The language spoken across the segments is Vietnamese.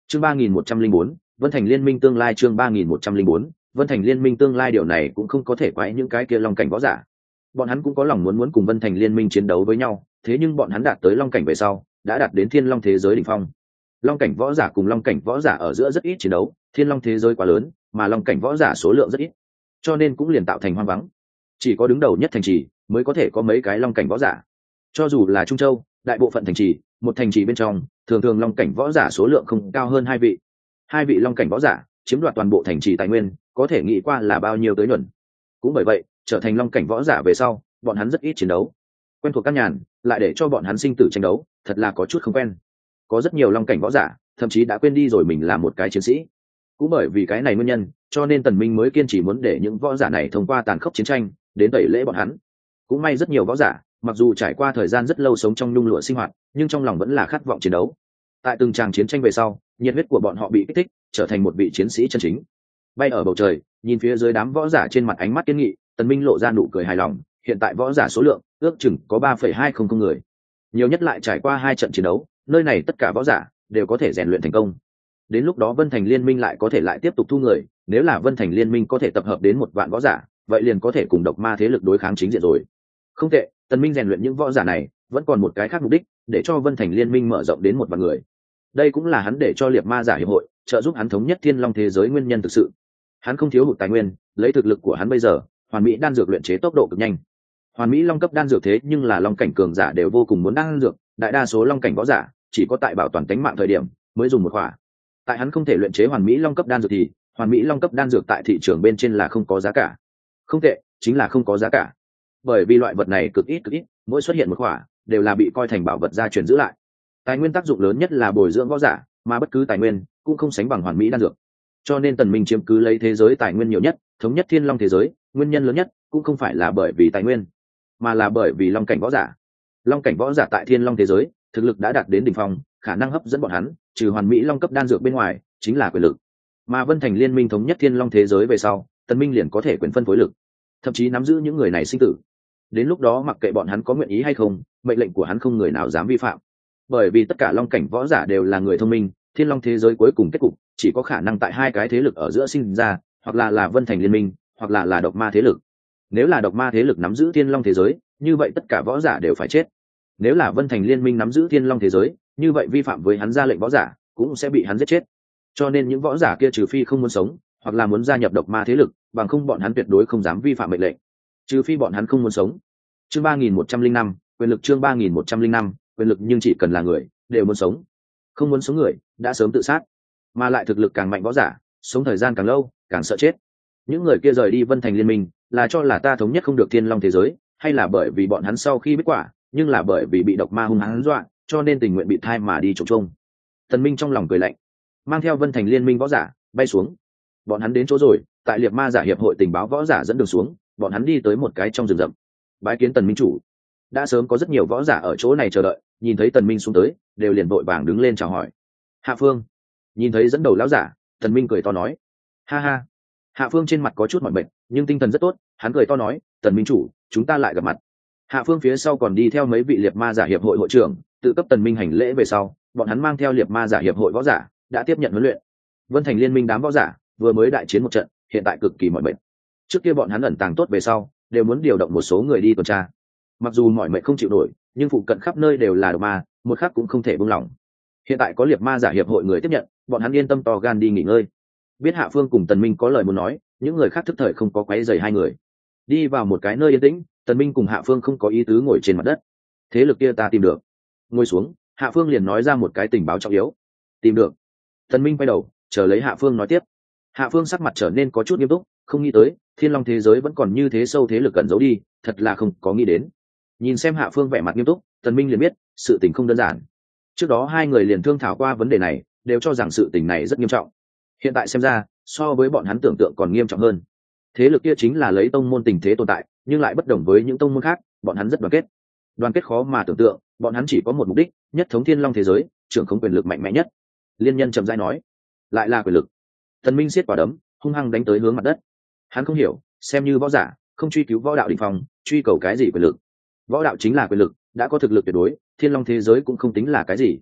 Chương 3104, Vân Thành Liên minh tương lai. Chương 3104, Vân Thành Liên minh tương lai. Điều này cũng không có thể quái những cái kia long cảnh võ giả. Bọn hắn cũng có lòng muốn cùng Vân Thành Liên minh chiến đấu với nhau, thế nhưng bọn hắn đạt tới long cảnh về sau, đã đạt đến thiên long thế giới đỉnh phong. Long cảnh võ giả cùng long cảnh võ giả ở giữa rất ít chiến đấu, thiên long thế giới quá lớn, mà long cảnh võ giả số lượng rất ít, cho nên cũng liền tạo thành hoang vắng. Chỉ có đứng đầu nhất thành trì mới có thể có mấy cái long cảnh võ giả. Cho dù là Trung Châu, đại bộ phận thành trì, một thành trì bên trong, thường thường long cảnh võ giả số lượng không cao hơn hai vị long cảnh võ giả chiếm đoạt toàn bộ thành trì tài nguyên, có thể nghĩ qua là bao nhiêu tới nhuần. Cũng bởi vậy, trở thành long cảnh võ giả về sau, bọn hắn rất ít chiến đấu, quen thuộc các nhàn, lại để cho bọn hắn sinh tử tranh đấu, thật là có chút không quen. Có rất nhiều long cảnh võ giả thậm chí đã quên đi rồi mình là một cái chiến sĩ. Cũng bởi vì cái này nguyên nhân, cho nên Tần Minh mới kiên trì muốn để những võ giả này thông qua tàn khốc chiến tranh đến tẩy lễ bọn hắn. Cũng may rất nhiều võ giả, mặc dù trải qua thời gian rất lâu sống trong nhung lụa sinh hoạt, nhưng trong lòng vẫn là khát vọng chiến đấu. Tại từng tràng chiến tranh về sau, nhiệt huyết của bọn họ bị kích thích, trở thành một vị chiến sĩ chân chính. Bay ở bầu trời, nhìn phía dưới đám võ giả trên mặt ánh mắt kiên nghị, Tần Minh lộ ra nụ cười hài lòng. Hiện tại võ giả số lượng ước chừng có 3,200 người, nhiều nhất lại trải qua 2 trận chiến đấu, nơi này tất cả võ giả đều có thể rèn luyện thành công. Đến lúc đó Vân Thành Liên minh lại có thể lại tiếp tục thu người, nếu là Vân Thành Liên minh có thể tập hợp đến 1 vạn võ giả, vậy liền có thể cùng độc ma thế lực đối kháng chính diện rồi. Không tệ, Tần Minh rèn luyện những võ giả này vẫn còn một cái khác mục đích, để cho Vân Thành Liên minh mở rộng đến 1 vạn người. Đây cũng là hắn để cho Liệp Ma giả hiệp hội trợ giúp hắn thống nhất Thiên Long thế giới nguyên nhân thực sự. Hắn không thiếu hụt tài nguyên, lấy thực lực của hắn bây giờ, hoàn mỹ đan dược luyện chế tốc độ cực nhanh. Hoàn mỹ long cấp đan dược thế nhưng là long cảnh cường giả đều vô cùng muốn đan dược, đại đa số long cảnh võ giả chỉ có tại bảo toàn tính mạng thời điểm mới dùng một khỏa. Tại hắn không thể luyện chế hoàn mỹ long cấp đan dược thì hoàn mỹ long cấp đan dược tại thị trường bên trên là không có giá cả. Không tệ, chính là không có giá cả. Bởi vì loại vật này cực ít, mỗi xuất hiện một khỏa đều là bị coi thành bảo vật gia truyền giữ lại. Tài nguyên tác dụng lớn nhất là bồi dưỡng võ giả, mà bất cứ tài nguyên cũng không sánh bằng hoàn mỹ đan dược. Cho nên Tần Minh chiếm cứ lấy thế giới tài nguyên nhiều nhất, thống nhất Thiên Long thế giới, nguyên nhân lớn nhất cũng không phải là bởi vì tài nguyên, mà là bởi vì long cảnh võ giả. Long cảnh võ giả tại Thiên Long thế giới thực lực đã đạt đến đỉnh phong, khả năng hấp dẫn bọn hắn trừ hoàn mỹ long cấp đan dược bên ngoài chính là quyền lực. Mà Vân Thành Liên minh thống nhất Thiên Long thế giới về sau, Tần Minh liền có thể quyền phân phối lực, thậm chí nắm giữ những người này sinh tử. Đến lúc đó mặc kệ bọn hắn có nguyện ý hay không, mệnh lệnh của hắn không người nào dám vi phạm. Bởi vì tất cả long cảnh võ giả đều là người thông minh, Thiên Long thế giới cuối cùng kết cục chỉ có khả năng tại 2 cái thế lực ở giữa sinh ra, hoặc là Vân Thành Liên minh, hoặc là độc ma thế lực. Nếu là độc ma thế lực nắm giữ Thiên Long thế giới, như vậy tất cả võ giả đều phải chết. Nếu là Vân Thành Liên minh nắm giữ Thiên Long thế giới, như vậy vi phạm với hắn ra lệnh võ giả cũng sẽ bị hắn giết chết. Cho nên những võ giả kia trừ phi không muốn sống, hoặc là muốn gia nhập độc ma thế lực, bằng không bọn hắn tuyệt đối không dám vi phạm mệnh lệnh. Trừ phi bọn hắn không muốn sống. Chương 3105, quyền lực. Chương 3105, quyền lực. Nhưng chỉ cần là người đều muốn sống, không muốn sống người đã sớm tự sát. Mà lại thực lực càng mạnh võ giả, sống thời gian càng lâu càng sợ chết. Những người kia rời đi Vân Thành Liên minh là cho là ta thống nhất không được Thiên Long thế giới, hay là bởi vì bọn hắn sau khi biết quả, nhưng là bởi vì bị độc ma hung hãn dọa, cho nên tình nguyện bị thai mà đi trộm chung. Tần Minh trong lòng cười lạnh, mang theo Vân Thành Liên minh võ giả bay xuống. Bọn hắn đến chỗ rồi, tại Liệp Ma giả hiệp hội tình báo võ giả dẫn đường xuống, bọn hắn đi tới một cái trong rừng rậm. Bái kiến Tần Minh chủ. Đã sớm có rất nhiều võ giả ở chỗ này chờ đợi, nhìn thấy Tần Minh xuống tới, đều liền vội vàng đứng lên chào hỏi. Hạ Phương. Nhìn thấy dẫn đầu lão giả, Tần Minh cười to nói, ha ha. Hạ Phương trên mặt có chút mỏi mệt, nhưng tinh thần rất tốt, hắn cười to nói, Tần Minh chủ, chúng ta lại gặp mặt. Hạ Phương phía sau còn đi theo mấy vị Liệp Ma giả hiệp hội hội trưởng, tự cấp Tần Minh hành lễ về sau, bọn hắn mang theo Liệp Ma giả hiệp hội võ giả, đã tiếp nhận huấn luyện. Vân Thành Liên minh đám võ giả vừa mới đại chiến một trận, hiện tại cực kỳ mỏi mệt. Trước kia bọn hắn ẩn tàng tốt về sau, đều muốn điều động một số người đi tuần tra. Mặc dù mỏi mệt không chịu nổi, nhưng phụ cận khắp nơi đều là độc ma, một khắc cũng không thể buông lỏng. Hiện tại có Liệp Ma giả hiệp hội người tiếp nhận, bọn hắn yên tâm to gan đi nghỉ ngơi. Biết Hạ Phương cùng Tần Minh có lời muốn nói, những người khác thức thời không có quấy rầy hai người. Đi vào một cái nơi yên tĩnh, Tần Minh cùng Hạ Phương không có ý tứ ngồi trên mặt đất. Thế lực kia ta tìm được. Ngồi xuống, Hạ Phương liền nói ra một cái tình báo trọng yếu. Tìm được. Tần Minh quay đầu, chờ lấy Hạ Phương nói tiếp. Hạ Phương sắc mặt trở nên có chút nghiêm túc, không nghĩ tới Thiên Long thế giới vẫn còn như thế sâu thế lực cẩn giấu đi, thật là không có nghĩ đến. Nhìn xem Hạ Phương vẻ mặt nghiêm túc, Tần Minh liền biết sự tình không đơn giản. Trước đó hai người liền thương thảo qua vấn đề này, đều cho rằng sự tình này rất nghiêm trọng. Hiện tại xem ra, so với bọn hắn tưởng tượng còn nghiêm trọng hơn. Thế lực kia chính là lấy tông môn tình thế tồn tại, nhưng lại bất đồng với những tông môn khác, bọn hắn rất đoàn kết. Đoàn kết khó mà tưởng tượng, bọn hắn chỉ có một mục đích, nhất thống Thiên Long thế giới, trưởng khống quyền lực mạnh mẽ nhất. Liên Nhân trầm rãi nói, lại là quyền lực. Tần Minh siết quả đấm, hung hăng đánh tới hướng mặt đất. Hắn không hiểu, xem như võ giả, không truy cứu võ đạo đỉnh phong, truy cầu cái gì quyền lực? Võ đạo chính là quyền lực, đã có thực lực tuyệt đối, Thiên Long thế giới cũng không tính là cái gì.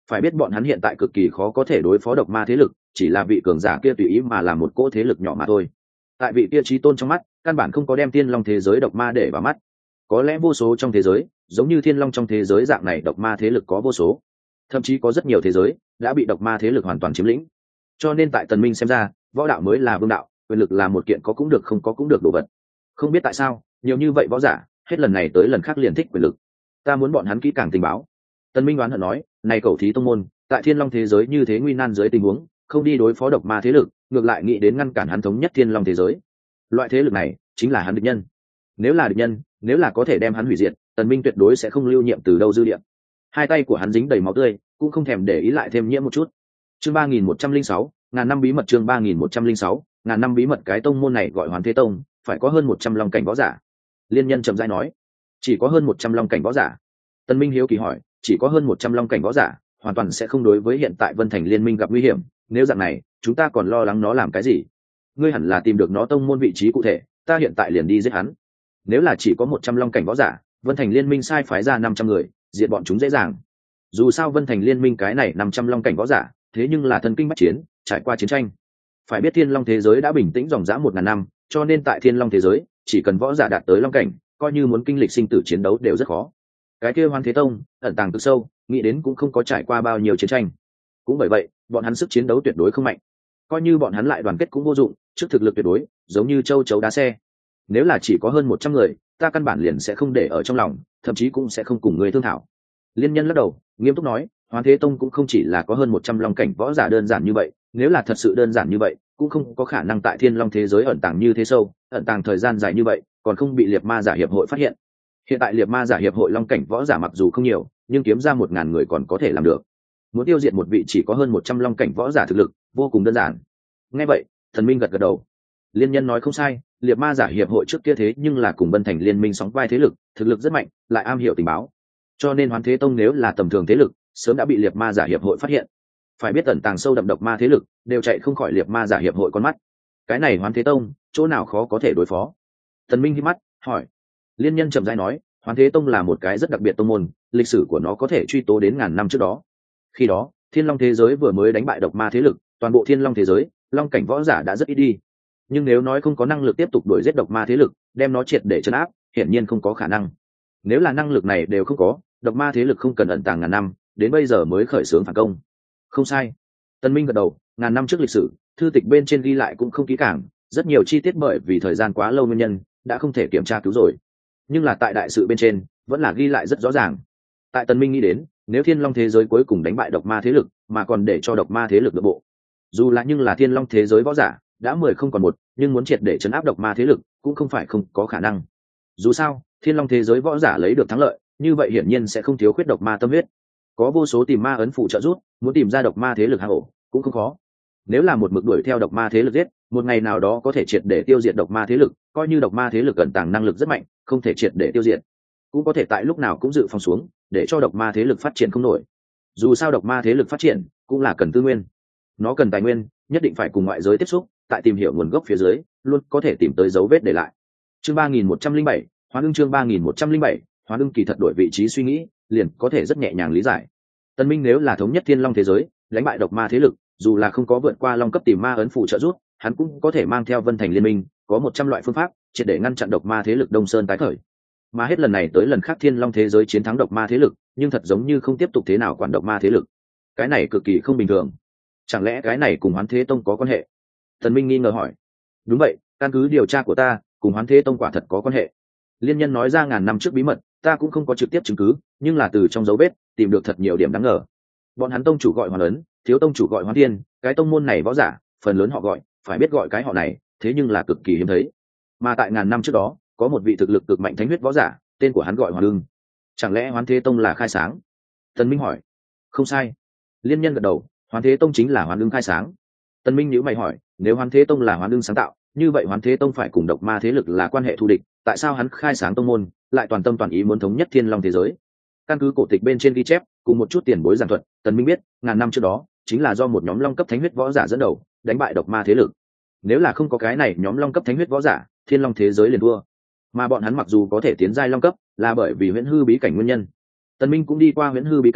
phải biết bọn hắn hiện tại cực kỳ khó có thể đối phó độc ma thế lực, chỉ là vị cường giả kia tùy ý mà làm một cỗ thế lực nhỏ mà thôi. Tại vị kia chí tôn trong mắt, căn bản không có đem thiên long thế giới độc ma để vào mắt. Có lẽ vô số trong thế giới, giống như thiên long trong thế giới dạng này độc ma thế lực có vô số, thậm chí có rất nhiều thế giới đã bị độc ma thế lực hoàn toàn chiếm lĩnh. Cho nên tại Tần Minh xem ra, võ đạo mới là vương đạo, quyền lực là một kiện có cũng được không có cũng được đồ vật. Không biết tại sao, nhiều như vậy võ giả, hết lần này tới lần khác liền thích quyền lực. Ta muốn bọn hắn kỹ càng tình báo. Tần Minh đoán hận nói, này cầu thí tông môn, tại thiên long thế giới như thế nguy nan dưới tình huống, không đi đối phó độc ma thế lực, ngược lại nghĩ đến ngăn cản hắn thống nhất thiên long thế giới. Loại thế lực này chính là hắn địch nhân. Nếu là địch nhân, nếu là có thể đem hắn hủy diệt, Tần Minh tuyệt đối sẽ không lưu nhiệm từ đâu dư địa. Hai tay của hắn dính đầy máu tươi, cũng không thèm để ý lại thêm nhiễm một chút. Chương 3106, ngàn năm bí mật. Chương 3106, ngàn năm bí mật. Cái tông môn này gọi Hoán Thế Tông, phải có hơn 100 long cảnh võ giả. Liên Nhân trầm rãi nói, chỉ có hơn 100 long cảnh võ giả. Tần Minh hiếu kỳ hỏi, chỉ có hơn 100 long cảnh võ giả, hoàn toàn sẽ không đối với hiện tại Vân Thành Liên Minh gặp nguy hiểm, nếu dạng này, chúng ta còn lo lắng nó làm cái gì? Ngươi hẳn là tìm được nó tông môn vị trí cụ thể, ta hiện tại liền đi giết hắn. Nếu là chỉ có 100 long cảnh võ giả, Vân Thành Liên Minh sai phái ra 500 người, diệt bọn chúng dễ dàng. Dù sao Vân Thành Liên Minh cái này 500 long cảnh võ giả, thế nhưng là thần kinh bách chiến, trải qua chiến tranh. Phải biết Thiên Long thế giới đã bình tĩnh dòng dã 1000 năm, cho nên tại Thiên Long thế giới, chỉ cần võ giả đạt tới long cảnh, coi như muốn kinh lịch sinh tử chiến đấu đều rất khó. Cái kia Hoán Thế Tông, ẩn tàng cực sâu, nghĩ đến cũng không có trải qua bao nhiêu chiến tranh. Cũng bởi vậy, bọn hắn sức chiến đấu tuyệt đối không mạnh. Coi như bọn hắn lại đoàn kết cũng vô dụng, trước thực lực tuyệt đối, giống như châu chấu đá xe. Nếu là chỉ có hơn 100 người, ta căn bản liền sẽ không để ở trong lòng, thậm chí cũng sẽ không cùng người thương thảo. Liên Nhân lắc đầu, nghiêm túc nói, Hoán Thế Tông cũng không chỉ là có hơn 100 long cảnh võ giả đơn giản như vậy, nếu là thật sự đơn giản như vậy, cũng không có khả năng tại Thiên Long thế giới ẩn tàng như thế sâu, ẩn tàng thời gian dài như vậy, còn không bị Liệt Ma giả hiệp hội phát hiện. Hiện tại Liệt Ma giả hiệp hội long cảnh võ giả mặc dù không nhiều, nhưng kiếm ra 1000 người còn có thể làm được. Muốn tiêu diệt một vị chỉ có hơn 100 long cảnh võ giả thực lực, vô cùng đơn giản. Nghe vậy, Thần Minh gật gật đầu. Liên Nhân nói không sai, Liệt Ma giả hiệp hội trước kia thế nhưng là cùng Vân Thành Liên Minh sóng vai thế lực, thực lực rất mạnh, lại am hiểu tình báo. Cho nên Hoán Thế Tông nếu là tầm thường thế lực, sớm đã bị Liệt Ma giả hiệp hội phát hiện. Phải biết ẩn tàng sâu đậm độc ma thế lực, đều chạy không khỏi Liệt Ma giả hiệp hội con mắt. Cái này Hoán Thế Tông, chỗ nào khó có thể đối phó? Thần Minh híp mắt, hỏi. Liên Nhân chậm rãi nói, Hoán Thế Tông là một cái rất đặc biệt tông môn, lịch sử của nó có thể truy tố đến 1000 năm trước đó. Khi đó, Thiên Long thế giới vừa mới đánh bại độc ma thế lực, toàn bộ Thiên Long thế giới, long cảnh võ giả đã rất ít đi. Nhưng nếu nói không có năng lực tiếp tục đuổi giết độc ma thế lực, đem nó triệt để trấn áp, hiển nhiên không có khả năng. Nếu là năng lực này đều không có, độc ma thế lực không cần ẩn tàng 1000 năm, đến bây giờ mới khởi xướng phản công. Không sai. Tân Minh gật đầu, 1000 năm trước lịch sử, thư tịch bên trên ghi lại cũng không kỹ càng, rất nhiều chi tiết bởi vì thời gian quá lâu nguyên nhân, đã không thể kiểm tra cứu rồi. Nhưng là tại đại sự bên trên, vẫn là ghi lại rất rõ ràng. Tại Tân Minh nghĩ đến, nếu Thiên Long thế giới cuối cùng đánh bại độc ma thế lực, mà còn để cho độc ma thế lực đổ bộ, dù là nhưng là Thiên Long thế giới võ giả đã 10 không còn một, nhưng muốn triệt để chấn áp độc ma thế lực cũng không phải không có khả năng. Dù sao, Thiên Long thế giới võ giả lấy được thắng lợi, như vậy hiển nhiên sẽ không thiếu khuyết độc ma tâm huyết. Có vô số tìm ma ấn phụ trợ giúp, muốn tìm ra độc ma thế lực hang ổ cũng không khó. Nếu là một mực đuổi theo độc ma thế lực giết, một ngày nào đó có thể triệt để tiêu diệt độc ma thế lực, coi như độc ma thế lực ẩn tàng năng lực rất mạnh, không thể triệt để tiêu diệt, cũng có thể tại lúc nào cũng dự phòng xuống, để cho độc ma thế lực phát triển không nổi. Dù sao độc ma thế lực phát triển cũng là cần tư nguyên, nó cần tài nguyên, nhất định phải cùng ngoại giới tiếp xúc, tại tìm hiểu nguồn gốc phía dưới, luôn có thể tìm tới dấu vết để lại. Chương 3107, Hoán Ưng. Chương 3107, Hoán Ưng. Kỳ thật đổi vị trí suy nghĩ, liền có thể rất nhẹ nhàng lý giải. Tân Minh nếu là thống nhất Thiên Long thế giới, đánh bại độc ma thế lực, dù là không có vượt qua long cấp tìm ma ấn phụ trợ giúp, hắn cũng có thể mang theo Vân Thành Liên Minh, có 100 loại phương pháp, triệt để ngăn chặn độc ma thế lực Đông Sơn tái khởi. Mà hết lần này tới lần khác Thiên Long thế giới chiến thắng độc ma thế lực, nhưng thật giống như không tiếp tục thế nào quản độc ma thế lực. Cái này cực kỳ không bình thường. Chẳng lẽ cái này cùng Hoán Thế Tông có quan hệ? Thần Minh nghi ngờ hỏi. Đúng vậy, căn cứ điều tra của ta, cùng Hoán Thế Tông quả thật có quan hệ. Liên Nhân nói ra 1000 năm trước bí mật, ta cũng không có trực tiếp chứng cứ, nhưng là từ trong dấu vết tìm được thật nhiều điểm đáng ngờ. Bọn hắn tông chủ gọi Hoán Ấn, thiếu tông chủ gọi Hoán Thiên, cái tông môn này võ giả, phần lớn họ gọi, phải biết gọi cái họ này, thế nhưng là cực kỳ hiếm thấy. Mà tại 1000 năm trước đó, có một vị thực lực cực mạnh thánh huyết võ giả, tên của hắn gọi Hoán Ưng. Chẳng lẽ Hoán Thế Tông là khai sáng? Tần Minh hỏi. Không sai. Liên Nhân gật đầu, Hoán Thế Tông chính là Hoán Ưng khai sáng. Tần Minh nhíu mày hỏi, nếu Hoán Thế Tông là Hoán Ưng sáng tạo, như vậy Hoán Thế Tông phải cùng độc ma thế lực là quan hệ thù địch, tại sao hắn khai sáng tông môn, lại toàn tâm toàn ý muốn thống nhất Thiên Long thế giới? Căn cứ cổ tịch bên trên ghi chép, cùng một chút tiền bối giảng thuật, Tần Minh biết, 1000 năm trước đó, chính là do một nhóm long cấp thánh huyết võ giả dẫn đầu, đánh bại độc ma thế lực. Nếu là không có cái này nhóm long cấp thánh huyết võ giả, Thiên Long thế giới liền thua. Mà bọn hắn mặc dù có thể tiến giai long cấp, là bởi vì huyễn hư bí cảnh nguyên nhân. Tần Minh cũng đi qua huyễn hư bí cảnh,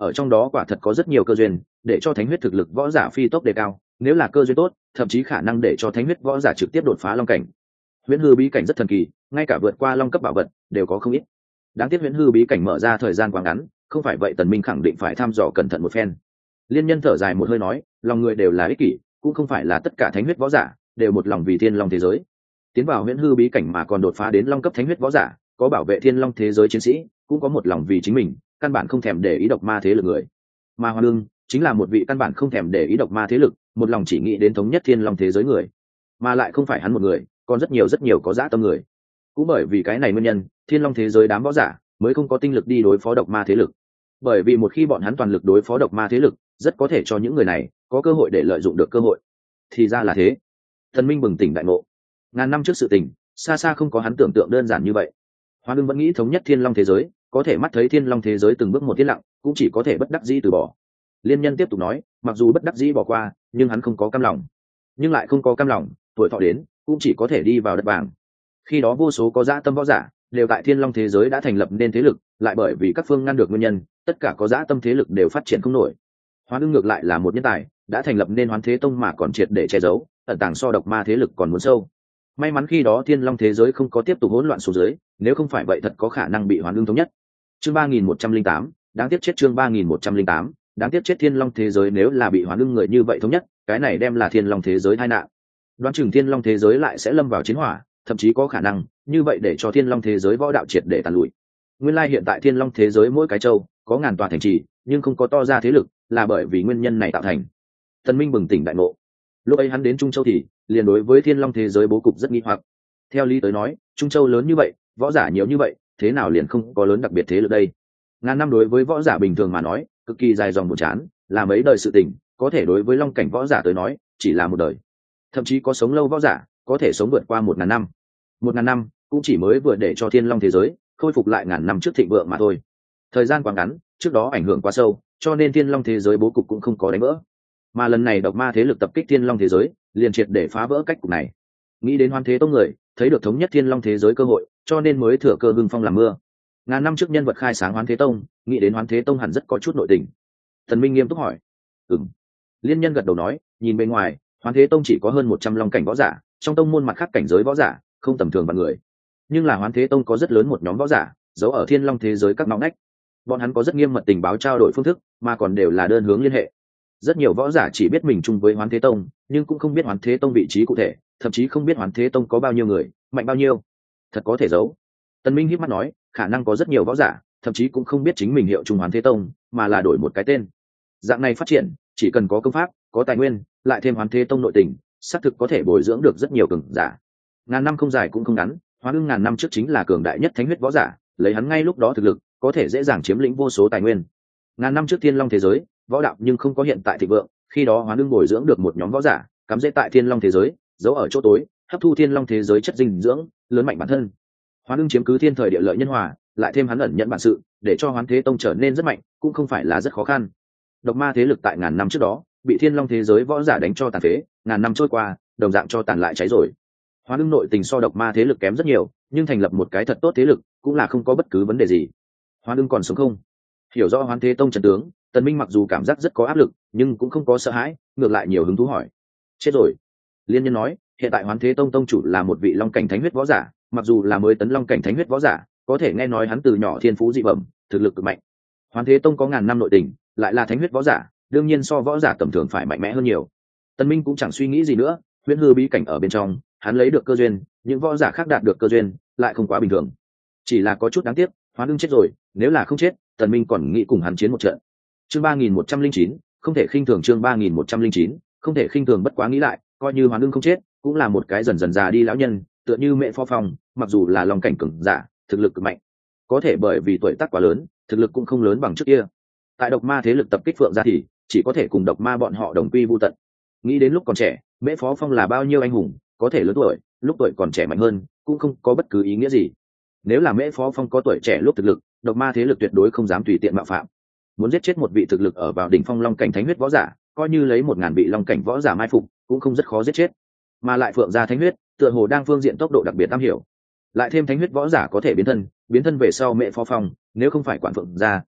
ở trong đó quả thật có rất nhiều cơ duyên để cho thánh huyết thực lực võ giả phi tốc đề cao, nếu là cơ duyên tốt thậm chí khả năng để cho thánh huyết võ giả trực tiếp đột phá long cảnh. Huyễn hư bí cảnh rất thần kỳ, ngay cả vượt qua long cấp bảo vật đều có không ít. Đáng tiếc huyễn hư bí cảnh mở ra thời gian quá ngắn, không phải vậy Tần Minh khẳng định phải thăm dò cẩn thận một phen. Liên Nhân thở dài một hơi nói, lòng người đều là ích kỷ, cũng không phải là tất cả thánh huyết võ giả đều một lòng vì thiên long thế giới. Tiến vào huyễn hư bí cảnh mà còn đột phá đến long cấp thánh huyết võ giả, có bảo vệ thiên long thế giới chiến sĩ, cũng có một lòng vì chính mình, căn bản không thèm để ý độc ma thế lực người. Mà Hoa Lương chính là một vị căn bản không thèm để ý độc ma thế lực, một lòng chỉ nghĩ đến thống nhất thiên long thế giới người. Mà lại không phải hắn một người, còn rất nhiều có dã tâm người. Cũng bởi vì cái này nguyên nhân, thiên long thế giới đám võ giả mới không có tinh lực đi đối phó độc ma thế lực. Bởi vì một khi bọn hắn toàn lực đối phó độc ma thế lực, rất có thể cho những người này có cơ hội để lợi dụng được cơ hội. Thì ra là thế. Thần Minh bừng tỉnh đại ngộ. Ngàn năm trước sự tình, xa xa không có hắn tưởng tượng đơn giản như vậy. Hoa Lương vẫn nghĩ thống nhất thiên long thế giới, có thể mắt thấy thiên long thế giới từng bước một tiến lặng, cũng chỉ có thể bất đắc dĩ từ bỏ. Liên Nhân tiếp tục nói, mặc dù bất đắc dĩ bỏ qua, nhưng hắn không có cam lòng. Nhưng lại không có cam lòng, tuổi thọ đến, cũng chỉ có thể đi vào đất vàng. Khi đó vô số có dã tâm võ giả đều tại thiên long thế giới đã thành lập nên thế lực, lại bởi vì các phương ngăn được nguyên nhân, tất cả có dã tâm thế lực đều phát triển không nổi. Hoa Lương ngược lại là một nhân tài, đã thành lập nên Hoán Thế Tông mà còn triệt để che giấu, ẩn tàng so độc ma thế lực còn muốn sâu. May mắn khi đó thiên long thế giới không có tiếp tục hỗn loạn xuống dưới, nếu không phải vậy thật có khả năng bị Hoán Lương thống nhất. Chương 3108, đáng tiếc chết. Chương 3108, đáng tiếc chết. Thiên long thế giới nếu là bị Hoán Lương người như vậy thống nhất, cái này đem là thiên long thế giới tai nạn. Đoán chừng thiên long thế giới lại sẽ lâm vào chiến hỏa, thậm chí có khả năng như vậy để cho thiên long thế giới võ đạo triệt để tàn lụi. Nguyên lai hiện tại thiên long thế giới mỗi cái châu có ngàn tòa thành trì, nhưng không có to ra thế lực, là bởi vì nguyên nhân này tạo thành. Thần Minh bừng tỉnh đại ngộ. Lúc ấy hắn đến Trung Châu thì liền đối với thiên long thế giới bố cục rất nghi hoặc. Theo lý tới nói, Trung Châu lớn như vậy, võ giả nhiều như vậy, thế nào liền không có lớn đặc biệt thế lực đây? Ngàn năm đối với võ giả bình thường mà nói, cực kỳ dài dòng buồn chán, là mấy đời sự tình, có thể đối với long cảnh võ giả tới nói, chỉ là một đời. Thậm chí có sống lâu võ giả, có thể sống vượt qua 1000 năm. 1000 năm cũng chỉ mới vừa để cho thiên long thế giới khôi phục lại ngàn năm trước thịnh vượng mà thôi. Thời gian quá ngắn, trước đó ảnh hưởng quá sâu, cho nên thiên long thế giới bố cục cũng không có đánh vỡ. Mà lần này độc ma thế lực tập kích thiên long thế giới, liền triệt để phá vỡ cách cục này. Nghĩ đến Hoán Thế Tông người thấy được thống nhất thiên long thế giới cơ hội, cho nên mới thừa cơ hưng phong làm mưa. Ngàn năm trước nhân vật khai sáng Hoán Thế Tông, nghĩ đến Hoán Thế Tông hẳn rất có chút nội tình. Thần Minh nghiêm túc hỏi. Ừm. Liên Nhân gật đầu nói, nhìn bên ngoài, Hoán Thế Tông chỉ có hơn 100 long cảnh võ giả, trong tông môn mặt khác cảnh giới võ giả không tầm thường bằng người. Nhưng là Hoán Thế Tông có rất lớn một nhóm võ giả giấu ở thiên long thế giới các ngõ ngách. Bọn hắn có rất nghiêm mật tình báo trao đổi phương thức, mà còn đều là đơn hướng liên hệ. Rất nhiều võ giả chỉ biết mình chung với Hoán Thế Tông, nhưng cũng không biết Hoán Thế Tông vị trí cụ thể, thậm chí không biết Hoán Thế Tông có bao nhiêu người, mạnh bao nhiêu. Thật có thể giấu. Tần Minh híp mắt nói, khả năng có rất nhiều võ giả thậm chí cũng không biết chính mình hiệu chung Hoán Thế Tông, mà là đổi một cái tên. Dạng này phát triển, chỉ cần có công pháp, có tài nguyên, lại thêm Hoán Thế Tông nội tình, xác thực có thể bồi dưỡng được rất nhiều cường giả. Ngàn năm không dài cũng không ngắn, Hoán Lương ngàn năm trước chính là cường đại nhất thánh huyết võ giả, lấy hắn ngay lúc đó thực lực, có thể dễ dàng chiếm lĩnh vô số tài nguyên. Ngàn năm trước thiên long thế giới, võ đạo nhưng không có hiện tại thịnh vượng, khi đó Hoán Lương bồi dưỡng được một nhóm võ giả, cắm rễ tại thiên long thế giới, giấu ở chỗ tối, hấp thu thiên long thế giới chất dinh dưỡng, lớn mạnh bản thân. Hoán Lương chiếm cứ thiên thời địa lợi nhân hòa, lại thêm hắn ẩn nhận bản sự, để cho Hoán Thế Tông trở nên rất mạnh, cũng không phải là rất khó khăn. Độc ma thế lực tại ngàn năm trước đó, bị thiên long thế giới võ giả đánh cho tàn phế, ngàn năm trôi qua, đồng dạng cho tàn lại cháy rồi. Hoán Lương nội tình so độc ma thế lực kém rất nhiều, nhưng thành lập một cái thật tốt thế lực cũng là không có bất cứ vấn đề gì. Hoán Lương còn sống không? Hiểu rõ Hoán Thế Tông trận tướng, Tần Minh mặc dù cảm giác rất có áp lực, nhưng cũng không có sợ hãi, ngược lại nhiều hứng thú hỏi. Chết rồi. Liên Nhân nói, hiện tại Hoán Thế Tông tông chủ là một vị long cảnh thánh huyết võ giả, mặc dù là mới tấn long cảnh thánh huyết võ giả, có thể nghe nói hắn từ nhỏ thiên phú dị bẩm, thực lực cực mạnh. Hoán Thế Tông có ngàn năm nội tình, lại là thánh huyết võ giả, đương nhiên so võ giả tầm thường phải mạnh mẽ hơn nhiều. Tần Minh cũng chẳng suy nghĩ gì nữa, huyễn hư bí cảnh ở bên trong, hắn lấy được cơ duyên, những võ giả khác đạt được cơ duyên, lại không quá bình thường. Chỉ là có chút đáng tiếc, Hoán Lương chết rồi, nếu là không chết, Tần Minh còn nghĩ cùng hắn chiến một trận. Chương 3109, không thể khinh thường. Chương 3109, không thể khinh thường. Bất quá nghĩ lại, coi như Hoán Lương không chết, cũng là một cái dần dần già đi lão nhân, tựa như Mẹ Phó Phong, mặc dù là long cảnh cường giả, thực lực cực mạnh, có thể bởi vì tuổi tác quá lớn, thực lực cũng không lớn bằng trước kia. Tại độc ma thế lực tập kích Phượng gia thì chỉ có thể cùng độc ma bọn họ đồng quy vu tận. Nghĩ đến lúc còn trẻ, Mễ Phó Phong là bao nhiêu anh hùng, có thể lớn tuổi, lúc tuổi còn trẻ mạnh hơn, cũng không có bất cứ ý nghĩa gì. Nếu là Mễ Phó Phong có tuổi trẻ lúc thực lực, độc ma thế lực tuyệt đối không dám tùy tiện mạo phạm. Muốn giết chết một vị thực lực ở vào đỉnh phong long cảnh thánh huyết võ giả, coi như lấy 1000 vị long cảnh võ giả mai phục, cũng không rất khó giết chết. Mà lại Phượng gia thánh huyết, tựa hồ đang phương diện tốc độ đặc biệt am hiểu. Lại thêm thánh huyết võ giả có thể biến thân về sau Mễ Phó Phong, nếu không phải quản Phượng gia,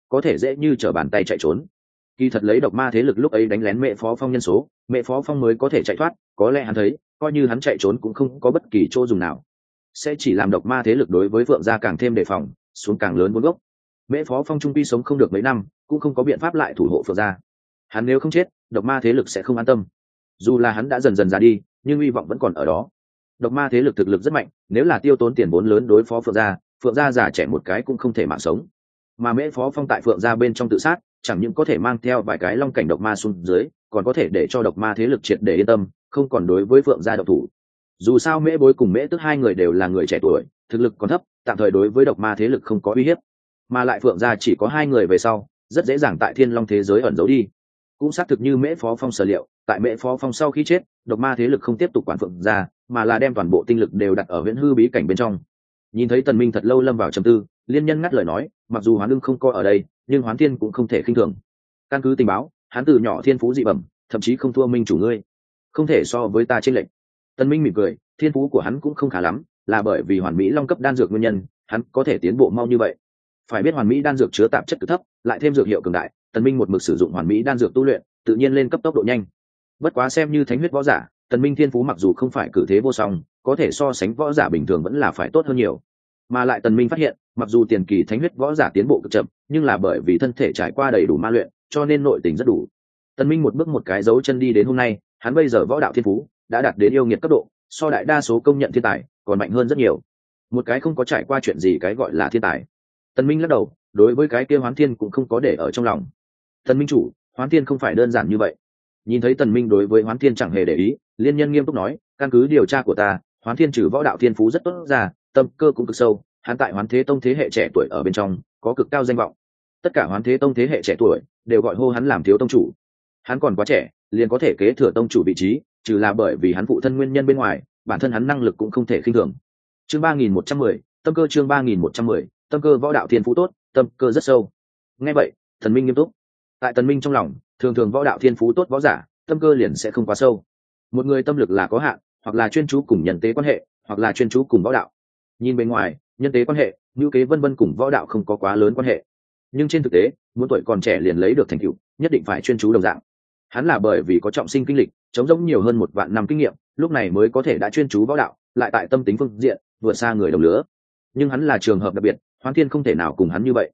có thể dễ như trở bàn tay chạy trốn. Kỳ thật lấy độc ma thế lực lúc ấy đánh lén Mễ Phó Phong nhân số, Mễ Phó Phong mới có thể chạy thoát, có lẽ hắn thấy coi như hắn chạy trốn cũng không có bất kỳ chỗ dùng nào, sẽ chỉ làm độc ma thế lực đối với Phượng gia càng thêm đề phòng, xuống càng lớn vốn gốc. Mễ Phó Phong trung quy sống không được mấy năm, cũng không có biện pháp lại thủ hộ Phượng gia. Hắn nếu không chết, độc ma thế lực sẽ không an tâm. Dù là hắn đã dần dần già đi, nhưng hy vọng vẫn còn ở đó. Độc ma thế lực thực lực rất mạnh, nếu là tiêu tốn tiền vốn lớn đối phó Phượng gia già trẻ một cái cũng không thể mạng sống. Mà Mễ Phó Phong tại Phượng gia bên trong tự sát, chẳng những có thể mang theo vài cái long cảnh độc ma xuống dưới, còn có thể để cho độc ma thế lực triệt để yên tâm, không còn đối với Phượng gia độc thủ. Dù sao Mễ Bối cùng Mễ Tức hai người đều là người trẻ tuổi, thực lực còn thấp, tạm thời đối với độc ma thế lực không có uy hiếp. Mà lại Phượng gia chỉ có hai người về sau, rất dễ dàng tại Thiên Long thế giới ẩn giấu đi. Cũng xác thực như Mễ Phó Phong sở liệu, tại Mễ Phó Phong sau khi chết, độc ma thế lực không tiếp tục quản Phượng gia, mà là đem toàn bộ tinh lực đều đặt ở Viễn Hư bí cảnh bên trong. Nhìn thấy Tần Minh thật lâu lâm vào trầm tư, Liên Nhân ngắt lời nói, mặc dù Hoán Ưng không coi ở đây, nhưng Hoán Thiên cũng không thể khinh thường. Căn cứ tình báo, hắn từ nhỏ thiên phú dị bẩm, thậm chí không thua Minh chủ ngươi, không thể so với ta trên lệnh. Tần Minh mỉm cười, thiên phú của hắn cũng không khá lắm, là bởi vì Hoàn Mỹ Long cấp đan dược nguyên nhân, hắn có thể tiến bộ mau như vậy. Phải biết Hoàn Mỹ đan dược chứa tạp chất cực thấp, lại thêm dược hiệu cường đại, Tần Minh một mực sử dụng Hoàn Mỹ đan dược tu luyện, tự nhiên lên cấp tốc độ nhanh. Bất quá xem như thánh huyết võ giả, Tần Minh thiên phú mặc dù không phải cử thế vô song, có thể so sánh võ giả bình thường vẫn là phải tốt hơn nhiều. Mà lại Tần Minh phát hiện, mặc dù tiền kỳ thánh huyết võ giả tiến bộ cực chậm, nhưng là bởi vì thân thể trải qua đầy đủ ma luyện, cho nên nội tình rất đủ. Tần Minh một bước một cái dấu chân đi đến hôm nay, hắn bây giờ võ đạo thiên phú đã đạt đến yêu nghiệt cấp độ, so đại đa số công nhận thiên tài còn mạnh hơn rất nhiều. Một cái không có trải qua chuyện gì cái gọi là thiên tài. Tần Minh lắc đầu, đối với cái kia Hoán Thiên cũng không có để ở trong lòng. Tần Minh chủ, Hoán Thiên không phải đơn giản như vậy. Nhìn thấy Tần Minh đối với Hoán Thiên chẳng hề để ý, Liên Nhân nghiêm túc nói, căn cứ điều tra của ta, Hoán Thiên trừ võ đạo thiên phú rất tốt ra, tâm cơ cũng cực sâu, hắn tại Hoán Thế Tông thế hệ trẻ tuổi ở bên trong có cực cao danh vọng. Tất cả Hoán Thế Tông thế hệ trẻ tuổi đều gọi hô hắn làm thiếu tông chủ. Hắn còn quá trẻ, liền có thể kế thừa tông chủ vị trí, trừ là bởi vì hắn phụ thân nguyên nhân bên ngoài, bản thân hắn năng lực cũng không thể khinh thường. Chương 3110, tâm cơ chương 3110, tâm cơ võ đạo thiên phú tốt, tâm cơ rất sâu. Nghe vậy, Tần Minh nghiêm túc. Tại Tần Minh trong lòng, thường thường võ đạo thiên phú tốt võ giả, tâm cơ liền sẽ không quá sâu. Một người tâm lực là có hạn, hoặc là chuyên chú cùng nhân tế quan hệ, hoặc là chuyên chú cùng võ đạo. Nhìn bên ngoài, nhân tế quan hệ, nhu kế vân vân cùng võ đạo không có quá lớn quan hệ. Nhưng trên thực tế, muốn tuổi còn trẻ liền lấy được thành tựu, nhất định phải chuyên chú đồng dạng. Hắn là bởi vì có trọng sinh kinh lịch, chống giống nhiều hơn 1 vạn năm kinh nghiệm, lúc này mới có thể đã chuyên chú võ đạo, lại tại tâm tính phương diện vượt xa người đồng lứa. Nhưng hắn là trường hợp đặc biệt, Hoán Thiên không thể nào cùng hắn như vậy.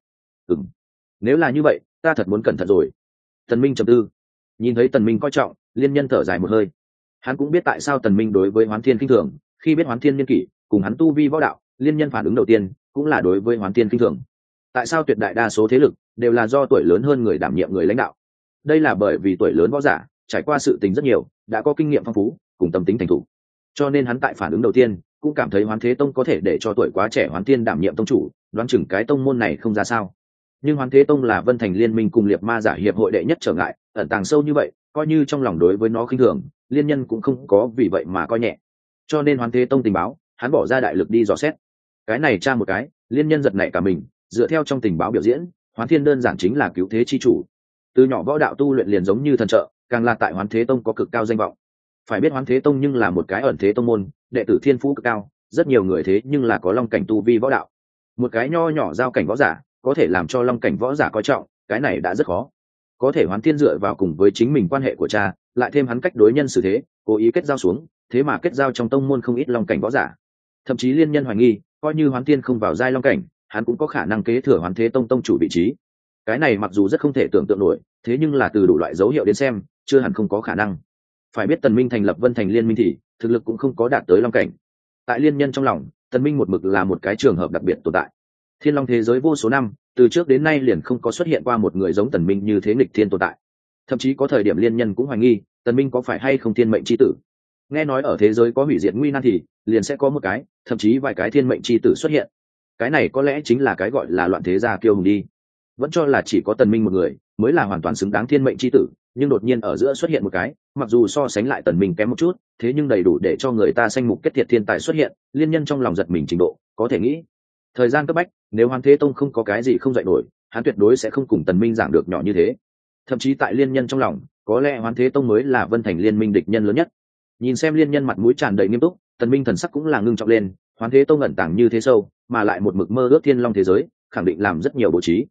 Nếu là như vậy, ta thật muốn cẩn thận rồi. Tần Minh trầm tư. Nhìn thấy Tần Minh coi trọng, Liên Nhân thở dài một hơi. Hắn cũng biết tại sao Tần Minh đối với Hoán Thiên khinh thường, khi biết Hoán Thiên niên kỷ cùng hắn tu vi võ đạo, Liên Nhân phản ứng đầu tiên cũng là đối với Hoán Thiên khinh thường. Tại sao tuyệt đại đa số thế lực đều là do tuổi lớn hơn người đảm nhiệm người lãnh đạo? Đây là bởi vì tuổi lớn võ giả trải qua sự tình rất nhiều, đã có kinh nghiệm phong phú cùng tâm tính thành thục, cho nên hắn tại phản ứng đầu tiên cũng cảm thấy Hoán Thế Tông có thể để cho tuổi quá trẻ Hoán Thiên đảm nhiệm tông chủ, đoán chừng cái tông môn này không ra sao. Nhưng Hoán Thế Tông là Vân Thành Liên Minh cùng Liệt Ma Giả hiệp hội đệ nhất trở ngại, ẩn tàng sâu như vậy, coi như trong lòng đối với nó khinh thường, Liên Nhân cũng không có vì vậy mà coi nhẹ. Cho nên Hoán Thế Tông tình báo, hắn bỏ ra đại lực đi dò xét. Cái này tra một cái, Liên Nhân giật nảy cả mình, dựa theo trong tình báo biểu diễn, Hoán Thiên đơn giản chính là cứu thế chi chủ. Từ nhỏ võ đạo tu luyện liền giống như thần trợ, càng là tại Hoán Thế Tông có cực cao danh vọng. Phải biết Hoán Thế Tông nhưng là một cái ẩn thế tông môn, đệ tử thiên phú cực cao, rất nhiều người thế nhưng là có long cảnh tu vi võ đạo. Một cái nho nhỏ giao cảnh võ giả, có thể làm cho long cảnh võ giả coi trọng, cái này đã rất khó. Có thể Hoán Thiên dựa vào cùng với chính mình quan hệ của cha, lại thêm hắn cách đối nhân xử thế, cố ý kết giao xuống, thế mà kết giao trong tông môn không ít long cảnh võ giả. Thậm chí Liên Nhân hoài nghi, coi như Hoán Thiên không vào giai long cảnh, hắn cũng có khả năng kế thừa Hoán Thế Tông tông chủ vị trí. Cái này mặc dù rất không thể tưởng tượng nổi, thế nhưng là từ đủ loại dấu hiệu đến xem, chưa hẳn không có khả năng. Phải biết Tần Minh thành lập Vân Thành Liên Minh thì thực lực cũng không có đạt tới long cảnh. Tại Liên Nhân trong lòng, Tần Minh một mực là một cái trường hợp đặc biệt tồn tại. Thiên Long thế giới vô số năm, từ trước đến nay liền không có xuất hiện qua một người giống Tần Minh như thế nghịch thiên tồn tại. Thậm chí có thời điểm Liên Nhân cũng hoài nghi, Tần Minh có phải hay không thiên mệnh chi tử. Nghe nói ở thế giới có hủy diệt nguy nan thì liền sẽ có một cái, thậm chí vài cái thiên mệnh chi tử xuất hiện. Cái này có lẽ chính là cái gọi là loạn thế gia kiêu hùng đi. Vẫn cho là chỉ có Tần Minh một người mới là hoàn toàn xứng đáng thiên mệnh chi tử, nhưng đột nhiên ở giữa xuất hiện một cái, mặc dù so sánh lại Tần Minh kém một chút, thế nhưng đầy đủ để cho người ta sanh mục kết thiệt thiên tài xuất hiện. Liên Nhân trong lòng giật mình trình độ, có thể nghĩ, thời gian cấp bách, nếu Hoán Thế Tông không có cái gì không dạy nổi, hắn tuyệt đối sẽ không cùng Tần Minh giảng được nhỏ như thế. Thậm chí tại Liên Nhân trong lòng, có lẽ Hoán Thế Tông mới là Vân Thành Liên Minh địch nhân lớn nhất. Nhìn xem Liên Nhân mặt mũi tràn đầy nghiêm túc, Tần Minh thần sắc cũng là ngưng trọng lên. Hoán Thế Tông ẩn tàng như thế sâu, mà lại một mực mơ ước Thiên Long thế giới, khẳng định làm rất nhiều bố trí.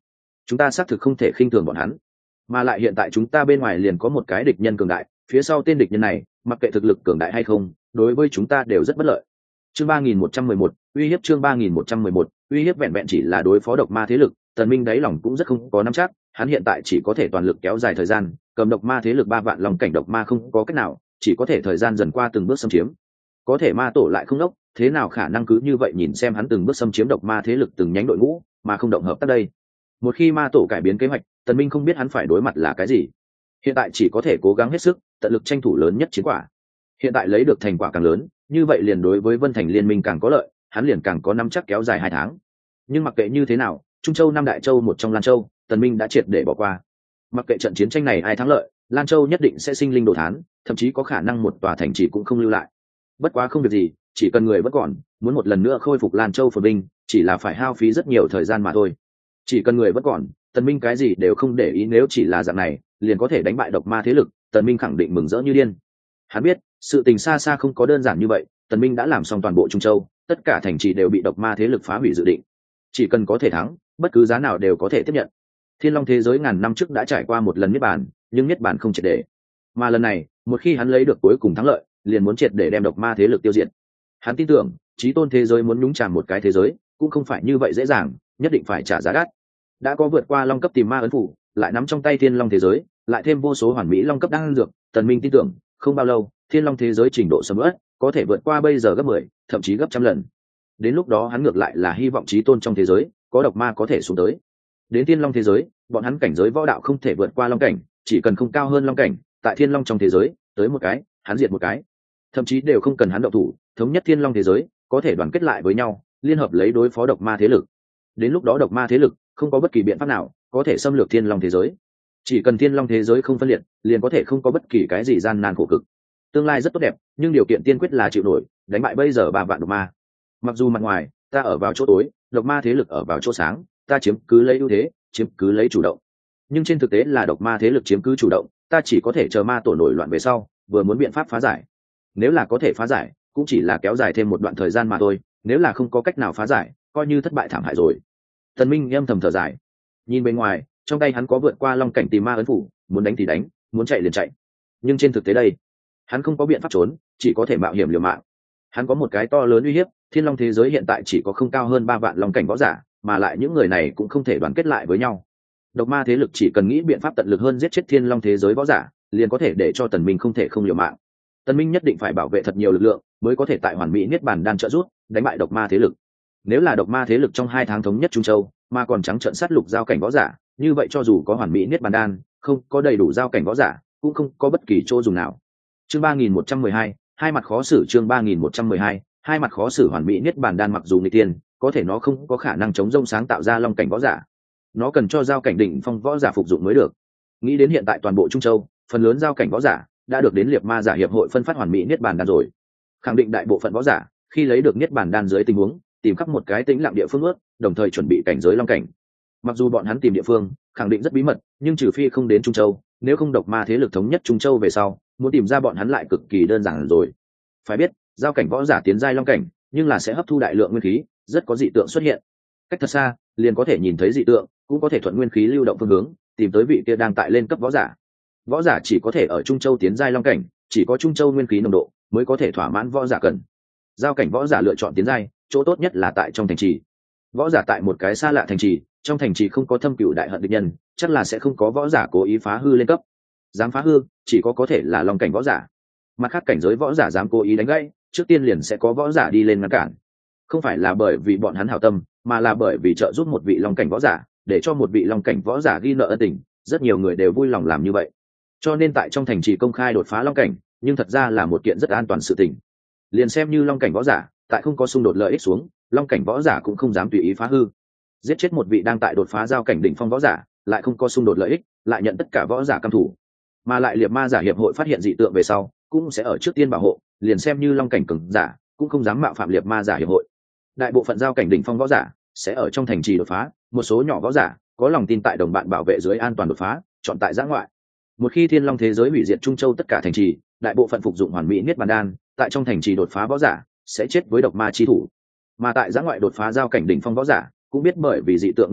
chúng ta xác thực không thể khinh thường bọn hắn, mà lại hiện tại chúng ta bên ngoài liền có một cái địch nhân cường đại, phía sau tên địch nhân này mặc kệ thực lực cường đại hay không, đối với chúng ta đều rất bất lợi. Chương 3111, uy hiếp. Chương 3111, uy hiếp. Vẹn vẹn chỉ là đối phó độc ma thế lực, Tần Minh đáy lòng cũng rất không có nắm chắc, hắn hiện tại chỉ có thể toàn lực kéo dài thời gian, cầm độc ma thế lực 3 vạn lòng cảnh độc ma không có cách nào, chỉ có thể thời gian dần qua từng bước xâm chiếm. Có thể ma tổ lại không đốc, thế nào khả năng cứ như vậy nhìn xem hắn từng bước xâm chiếm độc ma thế lực từng nhánh đội ngũ, mà không động hợp tác đây. Một khi ma tổ cải biến kế hoạch, Tần Minh không biết hắn phải đối mặt là cái gì. Hiện tại chỉ có thể cố gắng hết sức, tận lực tranh thủ lớn nhất chiến quả. Hiện tại lấy được thành quả càng lớn, như vậy liền đối với Vân Thành Liên minh càng có lợi, hắn liền càng có nắm chắc kéo dài 2 tháng. Nhưng mặc kệ như thế nào, Trung Châu 5 đại châu một trong Lan Châu, Tần Minh đã triệt để bỏ qua. Mặc kệ trận chiến tranh này ai thắng lợi, Lan Châu nhất định sẽ sinh linh đồ thán, thậm chí có khả năng một tòa thành trì cũng không lưu lại. Bất quá không việc gì, chỉ cần người vẫn còn, muốn một lần nữa khôi phục Lan Châu phồn vinh, chỉ là phải hao phí rất nhiều thời gian mà thôi. Chỉ cần người vẫn còn, Tần Minh cái gì đều không để ý, nếu chỉ là dạng này, liền có thể đánh bại độc ma thế lực, Tần Minh khẳng định mừng rỡ như điên. Hắn biết, sự tình xa xa không có đơn giản như vậy, Tần Minh đã làm xong toàn bộ Trung Châu, tất cả thành trì đều bị độc ma thế lực phá hủy dự định. Chỉ cần có thể thắng, bất cứ giá nào đều có thể tiếp nhận. Thiên Long thế giới ngàn năm trước đã trải qua một lần niết bàn, nhưng niết bàn không triệt để. Mà lần này, một khi hắn lấy được cuối cùng thắng lợi, liền muốn triệt để đem độc ma thế lực tiêu diệt. Hắn tin tưởng, chí tôn thế giới muốn nhúng chàm một cái thế giới, cũng không phải như vậy dễ dàng, nhất định phải trả giá đắt. Đã có vượt qua long cấp tìm ma ấn phủ, lại nắm trong tay Thiên Long thế giới, lại thêm vô số hoàn mỹ long cấp đan dược, Tần Minh tin tưởng, không bao lâu, Thiên Long thế giới trình độ sầm uất, có thể vượt qua bây giờ gấp 10, thậm chí gấp trăm lần. Đến lúc đó hắn ngược lại là hy vọng chí tôn trong thế giới, có độc ma có thể xuống tới. Đến Thiên Long thế giới, bọn hắn cảnh giới võ đạo không thể vượt qua long cảnh, chỉ cần không cao hơn long cảnh, tại Thiên Long trong thế giới, tới một cái, hắn diệt một cái. Thậm chí đều không cần hắn động thủ, thống nhất Thiên Long thế giới, có thể đoàn kết lại với nhau, liên hợp lấy đối phó độc ma thế lực. Đến lúc đó độc ma thế lực không có bất kỳ biện pháp nào có thể xâm lược Thiên Long thế giới. Chỉ cần Thiên Long thế giới không phân liệt, liền có thể không có bất kỳ cái gì gian nan khổ cực. Tương lai rất tốt đẹp, nhưng điều kiện tiên quyết là chịu nổi, đánh bại bây giờ 3 vạn độc ma. Mặc dù mặt ngoài ta ở vào chỗ tối, độc ma thế lực ở vào chỗ sáng, ta chiếm cứ lấy ưu thế, chiếm cứ lấy chủ động. Nhưng trên thực tế là độc ma thế lực chiếm cứ chủ động, ta chỉ có thể chờ ma tổ nổi loạn về sau, vừa muốn biện pháp phá giải. Nếu là có thể phá giải, cũng chỉ là kéo dài thêm một đoạn thời gian mà thôi, nếu là không có cách nào phá giải, coi như thất bại thảm hại rồi. Tần Minh âm thầm thở dài, nhìn bên ngoài, trong tay hắn có vượt qua long cảnh tìm ma ấn phủ, muốn đánh thì đánh, muốn chạy liền chạy. Nhưng trên thực tế đây, hắn không có biện pháp trốn, chỉ có thể mạo hiểm liều mạng. Hắn có một cái to lớn uy hiếp, Thiên Long thế giới hiện tại chỉ có không cao hơn 3 vạn long cảnh võ giả, mà lại những người này cũng không thể đoàn kết lại với nhau. Độc ma thế lực chỉ cần nghĩ biện pháp tận lực hơn giết chết Thiên Long thế giới võ giả, liền có thể để cho Tần Minh không thể không liều mạng. Tần Minh nhất định phải bảo vệ thật nhiều lực lượng, mới có thể tại hoàn mỹ niết bàn đan trợ giúp đánh bại độc ma thế lực. Nếu là độc ma thế lực trong 2 tháng thống nhất Trung Châu, mà còn trắng trợn sát lục giao cảnh võ giả, như vậy cho dù có hoàn mỹ niết bàn đan, không có đầy đủ giao cảnh võ giả, cũng không có bất kỳ chỗ dùng nào. Chương 3112, hai mặt khó xử. Chương 3112, hai mặt khó xử. Hoàn mỹ niết bàn đan mặc dù nghịch tiên, có thể nó không có khả năng chống rông sáng tạo ra long cảnh võ giả. Nó cần cho giao cảnh đỉnh phong võ giả phục dụng mới được. Nghĩ đến hiện tại toàn bộ Trung Châu, phần lớn giao cảnh võ giả đã được đến liệt ma giả hiệp hội phân phát hoàn mỹ niết bàn đan rồi. Khẳng định đại bộ phận võ giả khi lấy được niết bàn đan dưới tình huống, tìm khắp một cái tĩnh lặng địa phương ướt, đồng thời chuẩn bị cảnh giới long cảnh. Mặc dù bọn hắn tìm địa phương khẳng định rất bí mật, nhưng trừ phi không đến Trung Châu, nếu không độc ma thế lực thống nhất Trung Châu về sau, muốn tìm ra bọn hắn lại cực kỳ đơn giản rồi. Phải biết, giao cảnh võ giả tiến giai long cảnh, nhưng là sẽ hấp thu đại lượng nguyên khí, rất có dị tượng xuất hiện. Cách thật xa, liền có thể nhìn thấy dị tượng, cũng có thể thuận nguyên khí lưu động phương hướng, tìm tới vị kia đang tại lên cấp võ giả. Võ giả chỉ có thể ở Trung Châu tiến giai long cảnh, chỉ có Trung Châu nguyên khí nồng độ mới có thể thỏa mãn võ giả cần. Giao cảnh võ giả lựa chọn tiến giai, chỗ tốt nhất là tại trong thành trì. Võ giả tại một cái xa lạ thành trì, trong thành trì không có thâm cửu đại hận địch nhân, chắc là sẽ không có võ giả cố ý phá hư lên cấp. Dám phá hư, chỉ có thể là long cảnh võ giả. Mặt khác cảnh giới võ giả dám cố ý đánh gãy, trước tiên liền sẽ có võ giả đi lên ngăn cản. Không phải là bởi vì bọn hắn hảo tâm, mà là bởi vì trợ giúp một vị long cảnh võ giả, để cho một vị long cảnh võ giả ghi nợ ân tình, rất nhiều người đều vui lòng làm như vậy. Cho nên tại trong thành trì công khai đột phá long cảnh, nhưng thật ra là một kiện rất an toàn sự tình. Liền xem như long cảnh võ giả, tại không có xung đột lợi ích xuống, long cảnh võ giả cũng không dám tùy ý phá hư. Giết chết một vị đang tại đột phá giao cảnh đỉnh phong võ giả, lại không có xung đột lợi ích, lại nhận tất cả võ giả cam thủ. Mà lại liệt ma giả hiệp hội phát hiện dị tượng về sau, cũng sẽ ở trước tiên bảo hộ, liền xem như long cảnh cường giả, cũng không dám mạo phạm liệt ma giả hiệp hội. Đại bộ phận giao cảnh đỉnh phong võ giả sẽ ở trong thành trì đột phá, một số nhỏ võ giả có lòng tin tại đồng bạn bảo vệ dưới an toàn đột phá, chọn tại giã ngoại. Một khi Thiên Long thế giới hủy diệt Trung Châu tất cả thành trì, đại bộ phận phục dụng hoàn mỹ niết bàn đan, tại trong thành trì đột phá võ giả sẽ chết với độc ma chi thủ. Mà tại giã ngoại đột phá giao cảnh đỉnh phong võ giả, cũng biết bởi vì dị tượng nguyên nhân,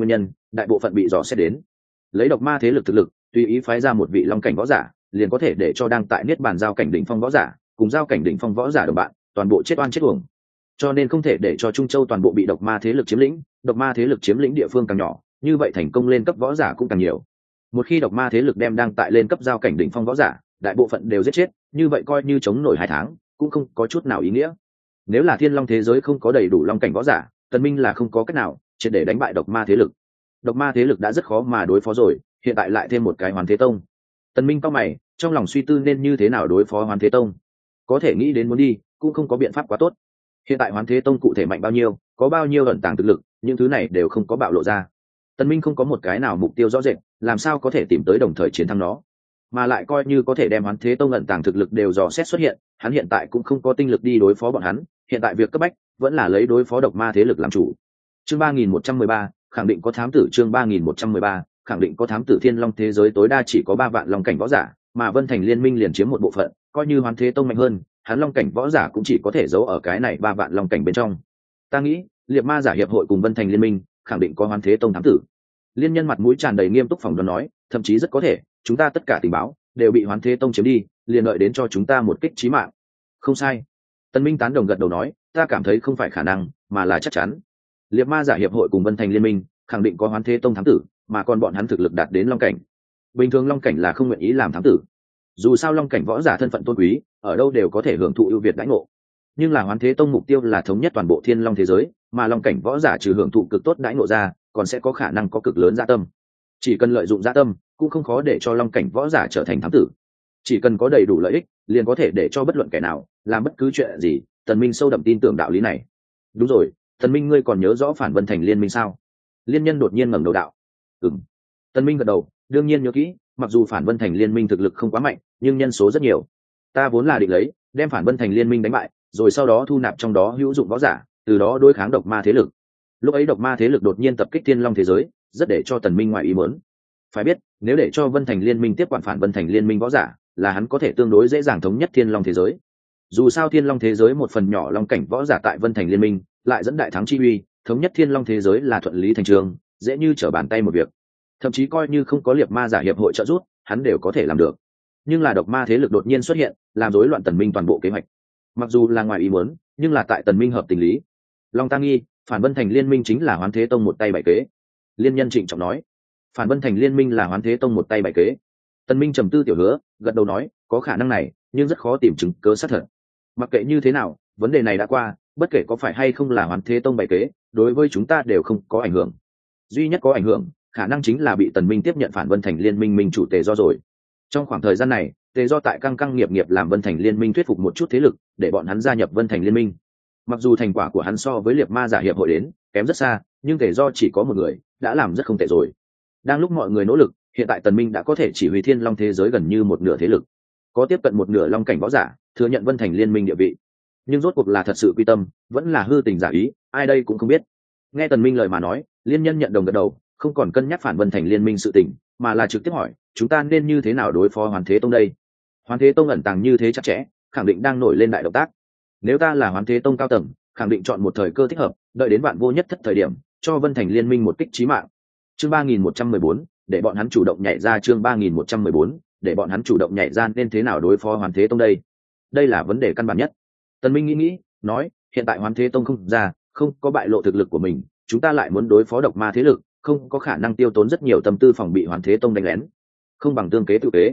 đại bộ phận bị dò xét đến. Lấy độc ma thế lực thực lực, tùy ý phái ra một vị long cảnh võ giả, liền có thể để cho đang tại niết bàn giao cảnh đỉnh phong võ giả cùng giao cảnh đỉnh phong võ giả đồng bạn toàn bộ chết oan chết uổng. Cho nên không thể để cho Trung Châu toàn bộ bị độc ma thế lực chiếm lĩnh, độc ma thế lực chiếm lĩnh địa phương càng nhỏ, như vậy thành công lên cấp võ giả cũng càng nhiều. Một khi độc ma thế lực đem đang tại lên cấp giao cảnh đỉnh phong võ giả, đại bộ phận đều giết chết, như vậy coi như chống nổi 2 tháng, cũng không có chút nào ý nghĩa. Nếu là Thiên Long thế giới không có đầy đủ long cảnh võ giả, Tần Minh là không có cách nào triệt để đánh bại độc ma thế lực. Độc ma thế lực đã rất khó mà đối phó rồi, hiện tại lại thêm một cái Hoàn Thế Tông. Tần Minh cau mày, trong lòng suy tư nên như thế nào đối phó Hoàn Thế Tông. Có thể nghĩ đến muốn đi, cũng không có biện pháp quá tốt. Hiện tại Hoàn Thế Tông cụ thể mạnh bao nhiêu, có bao nhiêu ẩn tàng thực lực, những thứ này đều không có bạo lộ ra. Tần Minh không có một cái nào mục tiêu rõ rệt, làm sao có thể tìm tới đồng thời chiến thắng nó. Mà lại coi như có thể đem Hoàn Thế Tông ẩn tàng thực lực đều dò xét xuất hiện, hắn hiện tại cũng không có tinh lực đi đối phó bọn hắn, hiện tại việc cấp bách vẫn là lấy đối phó độc ma thế lực làm chủ. Chương 3113, khẳng định có thám tử. Chương 3113, khẳng định có thám tử. Thiên Long thế giới tối đa chỉ có 3 vạn long cảnh võ giả, mà Vân Thành Liên minh liền chiếm một bộ phận, coi như Hoàn Thế Tông mạnh hơn, hắn long cảnh võ giả cũng chỉ có thể giấu ở cái này 3 vạn long cảnh bên trong. Ta nghĩ, Liệt Ma giả hiệp hội cùng Vân Thành Liên minh khẳng định có Hoàn Thế Tông thám tử. Liên Nhân mặt mũi tràn đầy nghiêm túc phỏng đoán nói, thậm chí rất có thể, chúng ta tất cả tình báo đều bị Hoàn Thế Tông chiếm đi, liền đợi đến cho chúng ta một kích chí mạng. Không sai. Tần Minh tán đồng gật đầu nói, ta cảm thấy không phải khả năng, mà là chắc chắn. Liệt Ma giả hiệp hội cùng Vân Thành Liên minh khẳng định có Hoàn Thế Tông thám tử, mà còn bọn hắn thực lực đạt đến long cảnh. Bình thường long cảnh là không nguyện ý làm thám tử. Dù sao long cảnh võ giả thân phận tôn quý, ở đâu đều có thể hưởng thụ ưu việt đãi ngộ. Nhưng là Hoàn Thế Tông mục tiêu là thống nhất toàn bộ Thiên Long thế giới, mà long cảnh võ giả trừ hưởng thụ cực tốt đãi ngộ ra, còn sẽ có khả năng có cực lớn dạ tâm. Chỉ cần lợi dụng dạ tâm, cũng không khó để cho long cảnh võ giả trở thành thám tử. Chỉ cần có đầy đủ lợi ích, liền có thể để cho bất luận kẻ nào làm bất cứ chuyện gì. Tần Minh sâu đậm tin tưởng đạo lý này. Đúng rồi, Tần Minh ngươi còn nhớ rõ Phản Vân Thành Liên minh sao? Liên Nhân đột nhiên ngẩng đầu đạo. Ừm. Tần Minh gật đầu, đương nhiên nhớ kỹ, mặc dù Phản Vân Thành Liên minh thực lực không quá mạnh, nhưng nhân số rất nhiều. Ta vốn là định lấy, đem Phản Vân Thành Liên minh đánh bại, rồi sau đó thu nạp trong đó hữu dụng võ giả, từ đó đối kháng độc ma thế lực. Lúc ấy độc ma thế lực đột nhiên tập kích Thiên Long thế giới, rất để cho Tần Minh ngoài ý muốn. Phải biết, nếu để cho Vân Thành Liên minh tiếp quản Phản Vân Thành Liên minh võ giả, là hắn có thể tương đối dễ dàng thống nhất Thiên Long thế giới. Dù sao Thiên Long thế giới một phần nhỏ long cảnh võ giả tại Vân Thành Liên minh, lại dẫn đại thắng chi uy, thống nhất Thiên Long thế giới là thuận lý thành trương, dễ như trở bàn tay một việc. Thậm chí coi như không có Liệt Ma giả hiệp hội trợ giúp, hắn đều có thể làm được. Nhưng là độc ma thế lực đột nhiên xuất hiện, làm rối loạn Tần Minh toàn bộ kế hoạch. Mặc dù là ngoài ý muốn, nhưng là tại Tần Minh hợp tình lý. Long ta nghi, Phản Vân Thành Liên minh chính là Hoán Thế Tông một tay bày kế. Liên Nhân trịnh trọng nói, Phản Vân Thành Liên minh là Hoán Thế Tông một tay bày kế. Tần Minh trầm tư tiểu hứa, gật đầu nói, có khả năng này, nhưng rất khó tìm chứng cứ xác thật. Mặc kệ như thế nào, vấn đề này đã qua, bất kể có phải hay không là Hoán Thế Tông bày kế, đối với chúng ta đều không có ảnh hưởng. Duy nhất có ảnh hưởng, khả năng chính là bị Tần Minh tiếp nhận Phản Vân Thành Liên minh minh chủ Tề Do rồi. Trong khoảng thời gian này, Tề Do tại căng căng nghiệp nghiệp làm Vân Thành Liên minh thuyết phục một chút thế lực, để bọn hắn gia nhập Vân Thành Liên minh. Mặc dù thành quả của hắn so với Liệt Ma giả hiệp hội đến kém rất xa, nhưng Tề Do chỉ có một người, đã làm rất không tệ rồi. Đang lúc mọi người nỗ lực, hiện tại Tần Minh đã có thể chỉ huy Thiên Long thế giới gần như một nửa thế lực, có tiếp cận một nửa long cảnh võ giả thừa nhận Vân Thành Liên minh địa vị. Nhưng rốt cuộc là thật sự quy tâm, vẫn là hư tình giả ý, ai đây cũng không biết. Nghe Tần Minh lời mà nói, Liên Nhân nhận đồng gật đầu, không còn cân nhắc Phản Vân Thành Liên minh sự tình, mà là trực tiếp hỏi, chúng ta nên như thế nào đối phó Hoàn Thế Tông đây? Hoàn Thế Tông ẩn tàng như thế chặt chẽ, khẳng định đang nổi lên đại động tác. Nếu ta là Hoàn Thế Tông cao tầng, khẳng định chọn một thời cơ thích hợp, đợi đến vạn vô nhất thất thời điểm, cho Vân Thành Liên minh một kích chí mạng. Chương 3114, để bọn hắn chủ động nhảy ra. Chương 3114, để bọn hắn chủ động nhảy ra. Nên thế nào đối phó Hoàn Thế Tông đây? Đây là vấn đề căn bản nhất. Tần Minh nghĩ, nói, hiện tại Hoàn Thế Tông không ra, không có bại lộ thực lực của mình, chúng ta lại muốn đối phó độc ma thế lực, không có khả năng tiêu tốn rất nhiều tâm tư phòng bị Hoàn Thế Tông đánh lén, không bằng tương kế tự kế.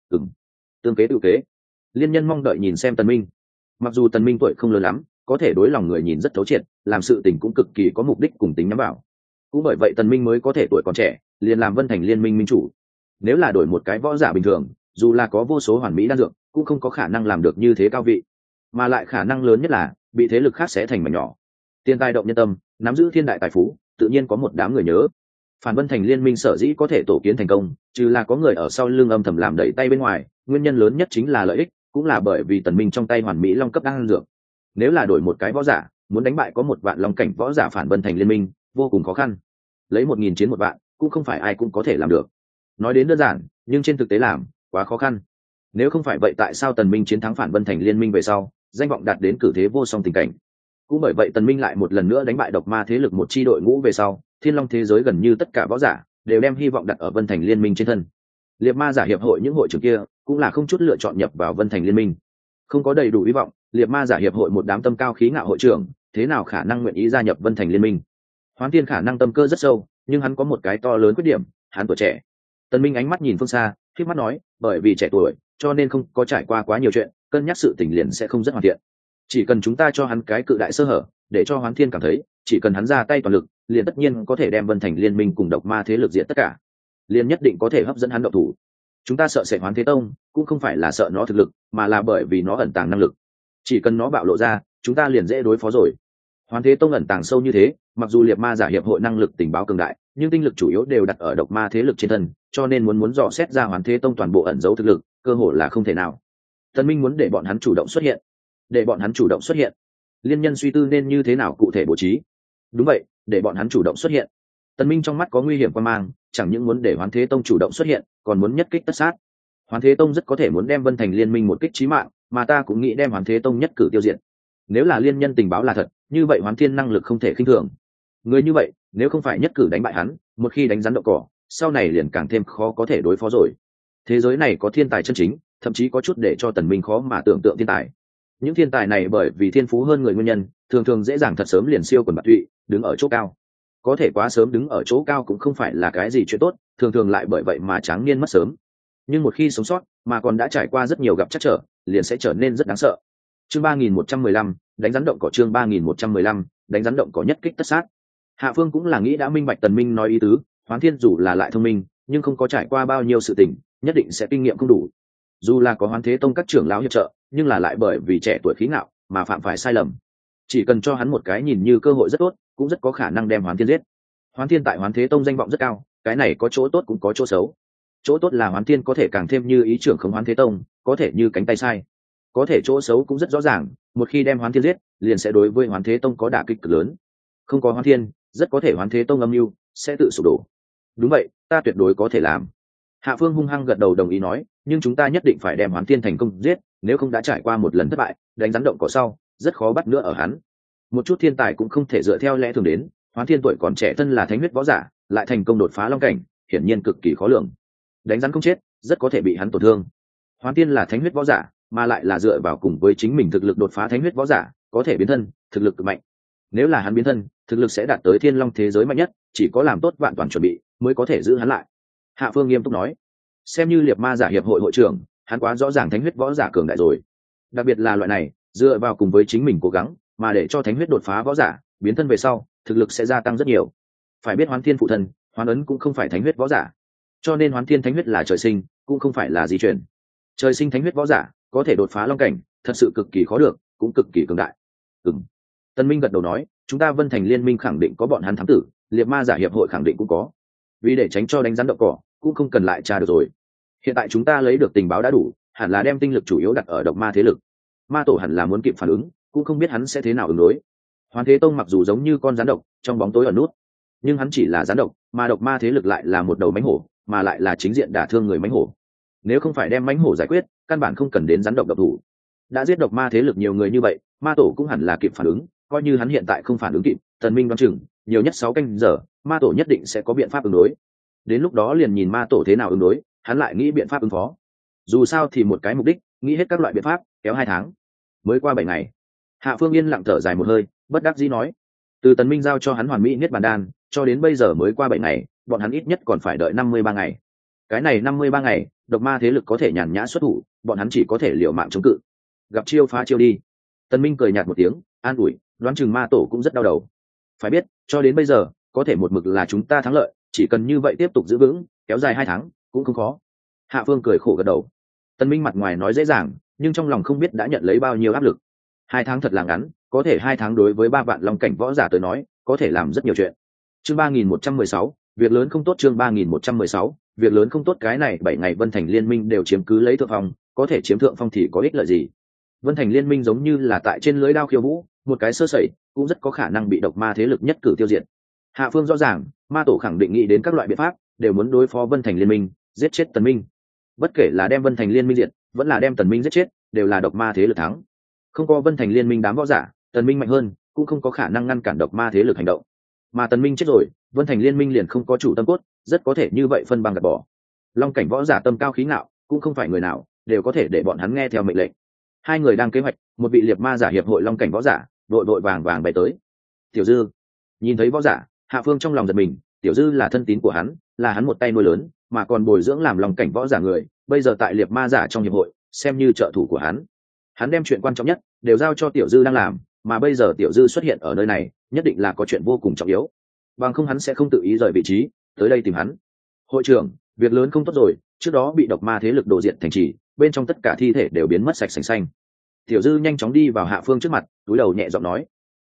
Tương kế tự kế. Liên Nhân mong đợi nhìn xem Tần Minh. Mặc dù Tần Minh tuổi không lớn lắm, có thể đối lòng người nhìn rất thấu triệt, làm sự tình cũng cực kỳ có mục đích cùng tính nhắm vào. Cũng bởi vậy Tần Minh mới có thể tuổi còn trẻ, liền làm Vân Thành Liên minh minh chủ. Nếu là đổi một cái võ giả bình thường, dù là có vô số hoàn mỹ đan dược, cũng không có khả năng làm được như thế cao vị, mà lại khả năng lớn nhất là bị thế lực khác xé thành mảnh nhỏ. Tiền tài động nhân tâm, nắm giữ thiên đại tài phú, tự nhiên có một đám người nhớ. Phản Vân Thành Liên minh sở dĩ có thể tổ kiến thành công, trừ là có người ở sau lưng âm thầm làm đẩy tay bên ngoài, nguyên nhân lớn nhất chính là lợi ích, cũng là bởi vì Tần Minh trong tay hoàn mỹ long cấp đan dược. Nếu là đổi một cái võ giả, muốn đánh bại có một vạn long cảnh võ giả Phản Vân Thành Liên minh, vô cùng khó khăn. Lấy 1000 chiến một vạn, cũng không phải ai cũng có thể làm được. Nói đến đơn giản, nhưng trên thực tế làm quá khó khăn. Nếu không phải vậy, tại sao Tần Minh chiến thắng Phản Vân Thành Liên minh về sau, danh vọng đạt đến cử thế vô song tình cảnh? Cũng bởi vậy Tần Minh lại một lần nữa đánh bại độc ma thế lực một chi đội ngũ về sau, thiên long thế giới gần như tất cả võ giả đều đem hy vọng đặt ở vân thành liên minh trên thân. Liệt ma giả hiệp hội những hội trưởng kia cũng là không chút lựa chọn nhập vào vân thành liên minh. Không có đầy đủ hy vọng, liệt ma giả hiệp hội một đám tâm cao khí ngạo hội trưởng thế nào khả năng nguyện ý gia nhập vân thành liên minh. Hoán Thiên khả năng tâm cơ rất sâu, nhưng hắn có một cái to lớn khuyết điểm, hắn tuổi trẻ. Tần Minh ánh mắt nhìn phương xa, khép mắt nói, bởi vì trẻ tuổi cho nên không có trải qua quá nhiều chuyện, cân nhắc sự tình liền sẽ không rất hoàn thiện. Chỉ cần chúng ta cho hắn cái cự đại sơ hở, để cho Hoán Thiên cảm thấy chỉ cần hắn ra tay toàn lực, liền tất nhiên có thể đem vân thành liên minh cùng độc ma thế lực diệt tất cả, liền nhất định có thể hấp dẫn hắn động thủ. Chúng ta sợ sệt Hoán Thế Tông cũng không phải là sợ nó thực lực, mà là bởi vì nó ẩn tàng năng lực, chỉ cần nó bạo lộ ra chúng ta liền dễ đối phó rồi. Hoán Thế Tông ẩn tàng sâu như thế, mặc dù liệt ma giả hiệp hội năng lực tình báo cường đại, nhưng tinh lực chủ yếu đều đặt ở độc ma thế lực trên thân, cho nên muốn dò xét ra Hoán Thế Tông toàn bộ ẩn giấu thực lực cơ hội là không thể nào. Tần Minh muốn để bọn hắn chủ động xuất hiện. Để bọn hắn chủ động xuất hiện. Liên Nhân suy tư nên như thế nào cụ thể bố trí. Đúng vậy, để bọn hắn chủ động xuất hiện. Tần Minh trong mắt có nguy hiểm quan mang, chẳng những muốn để Hoán Thế Tông chủ động xuất hiện, còn muốn nhất kích tất sát. Hoán Thế Tông rất có thể muốn đem Vân Thành Liên minh một kích chí mạng, mà ta cũng nghĩ đem Hoán Thế Tông nhất cử tiêu diệt. Nếu là Liên Nhân tình báo là thật, như vậy Hoán Thiên năng lực không thể khinh thường. Người như vậy, nếu không phải nhất cử đánh bại hắn, một khi đánh rắn đậu cỏ, sau này liền càng thêm khó có thể đối phó rồi. Thế giới này có thiên tài chân chính, thậm chí có chút để cho Tần Minh khó mà tưởng tượng thiên tài. Những thiên tài này bởi vì thiên phú hơn người nguyên nhân, thường thường dễ dàng thật sớm liền siêu quần bạt tụy, đứng ở chỗ cao. Có thể quá sớm đứng ở chỗ cao cũng không phải là cái gì chuyện tốt, thường thường lại bởi vậy mà tráng niên mất sớm. Nhưng một khi sống sót, mà còn đã trải qua rất nhiều gặp trắc trở, liền sẽ trở nên rất đáng sợ. Chương 3115, đánh rắn động cỏ. Chương 3115, đánh rắn động cỏ nhất kích tất sát. Hạ Phương cũng là nghĩ đã minh bạch Tần Minh nói ý tứ, Hoán Thiên dù là lại thông minh, nhưng không có trải qua bao nhiêu sự tình, nhất định sẽ kinh nghiệm không đủ. Dù là có Hoán Thế Tông các trưởng lão hiệp trợ, nhưng là lại bởi vì trẻ tuổi khí ngạo mà phạm phải sai lầm. Chỉ cần cho hắn một cái nhìn như cơ hội rất tốt, cũng rất có khả năng đem Hoán Thiên giết. Hoán Thiên tại Hoán Thế Tông danh vọng rất cao, cái này có chỗ tốt cũng có chỗ xấu. Chỗ tốt là Hoán Thiên có thể càng thêm như ý trưởng khống Hoán Thế Tông, có thể như cánh tay sai. Có thể chỗ xấu cũng rất rõ ràng, một khi đem Hoán Thiên giết, liền sẽ đối với Hoán Thế Tông có đả kích cực lớn. Không có Hoán Thiên, rất có thể Hoán Thế Tông âm mưu sẽ tự sụp đổ. Đúng vậy, ta tuyệt đối có thể làm. Hạ Phương hung hăng gật đầu đồng ý nói, nhưng chúng ta nhất định phải đem Hoán Thiên thành công giết, nếu không đã trải qua một lần thất bại, đánh rắn động cỏ sau, rất khó bắt nữa ở hắn. Một chút thiên tài cũng không thể dựa theo lẽ thường đến, Hoán Thiên tuổi còn trẻ thân là thánh huyết võ giả, lại thành công đột phá long cảnh, hiển nhiên cực kỳ khó lường. Đánh rắn không chết, rất có thể bị hắn tổn thương. Hoán Thiên là thánh huyết võ giả, mà lại là dựa vào cùng với chính mình thực lực đột phá thánh huyết võ giả, có thể biến thân, thực lực cực mạnh. Nếu là hắn biến thân, thực lực sẽ đạt tới thiên long thế giới mạnh nhất, chỉ có làm tốt vạn toàn chuẩn bị mới có thể giữ hắn lại. Hạ Phương nghiêm túc nói, xem như liệt ma giả hiệp hội hội trưởng, hắn quá rõ ràng thánh huyết võ giả cường đại rồi. Đặc biệt là loại này dựa vào cùng với chính mình cố gắng mà để cho thánh huyết đột phá võ giả biến thân về sau, thực lực sẽ gia tăng rất nhiều. Phải biết Hoán Thiên phụ thân Hoán Ấn cũng không phải thánh huyết võ giả, cho nên Hoán Thiên thánh huyết là trời sinh, cũng không phải là di chuyển. Trời sinh thánh huyết võ giả có thể đột phá long cảnh, thật sự cực kỳ khó được, cũng cực kỳ cường đại. Tân Minh gật đầu nói, chúng ta Vân Thành Liên minh khẳng định có bọn hắn thám tử, liệt ma giả hiệp hội khẳng định cũng có. Vì để tránh cho đánh rắn động cỏ, cũng không cần lại tra được rồi. Hiện tại chúng ta lấy được tình báo đã đủ, hẳn là đem tinh lực chủ yếu đặt ở độc ma thế lực. Ma tổ hẳn là muốn kịp phản ứng, cũng không biết hắn sẽ thế nào ứng đối. Hoán Thế Tông mặc dù giống như con rắn độc trong bóng tối ở nút, nhưng hắn chỉ là rắn độc, mà độc ma thế lực lại là một đầu mãnh hổ, mà lại là chính diện đả thương người mãnh hổ. Nếu không phải đem mãnh hổ giải quyết, căn bản không cần đến rắn độc độc thủ. Đã giết độc ma thế lực nhiều người như vậy, ma tổ cũng hẳn là kịp phản ứng, coi như hắn hiện tại không phản ứng kịp, Tần Minh đoán chừng nhiều nhất 6 canh giờ, ma tổ nhất định sẽ có biện pháp ứng đối. Đến lúc đó liền nhìn ma tổ thế nào ứng đối, hắn lại nghĩ biện pháp ứng phó. Dù sao thì một cái mục đích, nghĩ hết các loại biện pháp, kéo 2 tháng. Mới qua 7 ngày. Hạ Phương yên lặng thở dài một hơi, bất đắc dĩ nói, từ Tần Minh giao cho hắn hoàn mỹ niết bàn đan, cho đến bây giờ mới qua 7 ngày, bọn hắn ít nhất còn phải đợi 53 ngày. Cái này 53 ngày, độc ma thế lực có thể nhàn nhã xuất thủ, bọn hắn chỉ có thể liều mạng chống cự. Gặp chiêu phá chiêu đi. Tần Minh cười nhạt một tiếng, an ủi, đoán chừng ma tổ cũng rất đau đầu. Phải biết, cho đến bây giờ, có thể một mực là chúng ta thắng lợi, chỉ cần như vậy tiếp tục giữ vững, kéo dài 2 tháng, cũng không khó. Hạ Phương cười khổ gật đầu. Tần Minh mặt ngoài nói dễ dàng, nhưng trong lòng không biết đã nhận lấy bao nhiêu áp lực. 2 tháng thật là ngắn, có thể 2 tháng đối với 3 vạn long cảnh võ giả tới nói, có thể làm rất nhiều chuyện. Chương 3116, việc lớn không tốt. Chương 3116, việc lớn không tốt. Cái này 7 ngày Vân Thành Liên minh đều chiếm cứ lấy thượng phong, có thể chiếm thượng phong thì có ích lợi gì? Vân Thành Liên minh giống như là tại trên lưới đao khiêu vũ, một cái sơ sẩy cũng rất có khả năng bị độc ma thế lực nhất cử tiêu diệt. Hạ Phương rõ ràng, ma tổ khẳng định nghĩ đến các loại biện pháp, đều muốn đối phó Vân Thành Liên minh, giết chết Tần Minh. Bất kể là đem Vân Thành Liên minh diệt, vẫn là đem Tần Minh giết chết, đều là độc ma thế lực thắng. Không có Vân Thành Liên minh đám võ giả, Tần Minh mạnh hơn, cũng không có khả năng ngăn cản độc ma thế lực hành động. Mà Tần Minh chết rồi, Vân Thành Liên minh liền không có chủ tâm cốt, rất có thể như vậy phân băng gạt bỏ. Long cảnh võ giả tâm cao khí ngạo, cũng không phải người nào đều có thể để bọn hắn nghe theo mệnh lệnh. Hai người đang kế hoạch, một vị liệt ma giả hiệp hội long cảnh võ giả vội vội vàng vàng bay tới. Tiểu Dư nhìn thấy võ giả, Hạ Phương trong lòng giật mình. Tiểu Dư là thân tín của hắn, là hắn một tay nuôi lớn, mà còn bồi dưỡng làm long cảnh võ giả người, bây giờ tại liệt ma giả trong hiệp hội xem như trợ thủ của hắn. Hắn đem chuyện quan trọng nhất đều giao cho Tiểu Dư đang làm, mà bây giờ Tiểu Dư xuất hiện ở nơi này, nhất định là có chuyện vô cùng trọng yếu, bằng không hắn sẽ không tự ý rời vị trí tới đây tìm hắn. Hội trưởng, việc lớn không tốt rồi, trước đó bị độc ma thế lực đổ diện thành trì, bên trong tất cả thi thể đều biến mất sạch sành xanh. Tiểu Dư nhanh chóng đi vào Hạ Phương trước mặt, cúi đầu nhẹ giọng nói.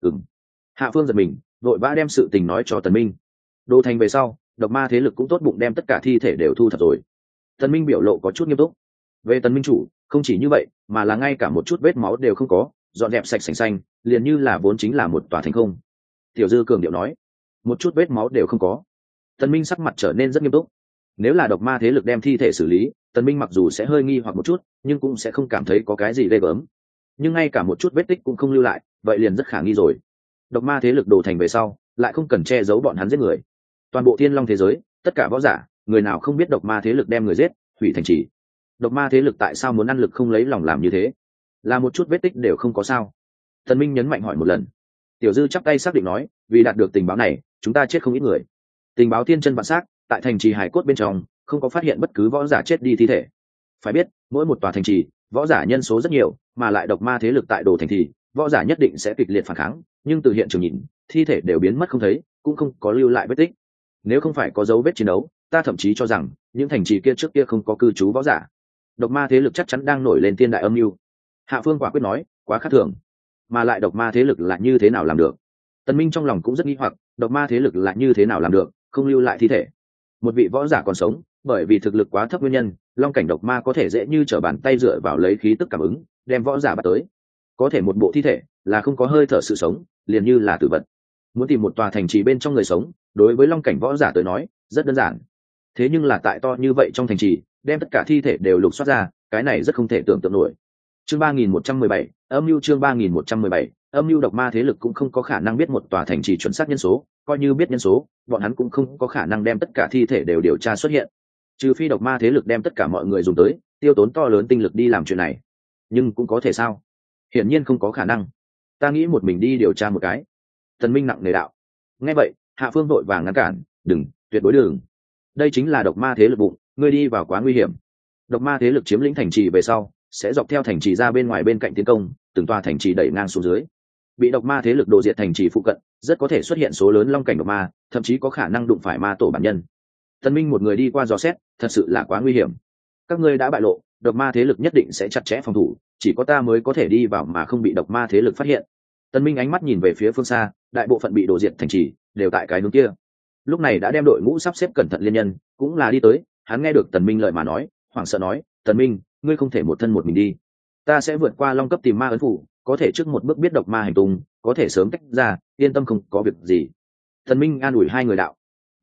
Hạ Phương giật mình, vội vã đem sự tình nói cho Tần Minh. Đồ thành về sau, độc ma thế lực cũng tốt bụng đem tất cả thi thể đều thu thập rồi. Tần Minh biểu lộ có chút nghiêm túc. Về Tần Minh chủ, không chỉ như vậy, mà là ngay cả một chút vết máu đều không có, dọn dẹp sạch sành xanh, liền như là vốn chính là một tòa thành không. Tiểu Dư cường điệu nói. Một chút vết máu đều không có. Tần Minh sắc mặt trở nên rất nghiêm túc. Nếu là độc ma thế lực đem thi thể xử lý, Tần Minh mặc dù sẽ hơi nghi hoặc một chút, nhưng cũng sẽ không cảm thấy có cái gì ghê gớm. Nhưng ngay cả một chút vết tích cũng không lưu lại, vậy liền rất khả nghi rồi. Độc ma thế lực đổ thành về sau, lại không cần che giấu bọn hắn giết người. Toàn bộ thiên long thế giới, tất cả võ giả, người nào không biết độc ma thế lực đem người giết, hủy thành trì. Độc ma thế lực tại sao muốn ăn lực không lấy lòng làm như thế? Là một chút vết tích đều không có sao? Tần Minh nhấn mạnh hỏi một lần. Tiểu Dư chắp tay xác định nói, vì đạt được tình báo này, chúng ta chết không ít người. Tình báo thiên chân vạn xác, tại thành trì hải cốt bên trong, không có phát hiện bất cứ võ giả chết đi thi thể. Phải biết, mỗi một tòa thành trì, võ giả nhân số rất nhiều, mà lại độc ma thế lực tại đồ thành trì, võ giả nhất định sẽ kịch liệt phản kháng, nhưng từ hiện trường nhìn, thi thể đều biến mất không thấy, cũng không có lưu lại vết tích. Nếu không phải có dấu vết chiến đấu, ta thậm chí cho rằng những thành trì kia trước kia không có cư trú võ giả. Độc ma thế lực chắc chắn đang nổi lên thiên đại âm mưu. Hạ Phương quả quyết nói, quá khác thường. Mà lại độc ma thế lực là như thế nào làm được? Tần Minh trong lòng cũng rất nghi hoặc, độc ma thế lực là như thế nào làm được, không lưu lại thi thể. Một vị võ giả còn sống, bởi vì thực lực quá thấp nguyên nhân, long cảnh độc ma có thể dễ như trở bàn tay dựa vào lấy khí tức cảm ứng, đem võ giả bắt tới. Có thể một bộ thi thể là không có hơi thở sự sống, liền như là tử vật. Muốn tìm một tòa thành trì bên trong người sống, đối với long cảnh võ giả tới nói, rất đơn giản. Thế nhưng là tại to như vậy trong thành trì, đem tất cả thi thể đều lục soát ra, cái này rất không thể tưởng tượng nổi. Chương 3117, âm mưu chương 3117, âm mưu độc ma thế lực cũng không có khả năng biết một tòa thành trì chuẩn xác nhân số, coi như biết nhân số, bọn hắn cũng không có khả năng đem tất cả thi thể đều điều tra xuất hiện. Trừ phi độc ma thế lực đem tất cả mọi người dùng tới, tiêu tốn to lớn tinh lực đi làm chuyện này. Nhưng cũng có thể sao? Hiển nhiên không có khả năng. Ta nghĩ một mình đi điều tra một cái. Tần Minh nặng nề đạo. Nghe vậy, Hạ Phương vội vàng ngăn cản, đừng, tuyệt đối đừng. Đây chính là độc ma thế lực bụng, ngươi đi vào quá nguy hiểm. Độc ma thế lực chiếm lĩnh thành trì về sau, sẽ dọc theo thành trì ra bên ngoài bên cạnh tiến công, từng tòa thành trì đẩy ngang xuống dưới. Bị độc ma thế lực đổ diệt thành trì phụ cận, rất có thể xuất hiện số lớn long cảnh độc ma, thậm chí có khả năng đụng phải ma tổ bản nhân. Tần Minh một người đi qua dò xét, thật sự là quá nguy hiểm. Các ngươi đã bại lộ, độc ma thế lực nhất định sẽ chặt chẽ phòng thủ, chỉ có ta mới có thể đi vào mà không bị độc ma thế lực phát hiện. Tần Minh ánh mắt nhìn về phía phương xa, đại bộ phận bị đổ diệt thành trì đều tại cái hướng kia. Lúc này đã đem đội ngũ sắp xếp cẩn thận liên nhân, cũng là đi tới. Hắn nghe được Tần Minh lời mà nói, hoảng sợ nói, Tần Minh, ngươi không thể một thân một mình đi. Ta sẽ vượt qua long cấp tìm ma ấn phủ, có thể trước một bước biết độc ma hành tung, có thể sớm tách ra, yên tâm không có việc gì. Tần Minh an ủi hai người đạo.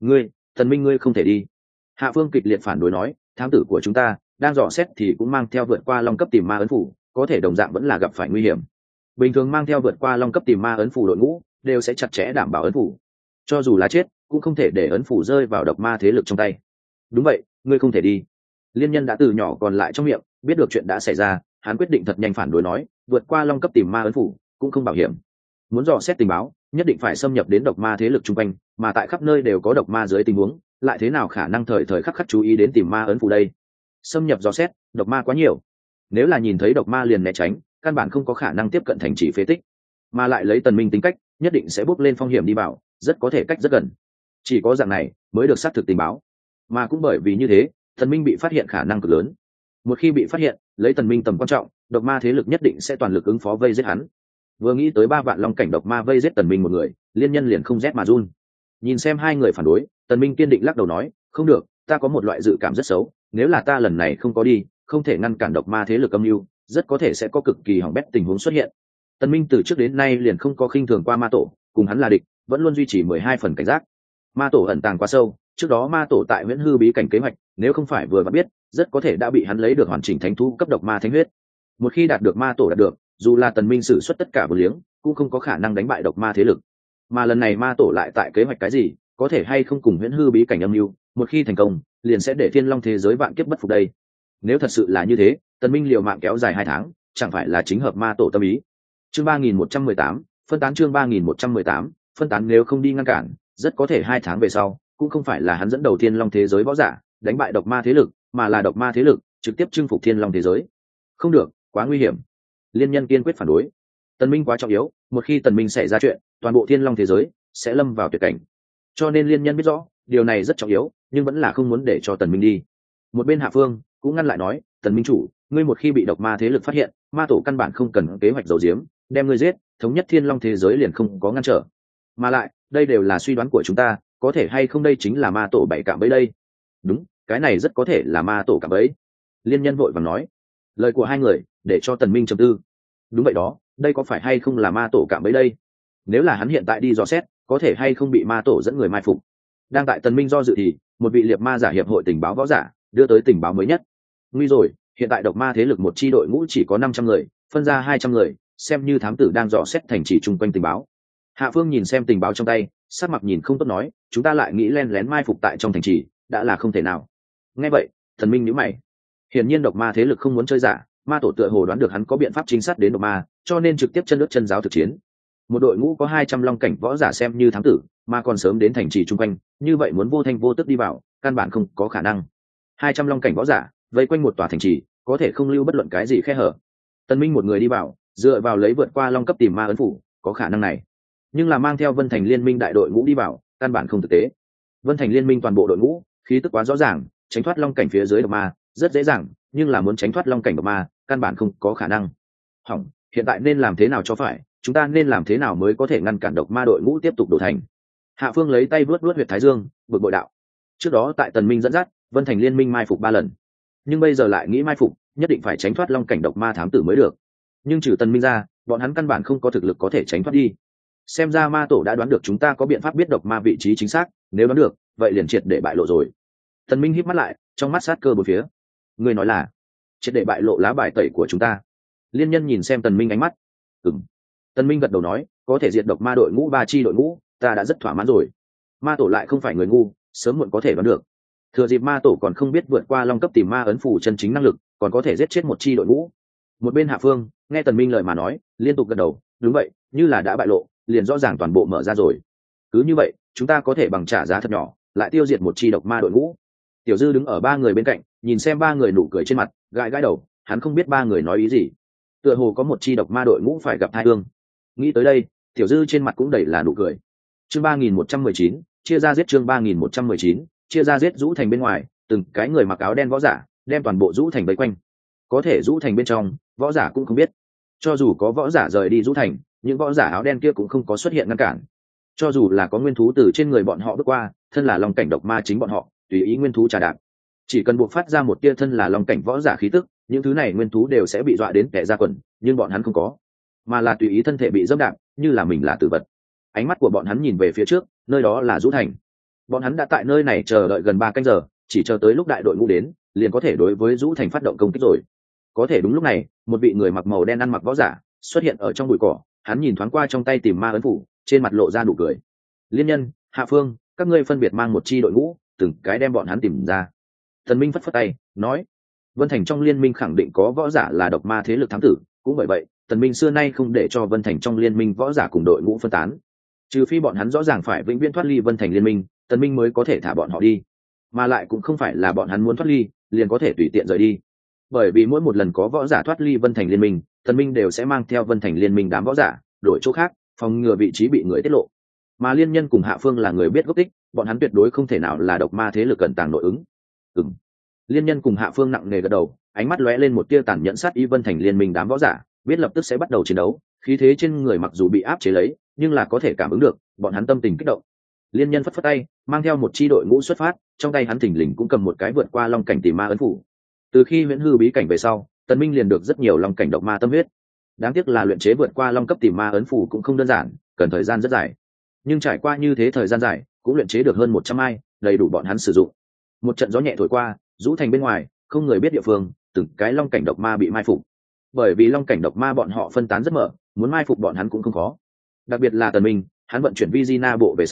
Tần Minh ngươi không thể đi. Hạ Phương kịch liệt phản đối nói, thám tử của chúng ta đang dò xét thì cũng mang theo vượt qua long cấp tìm ma ấn phủ, có thể đồng dạng vẫn là gặp phải nguy hiểm. Bình thường mang theo vượt qua long cấp tìm ma ấn phủ đội ngũ đều sẽ chặt chẽ đảm bảo ấn phủ, cho dù là chết cũng không thể để ấn phủ rơi vào độc ma thế lực trong tay. Đúng vậy, ngươi không thể đi. Liên nhân đã từ nhỏ còn lại trong miệng, biết được chuyện đã xảy ra, hắn quyết định thật nhanh phản đối nói, vượt qua long cấp tìm ma ấn phủ cũng không bảo hiểm. Muốn dò xét tình báo, nhất định phải xâm nhập đến độc ma thế lực chung quanh, mà tại khắp nơi đều có độc ma dưới tình huống, lại thế nào khả năng thời thời khắc khắc chú ý đến tìm ma ấn phủ đây? Xâm nhập dò xét, độc ma quá nhiều, nếu là nhìn thấy độc ma liền né tránh, căn bản không có khả năng tiếp cận thành trì phế tích, mà lại lấy Tần Minh tính cách, nhất định sẽ bước lên phong hiểm đi vào, rất có thể cách rất gần. Chỉ có dạng này mới được xác thực tình báo, mà cũng bởi vì như thế, Tần Minh bị phát hiện khả năng cực lớn. Một khi bị phát hiện, lấy Tần Minh tầm quan trọng, độc ma thế lực nhất định sẽ toàn lực ứng phó vây giết hắn. Vừa nghĩ tới 3 vạn long cảnh độc ma vây giết Tần Minh một người, liên nhân liền không rét mà run. Nhìn xem hai người phản đối, Tần Minh kiên định lắc đầu nói, không được, ta có một loại dự cảm rất xấu, nếu là ta lần này không có đi, không thể ngăn cản độc ma thế lực âm mưu, rất có thể sẽ có cực kỳ hỏng bét tình huống xuất hiện. Tần Minh từ trước đến nay liền không có khinh thường qua ma tổ, cùng hắn là địch, vẫn luôn duy trì 12 phần cảnh giác. Ma tổ ẩn tàng quá sâu, trước đó ma tổ tại Viễn Hư bí cảnh kế hoạch, nếu không phải vừa vặn biết, rất có thể đã bị hắn lấy được hoàn chỉnh thánh thú cấp độc ma thánh huyết. Một khi đạt được ma tổ đạt được, dù là Tần Minh sử xuất tất cả vô liếng, cũng không có khả năng đánh bại độc ma thế lực. Mà lần này ma tổ lại tại kế hoạch cái gì, có thể hay không cùng huyễn hư bí cảnh âm mưu, một khi thành công liền sẽ để thiên long thế giới vạn kiếp bất phục đây. Nếu thật sự là như thế, tần minh liều mạng kéo dài 2 tháng chẳng phải là chính hợp ma tổ tâm ý. Chương 3118, phân tán. Chương 3118, phân tán. Nếu không đi ngăn cản, rất có thể 2 tháng về sau cũng không phải là hắn dẫn đầu thiên long thế giới võ giả đánh bại độc ma thế lực, mà là độc ma thế lực trực tiếp chinh phục thiên long thế giới. Không được, quá nguy hiểm. Liên Nhân kiên quyết phản đối. Tần minh quá trọng yếu, một khi tần minh xảy ra chuyện, toàn bộ thiên long thế giới sẽ lâm vào tuyệt cảnh. Cho nên Liên Nhân biết rõ điều này rất trọng yếu, nhưng vẫn là không muốn để cho tần minh đi. Một bên Hạ Phương cũng ngăn lại nói, tần minh chủ, ngươi một khi bị độc ma thế lực phát hiện, ma tổ căn bản không cần kế hoạch giấu giếm, đem ngươi giết, thống nhất thiên long thế giới liền không có ngăn trở. Mà lại đây đều là suy đoán của chúng ta, có thể hay không đây chính là ma tổ bảy cạm bẫy đây. Đúng, cái này rất có thể là ma tổ cạm bẫy. Liên Nhân vội vàng nói. Lời của hai người để cho tần minh trầm tư. Đúng vậy đó, đây có phải hay không là ma tổ cạm bẫy đây? Nếu là hắn hiện tại đi dò xét, có thể hay không bị ma tổ dẫn người mai phục. Đang tại tần minh do dự thì một vị liệt ma giả hiệp hội tình báo võ giả đưa tới tình báo mới nhất. Nguy rồi, hiện tại độc ma thế lực một chi đội ngũ chỉ có 500 người, phân ra 200 người, xem như thám tử đang dò xét thành trì chung quanh tình báo. Hạ Phương nhìn xem tình báo trong tay, sắc mặt nhìn không tốt nói, chúng ta lại nghĩ len lén mai phục tại trong thành trì, đã là không thể nào. Nghe vậy, thần minh nhíu mày. Hiển nhiên độc ma thế lực không muốn chơi giả, ma tổ tựa hồ đoán được hắn có biện pháp chính xác đến độc ma, cho nên trực tiếp chân nước chân giáo thực chiến. Một đội ngũ có 200 long cảnh võ giả xem như thám tử, mà còn sớm đến thành trì chung quanh, như vậy muốn vô thanh vô tức đi vào, căn bản không có khả năng. 200 long cảnh võ giả vây quanh một tòa thành trì, có thể không lưu bất luận cái gì khe hở. Tần Minh một người đi vào, dựa vào lấy vượt qua long cấp tìm ma ấn phủ, có khả năng này. Nhưng là mang theo Vân Thành Liên Minh đại đội ngũ đi vào, căn bản không thực tế. Vân Thành Liên Minh toàn bộ đội ngũ, khí tức quá rõ ràng, tránh thoát long cảnh phía dưới độc ma rất dễ dàng, nhưng là muốn tránh thoát long cảnh độc ma, căn bản không có khả năng. Hỏng, hiện tại nên làm thế nào cho phải, chúng ta nên làm thế nào mới có thể ngăn cản độc ma đội ngũ tiếp tục đổ thành? Hạ Phương lấy tay vuốt vuốt huyệt thái dương, bực bội đạo. Trước đó tại Tần Minh dẫn dắt, Vân Thành Liên Minh mai phục 3 lần, nhưng bây giờ lại nghĩ mai phục, nhất định phải tránh thoát long cảnh độc ma thám tử mới được. Nhưng trừ Tần Minh ra, bọn hắn căn bản không có thực lực có thể tránh thoát đi. Xem ra ma tổ đã đoán được chúng ta có biện pháp biết độc ma vị trí chính xác, nếu đoán được, vậy liền triệt để bại lộ rồi. Tần Minh híp mắt lại, trong mắt sát cơ bốn phía. Người nói là triệt để bại lộ lá bài tẩy của chúng ta? Liên Nhân nhìn xem Tần Minh ánh mắt. Tần Minh gật đầu nói, có thể diệt độc ma đội ngũ 3 chi đội ngũ, ta đã rất thỏa mãn rồi. Ma tổ lại không phải người ngu, sớm muộn có thể đoán được. Thừa dịp ma tổ còn không biết vượt qua long cấp tìm ma ấn phủ chân chính năng lực, còn có thể giết chết một chi đội ngũ. Một bên Hạ Phương nghe Tần Minh lời mà nói, liên tục gật đầu, đúng vậy, như là đã bại lộ, liền rõ ràng toàn bộ mở ra rồi. Cứ như vậy, chúng ta có thể bằng trả giá thật nhỏ, lại tiêu diệt một chi độc ma đội ngũ. Tiểu Dư đứng ở 3 người bên cạnh, nhìn xem 3 người nụ cười trên mặt, gãi gãi đầu, hắn không biết 3 người nói ý gì. Tựa hồ có một chi độc ma đội ngũ phải gặp tai ương. Nghĩ tới đây, Tiểu Dư trên mặt cũng đầy là nụ cười. Chương 3119, chia ra giết. Chương 3119, chia ra giết. Dũ Thành bên ngoài, từng cái người mặc áo đen võ giả đem toàn bộ Dũ Thành vây quanh. Có thể Dũ Thành bên trong, võ giả cũng không biết. Cho dù có võ giả rời đi Dũ Thành, những võ giả áo đen kia cũng không có xuất hiện ngăn cản. Cho dù là có nguyên thú từ trên người bọn họ bước qua, thân là long cảnh độc ma chính bọn họ tùy ý nguyên thú trà đạp, chỉ cần buộc phát ra một tia thân là long cảnh võ giả khí tức, những thứ này nguyên thú đều sẽ bị dọa đến kẻ ra quần, nhưng bọn hắn không có, mà là tùy ý thân thể bị dẫm đạp, như là mình là tử vật. Ánh mắt của bọn hắn nhìn về phía trước, nơi đó là Dũ Thành. Bọn hắn đã tại nơi này chờ đợi gần 3 canh giờ, chỉ chờ tới lúc đại đội ngũ đến, liền có thể đối với Dũ Thành phát động công kích rồi. Có thể đúng lúc này, một vị người mặc màu đen ăn mặc võ giả xuất hiện ở trong bụi cỏ, hắn nhìn thoáng qua trong tay tìm ma ấn phủ, trên mặt lộ ra nụ cười. Liên Nhân, Hạ Phương, các ngươi phân biệt mang một chi đội ngũ, từng cái đem bọn hắn tìm ra. Tần Minh phất phất tay, nói: Vân Thành trong liên minh khẳng định có võ giả là độc ma thế lực thám tử, cũng bởi vậy, Tần Minh xưa nay không để cho Vân Thành trong liên minh võ giả cùng đội ngũ phân tán. Trừ phi bọn hắn rõ ràng phải vĩnh viễn thoát ly Vân Thành liên minh, Tần Minh mới có thể thả bọn họ đi. Mà lại cũng không phải là bọn hắn muốn thoát ly, liền có thể tùy tiện rời đi. Bởi vì mỗi một lần có võ giả thoát ly Vân Thành liên minh, Tần Minh đều sẽ mang theo Vân Thành liên minh đám võ giả đổi chỗ khác, phòng ngừa vị trí bị người tiết lộ. Mà Liên Nhân cùng Hạ Phương là người biết gốc tích, bọn hắn tuyệt đối không thể nào là độc ma thế lực cẩn tàng nội ứng. Liên Nhân cùng Hạ Phương nặng nề gật đầu, ánh mắt lóe lên một tia tàn nhẫn sát ý. Vân Thành liên minh đám võ giả biết lập tức sẽ bắt đầu chiến đấu, khí thế trên người mặc dù bị áp chế lấy, nhưng là có thể cảm ứng được bọn hắn tâm tình kích động. Liên Nhân phất phất tay, mang theo một chi đội ngũ xuất phát, trong tay hắn thình lình cũng cầm một cái vượt qua long cảnh tìm ma ấn phủ. Từ khi huyễn hư bí cảnh về sau, Tần Minh liền được rất nhiều long cảnh độc ma tâm huyết. Đáng tiếc là luyện chế vượt qua long cấp tìm ma ấn phủ cũng không đơn giản, cần thời gian rất dài. Nhưng trải qua như thế thời gian dài, cũng luyện chế được hơn 100 ai, đầy đủ bọn hắn sử dụng. Một trận gió nhẹ thổi qua, Dũ Thành bên ngoài, không người biết địa phương, từng cái long cảnh độc ma bị mai phục. Bởi vì long cảnh độc ma bọn họ phân tán rất mở, muốn mai phục bọn hắn cũng không khó. Đặc biệt là Tần Minh, hắn vận chuyển Vizina bộ về sau,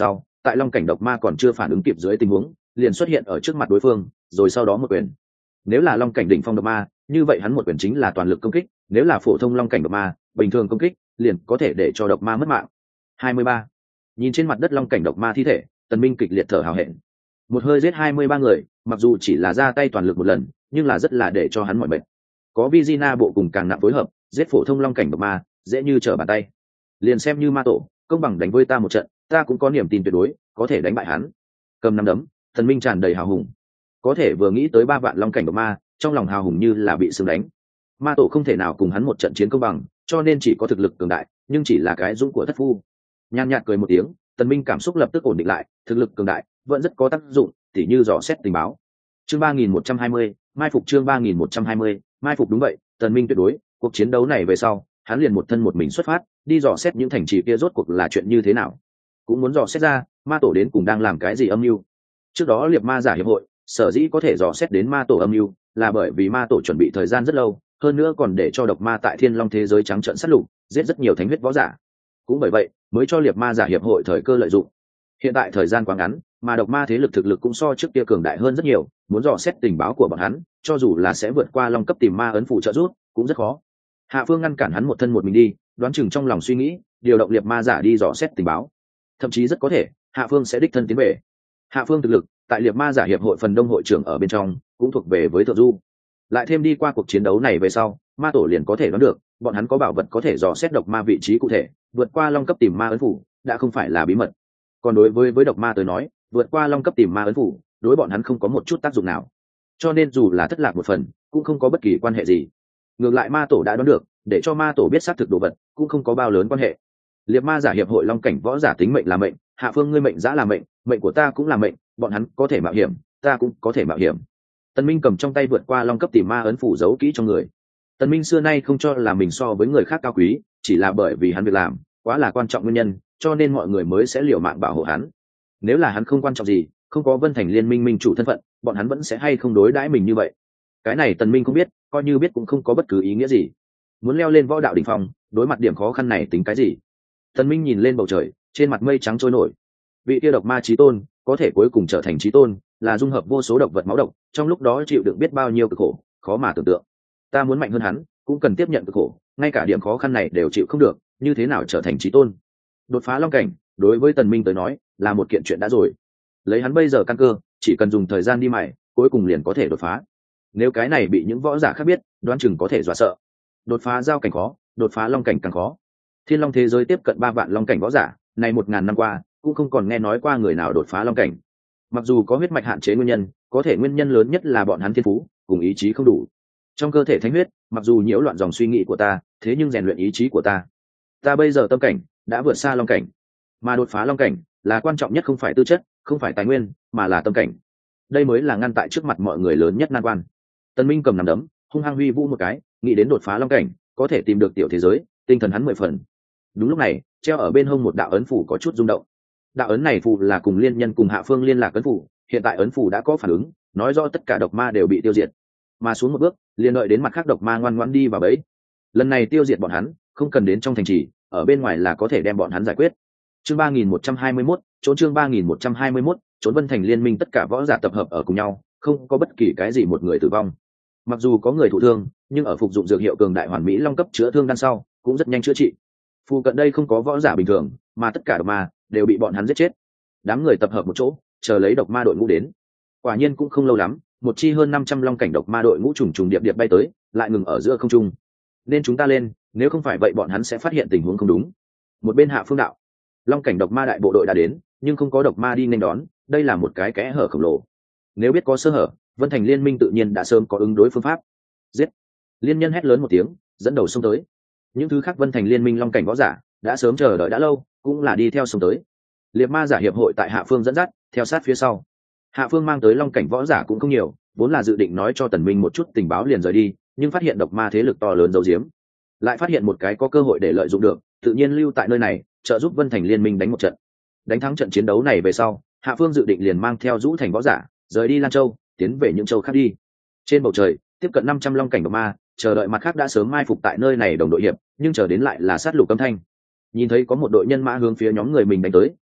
tại long cảnh độc ma còn chưa phản ứng kịp dưới tình huống liền xuất hiện ở trước mặt đối phương, rồi sau đó một quyền. Nếu là long cảnh đỉnh phong độc ma, như vậy hắn một quyền chính là toàn lực công kích, nếu là phổ thông long cảnh độc ma, bình thường công kích liền có thể để cho độc ma mất mạng. 23. Nhìn trên mặt đất long cảnh độc ma thi thể, Tần Minh kịch liệt thở hào hẹn. Một hơi giết 23 người, mặc dù chỉ là ra tay toàn lực một lần, nhưng là rất là để cho hắn mỏi mệt. Có Vizina bộ cùng càng nặng phối hợp, giết phổ thông long cảnh độc ma dễ như trở bàn tay. Liền xem như ma tổ công bằng đánh với ta một trận, ta cũng có niềm tin tuyệt đối có thể đánh bại hắn. Cầm nắm đấm, Tần Minh tràn đầy hào hùng. Có thể vừa nghĩ tới 3 vạn long cảnh độc ma, trong lòng hào hùng như là bị sương đánh. Ma tổ không thể nào cùng hắn một trận chiến công bằng, cho nên chỉ có thực lực cường đại, nhưng chỉ là cái dũng của thất phu. Nhàn nhạt cười một tiếng, Tần Minh cảm xúc lập tức ổn định lại, thực lực cường đại vẫn rất có tác dụng, tỉ như dò xét tình báo. Chương 3120, mai phục chương 3120, mai phục đúng vậy, Tần Minh tuyệt đối, cuộc chiến đấu này về sau, hắn liền một thân một mình xuất phát, đi dò xét những thành trì kia rốt cuộc là chuyện như thế nào. Cũng muốn dò xét ra, ma tổ đến cùng đang làm cái gì âm mưu. Trước đó Liệp Ma giả hiệp hội, sở dĩ có thể dò xét đến ma tổ âm mưu, là bởi vì ma tổ chuẩn bị thời gian rất lâu, hơn nữa còn để cho độc ma tại Thiên Long thế giới trắng trợn sát lục, giết rất nhiều thánh huyết võ giả. Cũng bởi vậy, mới cho Liệp Ma giả hiệp hội thời cơ lợi dụng. Hiện tại thời gian quá ngắn, mà độc ma thế lực thực lực cũng so trước kia cường đại hơn rất nhiều, muốn dò xét tình báo của bọn hắn, cho dù là sẽ vượt qua long cấp tìm ma ấn phụ trợ giúp, cũng rất khó. Hạ Phương ngăn cản hắn một thân một mình đi, đoán chừng trong lòng suy nghĩ, điều động Liệp Ma giả đi dò xét tình báo. Thậm chí rất có thể, Hạ Phương sẽ đích thân tiến về. Hạ Phương thực lực, tại Liệp Ma giả hiệp hội phần đông hội trưởng ở bên trong, cũng thuộc về với thượng du. Lại thêm đi qua cuộc chiến đấu này về sau, ma tổ liền có thể đoán được, bọn hắn có bảo vật có thể dò xét độc ma vị trí cụ thể, vượt qua long cấp tìm ma ấn phủ, đã không phải là bí mật. Còn đối với độc ma tới nói, vượt qua long cấp tìm ma ấn phủ, đối bọn hắn không có một chút tác dụng nào. Cho nên dù là thất lạc một phần, cũng không có bất kỳ quan hệ gì. Ngược lại ma tổ đã đoán được, để cho ma tổ biết xác thực đồ vật, cũng không có bao lớn quan hệ. Liệp Ma giả hiệp hội long cảnh võ giả tính mệnh là mệnh, Hạ Phương ngươi mệnh giã là mệnh, mệnh của ta cũng là mệnh, bọn hắn có thể mạo hiểm, ta cũng có thể mạo hiểm. Tần Minh cầm trong tay vượt qua long cấp tìm ma ấn phủ giấu kỹ trong người. Tần Minh xưa nay không cho là mình so với người khác cao quý, chỉ là bởi vì hắn việc làm quá là quan trọng nguyên nhân, cho nên mọi người mới sẽ liều mạng bảo hộ hắn. Nếu là hắn không quan trọng gì, không có Vân Thành Liên minh minh chủ thân phận, bọn hắn vẫn sẽ hay không đối đãi mình như vậy. Cái này Tần Minh không biết, coi như biết cũng không có bất cứ ý nghĩa gì. Muốn leo lên võ đạo đỉnh phong, đối mặt điểm khó khăn này tính cái gì? Tần Minh nhìn lên bầu trời, trên mặt mây trắng trôi nổi. Vị kia độc ma chí tôn, có thể cuối cùng trở thành chí tôn, là dung hợp vô số độc vật máu độc, trong lúc đó chịu đựng biết bao nhiêu cực khổ, khó mà tưởng tượng. Ta muốn mạnh hơn hắn, cũng cần tiếp nhận cực khổ, ngay cả điểm khó khăn này đều chịu không được, như thế nào trở thành chí tôn? Đột phá long cảnh, đối với Tần Minh tới nói, là một kiện chuyện đã rồi. Lấy hắn bây giờ căn cơ, chỉ cần dùng thời gian đi mài, cuối cùng liền có thể đột phá. Nếu cái này bị những võ giả khác biết, đoán chừng có thể dọa sợ. Đột phá giao cảnh khó, đột phá long cảnh càng khó. Thiên Long thế giới tiếp cận 3 vạn long cảnh võ giả, này 1000 năm qua, cũng không còn nghe nói qua người nào đột phá long cảnh. Mặc dù có huyết mạch hạn chế nguyên nhân, có thể nguyên nhân lớn nhất là bọn hắn thiên phú cùng ý chí không đủ. Trong cơ thể thánh huyết, mặc dù nhiễu loạn dòng suy nghĩ của ta, thế nhưng rèn luyện ý chí của ta. Ta bây giờ tâm cảnh đã vượt xa long cảnh, mà đột phá long cảnh là quan trọng nhất, không phải tư chất, không phải tài nguyên, mà là tâm cảnh. Đây mới là ngăn tại trước mặt mọi người lớn nhất nan quan. Tần Minh cầm nắm đấm, hung hăng huy vũ một cái, nghĩ đến đột phá long cảnh, có thể tìm được tiểu thế giới, tinh thần hắn 10 phần. Đúng lúc này, treo ở bên hông một đạo ấn phủ có chút rung động. Đạo ấn này phù là cùng liên nhân cùng Hạ Phương liên lạc ấn phủ, hiện tại ấn phủ đã có phản ứng, nói rõ tất cả độc ma đều bị tiêu diệt. Mà xuống một bước, liền đợi đến mặt khác độc ma ngoan ngoãn đi vào bẫy. Lần này tiêu diệt bọn hắn, không cần đến trong thành trì, ở bên ngoài là có thể đem bọn hắn giải quyết. Chương 3121, trốn chương 3121, trốn Vân Thành Liên minh tất cả võ giả tập hợp ở cùng nhau, không có bất kỳ cái gì một người tử vong. Mặc dù có người thụ thương, nhưng ở phục dụng dược hiệu cường đại hoàn mỹ long cấp chữa thương đan sau, cũng rất nhanh chữa trị. Phụ cận đây không có võ giả bình thường, mà tất cả độc ma đều bị bọn hắn giết chết. Đám người tập hợp một chỗ, chờ lấy độc ma đội ngũ đến. Quả nhiên cũng không lâu lắm, một chi hơn 500 long cảnh độc ma đội ngũ trùng trùng điệp điệp bay tới, lại ngừng ở giữa không trung. Nên chúng ta lên, nếu không phải vậy bọn hắn sẽ phát hiện tình huống không đúng. Một bên Hạ Phương đạo, long cảnh độc ma đại bộ đội đã đến, nhưng không có độc ma đi nghênh đón, đây là một cái kẽ hở khổng lồ. Nếu biết có sơ hở, Vân Thành Liên minh tự nhiên đã sớm có ứng đối phương pháp. Giết! Liên nhân hét lớn một tiếng, dẫn đầu xông tới. Những thứ khác Vân Thành Liên minh long cảnh võ giả đã sớm chờ đợi đã lâu, cũng là đi theo xông tới. Liệp Ma giả hiệp hội tại Hạ Phương dẫn dắt, theo sát phía sau. Hạ Phương mang tới long cảnh võ giả cũng không nhiều, vốn là dự định nói cho Tần Minh một chút tình báo liền rời đi, nhưng phát hiện độc ma thế lực to lớn giấu giếm, lại phát hiện một cái có cơ hội để lợi dụng được, tự nhiên lưu tại nơi này, trợ giúp Vân Thành Liên minh đánh một trận. Đánh thắng trận chiến đấu này về sau, Hạ Phương dự định liền mang theo Dũ Thành võ giả, rời đi Lan Châu, tiến về những châu khác đi. Trên bầu trời, tiếp cận 500 long cảnh độc ma, chờ đợi mặt khác đã sớm mai phục tại nơi này đồng đội hiệp, nhưng chờ đến lại là sát lục âm thanh. Nhìn thấy có một đội nhân mã hướng phía nhóm người mình đánh tới,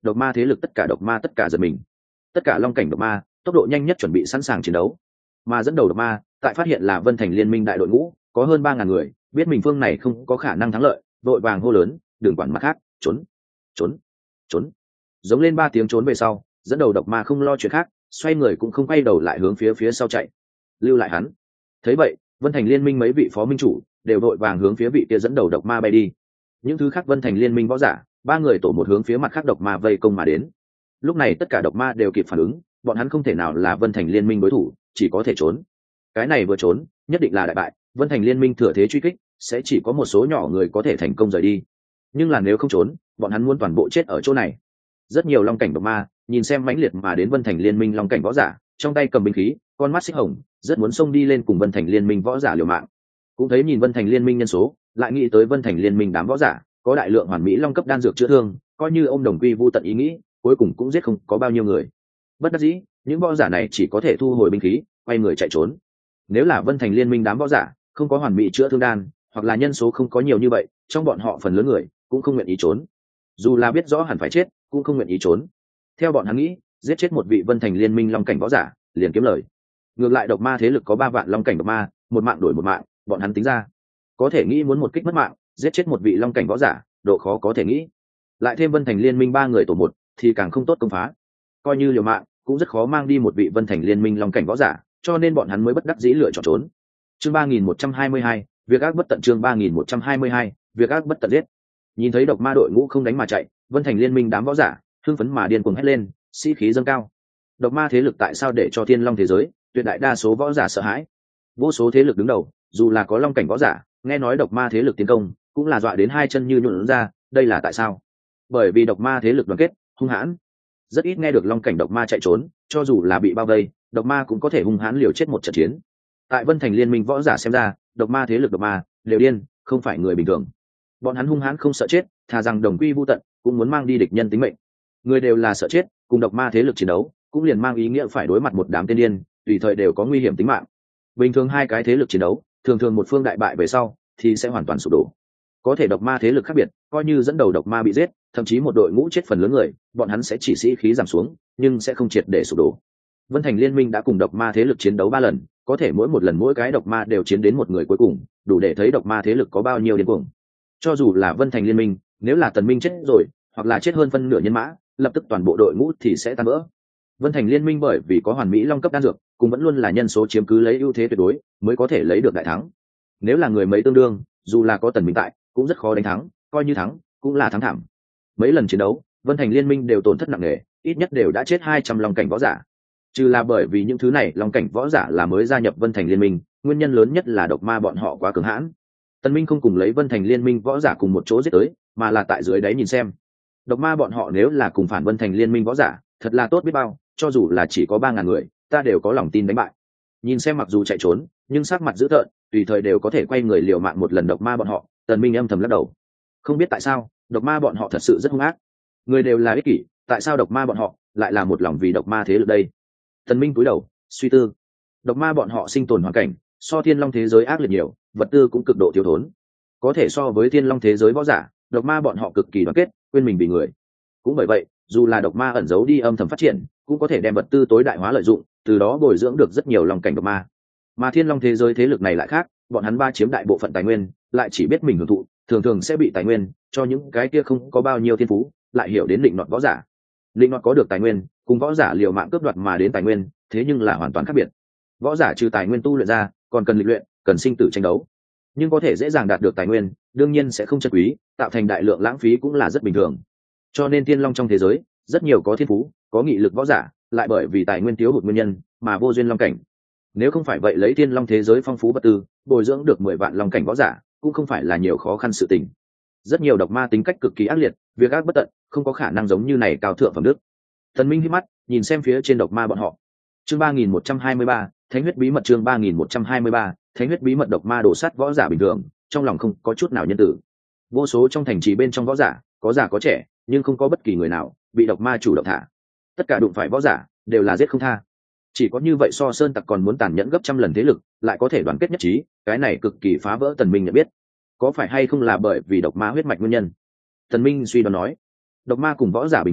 độc ma thế lực tất cả giật mình. Tất cả long cảnh độc ma tốc độ nhanh nhất chuẩn bị sẵn sàng chiến đấu, mà dẫn đầu độc ma tại phát hiện là Vân Thành Liên Minh đại đội ngũ có hơn 3.000 người, biết mình phương này không có khả năng thắng lợi, đội vàng hô lớn, đừng quản mặt khác, trốn trốn trốn. Giống lên 3 tiếng trốn về sau, dẫn đầu độc ma không lo chuyện khác, xoay người cũng không quay đầu lại hướng phía sau chạy, lưu lại hắn. Thấy vậy, Vân Thành Liên Minh mấy vị phó minh chủ đều đội vàng hướng phía vị kia dẫn đầu độc ma bay đi. Những thứ khác Vân Thành Liên Minh võ giả 3 người tổ một hướng phía mặt khác độc ma vây công mà đến. Lúc này tất cả độc ma đều kịp phản ứng, bọn hắn không thể nào là Vân Thành Liên Minh đối thủ, chỉ có thể trốn. Cái này vừa trốn nhất định là đại bại, Vân Thành Liên Minh thừa thế truy kích, sẽ chỉ có một số nhỏ người có thể thành công rời đi. Nhưng là nếu không trốn, bọn hắn muốn toàn bộ chết ở chỗ này. Rất nhiều long cảnh độc ma nhìn xem mãnh liệt mà đến Vân Thành Liên Minh long cảnh võ giả, trong tay cầm binh khí, con mắt xích hồng, rất muốn xông đi lên cùng Vân Thành Liên Minh võ giả liều mạng. Cũng thấy nhìn Vân Thành Liên Minh nhân số, lại nghĩ tới Vân Thành Liên Minh đám võ giả có đại lượng hoàn mỹ long cấp đan dược chữa thương, coi như ôm đồng quy vu tận ý nghĩ, cuối cùng cũng giết không có bao nhiêu người. Bất đắc dĩ, những võ giả này chỉ có thể thu hồi binh khí, quay người chạy trốn. Nếu là Vân Thành Liên Minh đám võ giả không có hoàn mỹ chữa thương đan, hoặc là nhân số không có nhiều như vậy, trong bọn họ phần lớn người cũng không nguyện ý trốn. Dù là biết rõ hẳn phải chết, cũng không nguyện ý trốn. Theo bọn hắn nghĩ, giết chết một vị Vân Thành Liên Minh long cảnh võ giả, liền kiếm lời. Ngược lại độc ma thế lực có 3 vạn long cảnh độc ma, một mạng đổi một mạng, bọn hắn tính ra, có thể nghĩ muốn một kích mất mạng, giết chết một vị long cảnh võ giả, độ khó có thể nghĩ. Lại thêm Vân Thành Liên Minh 3 người tổ một, thì càng không tốt công phá. Coi như liều mạng, cũng rất khó mang đi một vị Vân Thành Liên Minh long cảnh võ giả, cho nên bọn hắn mới bất đắc dĩ lựa chọn trốn. Chương 3122, việc ác bất tận. Chương 3122, việc ác bất tận giết. Nhìn thấy độc ma đội ngũ không đánh mà chạy, Vân Thành Liên Minh đám võ giả hưng phấn mà điên cuồng hét lên, sĩ khí dâng cao. Độc ma thế lực tại sao để cho thiên long thế giới tuyệt đại đa số võ giả sợ hãi? Vô số thế lực đứng đầu, dù là có long cảnh võ giả, nghe nói độc ma thế lực tiến công, cũng là dọa đến hai chân như nhũn ra. Đây là tại sao? Bởi vì độc ma thế lực đoàn kết, hung hãn. Rất ít nghe được long cảnh độc ma chạy trốn, cho dù là bị bao vây, độc ma cũng có thể hung hãn liều chết một trận chiến. Tại Vân Thành Liên Minh võ giả xem ra, độc ma thế lực độc ma đều điên, không phải người bình thường. Bọn hắn hung hãn không sợ chết, thà rằng đồng quy vu tận, cũng muốn mang đi địch nhân tính mệnh. Người đều là sợ chết, cùng độc ma thế lực chiến đấu, cũng liền mang ý nghĩa phải đối mặt một đám tên điên, tùy thời đều có nguy hiểm tính mạng. Bình thường hai cái thế lực chiến đấu, thường thường một phương đại bại về sau, thì sẽ hoàn toàn sụp đổ. Có thể độc ma thế lực khác biệt, coi như dẫn đầu độc ma bị giết, thậm chí một đội ngũ chết phần lớn người, bọn hắn sẽ chỉ sĩ khí giảm xuống, nhưng sẽ không triệt để sụp đổ. Vân Thành Liên Minh đã cùng độc ma thế lực chiến đấu 3 lần, có thể mỗi một lần mỗi cái độc ma đều chiến đến một người cuối cùng, đủ để thấy độc ma thế lực có bao nhiêu điên cuồng. Cho dù là Vân Thành Liên Minh, nếu là Tần Minh chết rồi, hoặc là chết hơn phân nửa nhân mã, lập tức toàn bộ đội ngũ thì sẽ tan vỡ. Vân Thành Liên Minh bởi vì có hoàn mỹ long cấp đan dược, cũng vẫn luôn là nhân số chiếm cứ lấy ưu thế tuyệt đối, mới có thể lấy được đại thắng. Nếu là người mấy tương đương, dù là có Tần Minh tại, cũng rất khó đánh thắng, coi như thắng, cũng là thắng thảm. Mấy lần chiến đấu, Vân Thành Liên Minh đều tổn thất nặng nề, ít nhất đều đã chết 200 long cảnh võ giả. Trừ là bởi vì những thứ này long cảnh võ giả là mới gia nhập Vân Thành Liên Minh, nguyên nhân lớn nhất là độc ma bọn họ quá cường hãn. Tần Minh không cùng lấy Vân Thành Liên Minh võ giả cùng một chỗ giết tới, mà là tại dưới đáy nhìn xem. Độc ma bọn họ nếu là cùng phản Vân Thành Liên Minh võ giả, thật là tốt biết bao, cho dù là chỉ có 3.000 người, ta đều có lòng tin đánh bại. Nhìn xem mặc dù chạy trốn, nhưng sắc mặt dữ tợn, tùy thời đều có thể quay người liều mạng một lần độc ma bọn họ, Tần Minh âm thầm lắc đầu. Không biết tại sao, độc ma bọn họ thật sự rất hung ác. Người đều là ích kỷ, tại sao độc ma bọn họ lại là một lòng vì độc ma thế lực đây? Tần Minh cúi đầu, suy tư. Độc ma bọn họ sinh tồn hoàn cảnh, so thiên long thế giới ác liệt nhiều, vật tư cũng cực độ thiếu thốn. Có thể so với thiên long thế giới võ giả, độc ma bọn họ cực kỳ đoàn kết, quên mình vì người. Cũng bởi vậy, dù là độc ma ẩn giấu đi âm thầm phát triển, cũng có thể đem vật tư tối đại hóa lợi dụng, từ đó bồi dưỡng được rất nhiều long cảnh độc ma. Mà thiên long thế giới thế lực này lại khác, bọn hắn chiếm đại bộ phận tài nguyên, lại chỉ biết mình hưởng thụ, thường thường sẽ bị tài nguyên cho những cái kia không có bao nhiêu thiên phú, lại hiểu đến định nọt võ giả. Định nọt có được tài nguyên, cùng võ giả liều mạng cướp đoạt mà đến tài nguyên, thế nhưng là hoàn toàn khác biệt. Võ giả trừ tài nguyên tu luyện ra, còn cần lịch luyện, cần sinh tử tranh đấu. Nhưng có thể dễ dàng đạt được tài nguyên, đương nhiên sẽ không chân quý, tạo thành đại lượng lãng phí cũng là rất bình thường. Cho nên thiên long trong thế giới, rất nhiều có thiên phú, có nghị lực võ giả, lại bởi vì tài nguyên thiếu hụt nguyên nhân, mà vô duyên long cảnh. Nếu không phải vậy lấy thiên long thế giới phong phú vật tư, bồi dưỡng được 10 vạn long cảnh võ giả, cũng không phải là nhiều khó khăn sự tình. Rất nhiều độc ma tính cách cực kỳ ác liệt, việc ác bất tận, không có khả năng giống như này cao thượng phẩm đức. Thần Minh hít mắt, nhìn xem phía trên độc ma bọn họ. Chương 3123, Thánh huyết bí mật. Chương 3123, Thánh huyết bí mật. Độc ma đổ sát võ giả bình thường, trong lòng không có chút nào nhân tử. Vô số trong thành trì bên trong võ giả, có già có trẻ, nhưng không có bất kỳ người nào bị độc ma chủ động thả. Tất cả đụng phải võ giả đều là giết không tha. Chỉ có như vậy so sơn tặc còn muốn tàn nhẫn gấp trăm lần thế lực, lại có thể đoàn kết nhất trí, cái này cực kỳ phá vỡ Tần Minh nhận biết. Có phải hay không là bởi vì độc ma huyết mạch nguyên nhân? Tần Minh suy đoán nói. Độc ma cùng võ giả bình thường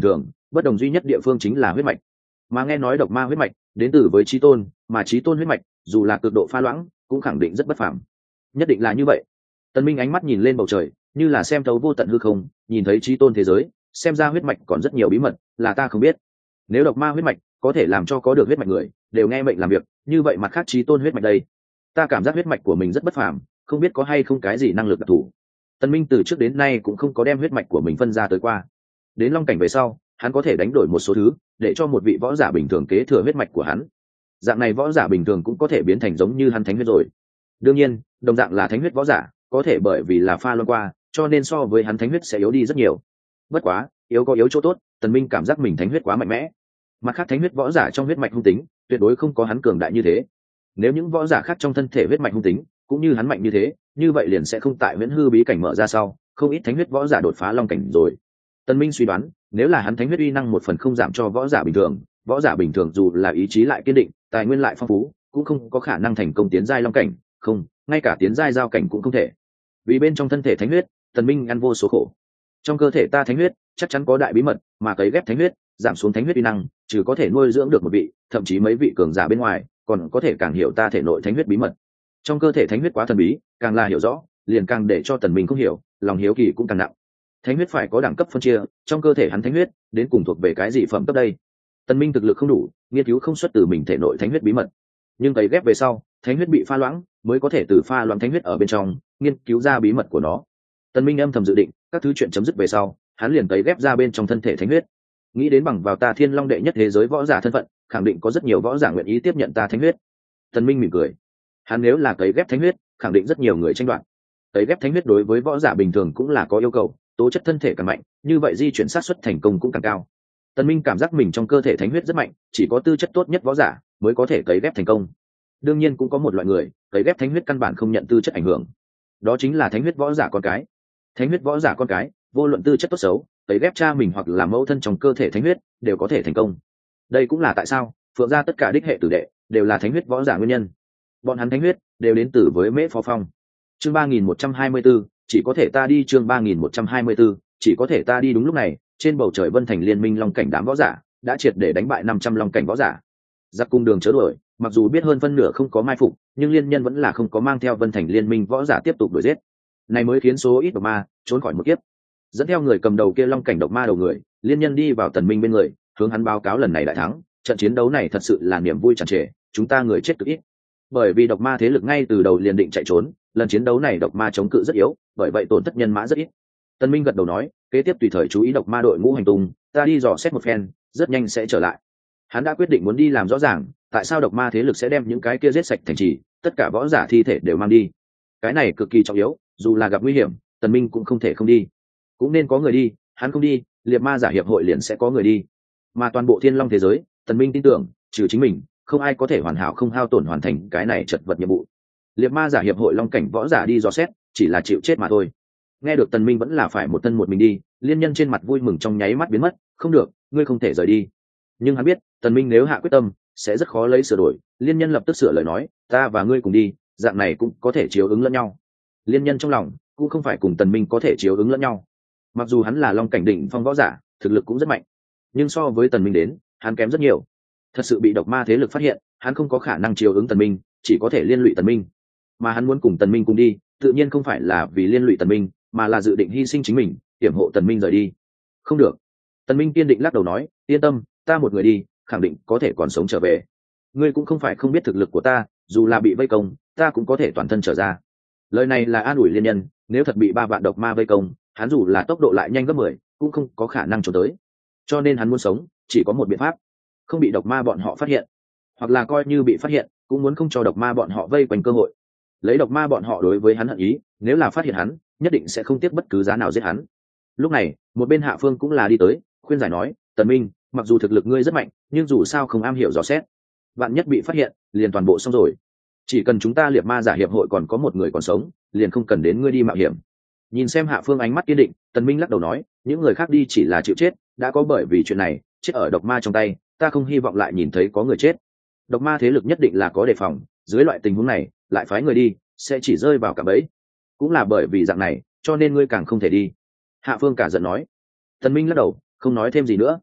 bất đồng duy nhất địa phương chính là huyết mạch. Mà nghe nói độc ma huyết mạch đến từ với chí tôn, mà chí tôn huyết mạch dù là cực độ pha loãng cũng khẳng định rất bất phàm. Nhất định là như vậy. Tần Minh ánh mắt nhìn lên bầu trời, như là xem thấu vô tận hư không, nhìn thấy chí tôn thế giới, xem ra huyết mạch còn rất nhiều bí mật là ta không biết. Nếu độc ma huyết mạch có thể làm cho có được huyết mạch người đều nghe mệnh làm việc, như vậy mặt khác chí tôn huyết mạch đây, ta cảm giác huyết mạch của mình rất bất phàm, không biết có hay không cái gì năng lực đặc thù. Tần Minh từ trước đến nay cũng không có đem huyết mạch của mình phân ra tới qua. Đến long cảnh về sau, hắn có thể đánh đổi một số thứ, để cho một vị võ giả bình thường kế thừa huyết mạch của hắn. Dạng này võ giả bình thường cũng có thể biến thành giống như hắn thánh huyết rồi. Đương nhiên, đồng dạng là thánh huyết võ giả, có thể bởi vì là pha loãng qua, cho nên so với hắn thánh huyết sẽ yếu đi rất nhiều. Bất quá, yếu có yếu chỗ tốt, Tần Minh cảm giác mình thánh huyết quá mạnh mẽ. Mặt khác thánh huyết võ giả trong huyết mạch hung tính, tuyệt đối không có hắn cường đại như thế. Nếu những võ giả khác trong thân thể huyết mạch hung tính cũng như hắn mạnh như thế, như vậy liền sẽ không tại Viễn Hư bí cảnh mở ra sau, không ít thánh huyết võ giả đột phá long cảnh rồi. Tần Minh suy đoán, nếu là hắn thánh huyết uy năng một phần không giảm cho võ giả bình thường dù là ý chí lại kiên định, tài nguyên lại phong phú, cũng không có khả năng thành công tiến giai long cảnh, không, ngay cả tiến giai giao cảnh cũng không thể. Vì bên trong thân thể thánh huyết, Tần Minh ăn vô số khổ. Trong cơ thể ta thánh huyết chắc chắn có đại bí mật, mà cấy ghép thánh huyết, giảm xuống thánh huyết uy năng, trừ có thể nuôi dưỡng được một vị, thậm chí mấy vị cường giả bên ngoài, còn có thể càng hiểu ta thể nội thánh huyết bí mật. Trong cơ thể thánh huyết quá thần bí, càng là hiểu rõ, liền càng để cho Tần Minh không hiểu, lòng hiếu kỳ cũng càng nặng. Thánh huyết phải có đẳng cấp phân chia, trong cơ thể hắn thánh huyết đến cùng thuộc về cái gì phẩm cấp đây? Tần Minh thực lực không đủ, nghiên cứu không xuất từ mình thể nội thánh huyết bí mật, nhưng cấy ghép về sau, thánh huyết bị pha loãng, mới có thể từ pha loãng thánh huyết ở bên trong nghiên cứu ra bí mật của nó. Tần Minh âm thầm dự định, các thứ chuyện chấm dứt về sau, hắn liền cấy ghép ra bên trong thân thể thánh huyết. Nghĩ đến bằng vào ta Thiên Long đệ nhất thế giới võ giả thân phận, khẳng định có rất nhiều võ giả nguyện ý tiếp nhận ta thánh huyết. Tần Minh mỉm cười. Hắn nếu là cấy ghép thánh huyết, khẳng định rất nhiều người tranh đoạt. Cấy ghép thánh huyết đối với võ giả bình thường cũng là có yêu cầu, tố chất thân thể càng mạnh, như vậy di chuyển xác suất thành công cũng càng cao. Tần Minh cảm giác mình trong cơ thể thánh huyết rất mạnh, chỉ có tư chất tốt nhất võ giả mới có thể cấy ghép thành công. Đương nhiên cũng có một loại người, cấy ghép thánh huyết căn bản không nhận tư chất ảnh hưởng. Đó chính là thánh huyết võ giả con cái. Thánh huyết võ giả con cái, vô luận tư chất tốt xấu, cấy ghép cha mình hoặc là mẫu thân trong cơ thể thánh huyết đều có thể thành công. Đây cũng là tại sao Phượng gia tất cả đích hệ tử đệ đều là thánh huyết võ giả nguyên nhân. Bọn hắn thánh huyết đều đến từ với Mễ Phó Phong. Chương 3124, chỉ có thể ta đi. Chương 3124, chỉ có thể ta đi. Đúng lúc này, trên bầu trời Vân Thành Liên Minh long cảnh đám võ giả đã triệt để đánh bại 500 long cảnh võ giả. Giặc cung đường chớ đuổi, mặc dù biết hơn phân nửa không có mai phục, nhưng liên nhân vẫn là không có mang theo Vân Thành Liên Minh võ giả tiếp tục đuổi giết. Này mới khiến số ít độc ma trốn khỏi một kiếp. Dẫn theo người cầm đầu kia long cảnh độc ma đầu người, liên nhân đi vào Tần Minh bên người, hướng hắn báo cáo lần này đại thắng. Trận chiến đấu này thật sự là niềm vui tràn trề, chúng ta người chết cực ít. Bởi vì độc ma thế lực ngay từ đầu liền định chạy trốn, lần chiến đấu này độc ma chống cự rất yếu, bởi vậy tổn thất nhân mã rất ít. Tần Minh gật đầu nói, kế tiếp tùy thời chú ý độc ma đội ngũ hành tung, ta đi dò xét một phen, rất nhanh sẽ trở lại. Hắn đã quyết định muốn đi làm rõ ràng, tại sao độc ma thế lực sẽ đem những cái kia giết sạch thành trì, tất cả võ giả thi thể đều mang đi. Cái này cực kỳ trọng yếu, dù là gặp nguy hiểm, Tần Minh cũng không thể không đi. Cũng nên có người đi, hắn không đi, liệt ma giả hiệp hội liền sẽ có người đi. Mà toàn bộ Thiên Long thế giới, Tần Minh tin tưởng, trừ chính mình, không ai có thể hoàn hảo không hao tổn hoàn thành cái này chật vật nhiệm vụ. Liệt ma giả hiệp hội long cảnh võ giả đi dò xét, chỉ là chịu chết mà thôi. Nghe được Tần Minh vẫn là phải một thân một mình đi, liên nhân trên mặt vui mừng trong nháy mắt biến mất. Không được, ngươi không thể rời đi. Nhưng hắn biết, Tần Minh nếu hạ quyết tâm, sẽ rất khó lấy sửa đổi. Liên nhân lập tức sửa lời nói, ta và ngươi cùng đi, dạng này cũng có thể chiếu ứng lẫn nhau. Liên nhân trong lòng cũng không phải cùng Tần Minh có thể chiếu ứng lẫn nhau. Mặc dù hắn là long cảnh đỉnh phong võ giả, thực lực cũng rất mạnh, nhưng so với Tần Minh đến, hắn kém rất nhiều. Thật sự bị độc ma thế lực phát hiện, hắn không có khả năng chiếu ứng Tần Minh, chỉ có thể liên lụy Tần Minh. Mà hắn muốn cùng Tần Minh cùng đi, tự nhiên không phải là vì liên lụy Tần Minh, mà là dự định hy sinh chính mình, hiểm hộ Tần Minh rời đi. Không được. Tần Minh kiên định lắc đầu nói, yên tâm, ta một người đi, khẳng định có thể còn sống trở về. Ngươi cũng không phải không biết thực lực của ta, dù là bị vây công, ta cũng có thể toàn thân trở ra. Lời này là an ủi liên nhân, nếu thật bị 3 vạn độc ma vây công, hắn dù là tốc độ lại nhanh gấp 10, cũng không có khả năng trốn tới. Cho nên hắn muốn sống, chỉ có một biện pháp, không bị độc ma bọn họ phát hiện, hoặc là coi như bị phát hiện, cũng muốn không cho độc ma bọn họ vây quanh cơ hội. Lấy độc ma bọn họ đối với hắn hận ý, nếu là phát hiện hắn, nhất định sẽ không tiếc bất cứ giá nào giết hắn. Lúc này, một bên Hạ Phương cũng là đi tới, khuyên giải nói, Tần Minh, mặc dù thực lực ngươi rất mạnh, nhưng dù sao không am hiểu dò xét, bạn nhất bị phát hiện, liền toàn bộ xong rồi. Chỉ cần chúng ta liệt ma giả hiệp hội còn có một người còn sống, liền không cần đến ngươi đi mạo hiểm. Nhìn xem Hạ Phương ánh mắt kiên định, Tần Minh lắc đầu nói, những người khác đi chỉ là chịu chết, đã có bởi vì chuyện này, chết ở độc ma trong tay, ta không hy vọng lại nhìn thấy có người chết. Độc ma thế lực nhất định là có đề phòng, dưới loại tình huống này, lại phái người đi, sẽ chỉ rơi vào cả bẫy. Cũng là bởi vì dạng này, cho nên ngươi càng không thể đi. Hạ Phương cả giận nói. Tần Minh lắc đầu, không nói thêm gì nữa.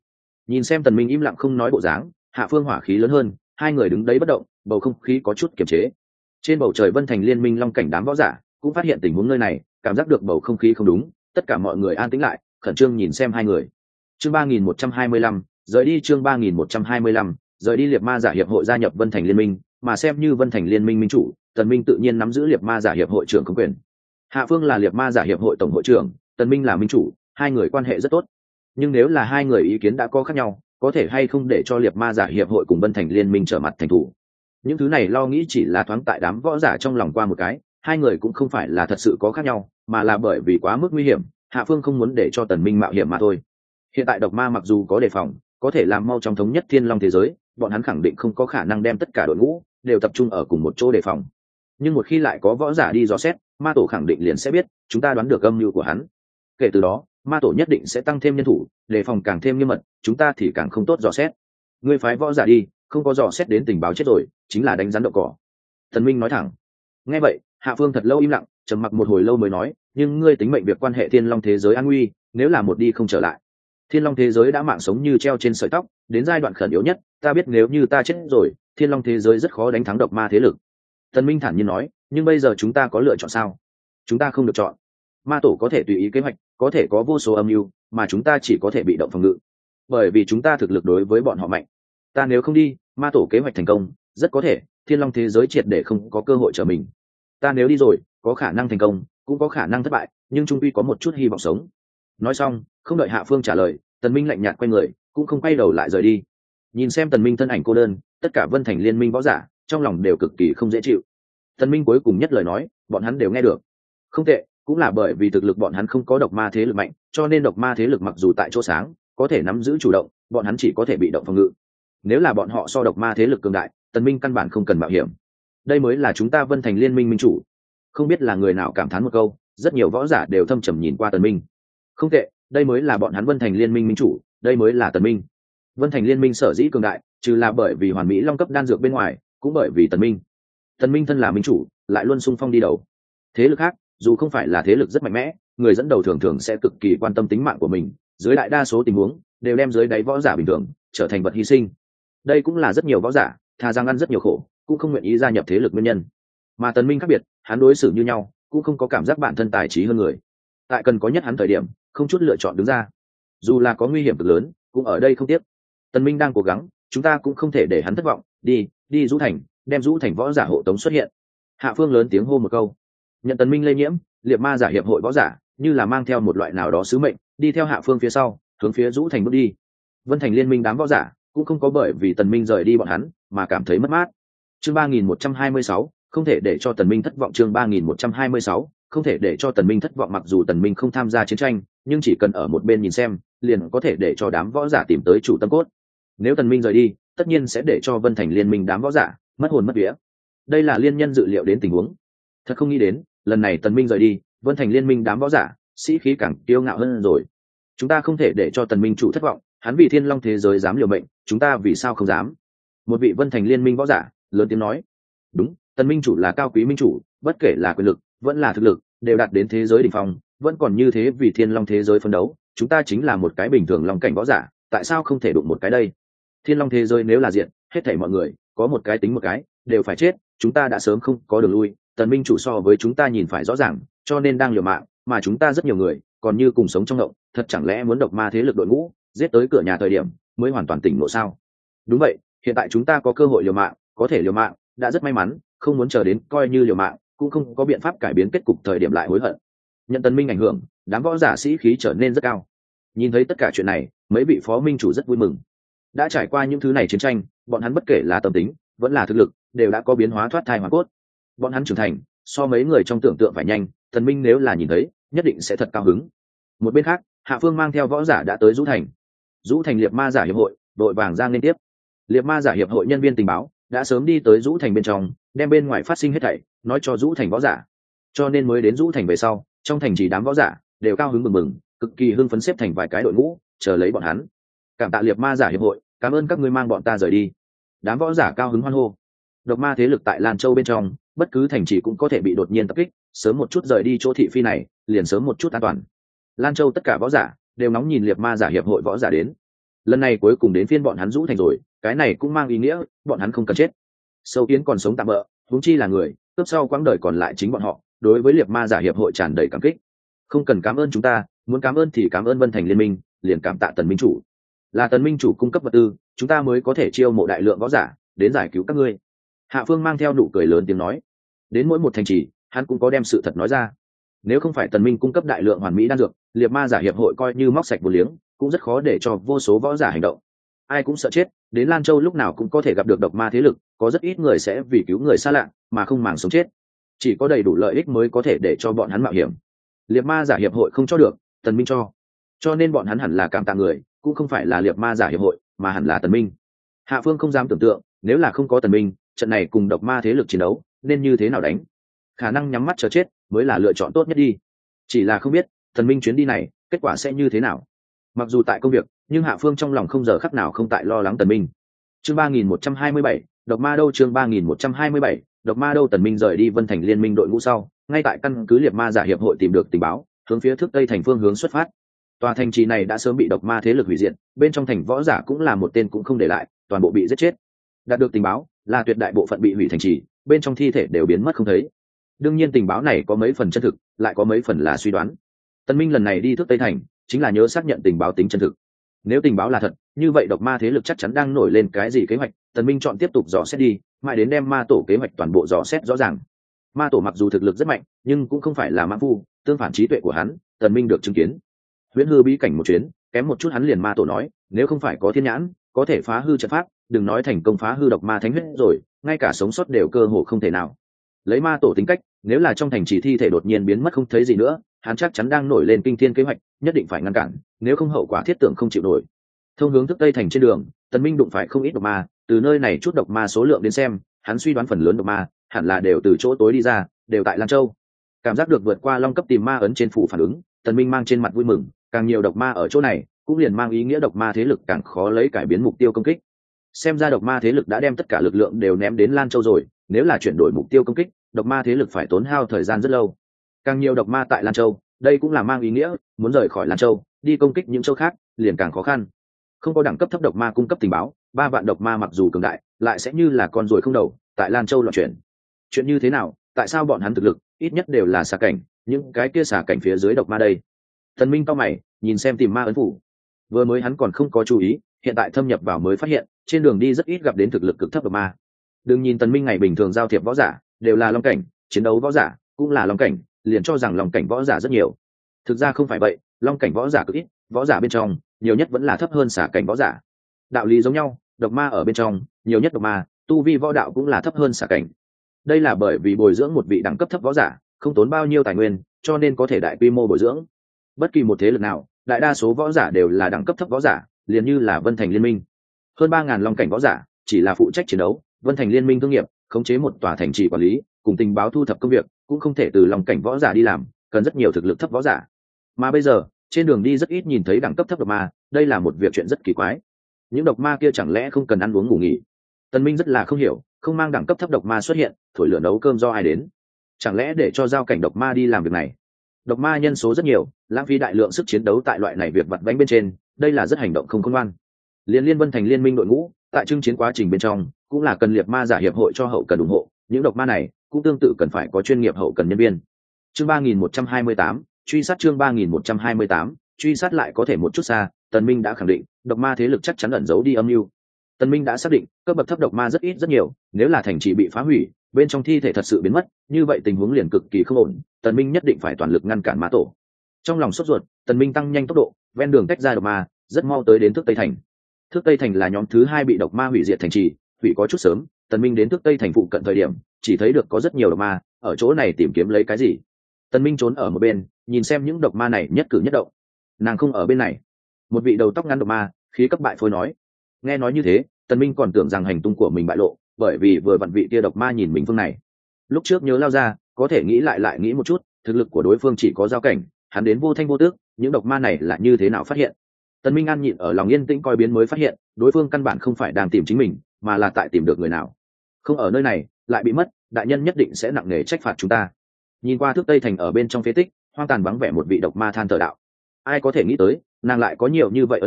Nhìn xem Tần Minh im lặng không nói bộ dáng, Hạ Phương hỏa khí lớn hơn, hai người đứng đấy bất động, bầu không khí có chút kiềm chế. Trên bầu trời Vân Thành Liên Minh Long cảnh đám võ giả cũng phát hiện tình huống nơi này, cảm giác được bầu không khí không đúng, tất cả mọi người an tĩnh lại, khẩn trương nhìn xem hai người. Chương 3125, rời đi. Chương 3125, rời đi. Liệt Ma Giả Hiệp hội gia nhập Vân Thành Liên Minh, mà xem như Vân Thành Liên Minh minh chủ, Tần Minh tự nhiên nắm giữ Liệt Ma Giả Hiệp hội trưởng công quyền. Hạ Phương là Liệt Ma Giả Hiệp hội tổng hội trưởng, Tần Minh là minh chủ, hai người quan hệ rất tốt. Nhưng nếu là hai người ý kiến đã có khác nhau, có thể hay không để cho Liệt Ma Giả Hiệp hội cùng Vân Thành Liên Minh trở mặt thành thủ? Những thứ này lo nghĩ chỉ là thoáng tại đám võ giả trong lòng qua một cái, hai người cũng không phải là thật sự có khác nhau, mà là bởi vì quá mức nguy hiểm, Hạ Phương không muốn để cho Tần Minh mạo hiểm mà thôi. Hiện tại độc ma mặc dù có đề phòng, có thể làm mau chóng thống nhất Thiên Long thế giới, bọn hắn khẳng định không có khả năng đem tất cả đội ngũ đều tập trung ở cùng một chỗ đề phòng. Nhưng một khi lại có võ giả đi dò xét, ma tổ khẳng định liền sẽ biết chúng ta đoán được âm mưu của hắn. Kể từ đó, ma tổ nhất định sẽ tăng thêm nhân thủ, đề phòng càng thêm nghiêm mật, chúng ta thì càng không tốt dò xét. Ngươi phái võ giả đi, không có dò xét đến tình báo chết rồi, chính là đánh rắn đậu cỏ. Tần Minh nói thẳng. Nghe vậy, Hạ Phương thật lâu im lặng, trầm mặc một hồi lâu mới nói, nhưng ngươi tính mệnh việc quan hệ Thiên Long thế giới an nguy, nếu là một đi không trở lại. Thiên Long thế giới đã mạng sống như treo trên sợi tóc, đến giai đoạn khẩn yếu nhất, ta biết nếu như ta chết rồi, Thiên Long thế giới rất khó đánh thắng độc ma thế lực. Tần Minh thản nhiên nói, nhưng bây giờ chúng ta có lựa chọn sao? Chúng ta không được chọn. Ma tổ có thể tùy ý kế hoạch, có thể có vô số âm mưu, mà chúng ta chỉ có thể bị động phòng ngự. Bởi vì chúng ta thực lực đối với bọn họ mạnh. Ta nếu không đi, ma tổ kế hoạch thành công, rất có thể Thiên Long thế giới triệt để không có cơ hội trở mình. Ta nếu đi rồi, có khả năng thành công, cũng có khả năng thất bại, nhưng chung quy có một chút hy vọng sống. Nói xong, không đợi Hạ Phương trả lời, Tần Minh lạnh nhạt quay người, cũng không quay đầu lại rời đi. Nhìn xem Tần Minh thân ảnh cô đơn, tất cả Vân Thành Liên Minh võ giả trong lòng đều cực kỳ không dễ chịu. Tần Minh cuối cùng nhất lời nói, bọn hắn đều nghe được. Không tệ, cũng là bởi vì thực lực bọn hắn không có độc ma thế lực mạnh, cho nên độc ma thế lực mặc dù tại chỗ sáng, có thể nắm giữ chủ động, bọn hắn chỉ có thể bị động phòng ngự. Nếu là bọn họ so độc ma thế lực cường đại, Tần Minh căn bản không cần mạo hiểm. Đây mới là chúng ta Vân Thành Liên Minh minh chủ. Không biết là người nào cảm thán một câu, rất nhiều võ giả đều thâm trầm nhìn qua Tần Minh. Không tệ, đây mới là bọn hắn Vân Thành Liên Minh minh chủ, đây mới là Tần Minh. Vân Thành Liên Minh sở dĩ cường đại, trừ là bởi vì hoàn mỹ long cấp đan dược bên ngoài, cũng bởi vì Tần Minh. Tần Minh thân là minh chủ, lại luôn xung phong đi đầu. Thế lực khác, dù không phải là thế lực rất mạnh mẽ, người dẫn đầu thường thường sẽ cực kỳ quan tâm tính mạng của mình, dưới đại đa số tình huống đều đem dưới đáy võ giả bình thường trở thành vật hy sinh. Đây cũng là rất nhiều võ giả thà rằng ăn rất nhiều khổ, cũng không nguyện ý gia nhập thế lực nguyên nhân. Mà Tần Minh khác biệt, hắn đối xử như nhau, cũng không có cảm giác bản thân tài trí hơn người. Tại cần có nhất hắn thời điểm, không chút lựa chọn đứng ra, dù là có nguy hiểm cực lớn, cũng ở đây không tiếc. Tần Minh đang cố gắng, chúng ta cũng không thể để hắn thất vọng. Đi Dũ Thành, đem Dũ Thành võ giả hộ tống xuất hiện. Hạ Phương lớn tiếng hô một câu. Nhận Tần Minh lây nhiễm, Liệt Ma Giả Hiệp hội võ giả như là mang theo một loại nào đó sứ mệnh, đi theo Hạ Phương phía sau, hướng phía Dũ Thành bước đi. Vân Thành Liên Minh đám võ giả cũng không có bởi vì Tần Minh rời đi bọn hắn mà cảm thấy mất mát. Chương 3126, không thể để cho Tần Minh thất vọng. Chương 3126, không thể để cho Tần Minh thất vọng. Mặc dù Tần Minh không tham gia chiến tranh, nhưng chỉ cần ở một bên nhìn xem, liền có thể để cho đám võ giả tìm tới chủ tâm cốt. Nếu Tần Minh rời đi, tất nhiên sẽ để cho Vân Thành Liên Minh đám võ giả mất hồn mất vía. Đây là liên nhân dự liệu đến tình huống. Thật không nghĩ đến, lần này Tần Minh rời đi, Vân Thành Liên Minh đám võ giả sĩ khí càng kiêu ngạo hơn rồi. Chúng ta không thể để cho Tần Minh chủ thất vọng, hắn vì Thiên Long thế giới dám liều mệnh, chúng ta vì sao không dám? Một vị Vân Thành Liên Minh võ giả lớn tiếng nói. Đúng, Tần Minh chủ là cao quý minh chủ, bất kể là quyền lực vẫn là thực lực, đều đạt đến thế giới đỉnh phong, vẫn còn như thế vì Thiên Long thế giới phấn đấu. Chúng ta chính là một cái bình thường long cảnh võ giả, tại sao không thể đụng một cái đây? Thiên Long thế giới nếu là diện, hết thảy mọi người có một cái tính một cái, đều phải chết. Chúng ta đã sớm không có đường lui. Tần Minh chủ so với chúng ta nhìn phải rõ ràng, cho nên đang liều mạng, mà chúng ta rất nhiều người còn như cùng sống trong ngộng. Thật chẳng lẽ muốn độc ma thế lực đội ngũ giết tới cửa nhà thời điểm mới hoàn toàn tỉnh ngộ sao? Đúng vậy, hiện tại chúng ta có cơ hội liều mạng, có thể liều mạng, đã rất may mắn, không muốn chờ đến coi như liều mạng, cũng không có biện pháp cải biến kết cục thời điểm lại hối hận. Nhận Tần Minh ảnh hưởng, đám võ giả sĩ khí trở nên rất cao. Nhìn thấy tất cả chuyện này, mấy vị phó minh chủ rất vui mừng. Đã trải qua những thứ này chiến tranh, bọn hắn bất kể là tâm tính, vẫn là thực lực, đều đã có biến hóa thoát thai hoàn cốt. Bọn hắn trưởng thành, so mấy người trong tưởng tượng phải nhanh. Tần Minh nếu là nhìn thấy, nhất định sẽ thật cao hứng. Một bên khác, Hạ Phương mang theo võ giả đã tới Dũ Thành. Dũ Thành Liệt Ma Giả Hiệp hội đội vàng giang liên tiếp. Liệt Ma Giả Hiệp hội nhân viên tình báo đã sớm đi tới Dũ Thành bên trong, đem bên ngoài phát sinh hết thảy nói cho Dũ Thành võ giả. Cho nên mới đến Dũ Thành về sau, trong thành chỉ đám võ giả đều cao hứng mừng mừng, cực kỳ hưng phấn xếp thành vài cái đội ngũ, chờ lấy bọn hắn. Cảm tạ Liệt Ma Giả Hiệp hội, cảm ơn các ngươi mang bọn ta rời đi. Đám võ giả cao hứng hoan hô. Độc ma thế lực tại Lan Châu bên trong, bất cứ thành trì cũng có thể bị đột nhiên tập kích, sớm một chút rời đi chỗ thị phi này, liền sớm một chút an toàn. Lan Châu tất cả võ giả đều nóng nhìn Liệt Ma Giả Hiệp hội võ giả đến. lần này cuối cùng đến phiên bọn hắn rũ thành rồi, cái này cũng mang ý nghĩa bọn hắn không cần chết. Sâu kiến còn sống tạm bỡ, huống chi là người, cướp sau quãng đời còn lại chính bọn họ. Đối với liệt ma giả hiệp hội tràn đầy cảm kích. Không cần cảm ơn chúng ta, muốn cảm ơn thì cảm ơn Vân Thành Liên minh, liền cảm tạ Tần minh chủ. Là Tần minh chủ cung cấp vật tư, chúng ta mới có thể chiêu mộ đại lượng võ giả đến giải cứu các ngươi. Hạ Phương mang theo nụ cười lớn tiếng nói. Đến mỗi một thành trì, hắn cũng có đem sự thật nói ra. Nếu không phải Tần minh cung cấp đại lượng hoàn mỹ đan dược, liệt ma giả hiệp hội coi như móc sạch một liếng, cũng rất khó để cho vô số võ giả hành động. Ai cũng sợ chết, đến Lan Châu lúc nào cũng có thể gặp được độc ma thế lực, có rất ít người sẽ vì cứu người xa lạ mà không màng sống chết. Chỉ có đầy đủ lợi ích mới có thể để cho bọn hắn mạo hiểm. Liệt ma giả hiệp hội không cho được, Tần minh cho nên bọn hắn hẳn là cảm tạ người, cũng không phải là liệt ma giả hiệp hội mà hẳn là Tần minh. Hạ Phương không dám tưởng tượng, nếu là không có Tần minh, trận này cùng độc ma thế lực chiến đấu nên như thế nào đánh. Khả năng nhắm mắt chờ chết mới là lựa chọn tốt nhất đi. Chỉ là không biết Tần minh chuyến đi này kết quả sẽ như thế nào. Mặc dù tại công việc, nhưng Hạ Phương trong lòng không giờ khắc nào không tại lo lắng Tần minh. Chương 3127, độc ma đâu? Chương 3127, độc ma đâu? Tần minh rời đi Vân Thành Liên minh đội ngũ sau, ngay tại căn cứ liệt ma giả hiệp hội tìm được tình báo, hướng phía thức tây thành phương hướng xuất phát. Tòa thành trì này đã sớm bị độc ma thế lực hủy diệt, bên trong thành võ giả cũng là một tên cũng không để lại, toàn bộ bị giết chết. Đạt được tình báo là tuyệt đại bộ phận bị hủy thành trì, bên trong thi thể đều biến mất không thấy. Đương nhiên tình báo này có mấy phần chân thực, lại có mấy phần là suy đoán. Tần minh lần này đi thức tây thành chính là nhớ xác nhận tình báo tính chân thực. Nếu tình báo là thật, như vậy độc ma thế lực chắc chắn đang nổi lên cái gì kế hoạch. Tần minh chọn tiếp tục dò xét đi, mãi đến đem ma tổ kế hoạch toàn bộ dò xét rõ ràng. Ma tổ mặc dù thực lực rất mạnh, nhưng cũng không phải là mãng phu, tương phản trí tuệ của hắn, Tần minh được chứng kiến. Huyễn hư bí cảnh một chuyến, kém một chút hắn liền ma tổ nói, nếu không phải có thiên nhãn, có thể phá hư trận pháp, đừng nói thành công phá hư độc ma thánh huyết rồi, ngay cả sống sót đều cơ hồ không thể nào. Lấy ma tổ tính cách, nếu là trong thành trì thi thể đột nhiên biến mất không thấy gì nữa, hắn chắc chắn đang nổi lên kinh thiên kế hoạch, nhất định phải ngăn cản, nếu không hậu quả thiết tưởng không chịu nổi. Thông hướng thức tây thành trên đường, Tần minh đụng phải không ít độc ma, từ nơi này chút độc ma số lượng đến xem, hắn suy đoán phần lớn độc ma hẳn là đều từ chỗ tối đi ra, đều tại Lan Châu. Cảm giác được vượt qua long cấp tìm ma ấn trên phủ phản ứng, Tần minh mang trên mặt vui mừng, càng nhiều độc ma ở chỗ này cũng liền mang ý nghĩa độc ma thế lực càng khó lấy cải biến mục tiêu công kích. Xem ra độc ma thế lực đã đem tất cả lực lượng đều ném đến Lan Châu rồi, nếu là chuyển đổi mục tiêu công kích, độc ma thế lực phải tốn hao thời gian rất lâu. Càng nhiều độc ma tại Lan Châu, đây cũng là mang ý nghĩa muốn rời khỏi Lan Châu đi công kích những châu khác liền càng khó khăn. Không có đẳng cấp thấp độc ma cung cấp tình báo, 3 vạn độc ma mặc dù cường đại, lại sẽ như là con ruồi không đầu tại Lan Châu loạn chuyển. Chuyện như thế nào? Tại sao bọn hắn thực lực ít nhất đều là xà cảnh, những cái kia xà cảnh phía dưới độc ma đây? Thần Minh cao mày, nhìn xem tìm ma ấn phủ. Vừa mới hắn còn không có chú ý, hiện tại thâm nhập vào mới phát hiện, trên đường đi rất ít gặp đến thực lực cực thấp độc ma. Đừng nhìn Tần Minh ngày bình thường giao thiệp võ giả đều là long cảnh, chiến đấu võ giả cũng là long cảnh, liền cho rằng long cảnh võ giả rất nhiều. Thực ra không phải vậy, long cảnh võ giả cực ít, võ giả bên trong nhiều nhất vẫn là thấp hơn xà cảnh võ giả. Đạo lý giống nhau, độc ma ở bên trong, nhiều nhất độc ma, tu vi võ đạo cũng là thấp hơn xà cảnh. Đây là bởi vì bồi dưỡng một vị đẳng cấp thấp võ giả, không tốn bao nhiêu tài nguyên, cho nên có thể đại quy mô bồi dưỡng. Bất kỳ một thế lực nào, đại đa số võ giả đều là đẳng cấp thấp võ giả, liền như là Vân Thành Liên minh. Hơn 3000 long cảnh võ giả, chỉ là phụ trách chiến đấu, Vân Thành Liên minh thương nghiệp, khống chế một tòa thành trì quản lý, cùng tình báo thu thập công việc, cũng không thể từ long cảnh võ giả đi làm, cần rất nhiều thực lực thấp võ giả. Mà bây giờ, trên đường đi rất ít nhìn thấy đẳng cấp thấp độc ma, đây là một việc chuyện rất kỳ quái. Những độc ma kia chẳng lẽ không cần ăn uống ngủ nghỉ? Tần Minh rất là không hiểu, không mang đẳng cấp thấp độc ma xuất hiện, thổi lửa nấu cơm do ai đến? Chẳng lẽ để cho giao cảnh độc ma đi làm việc này? Độc ma nhân số rất nhiều, lãng phí đại lượng sức chiến đấu tại loại này việc vặt vãnh bên trên, đây là rất hành động không khôn ngoan. Liên Vân Thành Liên minh đội ngũ, tại chương chiến quá trình bên trong, cũng là cần liệt ma giả hiệp hội cho hậu cần ủng hộ, những độc ma này cũng tương tự cần phải có chuyên nghiệp hậu cần nhân viên. Chương 3128, truy sát. Chương 3128, truy sát. Lại có thể một chút xa, Tần Minh đã khẳng định, độc ma thế lực chắc chắn ẩn giấu đi âm mưu. Tần Minh đã xác định, cấp bậc thấp độc ma rất ít rất nhiều, nếu là thành trì bị phá hủy, bên trong thi thể thật sự biến mất, như vậy tình huống liền cực kỳ không ổn, Tần Minh nhất định phải toàn lực ngăn cản ma tổ. Trong lòng sốt ruột, Tần Minh tăng nhanh tốc độ, ven đường tách ra độc ma, rất mau tới đến Thước Tây thành. Thước Tây thành là nhóm thứ 2 bị độc ma hủy diệt thành trì, hủy có chút sớm, Tần Minh đến Thước Tây thành phụ cận thời điểm, chỉ thấy được có rất nhiều độc ma, ở chỗ này tìm kiếm lấy cái gì. Tần Minh trốn ở một bên, nhìn xem những độc ma này nhất cử nhất động. Nàng không ở bên này. Một vị đầu tóc ngắn độc ma, khí cấp bại phôi nói. Nghe nói như thế, Tần Minh còn tưởng rằng hành tung của mình bại lộ, bởi vì vừa vặn vị kia độc ma nhìn mình phương này. Lúc trước nhớ lao ra, có thể nghĩ lại nghĩ một chút, thực lực của đối phương chỉ có giao cảnh, hắn đến vô thanh vô tước, những độc ma này là như thế nào phát hiện? Tần Minh an nhịn ở lòng yên tĩnh coi biến mới phát hiện, đối phương căn bản không phải đang tìm chính mình, mà là tại tìm được người nào. Không ở nơi này, lại bị mất, đại nhân nhất định sẽ nặng nề trách phạt chúng ta. Nhìn qua Thước Tây thành ở bên trong phế tích, hoang tàn vắng vẻ một vị độc ma than thở đạo. Ai có thể nghĩ tới, nàng lại có nhiều như vậy ấn phủ,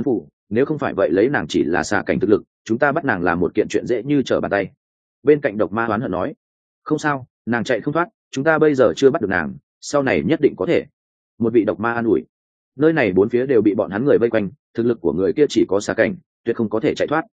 nếu không phải vậy lấy nàng chỉ là xà cảnh thực lực, chúng ta bắt nàng làm một kiện chuyện dễ như trở bàn tay. Bên cạnh độc ma oán hận nói, không sao, nàng chạy không thoát, chúng ta bây giờ chưa bắt được nàng, sau này nhất định có thể. Một vị độc ma an ủi. Nơi này bốn phía đều bị bọn hắn người vây quanh, thực lực của người kia chỉ có xà cảnh, tuyệt không có thể chạy thoát.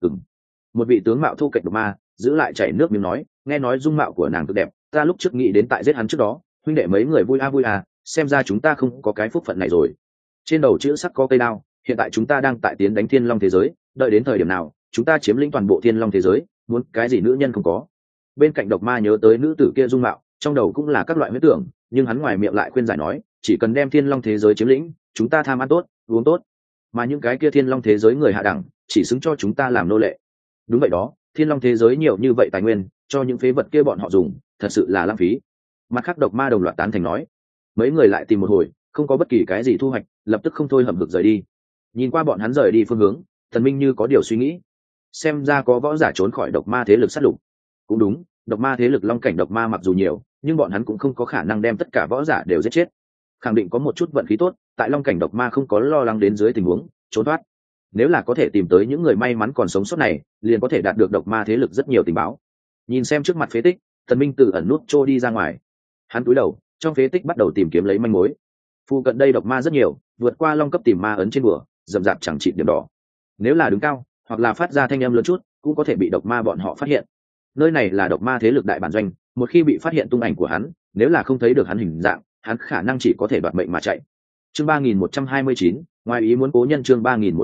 Một vị tướng mạo thu kệch độc ma giữ lại chảy nước miếng nói, nghe nói dung mạo của nàng cực đẹp, ta lúc trước nghĩ đến tại giết hắn trước đó, huynh đệ mấy người vui à, xem ra chúng ta không có cái phúc phận này rồi. Trên đầu chữ sắc có cây đao, hiện tại chúng ta đang tại tiến đánh thiên long thế giới, đợi đến thời điểm nào chúng ta chiếm lĩnh toàn bộ thiên long thế giới, muốn cái gì nữ nhân không có. Bên cạnh độc ma nhớ tới nữ tử kia dung mạo, trong đầu cũng là các loại huyết tưởng, nhưng hắn ngoài miệng lại khuyên giải nói, chỉ cần đem thiên long thế giới chiếm lĩnh, chúng ta tham ăn tốt uống tốt, mà những cái kia thiên long thế giới người hạ đẳng chỉ xứng cho chúng ta làm nô lệ. Đúng vậy đó, thiên long thế giới nhiều như vậy tài nguyên, cho những phế vật kia bọn họ dùng, thật sự là lãng phí. Mặt khác độc ma đồng loạt tán thành nói. Mấy người lại tìm một hồi, không có bất kỳ cái gì thu hoạch, lập tức không thôi hậm hực rời đi. Nhìn qua bọn hắn rời đi phương hướng, Thần Minh như có điều suy nghĩ. Xem ra có võ giả trốn khỏi độc ma thế lực sát lục. Cũng đúng, độc ma thế lực long cảnh độc ma mặc dù nhiều, nhưng bọn hắn cũng không có khả năng đem tất cả võ giả đều giết chết. Khẳng định có một chút vận khí tốt, tại long cảnh độc ma không có lo lắng đến dưới tình huống trốn thoát. Nếu là có thể tìm tới những người may mắn còn sống sót này, liền có thể đạt được độc ma thế lực rất nhiều tình báo. Nhìn xem trước mặt phế tích, Thần Minh từ ẩn nút trôi đi ra ngoài. Hắn cúi đầu, trong phế tích bắt đầu tìm kiếm lấy manh mối. Phu cận đây độc ma rất nhiều, vượt qua long cấp tìm ma ấn trên bùa, rậm rạp chẳng chịt điểm đỏ. Nếu là đứng cao, hoặc là phát ra thanh âm lớn chút, cũng có thể bị độc ma bọn họ phát hiện. Nơi này là độc ma thế lực đại bản doanh, một khi bị phát hiện tung ảnh của hắn, nếu là không thấy được hắn hình dạng, hắn khả năng chỉ có thể đoạt mệnh mà chạy. Chương 3129, ngoài ý muốn cố nhân. Chương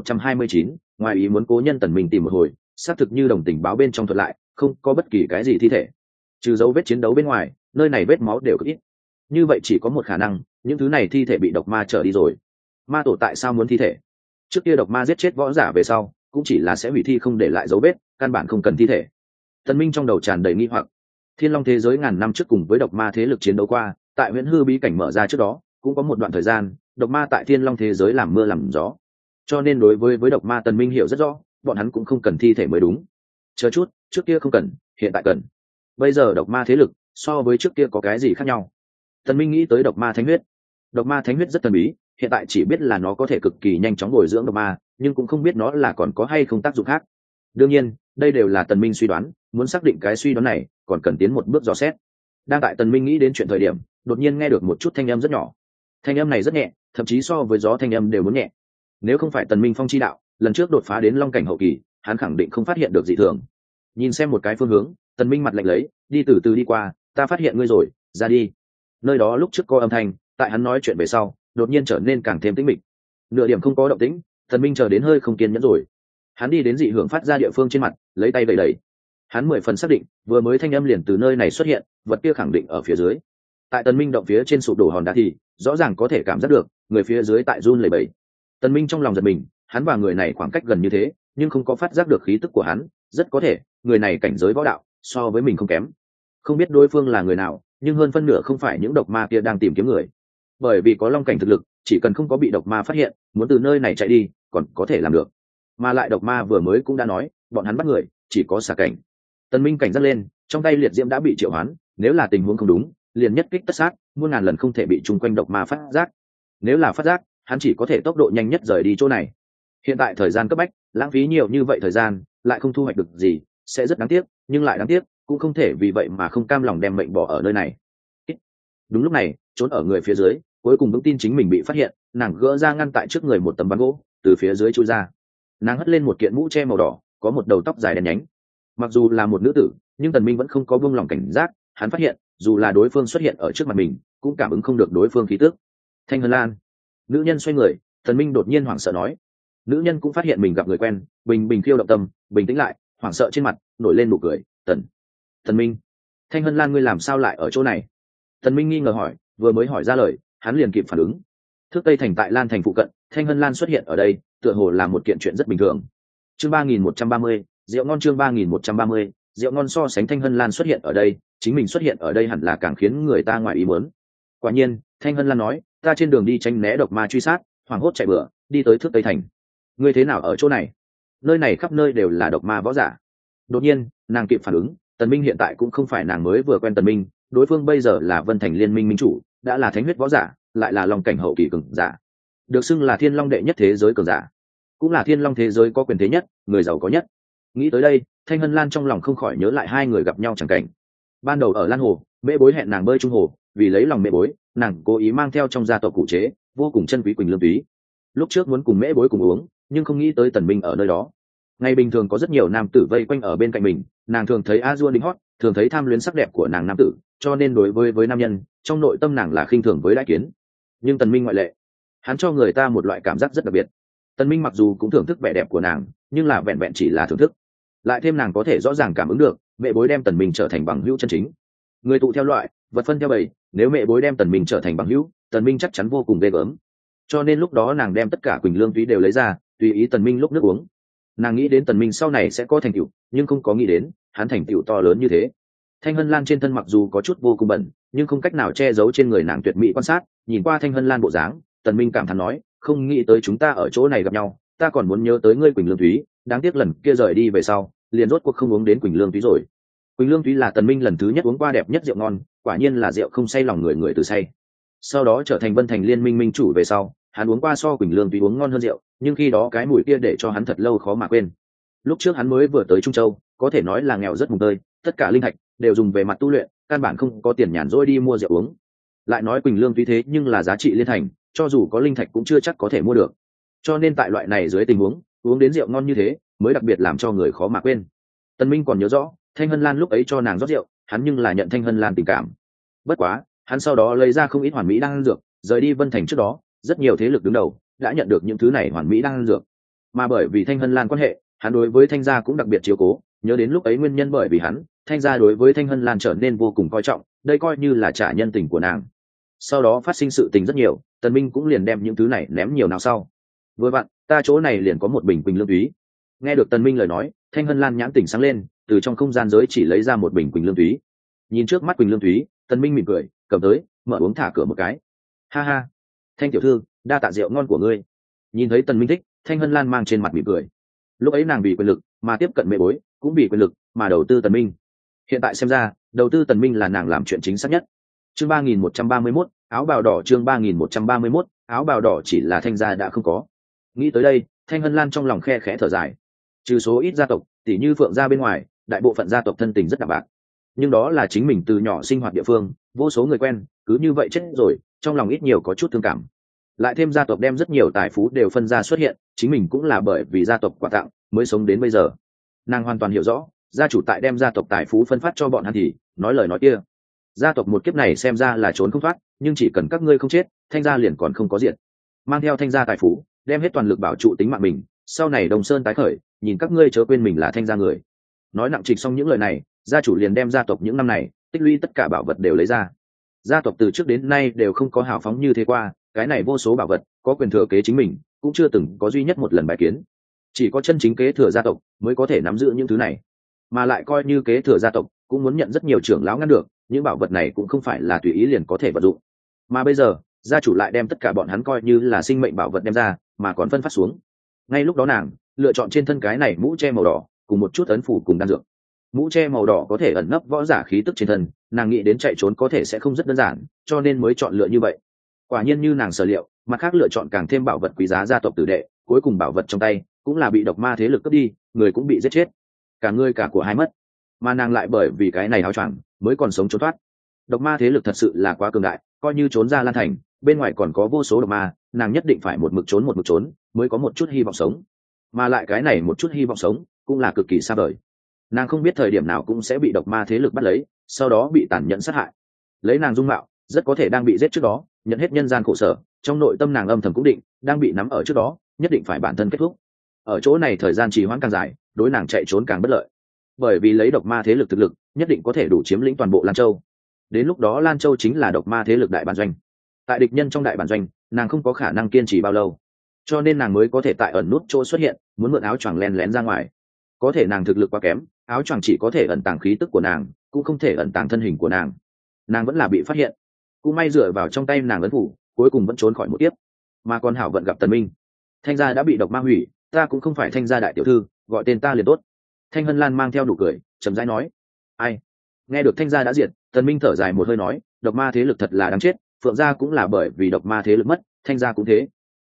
3129, ngoài ý muốn cố nhân. Tần Minh tìm một hồi, xác thực như đồng tình báo bên trong thuật lại, không có bất kỳ cái gì thi thể, trừ dấu vết chiến đấu bên ngoài, nơi này vết máu đều cực ít. Như vậy chỉ có một khả năng, những thứ này thi thể bị độc ma trở đi rồi. Ma tổ tại sao muốn thi thể? Trước kia độc ma giết chết võ giả về sau, cũng chỉ là sẽ hủy thi không để lại dấu vết, căn bản không cần thi thể. Tần Minh trong đầu tràn đầy nghi hoặc. Thiên Long thế giới ngàn năm trước cùng với độc ma thế lực chiến đấu qua, tại Huyễn Hư bí cảnh mở ra trước đó, cũng có một đoạn thời gian, độc ma tại Thiên Long thế giới làm mưa làm gió. Cho nên đối với độc ma Tần Minh hiểu rất rõ, bọn hắn cũng không cần thi thể mới đúng. Chờ chút, trước kia không cần, hiện tại cần. Bây giờ độc ma thế lực so với trước kia có cái gì khác nhau? Tần Minh nghĩ tới độc ma thánh huyết. Độc ma thánh huyết rất thần bí, hiện tại chỉ biết là nó có thể cực kỳ nhanh chóng bồi dưỡng độc ma, nhưng cũng không biết nó là còn có hay không tác dụng khác. Đương nhiên, đây đều là Tần Minh suy đoán, muốn xác định cái suy đoán này, còn cần tiến một bước dò xét. Đang tại Tần Minh nghĩ đến chuyện thời điểm, đột nhiên nghe được một chút thanh âm rất nhỏ. Thanh âm này rất nhẹ, thậm chí so với gió thanh âm đều muốn nhẹ. Nếu không phải Tần Minh phong chi đạo, lần trước đột phá đến long cảnh hậu kỳ, hắn khẳng định không phát hiện được dị thường. Nhìn xem một cái phương hướng, Tần Minh mặt lạnh lấy, đi từ từ đi qua, ta phát hiện ngươi rồi, ra đi. Nơi đó lúc trước có âm thanh, tại hắn nói chuyện về sau, đột nhiên trở nên càng thêm tĩnh mịch. Nửa điểm không có động tĩnh, Tần Minh chờ đến hơi không kiên nhẫn rồi. Hắn đi đến dị hưởng phát ra địa phương trên mặt, lấy tay vẩy đẩy. Hắn 10 phần xác định, vừa mới thanh âm liền từ nơi này xuất hiện, vật kia khẳng định ở phía dưới. Tại Tần Minh động phía trên sụp đổ hòn đá thì rõ ràng có thể cảm giác được, người phía dưới tại run lẩy bẩy. Tần Minh trong lòng giật mình, hắn và người này khoảng cách gần như thế, nhưng không có phát giác được khí tức của hắn, rất có thể người này cảnh giới võ đạo so với mình không kém. Không biết đối phương là người nào, nhưng hơn phân nửa không phải những độc ma kia đang tìm kiếm người. Bởi vì có long cảnh thực lực, chỉ cần không có bị độc ma phát hiện, muốn từ nơi này chạy đi, còn có thể làm được. Mà lại độc ma vừa mới cũng đã nói, bọn hắn bắt người chỉ có xà cảnh. Tần Minh cảnh giác lên, trong tay liệt diễm đã bị triệu hoán, nếu là tình huống không đúng, liền nhất kích tất sát, muôn ngàn lần không thể bị chung quanh độc ma phát giác. Nếu là phát giác, hắn chỉ có thể tốc độ nhanh nhất rời đi chỗ này. Hiện tại thời gian cấp bách, lãng phí nhiều như vậy thời gian, lại không thu hoạch được gì, sẽ rất đáng tiếc, nhưng lại đáng tiếc, cũng không thể vì vậy mà không cam lòng đem mệnh bỏ ở nơi này. Đúng lúc này, trốn ở người phía dưới, cuối cùng vững tin chính mình bị phát hiện, nàng gỡ ra ngăn tại trước người một tấm ván gỗ, từ phía dưới chui ra. Nàng hất lên một kiện mũ che màu đỏ, có một đầu tóc dài đen nhánh. Mặc dù là một nữ tử, nhưng Tần Minh vẫn không có buông lòng cảnh giác, hắn phát hiện, dù là đối phương xuất hiện ở trước mặt mình, cũng cảm ứng không được đối phương khí tức. Thanh Hân Lan. Nữ nhân xoay người, Tần Minh đột nhiên hoảng sợ nói. Nữ nhân cũng phát hiện mình gặp người quen, bình bình khiêu động tâm, bình tĩnh lại, hoảng sợ trên mặt nổi lên nụ cười. Tần Minh, Thanh Hân Lan ngươi làm sao lại ở chỗ này? Tần Minh nghi ngờ hỏi, vừa mới hỏi ra lời, hắn liền kịp phản ứng. Thước Tây thành tại Lan thành phụ cận, Thanh Hân Lan xuất hiện ở đây, tựa hồ là một kiện chuyện rất bình thường. Chương 3130, rượu ngon. Chương 3130, rượu ngon. So sánh Thanh Hân Lan xuất hiện ở đây, chính mình xuất hiện ở đây hẳn là càng khiến người ta ngoài ý muốn. Quả nhiên, Thanh Hân Lan nói, ta trên đường đi tránh né độc ma truy sát, hoảng hốt chạy bừa, đi tới Thước Tây thành. Ngươi thế nào ở chỗ này? Nơi này khắp nơi đều là độc ma võ giả. Đột nhiên, nàng kịp phản ứng, Tần Minh hiện tại cũng không phải nàng mới vừa quen Tần Minh, đối phương bây giờ là Vân Thành Liên minh minh chủ, đã là thánh huyết võ giả, lại là long cảnh hậu kỳ cường giả, được xưng là Thiên Long đệ nhất thế giới cường giả. cũng là thiên long thế giới có quyền thế nhất, người giàu có nhất. Nghĩ tới đây, Thanh Hân Lan trong lòng không khỏi nhớ lại hai người gặp nhau chẳng cảnh. Ban đầu ở Lan Hồ, Mễ Bối hẹn nàng bơi trung hồ, vì lấy lòng Mễ Bối, nàng cố ý mang theo trong gia tộc cụ chế vô cùng chân quý quỳnh lương túy. Lúc trước muốn cùng Mễ Bối cùng uống, nhưng không nghĩ tới Tần Minh ở nơi đó. Ngày bình thường có rất nhiều nam tử vây quanh ở bên cạnh mình, nàng thường thấy a dua đính hót, thường thấy tham luyến sắc đẹp của nàng nam tử, cho nên đối với nam nhân, trong nội tâm nàng là khinh thường với đại kiến. Nhưng Tần Minh ngoại lệ, hắn cho người ta một loại cảm giác rất đặc biệt. Tần Minh mặc dù cũng thưởng thức vẻ đẹp của nàng, nhưng là vẹn vẹn chỉ là thưởng thức. Lại thêm nàng có thể rõ ràng cảm ứng được, Mẹ Bối đem Tần Minh trở thành bằng hữu chân chính. Người tụ theo loại, vật phân theo bầy, nếu Mẹ Bối đem Tần Minh trở thành bằng hữu, Tần Minh chắc chắn vô cùng ghê gớm. Cho nên lúc đó nàng đem tất cả quỳnh lương túy đều lấy ra, tùy ý Tần Minh lúc nước uống. Nàng nghĩ đến Tần Minh sau này sẽ có thành tựu, nhưng không có nghĩ đến hắn thành tựu to lớn như thế. Thanh Hân Lan trên thân mặc dù có chút vô cùng bẩn, nhưng không cách nào che giấu trên người nàng tuyệt mỹ quan sát. Nhìn qua Thanh Hân Lan bộ dáng, Tần Minh cảm thán nói, không nghĩ tới chúng ta ở chỗ này gặp nhau, ta còn muốn nhớ tới ngươi quỳnh lương túy, đáng tiếc lần kia rời đi về sau, liền rốt cuộc không uống đến quỳnh lương túy rồi. Quỳnh lương túy là Tần Minh lần thứ nhất uống qua đẹp nhất rượu ngon, quả nhiên là rượu không say lòng người, người từ say. Sau đó trở thành Vân Thành Liên minh minh chủ về sau, hắn uống qua so quỳnh lương túy uống ngon hơn rượu, nhưng khi đó cái mùi kia để cho hắn thật lâu khó mà quên. Lúc trước hắn mới vừa tới Trung Châu, có thể nói là nghèo rất mùng tơi, tất cả linh thạch đều dùng về mặt tu luyện, căn bản không có tiền nhàn rỗi đi mua rượu uống. Lại nói quỳnh lương túy thế nhưng là giá trị liên thành, cho dù có linh thạch cũng chưa chắc có thể mua được. Cho nên tại loại này dưới tình huống, uống đến rượu ngon như thế, mới đặc biệt làm cho người khó mà quên. Tần Minh còn nhớ rõ, Thanh Hân Lan lúc ấy cho nàng rót rượu, hắn nhưng là nhận Thanh Hân Lan tình cảm. Bất quá, hắn sau đó lấy ra không ít hoàn mỹ đan dược, rời đi Vân Thành trước đó, rất nhiều thế lực đứng đầu đã nhận được những thứ này hoàn mỹ đan dược. Mà bởi vì Thanh Hân Lan quan hệ, hắn đối với Thanh gia cũng đặc biệt chiếu cố, nhớ đến lúc ấy nguyên nhân bởi vì hắn, Thanh gia đối với Thanh Hân Lan trở nên vô cùng coi trọng, đây coi như là trả nhân tình của nàng. Sau đó phát sinh sự tình rất nhiều, Tần Minh cũng liền đem những thứ này ném nhiều nào sau. Vừa vặn, ta chỗ này liền có một bình quỳnh lương túy. Nghe được Tần Minh lời nói, Thanh Hân Lan nhãn tỉnh sáng lên, từ trong không gian giới chỉ lấy ra một bình quỳnh lương túy. Nhìn trước mắt quỳnh lương túy, Tần Minh mỉm cười, cầm tới, mở uống thả cửa một cái. Ha ha, Thanh tiểu thư, đa tạ rượu ngon của ngươi. Nhìn thấy Tần Minh thích, Thanh Hân Lan mang trên mặt mỉm cười. Lúc ấy nàng vì quyền lực mà tiếp cận Mẹ Bối, cũng vì quyền lực mà đầu tư Tần Minh. Hiện tại xem ra, đầu tư Tần Minh là nàng làm chuyện chính xác nhất. Chương 3131, áo bào đỏ. Chương 3131, áo bào đỏ chỉ là Thanh gia đã không có. Nghĩ tới đây, Thanh Hân Lan trong lòng khe khẽ thở dài. Trừ số ít gia tộc, tỷ như Phượng gia bên ngoài, đại bộ phận gia tộc thân tình rất đạm bạc. Nhưng đó là chính mình từ nhỏ sinh hoạt địa phương, vô số người quen, cứ như vậy chết rồi, trong lòng ít nhiều có chút thương cảm. Lại thêm gia tộc đem rất nhiều tài phú đều phân ra xuất hiện, chính mình cũng là bởi vì gia tộc quà tặng mới sống đến bây giờ. Nàng hoàn toàn hiểu rõ, gia chủ tại đem gia tộc tài phú phân phát cho bọn hắn thì nói lời nói kia. Gia tộc một kiếp này xem ra là trốn không thoát, nhưng chỉ cần các ngươi không chết, Thanh gia liền còn không có diệt. Mang theo Thanh gia tài phú, đem hết toàn lực bảo trụ tính mạng mình, sau này Đồng Sơn tái khởi, nhìn các ngươi chớ quên mình là Thanh gia người. Nói nặng trịch xong những lời này, gia chủ liền đem gia tộc những năm này tích lũy tất cả bảo vật đều lấy ra. Gia tộc từ trước đến nay đều không có hào phóng như thế qua, cái này vô số bảo vật có quyền thừa kế chính mình cũng chưa từng có duy nhất một lần bài kiến. Chỉ có chân chính kế thừa gia tộc mới có thể nắm giữ những thứ này, mà lại coi như kế thừa gia tộc cũng muốn nhận rất nhiều trưởng lão ngăn được, những bảo vật này cũng không phải là tùy ý liền có thể vận dụng. Mà bây giờ gia chủ lại đem tất cả bọn hắn coi như là sinh mệnh bảo vật đem ra, mà còn phân phát xuống. Ngay lúc đó nàng lựa chọn trên thân cái này mũ che màu đỏ cùng một chút ấn phủ cùng đan dược. Mũ che màu đỏ có thể ẩn nấp võ giả khí tức trên thân, nàng nghĩ đến chạy trốn có thể sẽ không rất đơn giản, cho nên mới chọn lựa như vậy. Quả nhiên như nàng sở liệu, mặt khác lựa chọn càng thêm bảo vật quý giá gia tộc tử đệ, cuối cùng bảo vật trong tay cũng là bị độc ma thế lực cướp đi, người cũng bị giết chết, cả người cả của hai mất. Mà nàng lại bởi vì cái này áo choàng mới còn sống trốn thoát. Độc ma thế lực thật sự là quá cường đại, coi như trốn ra Lan Thành, bên ngoài còn có vô số độc ma, nàng nhất định phải một mực trốn mới có một chút hy vọng sống. Mà lại cái này một chút hy vọng sống cũng là cực kỳ xa vời. Nàng không biết thời điểm nào cũng sẽ bị độc ma thế lực bắt lấy, sau đó bị tàn nhẫn sát hại. Lấy nàng dung mạo, rất có thể đang bị giết trước đó nhận hết nhân gian khổ sở, trong nội tâm nàng âm thầm cũng định đang bị nắm ở trước đó nhất định phải bản thân kết thúc. Ở chỗ này thời gian trì hoãn càng dài, đối nàng chạy trốn càng bất lợi, bởi vì lấy độc ma thế lực thực lực nhất định có thể đủ chiếm lĩnh toàn bộ Lan Châu. Đến lúc đó Lan Châu chính là độc ma thế lực đại bản doanh. Tại địch nhân trong đại bản doanh, nàng không có khả năng kiên trì bao lâu, cho nên nàng mới có thể tại ẩn nút chỗ xuất hiện, muốn mượn áo choàng len lén ra ngoài. Có thể nàng thực lực quá kém, áo choàng chỉ có thể ẩn tàng khí tức của nàng, cũng không thể ẩn tàng thân hình của nàng. Nàng vẫn là bị phát hiện. Cũng may dựa vào trong tay nàng ấn phủ, cuối cùng vẫn trốn khỏi một tiếp. Mà còn hảo vận gặp Tần Minh. Thanh gia đã bị độc ma hủy, ta cũng không phải Thanh gia đại tiểu thư, gọi tên ta liền tốt. Thanh Hân Lan mang theo nụ cười, chậm rãi nói. Ai? Nghe được Thanh gia đã diệt, Tần Minh thở dài một hơi nói, độc ma thế lực thật là đáng chết, Phượng gia cũng là bởi vì độc ma thế lực mất, Thanh gia cũng thế.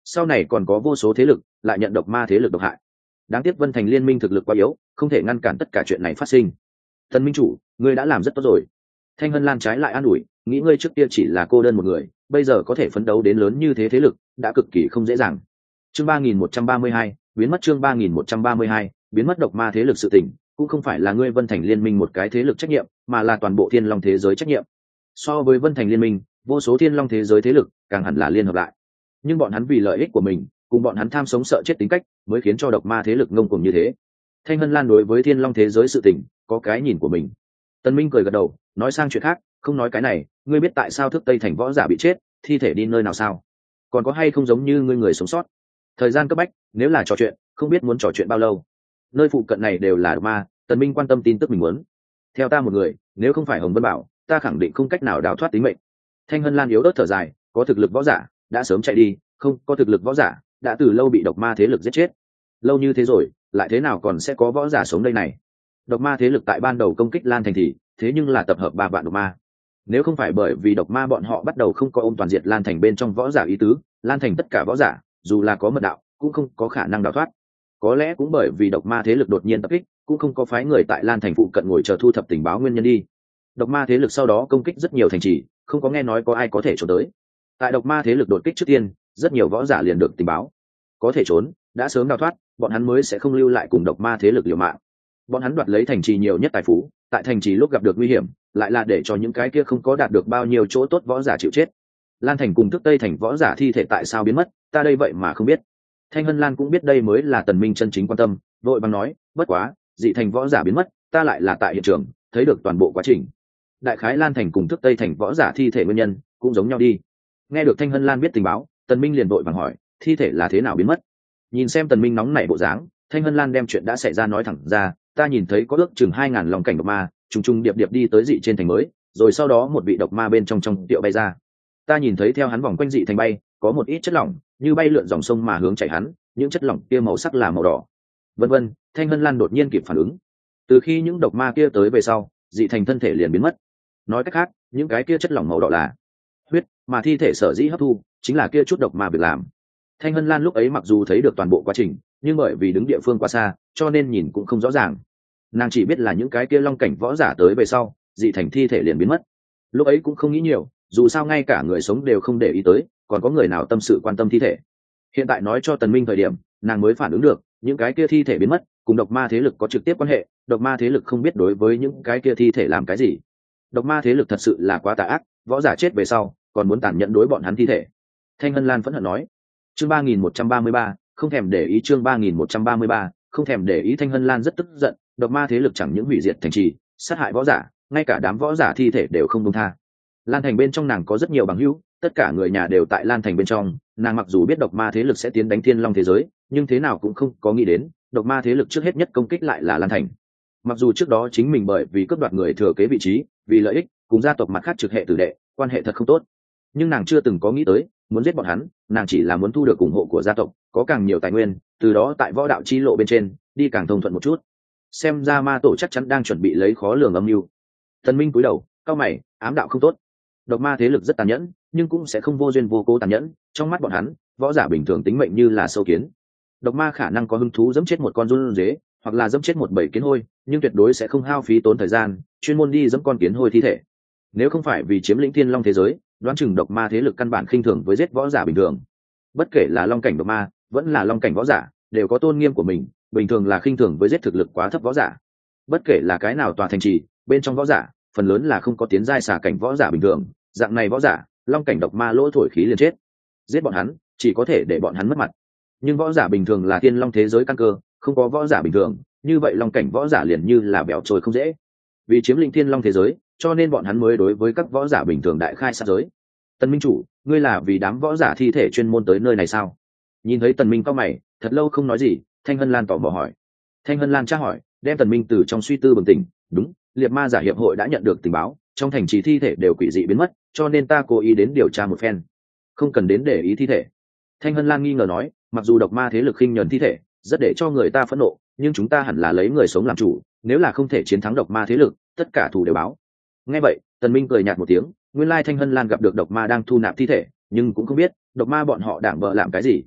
sau này còn có vô số thế lực lại nhận độc ma thế lực độc hại. Đáng tiếc Vân Thành liên minh thực lực quá yếu, không thể ngăn cản tất cả chuyện này phát sinh. Tần minh chủ, ngươi đã làm rất tốt rồi. Thanh Hân Lan trái lại an ủi, nghĩ ngươi trước kia chỉ là cô đơn một người, bây giờ có thể phấn đấu đến lớn như thế lực đã cực kỳ không dễ dàng. Chương 3132, biến mất. Chương 3132, biến mất. Độc ma thế lực sự tình cũng không phải là ngươi Vân Thành liên minh một cái thế lực trách nhiệm, mà là toàn bộ thiên long thế giới trách nhiệm. So với Vân Thành liên minh, vô số thiên long thế giới thế lực càng hẳn là liên hợp lại, nhưng bọn hắn vì lợi ích của mình, cùng bọn hắn tham sống sợ chết tính cách, mới khiến cho độc ma thế lực ngông cuồng như thế. Thanh Hân Lan đối với thiên long thế giới sự tình có cái nhìn của mình. Tân Minh cười gật đầu, nói sang chuyện khác, không nói cái này, ngươi biết tại sao Thức Tây Thành võ giả bị chết, thi thể đi nơi nào sao? Còn có hay không giống như ngươi người sống sót? Thời gian cấp bách, nếu là trò chuyện, không biết muốn trò chuyện bao lâu. Nơi phụ cận này đều là độc ma, Tần Minh quan tâm tin tức mình muốn. Theo ta một người, nếu không phải Hồng Vân Bảo, ta khẳng định không cách nào đào thoát tính mệnh. Thanh Hân Lan yếu ớt thở dài, có thực lực võ giả đã sớm chạy đi, không có thực lực võ giả đã từ lâu bị độc ma thế lực giết chết. Lâu như thế rồi, lại thế nào còn sẽ có võ giả sống đây này? Độc ma thế lực tại ban đầu công kích Lan Thành thì, thế nhưng là tập hợp 3 vạn độc ma. Nếu không phải bởi vì độc ma bọn họ bắt đầu không có ôm toàn diệt Lan Thành bên trong võ giả ý tứ, Lan Thành tất cả võ giả, dù là có mật đạo, cũng không có khả năng đào thoát. Có lẽ cũng bởi vì độc ma thế lực đột nhiên tập kích, cũng không có phái người tại Lan Thành phụ cận ngồi chờ thu thập tình báo nguyên nhân đi. Độc ma thế lực sau đó công kích rất nhiều thành trì, không có nghe nói có ai có thể trốn tới. Tại độc ma thế lực đột kích trước tiên, rất nhiều võ giả liền được tình báo, có thể trốn, đã sớm đào thoát, bọn hắn mới sẽ không lưu lại cùng độc ma thế lực liều mạng. Bọn hắn đoạt lấy thành trì nhiều nhất tài phú, tại thành trì lúc gặp được nguy hiểm, lại là để cho những cái kia không có đạt được bao nhiêu chỗ tốt võ giả chịu chết. Lan Thành cùng Thức Tây Thành võ giả thi thể tại sao biến mất, ta đây vậy mà không biết. Thanh Hân Lan cũng biết đây mới là Tần Minh chân chính quan tâm, vội vàng nói, bất quá, dị thành võ giả biến mất, ta lại là tại hiện trường, thấy được toàn bộ quá trình. Đại khái Lan Thành cùng Thức Tây Thành võ giả thi thể nguyên nhân cũng giống nhau đi. Nghe được Thanh Hân Lan biết tình báo, Tần Minh liền vội vàng hỏi, thi thể là thế nào biến mất? Nhìn xem Tần Minh nóng nảy bộ dáng, Thanh Hân Lan đem chuyện đã xảy ra nói thẳng ra, ta nhìn thấy có ước chừng 2000 lòng cảnh độc ma, trùng trùng điệp điệp đi tới dị trên thành mới, rồi sau đó một vị độc ma bên trong tiệu bay ra. Ta nhìn thấy theo hắn vòng quanh dị thành bay, có một ít chất lỏng, như bay lượn dòng sông mà hướng chạy hắn, những chất lỏng kia màu sắc là màu đỏ. Vân vân, Thanh Hân Lan đột nhiên kịp phản ứng. Từ khi những độc ma kia tới về sau, dị thành thân thể liền biến mất. Nói cách khác, những cái kia chất lỏng màu đỏ là huyết, mà thi thể sở dĩ hấp thu chính là kia chút độc ma việc làm. Thanh Hân Lan lúc ấy mặc dù thấy được toàn bộ quá trình, nhưng bởi vì đứng địa phương quá xa, cho nên nhìn cũng không rõ ràng. Nàng chỉ biết là những cái kia long cảnh võ giả tới về sau, dị thành thi thể liền biến mất. Lúc ấy cũng không nghĩ nhiều, dù sao ngay cả người sống đều không để ý tới, còn có người nào tâm sự quan tâm thi thể. Hiện tại nói cho Tần Minh thời điểm, nàng mới phản ứng được, những cái kia thi thể biến mất, cùng độc ma thế lực có trực tiếp quan hệ, độc ma thế lực không biết đối với những cái kia thi thể làm cái gì. Độc ma thế lực thật sự là quá tà ác, võ giả chết về sau, còn muốn tàn nhẫn đối bọn hắn thi thể. Thanh Hân Lan phẫn hận nói. Chương 3133, không thèm để ý. Chương 3133, không thèm để ý. Thanh Hân Lan rất tức giận, độc ma thế lực chẳng những hủy diệt thành trì, sát hại võ giả, ngay cả đám võ giả thi thể đều không buông tha. Lan Thành bên trong nàng có rất nhiều bằng hữu, tất cả người nhà đều tại Lan Thành bên trong, nàng mặc dù biết độc ma thế lực sẽ tiến đánh Thiên Long thế giới, nhưng thế nào cũng không có nghĩ đến, độc ma thế lực trước hết nhất công kích lại là Lan Thành. Mặc dù trước đó chính mình bởi vì cướp đoạt người thừa kế vị trí, vì lợi ích, cùng gia tộc mặt khác trực hệ tử đệ, quan hệ thật không tốt, nhưng nàng chưa từng có nghĩ tới muốn giết bọn hắn, nàng chỉ là muốn thu được ủng hộ của gia tộc, có càng nhiều tài nguyên, từ đó tại võ đạo chi lộ bên trên đi càng thông thuận một chút. Xem ra ma tổ chắc chắn đang chuẩn bị lấy khó lường âm mưu. Thần Minh cúi đầu, cao mày, ám đạo không tốt. Độc ma thế lực rất tàn nhẫn, nhưng cũng sẽ không vô duyên vô cố tàn nhẫn, trong mắt bọn hắn, võ giả bình thường tính mệnh như là sâu kiến. Độc ma khả năng có hứng thú giẫm chết một con run dế, hoặc là giẫm chết một bầy kiến hôi, nhưng tuyệt đối sẽ không hao phí tốn thời gian chuyên môn đi giẫm con kiến hôi thi thể. Nếu không phải vì chiếm lĩnh Thiên Long thế giới, đoán chừng độc ma thế lực căn bản khinh thường với giết võ giả bình thường. Bất kể là long cảnh độc ma, vẫn là long cảnh võ giả, đều có tôn nghiêm của mình, bình thường là khinh thường với giết thực lực quá thấp võ giả. Bất kể là cái nào tòa thành trì, bên trong võ giả, phần lớn là không có tiến giai xả cảnh võ giả bình thường, dạng này võ giả, long cảnh độc ma lỗ thổi khí liền chết. Giết bọn hắn, chỉ có thể để bọn hắn mất mặt. Nhưng võ giả bình thường là Thiên Long thế giới căn cơ, không có võ giả bình thường, như vậy long cảnh võ giả liền như là bèo trôi không dễ. Vì chiếm lĩnh Thiên Long thế giới, cho nên bọn hắn mới đối với các võ giả bình thường đại khai sát giới. Tần Minh chủ, ngươi là vì đám võ giả thi thể chuyên môn tới nơi này sao? Nhìn thấy Tần Minh cau mày, thật lâu không nói gì, Thanh Hân Lan tò mò hỏi. Thanh Hân Lan tra hỏi, đem Tần Minh từ trong suy tư bừng tỉnh. Đúng, liệt ma giả hiệp hội đã nhận được tình báo, trong thành trì thi thể đều quỷ dị biến mất, cho nên ta cố ý đến điều tra một phen. Không cần đến để ý thi thể. Thanh Hân Lan nghi ngờ nói, mặc dù độc ma thế lực khinh nhẫn thi thể, rất để cho người ta phẫn nộ, nhưng chúng ta hẳn là lấy người sống làm chủ, nếu là không thể chiến thắng độc ma thế lực, tất cả thù đều báo. Nghe vậy, Tần Minh cười nhạt một tiếng, nguyên lai Thanh Hân Lan gặp được độc ma đang thu nạp thi thể, nhưng cũng không biết độc ma bọn họ đảng vợ làm cái gì,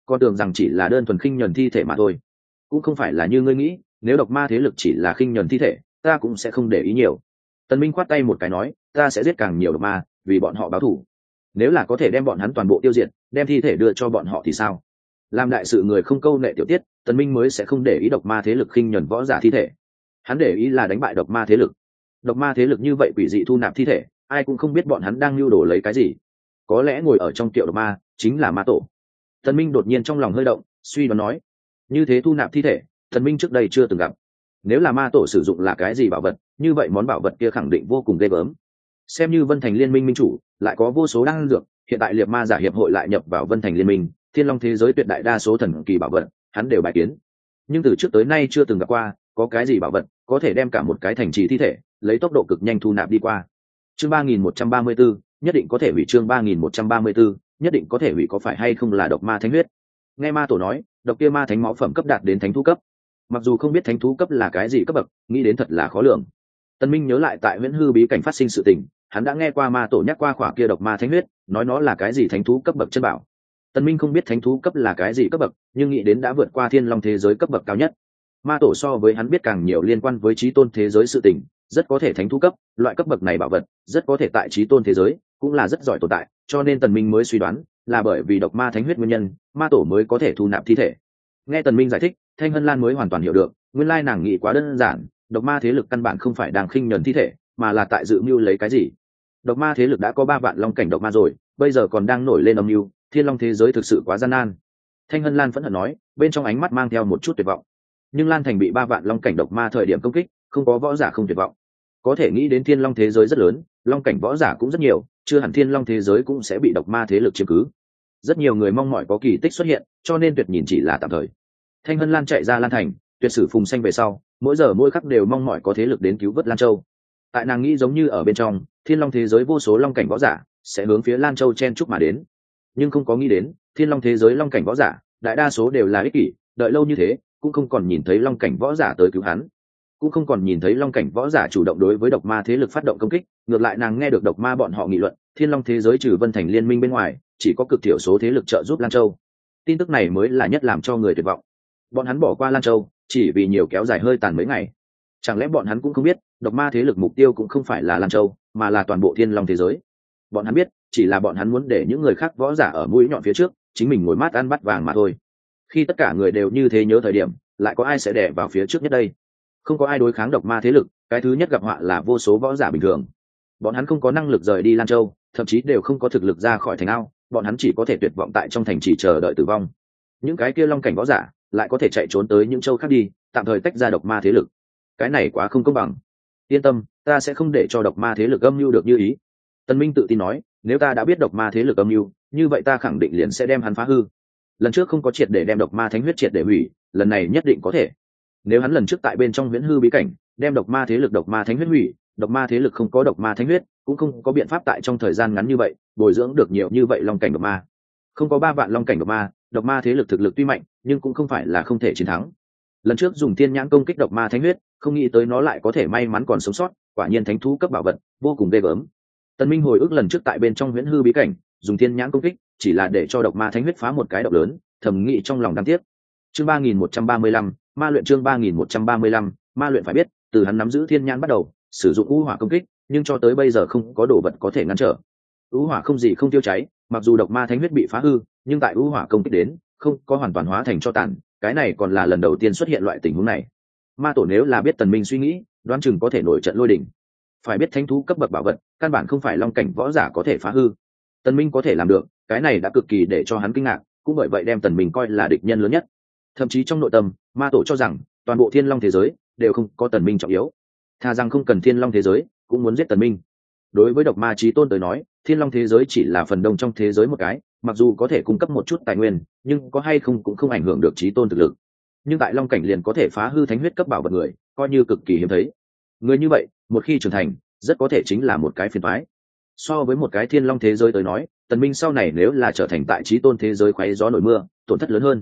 con tưởng rằng chỉ là đơn thuần khinh nhuần thi thể mà thôi. Cũng không phải là như ngươi nghĩ, nếu độc ma thế lực chỉ là khinh nhuần thi thể, ta cũng sẽ không để ý nhiều. Tần Minh khoát tay một cái nói, ta sẽ giết càng nhiều độc ma, vì bọn họ báo thù. Nếu là có thể đem bọn hắn toàn bộ tiêu diệt, đem thi thể đưa cho bọn họ thì sao? Làm đại sự người không câu nệ tiểu tiết, Tần Minh mới sẽ không để ý độc ma thế lực khinh nhuần võ giả thi thể. Hắn để ý là đánh bại độc ma thế lực. Độc ma thế lực như vậy quỷ dị thu nạp thi thể, ai cũng không biết bọn hắn đang lưu đồ lấy cái gì. Có lẽ ngồi ở trong tiểu độc ma chính là ma tổ. Tần Minh đột nhiên trong lòng hơi động, suy đoán nói, như thế thu nạp thi thể, Tần Minh trước đây chưa từng gặp. Nếu là ma tổ sử dụng là cái gì bảo vật, như vậy món bảo vật kia khẳng định vô cùng ghê gớm. Xem như Vân Thành Liên minh minh chủ, lại có vô số đan dược, hiện tại liệt ma giả hiệp hội lại nhập vào Vân Thành Liên minh, Thiên Long thế giới tuyệt đại đa số thần kỳ bảo vật, hắn đều bài kiến. Nhưng từ trước tới nay chưa từng gặp qua, có cái gì bảo vật có thể đem cả một cái thành trì thi thể lấy tốc độ cực nhanh thu nạp đi qua. Chương 3134, nhất định có thể hủy. Chương 3134, nhất định có thể hủy. Có phải hay không là độc ma thánh huyết? Nghe ma tổ nói, độc kia ma thánh máu phẩm cấp đạt đến thánh thú cấp. Mặc dù không biết thánh thú cấp là cái gì cấp bậc, nghĩ đến thật là khó lường. Tân Minh nhớ lại tại Huyễn Hư bí cảnh phát sinh sự tình, hắn đã nghe qua ma tổ nhắc qua khỏa kia độc ma thánh huyết, nói nó là cái gì thánh thú cấp bậc chân bảo. Tân Minh không biết thánh thú cấp là cái gì cấp bậc, nhưng nghĩ đến đã vượt qua Thiên Long thế giới cấp bậc cao nhất. Ma tổ so với hắn biết càng nhiều liên quan với chí tôn thế giới sự tình, rất có thể thánh thú cấp, loại cấp bậc này bảo vật, rất có thể tại chí tôn thế giới cũng là rất giỏi tồn tại, cho nên Tần Minh mới suy đoán là bởi vì độc ma thánh huyết nguyên nhân, ma tổ mới có thể thu nạp thi thể. Nghe Tần Minh giải thích, Thanh Hân Lan mới hoàn toàn hiểu được, nguyên lai nàng nghĩ quá đơn giản, độc ma thế lực căn bản không phải đang khinh nhẫn thi thể, mà là tại dự mưu lấy cái gì. Độc ma thế lực đã có 3 vạn long cảnh độc ma rồi, bây giờ còn đang nổi lên âm mưu, Thiên Long thế giới thực sự quá gian nan. Thanh Hân Lan phẫn hận nói, bên trong ánh mắt mang theo một chút tuyệt vọng. Nhưng Lan Thành bị 3 vạn long cảnh độc ma thời điểm công kích, không có võ giả không tuyệt vọng. Có thể nghĩ đến Thiên Long thế giới rất lớn, long cảnh võ giả cũng rất nhiều, chưa hẳn Thiên Long thế giới cũng sẽ bị độc ma thế lực chiếm cứ. Rất nhiều người mong mỏi có kỳ tích xuất hiện, cho nên tuyệt nhìn chỉ là tạm thời. Thanh Hân Lan chạy ra Lan Thành, tuyệt sử phùng xanh về sau, mỗi giờ mỗi khắc đều mong mỏi có thế lực đến cứu vớt Lan Châu. Tại nàng nghĩ giống như ở bên trong, Thiên Long thế giới vô số long cảnh võ giả sẽ hướng phía Lan Châu chen chúc mà đến. Nhưng không có nghĩ đến, Thiên Long thế giới long cảnh võ giả, đại đa số đều là ích kỷ, đợi lâu như thế, cũng không còn nhìn thấy long cảnh võ giả tới cứu hắn, cũng không còn nhìn thấy long cảnh võ giả chủ động đối với độc ma thế lực phát động công kích. Ngược lại nàng nghe được độc ma bọn họ nghị luận, Thiên Long thế giới trừ Vân Thành Liên minh bên ngoài, chỉ có cực thiểu số thế lực trợ giúp Lan Châu. Tin tức này mới là nhất làm cho người tuyệt vọng. Bọn hắn bỏ qua Lan Châu, chỉ vì nhiều kéo dài hơi tàn mấy ngày. Chẳng lẽ bọn hắn cũng không biết, độc ma thế lực mục tiêu cũng không phải là Lan Châu, mà là toàn bộ Thiên Long thế giới. Bọn hắn biết, chỉ là bọn hắn muốn để những người khác võ giả ở mũi nhọn phía trước, chính mình ngồi mát ăn bát vàng mà thôi. Khi tất cả người đều như thế nhớ thời điểm, lại có ai sẽ đè vào phía trước nhất đây? Không có ai đối kháng độc ma thế lực, cái thứ nhất gặp họa là vô số võ giả bình thường. Bọn hắn không có năng lực rời đi Lan Châu, thậm chí đều không có thực lực ra khỏi thành ao, bọn hắn chỉ có thể tuyệt vọng tại trong thành trì chờ đợi tử vong. Những cái kia long cảnh võ giả lại có thể chạy trốn tới những châu khác đi, tạm thời tách ra độc ma thế lực. Cái này quá không công bằng. Yên tâm, ta sẽ không để cho độc ma thế lực âm mưu được như ý. Tân Minh tự tin nói, nếu ta đã biết độc ma thế lực âm mưu, như vậy ta khẳng định liền sẽ đem hắn phá hư. Lần trước không có triệt để đem độc ma thánh huyết triệt để hủy, lần này nhất định có thể. Nếu hắn lần trước tại bên trong Huyễn Hư bí cảnh đem độc ma thế lực độc ma thánh huyết hủy, độc ma thế lực không có độc ma thánh huyết, cũng không có biện pháp tại trong thời gian ngắn như vậy bồi dưỡng được nhiều như vậy long cảnh độc ma. Không có 3 vạn long cảnh độc ma thế lực thực lực tuy mạnh, nhưng cũng không phải là không thể chiến thắng. Lần trước dùng thiên nhãn công kích độc ma thánh huyết, không nghĩ tới nó lại có thể may mắn còn sống sót, quả nhiên thánh thú cấp bảo vật, vô cùng ghê gớm. Tần Minh hồi ức lần trước tại bên trong Huyễn Hư bí cảnh, dùng thiên nhãn công kích, chỉ là để cho độc ma thánh huyết phá một cái động lớn, thầm nghĩ trong lòng đáng tiếc. Chương 3135, ma luyện. Chương 3135, ma luyện. Phải biết, từ hắn nắm giữ thiên nhãn bắt đầu, sử dụng u hỏa công kích, nhưng cho tới bây giờ không có đồ vật có thể ngăn trở. U hỏa không gì không tiêu cháy, mặc dù độc ma thánh huyết bị phá hư, nhưng tại u hỏa công kích đến, không có hoàn toàn hóa thành cho tàn, cái này còn là lần đầu tiên xuất hiện loại tình huống này. Ma tổ nếu là biết Tần Minh suy nghĩ, đoán chừng có thể nổi trận lôi đình. Phải biết thánh thú cấp bậc bảo vật, căn bản không phải long cảnh võ giả có thể phá hư. Tần Minh có thể làm được, cái này đã cực kỳ để cho hắn kinh ngạc, cũng bởi vậy đem Tần Minh coi là địch nhân lớn nhất. Thậm chí trong nội tâm, ma tổ cho rằng toàn bộ Thiên Long thế giới đều không có Tần Minh trọng yếu, thà rằng không cần Thiên Long thế giới, cũng muốn giết Tần Minh. Đối với độc ma chí tôn tới nói, Thiên Long thế giới chỉ là phần đông trong thế giới một cái, mặc dù có thể cung cấp một chút tài nguyên, nhưng có hay không cũng không ảnh hưởng được chí tôn thực lực. Nhưng tại long cảnh liền có thể phá hư thánh huyết cấp bảo vật người, coi như cực kỳ hiếm thấy. Người như vậy, một khi trưởng thành, rất có thể chính là một cái phiền toái. So với một cái Thiên Long thế giới tới nói, Tần Minh sau này nếu là trở thành tại chí tôn thế giới khoáy gió nổi mưa, tổn thất lớn hơn.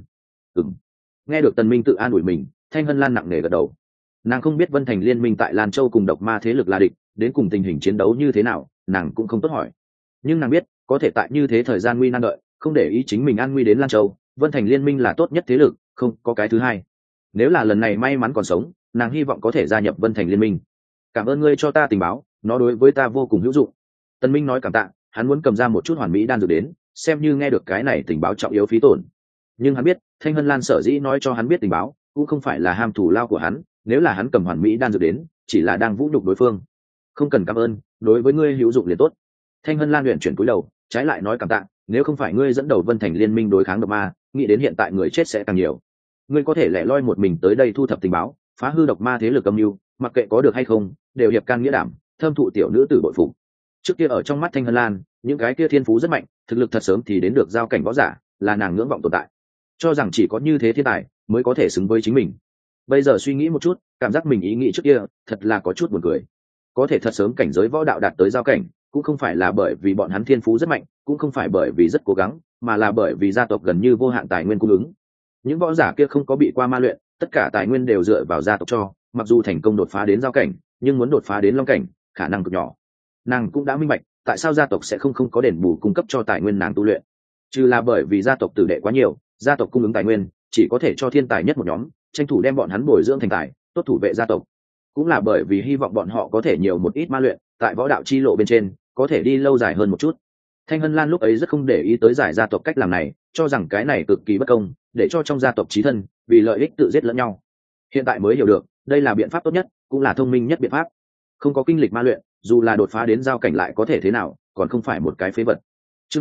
Nghe được Tần Minh tự an ủi mình, Thanh Hân Lan nặng nề gật đầu. Nàng không biết Vân Thành Liên minh tại Lan Châu cùng độc ma thế lực là địch, đến cùng tình hình chiến đấu như thế nào, nàng cũng không tốt hỏi. Nhưng nàng biết, có thể tại như thế thời gian nguy nan đợi, không để ý chính mình an nguy đến Lan Châu, Vân Thành Liên minh là tốt nhất thế lực, không có cái thứ hai. Nếu là lần này may mắn còn sống, nàng hy vọng có thể gia nhập Vân Thành Liên minh. Cảm ơn ngươi cho ta tình báo, nó đối với ta vô cùng hữu dụng. Tần Minh nói cảm tạ, hắn muốn cầm ra một chút hoàn mỹ đan dược đến, xem như nghe được cái này tình báo trọng yếu phí tổn. Nhưng hắn biết, Thanh Hân Lan sở dĩ nói cho hắn biết tình báo, cũng không phải là ham thủ lao của hắn, nếu là hắn cầm hoàn mỹ đan dược đến, chỉ là đang vũ nhục đối phương. Không cần cảm ơn, đối với ngươi hữu dụng liền tốt. Thanh Hân Lan luyện chuyển cúi đầu, trái lại nói cảm tạ, nếu không phải ngươi dẫn đầu Vân Thành Liên minh đối kháng độc ma, nghĩ đến hiện tại người chết sẽ càng nhiều. Ngươi có thể lẻ loi một mình tới đây thu thập tình báo, phá hư độc ma thế lực âm mưu, mặc kệ có được hay không, đều hiệp can nghĩa đảm, thâm thụ tiểu nữ tử bội phục. Trước kia ở trong mắt Thanh Hân Lan, những cái kia thiên phú rất mạnh, thực lực thật sớm thì đến được giao cảnh võ giả, là nàng ngưỡng vọng tồn tại, cho rằng chỉ có như thế thiên tài mới có thể xứng với chính mình. Bây giờ suy nghĩ một chút, cảm giác mình ý nghĩ trước kia thật là có chút buồn cười. Có thể thật sớm cảnh giới võ đạo đạt tới giao cảnh, cũng không phải là bởi vì bọn hắn thiên phú rất mạnh, cũng không phải bởi vì rất cố gắng, mà là bởi vì gia tộc gần như vô hạn tài nguyên cung ứng. Những võ giả kia không có bị qua ma luyện, tất cả tài nguyên đều dựa vào gia tộc cho, mặc dù thành công đột phá đến giao cảnh, nhưng muốn đột phá đến long cảnh, khả năng cực nhỏ. Nàng cũng đã minh bạch, tại sao gia tộc sẽ không có đền bù cung cấp cho tài nguyên nàng tu luyện. Trừ là bởi vì gia tộc tử đệ quá nhiều, gia tộc cung ứng tài nguyên chỉ có thể cho thiên tài nhất một nhóm, tranh thủ đem bọn hắn bồi dưỡng thành tài, tốt thủ vệ gia tộc. Cũng là bởi vì hy vọng bọn họ có thể nhiều một ít ma luyện, tại võ đạo chi lộ bên trên có thể đi lâu dài hơn một chút. Thanh Hân Lan lúc ấy rất không để ý tới giải gia tộc cách làm này, cho rằng cái này cực kỳ bất công, để cho trong gia tộc chí thân vì lợi ích tự giết lẫn nhau. Hiện tại mới hiểu được, đây là biện pháp tốt nhất, cũng là thông minh nhất biện pháp. Không có kinh lịch ma luyện, dù là đột phá đến giao cảnh lại có thể thế nào, còn không phải một cái phế vật. Chương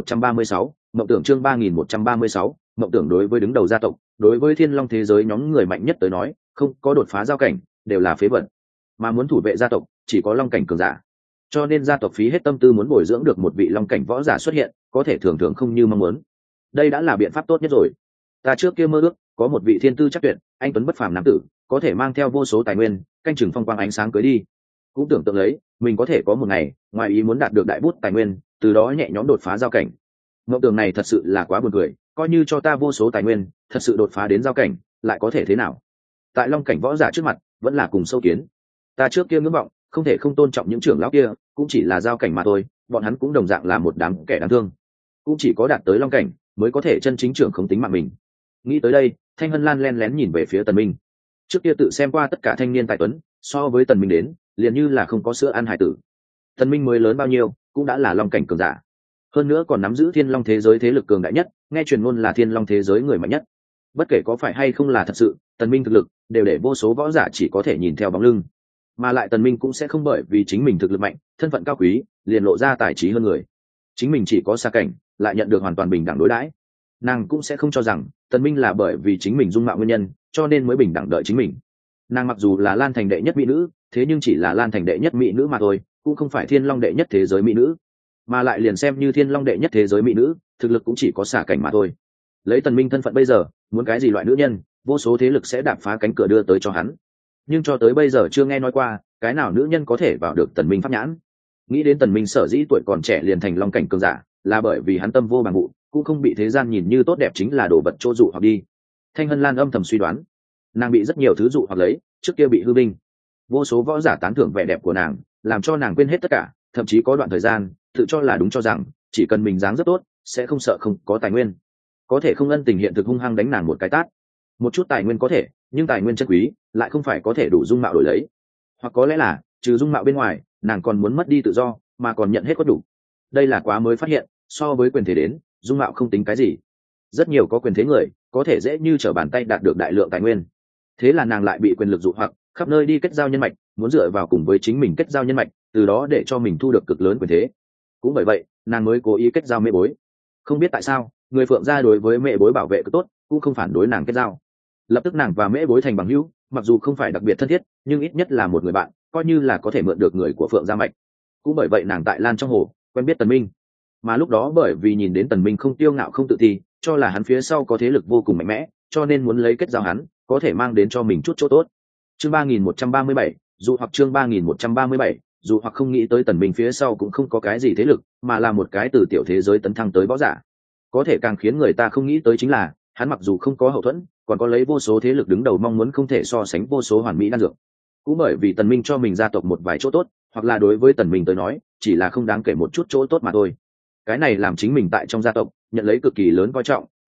3136, mộng tưởng chương 3136, mộng tưởng đối với đứng đầu gia tộc, đối với Thiên Long thế giới nhóm người mạnh nhất tới nói, không có đột phá giao cảnh, đều là phế vật. Mà muốn thủ vệ gia tộc, chỉ có long cảnh cường giả. Cho nên gia tộc phí hết tâm tư muốn bồi dưỡng được một vị long cảnh võ giả xuất hiện, có thể thường thường không như mong muốn. Đây đã là biện pháp tốt nhất rồi. Ta trước kia mơ ước có một vị thiên tư chắc tuyệt, anh tuấn bất phàm nam tử, có thể mang theo vô số tài nguyên, canh chừng phong quang ánh sáng cưới đi. Cũng tưởng tượng lấy, mình có thể có một ngày, ngoài ý muốn đạt được đại bút tài nguyên, từ đó nhẹ nhõm đột phá giao cảnh. Mộng tưởng này thật sự là quá buồn cười, coi như cho ta vô số tài nguyên, thật sự đột phá đến giao cảnh, lại có thể thế nào? Tại long cảnh võ giả trước mặt, vẫn là cùng sâu kiến. Ta trước kia ngưỡng vọng, không thể không tôn trọng những trưởng lão kia, cũng chỉ là giao cảnh mà thôi, bọn hắn cũng đồng dạng là một đám kẻ đáng thương. Cũng chỉ có đạt tới long cảnh, mới có thể chân chính trưởng không tính mạng mình. Nghĩ tới đây, Thanh Hân Lan lén lén nhìn về phía Tần Minh. Trước kia tự xem qua tất cả thanh niên tài tuấn, so với Tần Minh đến, liền như là không có sữa ăn hải tử. Tần Minh mới lớn bao nhiêu, cũng đã là long cảnh cường giả. Hơn nữa còn nắm giữ Thiên Long thế giới thế lực cường đại nhất, nghe truyền ngôn là Thiên Long thế giới người mạnh nhất. Bất kể có phải hay không là thật sự, Tần Minh thực lực đều để vô số võ giả chỉ có thể nhìn theo bóng lưng. Mà lại Tần Minh cũng sẽ không bởi vì chính mình thực lực mạnh, thân phận cao quý, liền lộ ra tài trí hơn người. Chính mình chỉ có xa cảnh, lại nhận được hoàn toàn bình đẳng đối đãi. Nàng cũng sẽ không cho rằng Tần Minh là bởi vì chính mình dung mạo nguyên nhân, cho nên mới bình đẳng đợi chính mình. Nàng mặc dù là Lan Thành đệ nhất mỹ nữ, thế nhưng chỉ là Lan Thành đệ nhất mỹ nữ mà thôi, cũng không phải Thiên Long đệ nhất thế giới mỹ nữ. Mà lại liền xem như Thiên Long đệ nhất thế giới mỹ nữ, thực lực cũng chỉ có xả cảnh mà thôi. Lấy Tần Minh thân phận bây giờ, muốn cái gì loại nữ nhân, vô số thế lực sẽ đạp phá cánh cửa đưa tới cho hắn. Nhưng cho tới bây giờ chưa nghe nói qua, cái nào nữ nhân có thể vào được Tần Minh pháp nhãn. Nghĩ đến Tần Minh sở dĩ tuổi còn trẻ liền thành long cảnh cường giả, là bởi vì hắn tâm vô bằng vụ, cũng không bị thế gian nhìn như tốt đẹp chính là đồ vật chỗ dụ hoặc đi. Thanh Hân Lan âm thầm suy đoán, nàng bị rất nhiều thứ dụ hoặc lấy, trước kia bị hư vinh, vô số võ giả tán thưởng vẻ đẹp của nàng, làm cho nàng quên hết tất cả, thậm chí có đoạn thời gian tự cho là đúng, cho rằng chỉ cần mình dáng rất tốt, sẽ không sợ không có tài nguyên. Có thể không ân tình hiện thực hung hăng đánh nàng một cái tát. Một chút tài nguyên có thể, nhưng tài nguyên chân quý lại không phải có thể đủ dung mạo đổi lấy. Hoặc có lẽ là trừ dung mạo bên ngoài, nàng còn muốn mất đi tự do, mà còn nhận hết có đủ. Đây là quá mới phát hiện, so với quyền thế đến, dung mạo không tính cái gì. Rất nhiều có quyền thế người có thể dễ như trở bàn tay đạt được đại lượng tài nguyên. Thế là nàng lại bị quyền lực dụ hoặc, khắp nơi đi kết giao nhân mạch, muốn dựa vào cùng với chính mình kết giao nhân mạch, từ đó để cho mình thu được cực lớn quyền thế. Cũng bởi vậy, nàng mới cố ý kết giao mẹ bối. Không biết tại sao, người Phượng gia đối với mẹ bối bảo vệ cực tốt, cũng không phản đối nàng kết giao. Lập tức nàng và mẹ bối thành bằng hữu, mặc dù không phải đặc biệt thân thiết, nhưng ít nhất là một người bạn, coi như là có thể mượn được người của Phượng gia mạch. Cũng bởi vậy nàng tại Lan trong hồ quen biết Tần Minh. Mà lúc đó bởi vì nhìn đến Tần Minh không tiêu ngạo không tự ti, cho là hắn phía sau có thế lực vô cùng mạnh mẽ, cho nên muốn lấy kết giao hắn, có thể mang đến cho mình chút chỗ tốt. Chương 3137, dù hoặc chương 3137, dù hoặc không nghĩ tới Tần Minh phía sau cũng không có cái gì thế lực, mà là một cái từ tiểu thế giới tấn thăng tới võ giả. Có thể càng khiến người ta không nghĩ tới chính là, hắn mặc dù không có hậu thuẫn, còn có lấy vô số thế lực đứng đầu mong muốn không thể so sánh vô số hoàn mỹ đan dược. Cũng bởi vì Tần Minh cho mình gia tộc một vài chỗ tốt, hoặc là đối với Tần Minh tới nói, chỉ là không đáng kể một chút chỗ tốt mà thôi. Cái này làm chính mình tại trong gia tộc nhận lấy cực kỳ lớn coi trọng,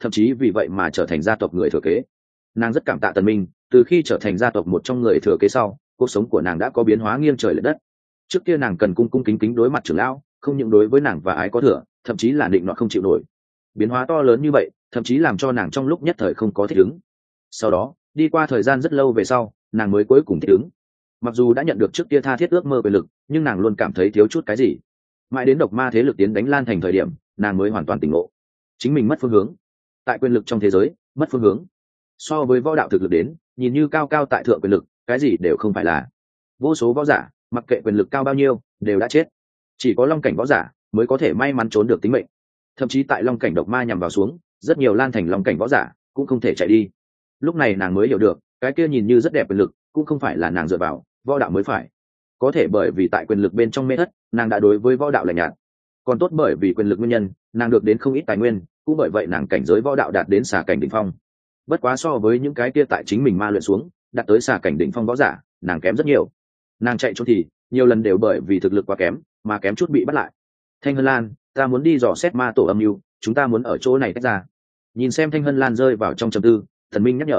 thậm chí vì vậy mà trở thành gia tộc người thừa kế. Nàng rất cảm tạ Tần Minh, từ khi trở thành gia tộc một trong người thừa kế sau, cuộc sống của nàng đã có biến hóa nghiêng trời lệch đất. Trước kia nàng cần cung cung kính kính đối mặt trưởng lão, không những đối với nàng và ái có thừa, thậm chí là định nọt không chịu nổi. Biến hóa to lớn như vậy, thậm chí làm cho nàng trong lúc nhất thời không có thích ứng. Sau đó, đi qua thời gian rất lâu về sau, nàng mới cuối cùng thích ứng. Mặc dù đã nhận được trước kia tha thiết ước mơ quyền lực, nhưng nàng luôn cảm thấy thiếu chút cái gì. Mãi đến độc ma thế lực tiến đánh Lan Thành thời điểm, nàng mới hoàn toàn tỉnh ngộ, chính mình mất phương hướng. Tại quyền lực trong thế giới, mất phương hướng. So với võ đạo thực lực đến, nhìn như cao cao tại thượng quyền lực, cái gì đều không phải là. Vô số võ giả, mặc kệ quyền lực cao bao nhiêu, đều đã chết. Chỉ có long cảnh võ giả mới có thể may mắn trốn được tính mệnh. Thậm chí tại long cảnh độc ma nhằm vào xuống, rất nhiều Lan Thành long cảnh võ giả cũng không thể chạy đi. Lúc này nàng mới hiểu được, cái kia nhìn như rất đẹp quyền lực, cũng không phải là nàng dựa vào, võ đạo mới phải. Có thể bởi vì tại quyền lực bên trong mê thất, nàng đã đối với võ đạo lạnh nhạt. Còn tốt bởi vì quyền lực nguyên nhân, nàng được đến không ít tài nguyên, cũng bởi vậy nàng cảnh giới võ đạo đạt đến xà cảnh đỉnh phong. Bất quá so với những cái kia tại chính mình ma luyện xuống, đạt tới xà cảnh đỉnh phong võ giả, nàng kém rất nhiều. Nàng chạy trốn thì nhiều lần đều bởi vì thực lực quá kém, mà kém chút bị bắt lại. Thanh Hân Lan, ta muốn đi dò xét ma tổ âm mưu, chúng ta muốn ở chỗ này tách ra. Nhìn xem Thanh Hân Lan rơi vào trong trầm tư, Tần Minh nhắc nhở.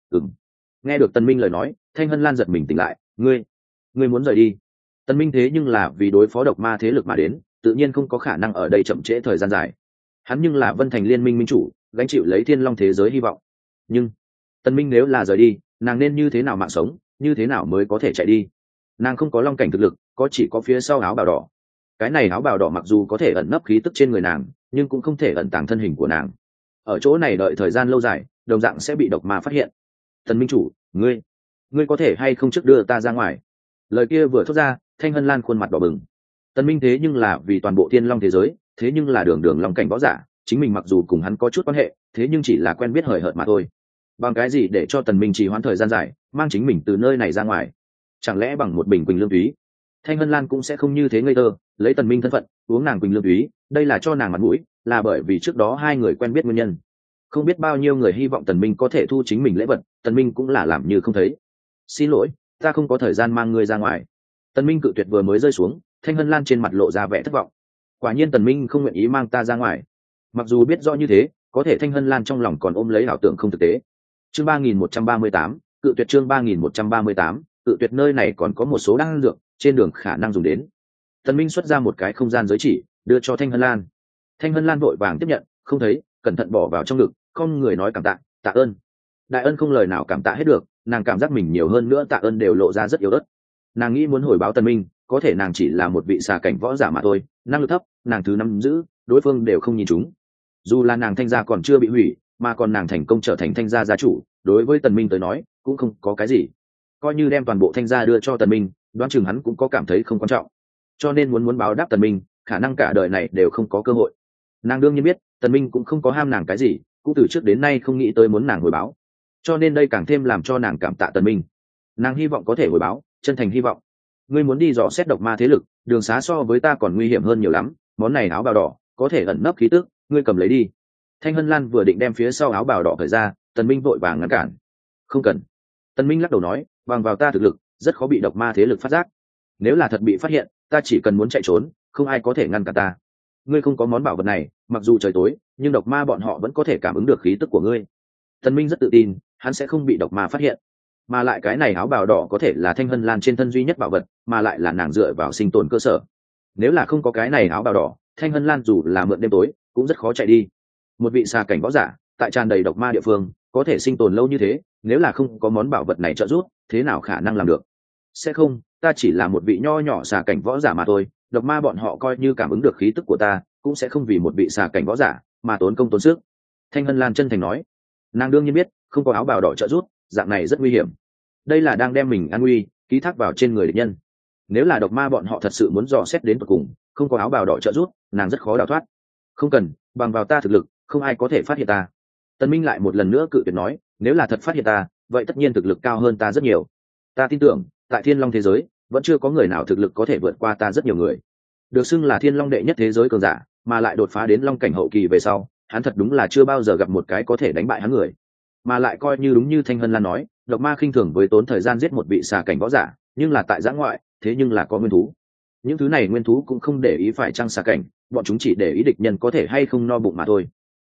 Nghe được Tần Minh lời nói, Thanh Hân Lan giật mình tỉnh lại. Ngươi muốn rời đi? Tần Minh thế nhưng là vì đối phó độc ma thế lực mà đến, tự nhiên không có khả năng ở đây chậm trễ thời gian dài. Hắn nhưng là Vân Thành Liên minh minh chủ, gánh chịu lấy Thiên Long thế giới hy vọng. Nhưng Tần Minh nếu là rời đi, nàng nên như thế nào mạng sống, như thế nào mới có thể chạy đi? Nàng không có long cảnh thực lực, có chỉ có phía sau áo bào đỏ. Cái này áo bào đỏ mặc dù có thể ẩn nấp khí tức trên người nàng, nhưng cũng không thể ẩn tàng thân hình của nàng. Ở chỗ này đợi thời gian lâu dài, đồng dạng sẽ bị độc ma phát hiện. Tần minh chủ, ngươi có thể hay không trước đưa ta ra ngoài? Lời kia vừa thốt ra, Thanh Hân Lan khuôn mặt đỏ bừng. Tần Minh thế nhưng là vì toàn bộ Thiên Long thế giới, thế nhưng là đường đường long cảnh võ giả, chính mình mặc dù cùng hắn có chút quan hệ, thế nhưng chỉ là quen biết hời hợt mà thôi. Bằng cái gì để cho Tần Minh trì hoãn thời gian dài, mang chính mình từ nơi này ra ngoài? Chẳng lẽ bằng một bình quỳnh lương túy? Thanh Hân Lan cũng sẽ không như thế ngây thơ, lấy Tần Minh thân phận, uống nàng quỳnh lương túy, đây là cho nàng mặt mũi, là bởi vì trước đó hai người quen biết nguyên nhân. Không biết bao nhiêu người hy vọng Tần Minh có thể thu chính mình lễ vật, Tần Minh cũng là làm như không thấy. Xin lỗi, ta không có thời gian mang ngươi ra ngoài. Tần Minh cự tuyệt vừa mới rơi xuống, Thanh Hân Lan trên mặt lộ ra vẻ thất vọng. Quả nhiên Tần Minh không nguyện ý mang ta ra ngoài. Mặc dù biết rõ như thế, có thể Thanh Hân Lan trong lòng còn ôm lấy ảo tưởng không thực tế. Chương 3138, cự tuyệt chương 3138, cự tuyệt nơi này còn có một số đan dược, trên đường khả năng dùng đến. Tần Minh xuất ra một cái không gian giới chỉ, đưa cho Thanh Hân Lan. Thanh Hân Lan vội vàng tiếp nhận, không thấy, cẩn thận bỏ vào trong ngực, không người nói cảm tạ, tạ ơn. Đại ân không lời nào cảm tạ hết được, nàng cảm giác mình nhiều hơn nữa tạ ơn đều lộ ra rất yếu ớt. Nàng nghĩ muốn hồi báo Tần Minh, có thể nàng chỉ là một vị xà cảnh võ giả mà thôi, năng lực thấp, nàng thứ nắm giữ, đối phương đều không nhìn chúng. Dù là nàng Thanh gia còn chưa bị hủy, mà còn nàng thành công trở thành Thanh gia gia chủ, đối với Tần Minh tới nói, cũng không có cái gì. Coi như đem toàn bộ Thanh gia đưa cho Tần Minh, đoán chừng hắn cũng có cảm thấy không quan trọng. Cho nên muốn báo đáp Tần Minh, khả năng cả đời này đều không có cơ hội. Nàng đương nhiên biết, Tần Minh cũng không có ham nàng cái gì, cũng từ trước đến nay không nghĩ tới muốn nàng hồi báo. Cho nên đây càng thêm làm cho nàng cảm tạ Tần Minh. Nàng hy vọng có thể hồi báo, chân thành hy vọng. Ngươi muốn đi dò xét độc ma thế lực, đường xá so với ta còn nguy hiểm hơn nhiều lắm, món này áo bào đỏ có thể ẩn nấp khí tức, ngươi cầm lấy đi. Thanh Hân Lan vừa định đem phía sau áo bào đỏ cởi ra, Tần Minh vội vàng ngăn cản. Không cần. Tần Minh lắc đầu nói, bằng vào ta thực lực, rất khó bị độc ma thế lực phát giác. Nếu là thật bị phát hiện, ta chỉ cần muốn chạy trốn, không ai có thể ngăn cản ta. Ngươi không có món bảo vật này, mặc dù trời tối, nhưng độc ma bọn họ vẫn có thể cảm ứng được khí tức của ngươi. Tần Minh rất tự tin, hắn sẽ không bị độc ma phát hiện. Mà lại cái này áo bào đỏ có thể là Thanh Hân Lan trên thân duy nhất bảo vật, mà lại là nàng dựa vào sinh tồn cơ sở. Nếu là không có cái này áo bào đỏ, Thanh Hân Lan dù là mượn đêm tối, cũng rất khó chạy đi. Một vị xà cảnh võ giả, tại tràn đầy độc ma địa phương, có thể sinh tồn lâu như thế, nếu là không có món bảo vật này trợ giúp, thế nào khả năng làm được? Sẽ không, ta chỉ là một vị nho nhỏ xà cảnh võ giả mà thôi, độc ma bọn họ coi như cảm ứng được khí tức của ta, cũng sẽ không vì một vị xà cảnh võ giả mà tốn công tốn sức. Thanh Hân Lan chân thành nói. Nàng đương nhiên biết, không có áo bào đỏ trợ giúp, dạng này rất nguy hiểm. Đây là đang đem mình an nguy ký thác vào trên người địch nhân. Nếu là độc ma bọn họ thật sự muốn dò xét đến tận cùng, không có áo bào đỏ trợ giúp, nàng rất khó đào thoát. Không cần, bằng vào ta thực lực, không ai có thể phát hiện ta. Tần Minh lại một lần nữa cự tuyệt nói, nếu là thật phát hiện ta, vậy tất nhiên thực lực cao hơn ta rất nhiều. Ta tin tưởng, tại Thiên Long thế giới, vẫn chưa có người nào thực lực có thể vượt qua ta rất nhiều người. Được xưng là Thiên Long đệ nhất thế giới cường giả, mà lại đột phá đến Long cảnh hậu kỳ về sau, hắn thật đúng là chưa bao giờ gặp một cái có thể đánh bại hắn người. Mà lại coi như đúng như Thanh Hân Lan nói, độc ma khinh thường với tốn thời gian giết một vị xà cảnh võ giả, nhưng là tại giã ngoại, thế nhưng là có nguyên thú. Những thứ này nguyên thú cũng không để ý phải chăng xà cảnh, bọn chúng chỉ để ý địch nhân có thể hay không no bụng mà thôi.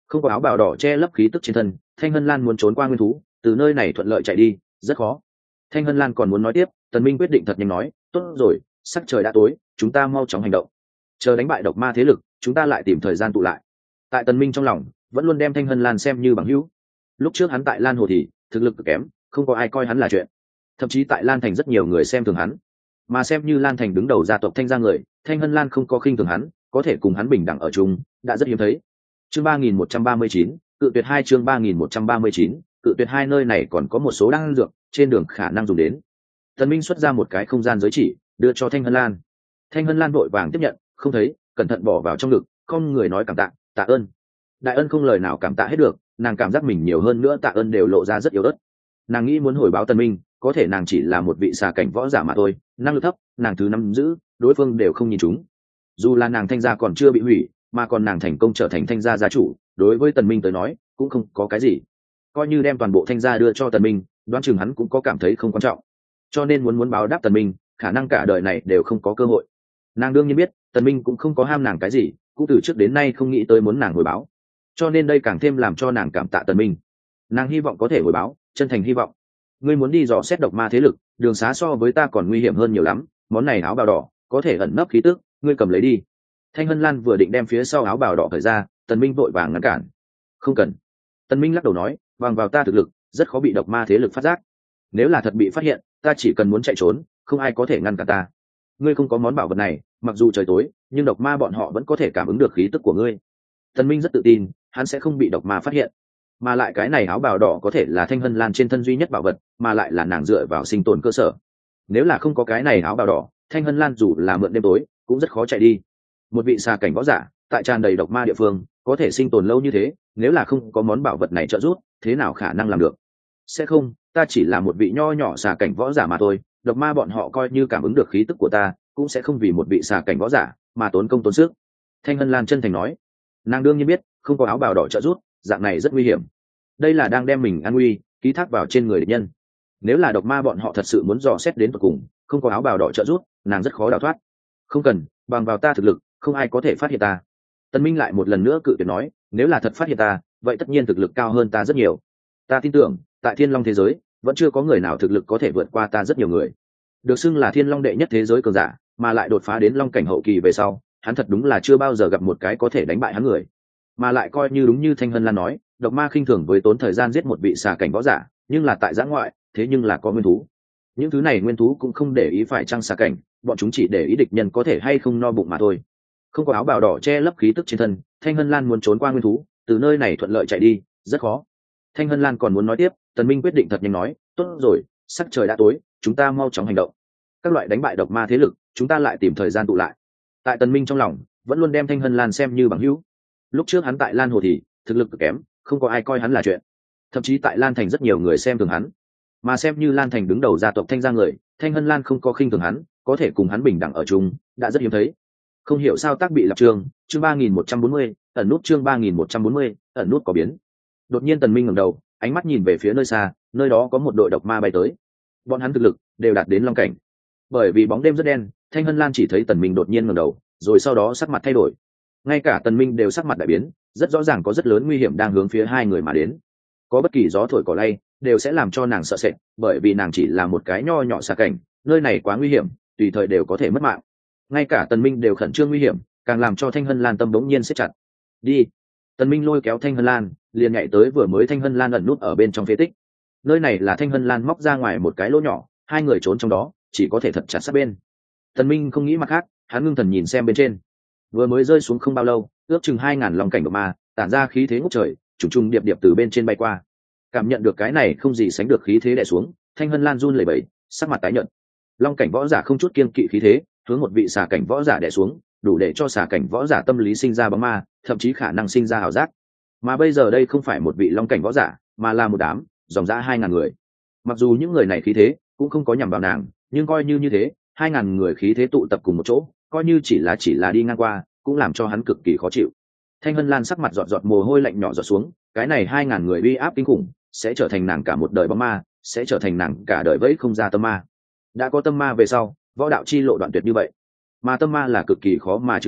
không có áo bào đỏ che lấp khí tức trên thân, Thanh Hân Lan muốn trốn qua nguyên thú, từ nơi này thuận lợi chạy đi rất khó. Thanh Hân Lan còn muốn nói tiếp, Tần Minh quyết định thật nhanh nói, tốt rồi, sắc trời đã tối, chúng ta mau chóng hành động, chờ đánh bại độc ma thế lực, chúng ta lại tìm thời gian tụ lại. Tại Tần Minh trong lòng vẫn luôn đem Thanh Hân Lan xem như bằng hữu. Lúc trước hắn tại Lan Hồ thì thực lực cực kém, không có ai coi hắn là chuyện, thậm chí tại Lan Thành rất nhiều người xem thường hắn, mà xem như Lan Thành đứng đầu gia tộc Thanh gia người, Thanh Hân Lan không có khinh thường hắn, có thể cùng hắn bình đẳng ở chung đã rất hiếm thấy. Chương 3139, cự tuyệt 2 chương 3139, cự tuyệt 2 nơi này còn có một số đan dược, trên đường khả năng dùng đến. Tần Minh xuất ra một cái không gian giới chỉ, đưa cho Thanh Hân Lan. Thanh Hân Lan vội vàng tiếp nhận, không thấy, cẩn thận bỏ vào trong ngực, không người nói cảm tạ, tạ ơn. Đại ân không lời nào cảm tạ hết được, nàng cảm giác mình nhiều hơn nữa tạ ơn đều lộ ra rất yếu ớt. Nàng nghĩ muốn hồi báo Tần Minh, có thể nàng chỉ là một vị xà cảnh võ giả mà thôi, năng lực thấp, nàng thứ nắm giữ, đối phương đều không nhìn chúng. Dù là nàng Thanh gia còn chưa bị hủy, mà còn nàng thành công trở thành Thanh gia gia chủ, đối với Tần Minh tới nói cũng không có cái gì. Coi như đem toàn bộ Thanh gia đưa cho Tần Minh, đoán chừng hắn cũng có cảm thấy không quan trọng. Cho nên muốn báo đáp Tần Minh, khả năng cả đời này đều không có cơ hội. Nàng đương nhiên biết, Tần Minh cũng không có ham nàng cái gì, cũng từ trước đến nay không nghĩ tới muốn nàng hồi báo. Cho nên đây càng thêm làm cho nàng cảm tạ Tần Minh. Nàng hy vọng có thể hồi báo, chân thành hy vọng. Ngươi muốn đi dò xét độc ma thế lực, đường xá so với ta còn nguy hiểm hơn nhiều lắm, món này áo bào đỏ có thể ẩn nấp khí tức, ngươi cầm lấy đi. Thanh Hân Lan vừa định đem phía sau áo bào đỏ cởi ra, Tần Minh vội vàng ngăn cản. Không cần. Tần Minh lắc đầu nói, bằng vào ta thực lực, rất khó bị độc ma thế lực phát giác. Nếu là thật bị phát hiện, ta chỉ cần muốn chạy trốn, không ai có thể ngăn cản ta. Ngươi không có món bảo vật này, mặc dù trời tối, nhưng độc ma bọn họ vẫn có thể cảm ứng được khí tức của ngươi. Tần Minh rất tự tin, hắn sẽ không bị độc ma phát hiện. Mà lại cái này áo bào đỏ có thể là Thanh Hân Lan trên thân duy nhất bảo vật, mà lại là nàng dựa vào sinh tồn cơ sở. Nếu là không có cái này áo bào đỏ, Thanh Hân Lan dù là mượn đêm tối, cũng rất khó chạy đi. Một vị xà cảnh võ giả, tại tràn đầy độc ma địa phương, có thể sinh tồn lâu như thế, nếu là không có món bảo vật này trợ giúp, thế nào khả năng làm được? Sẽ không, ta chỉ là một vị nho nhỏ xà cảnh võ giả mà thôi, độc ma bọn họ coi như cảm ứng được khí tức của ta, cũng sẽ không vì một vị xà cảnh võ giả mà tốn công tốn sức. Thanh Hân Lan chân thành nói. Nàng đương nhiên biết, không có áo bào đỏ trợ giúp, dạng này rất nguy hiểm. Đây là đang đem mình an nguy ký thác vào trên người địch nhân. Nếu là độc ma bọn họ thật sự muốn dò xét đến tận cùng, không có áo bào đỏ trợ giúp, nàng rất khó đào thoát. Không cần, bằng vào ta thực lực, không ai có thể phát hiện ta. Tần Minh lại một lần nữa cự tuyệt nói, nếu là thật phát hiện ta, vậy tất nhiên thực lực cao hơn ta rất nhiều. Ta tin tưởng, tại Thiên Long thế giới, vẫn chưa có người nào thực lực có thể vượt qua ta rất nhiều người. Được xưng là Thiên Long đệ nhất thế giới cường giả, mà lại đột phá đến Long cảnh hậu kỳ về sau, hắn thật đúng là chưa bao giờ gặp một cái có thể đánh bại hắn người. Mà lại coi như đúng như Thanh Hân Lan nói, độc ma khinh thường với tốn thời gian giết một vị xà cảnh võ giả, nhưng là tại giã ngoại, thế nhưng là có nguyên thú. Những thứ này nguyên thú cũng không để ý phải chăng xà cảnh, bọn chúng chỉ để ý địch nhân có thể hay không no bụng mà thôi. Không có áo bào đỏ che lấp khí tức trên thân, Thanh Hân Lan muốn trốn qua nguyên thú, từ nơi này thuận lợi chạy đi rất khó. Thanh Hân Lan còn muốn nói tiếp, Tần Minh quyết định thật nhanh nói, tốt rồi, sắc trời đã tối, chúng ta mau chóng hành động. Các loại đánh bại độc ma thế lực, chúng ta lại tìm thời gian tụ lại. Tại Tần Minh trong lòng vẫn luôn đem Thanh Hân Lan xem như bằng hữu. Lúc trước hắn tại Lan Hồ thì thực lực cực kém, không có ai coi hắn là chuyện, thậm chí tại Lan Thành rất nhiều người xem thường hắn, mà xem như Lan Thành đứng đầu gia tộc Thanh gia người, Thanh Hân Lan không có khinh thường hắn, có thể cùng hắn bình đẳng ở chung đã rất hiếm thấy. Không hiểu sao tác bị lập trường, chương 3140, ẩn nút chương 3140, ẩn nút có biến. Đột nhiên Tần Minh ngẩng đầu, ánh mắt nhìn về phía nơi xa, nơi đó có một đội độc ma bay tới. Bọn hắn thực lực đều đạt đến long cảnh. Bởi vì bóng đêm rất đen, Thanh Hân Lan chỉ thấy Tần Minh đột nhiên ngẩng đầu, rồi sau đó sắc mặt thay đổi. Ngay cả Tần Minh đều sắc mặt đại biến, rất rõ ràng có rất lớn nguy hiểm đang hướng phía hai người mà đến. Có bất kỳ gió thổi cỏ lay đều sẽ làm cho nàng sợ sệt, bởi vì nàng chỉ là một cái nho nhỏ xà cảnh, nơi này quá nguy hiểm, tùy thời đều có thể mất mạng. Ngay cả Tần Minh đều khẩn trương nguy hiểm, càng làm cho Thanh Hân Lan tâm bỗng nhiên siết chặt. Đi. Tần Minh lôi kéo Thanh Hân Lan, liền nhảy tới vừa mới Thanh Hân Lan ẩn nút ở bên trong phế tích. Nơi này là Thanh Hân Lan móc ra ngoài một cái lỗ nhỏ, hai người trốn trong đó, chỉ có thể thật chặt sát bên. Tần Minh không nghĩ mặt khác, hắn ngưng thần nhìn xem bên trên. Vừa mới rơi xuống không bao lâu, ước chừng 2000 long cảnh độc ma, tản ra khí thế ngút trời, trùng trùng điệp điệp từ bên trên bay qua. Cảm nhận được cái này không gì sánh được khí thế đè xuống, Thanh Hân Lan run lẩy bẩy, sắc mặt tái nhợt. Long cảnh võ giả không chút kiêng kỵ khí thế, hướng một vị xà cảnh võ giả đè xuống, đủ để cho xà cảnh võ giả tâm lý sinh ra bóng ma, thậm chí khả năng sinh ra ảo giác. Mà bây giờ đây không phải một vị long cảnh võ giả, mà là một đám dòng dã 2000 người. Mặc dù những người này khí thế cũng không có nhằm vào nàng, nhưng coi như thế, 2000 người khí thế tụ tập cùng một chỗ, coi như chỉ là đi ngang qua, cũng làm cho hắn cực kỳ khó chịu. Thanh Hân Lan sắc mặt giọt giọt mồ hôi lạnh nhỏ giọt xuống, cái này 2000 người uy áp kinh khủng, sẽ trở thành nàng cả một đời bóng ma, sẽ trở thành nàng cả đời vẫy không ra tâm ma. Đã có tâm ma về sau, võ đạo chi lộ đoạn tuyệt như vậy, mà tâm ma là cực kỳ khó mà trừ bỏ,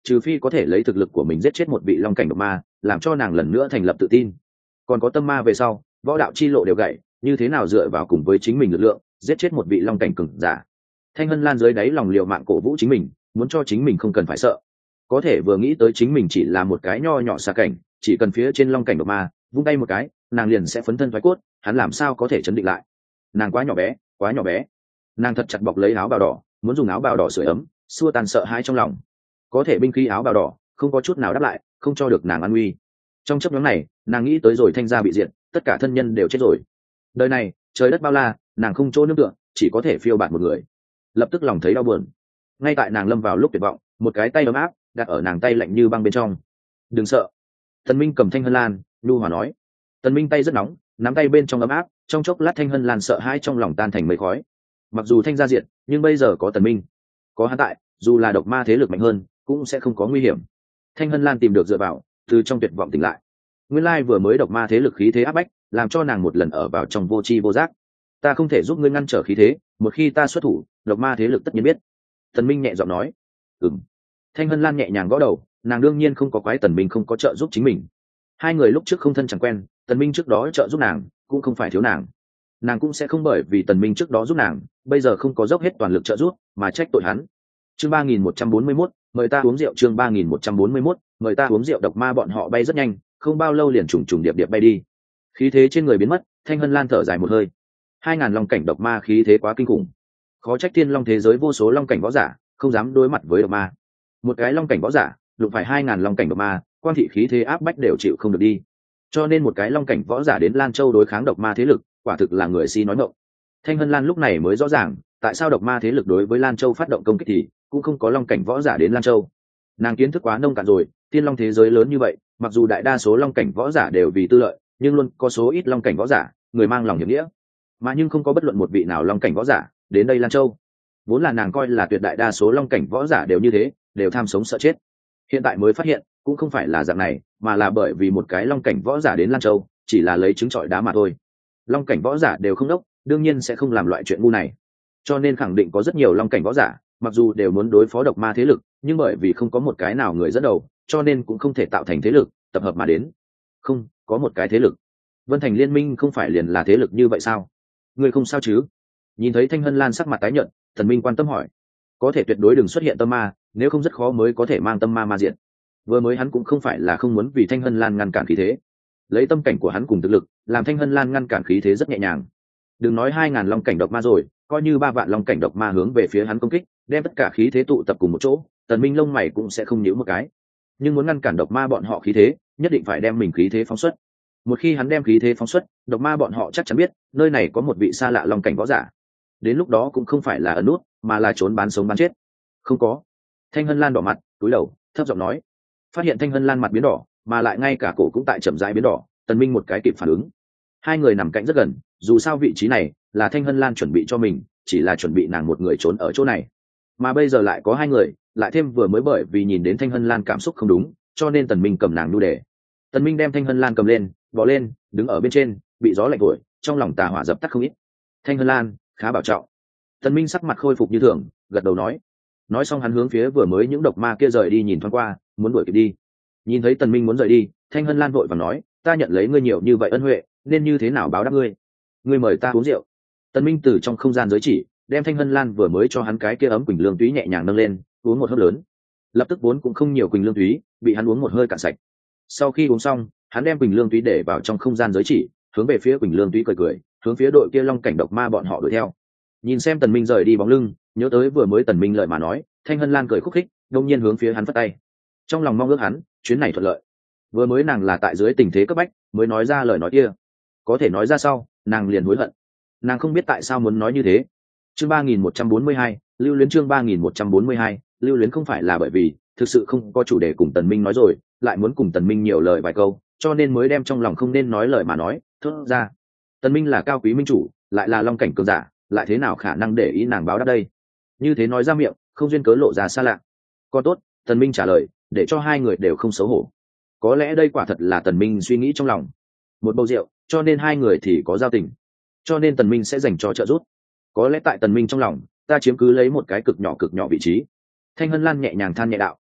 trừ phi có thể lấy thực lực của mình giết chết một vị long cảnh độc ma, làm cho nàng lần nữa thành lập tự tin. Còn có tâm ma về sau, võ đạo chi lộ đều gãy, như thế nào dựa vào cùng với chính mình lực lượng giết chết một vị long cảnh cường giả. Thanh Hân Lan dưới đáy lòng liều mạng cổ vũ chính mình, muốn cho chính mình không cần phải sợ. Có thể vừa nghĩ tới chính mình chỉ là một cái nho nhỏ xa cảnh, chỉ cần phía trên long cảnh độc ma vung tay một cái, nàng liền sẽ phấn thân thoái cốt, hắn làm sao có thể chấn định lại. Nàng quá nhỏ bé, quá nhỏ bé. Nàng thật chặt bọc lấy áo bào đỏ, muốn dùng áo bào đỏ sưởi ấm, xua tan sợ hãi trong lòng. Có thể binh khí áo bào đỏ không có chút nào đáp lại, không cho được nàng an nguy. Trong chốc ngắn này, nàng nghĩ tới rồi Thanh gia bị diệt, tất cả thân nhân đều chết rồi. Đời này trời đất bao la, nàng không chỗ nương tựa, chỉ có thể phiêu bạt một người. Lập tức lòng thấy đau buồn. Ngay tại nàng lâm vào lúc tuyệt vọng, một cái tay ấm áp đặt ở nàng tay lạnh như băng bên trong. Đừng sợ. Tần Minh cầm Thanh Hân Lan, nhu hòa nói. Tần Minh tay rất nóng, nắm tay bên trong ấm áp, trong chốc lát Thanh Hân Lan sợ hãi trong lòng tan thành mây khói. Mặc dù Thanh gia diệt, nhưng bây giờ có Tần Minh, có hắn tại, dù là độc ma thế lực mạnh hơn, cũng sẽ không có nguy hiểm. Thanh Hân Lan tìm được dựa vào, từ trong tuyệt vọng tỉnh lại. Nguyên lai vừa mới độc ma thế lực khí thế áp bách, làm cho nàng một lần ở vào trong vô tri vô giác. Ta không thể giúp ngươi ngăn trở khí thế, một khi ta xuất thủ, độc ma thế lực tất nhiên biết. Tần Minh nhẹ giọng nói. Ừm. Thanh Hân Lan nhẹ nhàng gõ đầu, nàng đương nhiên không có quái Tần Minh không có trợ giúp chính mình. Hai người lúc trước không thân chẳng quen, Tần Minh trước đó trợ giúp nàng, cũng không phải thiếu nàng. Nàng cũng sẽ không bởi vì Tần Minh trước đó giúp nàng, bây giờ không có dốc hết toàn lực trợ giúp, mà trách tội hắn. Chương 3141, mời ta uống rượu. Chương 3141, mời ta uống rượu. Độc ma bọn họ bay rất nhanh, không bao lâu liền trùng trùng điệp điệp bay đi. Khí thế trên người biến mất, Thanh Hân Lan thở dài một hơi. 2000 long cảnh độc ma khí thế quá kinh khủng. Khó trách thiên long thế giới vô số long cảnh võ giả không dám đối mặt với độc ma. Một cái long cảnh võ giả, đụng phải 2000 long cảnh độc ma, quan thị khí thế áp bách đều chịu không được đi. Cho nên một cái long cảnh võ giả đến Lan Châu đối kháng độc ma thế lực, quả thực là người si nói mộng. Thanh Hân Lan lúc này mới rõ ràng, tại sao độc ma thế lực đối với Lan Châu phát động công kích thì cũng không có long cảnh võ giả đến Lan Châu. Nàng kiến thức quá nông cạn rồi, thiên long thế giới lớn như vậy, mặc dù đại đa số long cảnh võ giả đều vì tư lợi, nhưng luôn có số ít long cảnh võ giả, người mang lòng hiểm nghĩa, mà nhưng không có bất luận một vị nào long cảnh võ giả đến đây Lan Châu. Vốn là nàng coi là tuyệt đại đa số long cảnh võ giả đều như thế, đều tham sống sợ chết. Hiện tại mới phát hiện, cũng không phải là dạng này, mà là bởi vì một cái long cảnh võ giả đến Lan Châu, chỉ là lấy trứng trọi đá mà thôi. Long cảnh võ giả đều không đốc, đương nhiên sẽ không làm loại chuyện ngu này. Cho nên khẳng định có rất nhiều long cảnh võ giả, mặc dù đều muốn đối phó độc ma thế lực, nhưng bởi vì không có một cái nào người dẫn đầu, cho nên cũng không thể tạo thành thế lực tập hợp mà đến. Không có một cái thế lực. Vân Thành Liên minh không phải liền là thế lực như vậy sao? Ngươi không sao chứ? Nhìn thấy Thanh Hân Lan sắc mặt tái nhợt, Thần Minh quan tâm hỏi. Có thể tuyệt đối đừng xuất hiện tâm ma, nếu không rất khó mới có thể mang tâm ma ma diện. Vừa mới hắn cũng không phải là không muốn vì Thanh Hân Lan ngăn cản khí thế, lấy tâm cảnh của hắn cùng thực lực, làm Thanh Hân Lan ngăn cản khí thế rất nhẹ nhàng. Đừng nói 2000 long cảnh độc ma rồi, coi như 3 vạn long cảnh độc ma hướng về phía hắn công kích, đem tất cả khí thế tụ tập cùng một chỗ, Tần Minh lông mày cũng sẽ không nhíu một cái. Nhưng muốn ngăn cản độc ma bọn họ khí thế, nhất định phải đem mình khí thế phóng xuất. Một khi hắn đem khí thế phóng xuất, độc ma bọn họ chắc chắn biết nơi này có một vị xa lạ long cảnh võ giả. Đến lúc đó cũng không phải là ẩn nút, mà là trốn bán sống bán chết. Không có. Thanh Hân Lan đỏ mặt, cúi đầu, thấp giọng nói. Phát hiện Thanh Hân Lan mặt biến đỏ, mà lại ngay cả cổ cũng tại chậm rãi biến đỏ, Tần Minh một cái kịp phản ứng. Hai người nằm cạnh rất gần, dù sao vị trí này là Thanh Hân Lan chuẩn bị cho mình, chỉ là chuẩn bị nàng một người trốn ở chỗ này. Mà bây giờ lại có hai người, lại thêm vừa mới bởi vì nhìn đến Thanh Hân Lan cảm xúc không đúng, cho nên Tần Minh cầm nàng nhu đề. Tần Minh đem Thanh Hân Lan cầm lên, bò lên, đứng ở bên trên, bị gió lạnh thổi, trong lòng tà hỏa dập tắt không ít. Thanh Hân Lan, khá bảo trọng. Tần Minh sắc mặt khôi phục như thường, gật đầu nói. Nói xong hắn hướng phía vừa mới những độc ma kia rời đi nhìn thoáng qua, muốn đuổi kịp đi. Nhìn thấy Tần Minh muốn rời đi, Thanh Hân Lan vội vàng nói, ta nhận lấy ngươi nhiều như vậy ân huệ, nên như thế nào báo đáp ngươi? Ngươi mời ta uống rượu. Tần Minh từ trong không gian giới chỉ, đem Thanh Hân Lan vừa mới cho hắn cái kia ấm quỳnh lương túy nhẹ nhàng nâng lên, uống một hớp lớn. Lập tức vốn cũng không nhiều quỳnh lương túy, bị hắn uống một hơi cạn sạch. Sau khi uống xong, hắn đem quỳnh lương túy để vào trong không gian giới chỉ, hướng về phía quỳnh lương túy cười cười, hướng phía đội kia long cảnh độc ma bọn họ đuổi theo. Nhìn xem Tần Minh rời đi bóng lưng, nhớ tới vừa mới Tần Minh lời mà nói, Thanh Hân Lan cười khúc khích, đông nhiên hướng phía hắn phất tay. Trong lòng mong ước hắn, chuyến này thuận lợi. Vừa mới nàng là tại dưới tình thế cấp bách mới nói ra lời nói kia, có thể nói ra sau, nàng liền hối hận. Nàng không biết tại sao muốn nói như thế. Chương 3142, lưu luyến. Chương 3142, lưu luyến không phải là bởi vì thực sự không có chủ đề cùng Tần Minh nói rồi, lại muốn cùng Tần Minh nhiều lời vài câu, cho nên mới đem trong lòng không nên nói lời mà nói thốt ra. Tần Minh là cao quý minh chủ, lại là long cảnh cường giả, lại thế nào khả năng để ý nàng báo đáp đây? Như thế nói ra miệng, không duyên cớ lộ ra xa lạ. Còn tốt, Tần Minh trả lời, để cho hai người đều không xấu hổ. Có lẽ đây quả thật là Tần Minh suy nghĩ trong lòng. Một bầu rượu, cho nên hai người thì có giao tình, cho nên Tần Minh sẽ dành cho trợ giúp. Có lẽ tại Tần Minh trong lòng, ta chiếm cứ lấy một cái cực nhỏ vị trí. Thanh Hân Lan nhẹ nhàng than nhẹ đạo.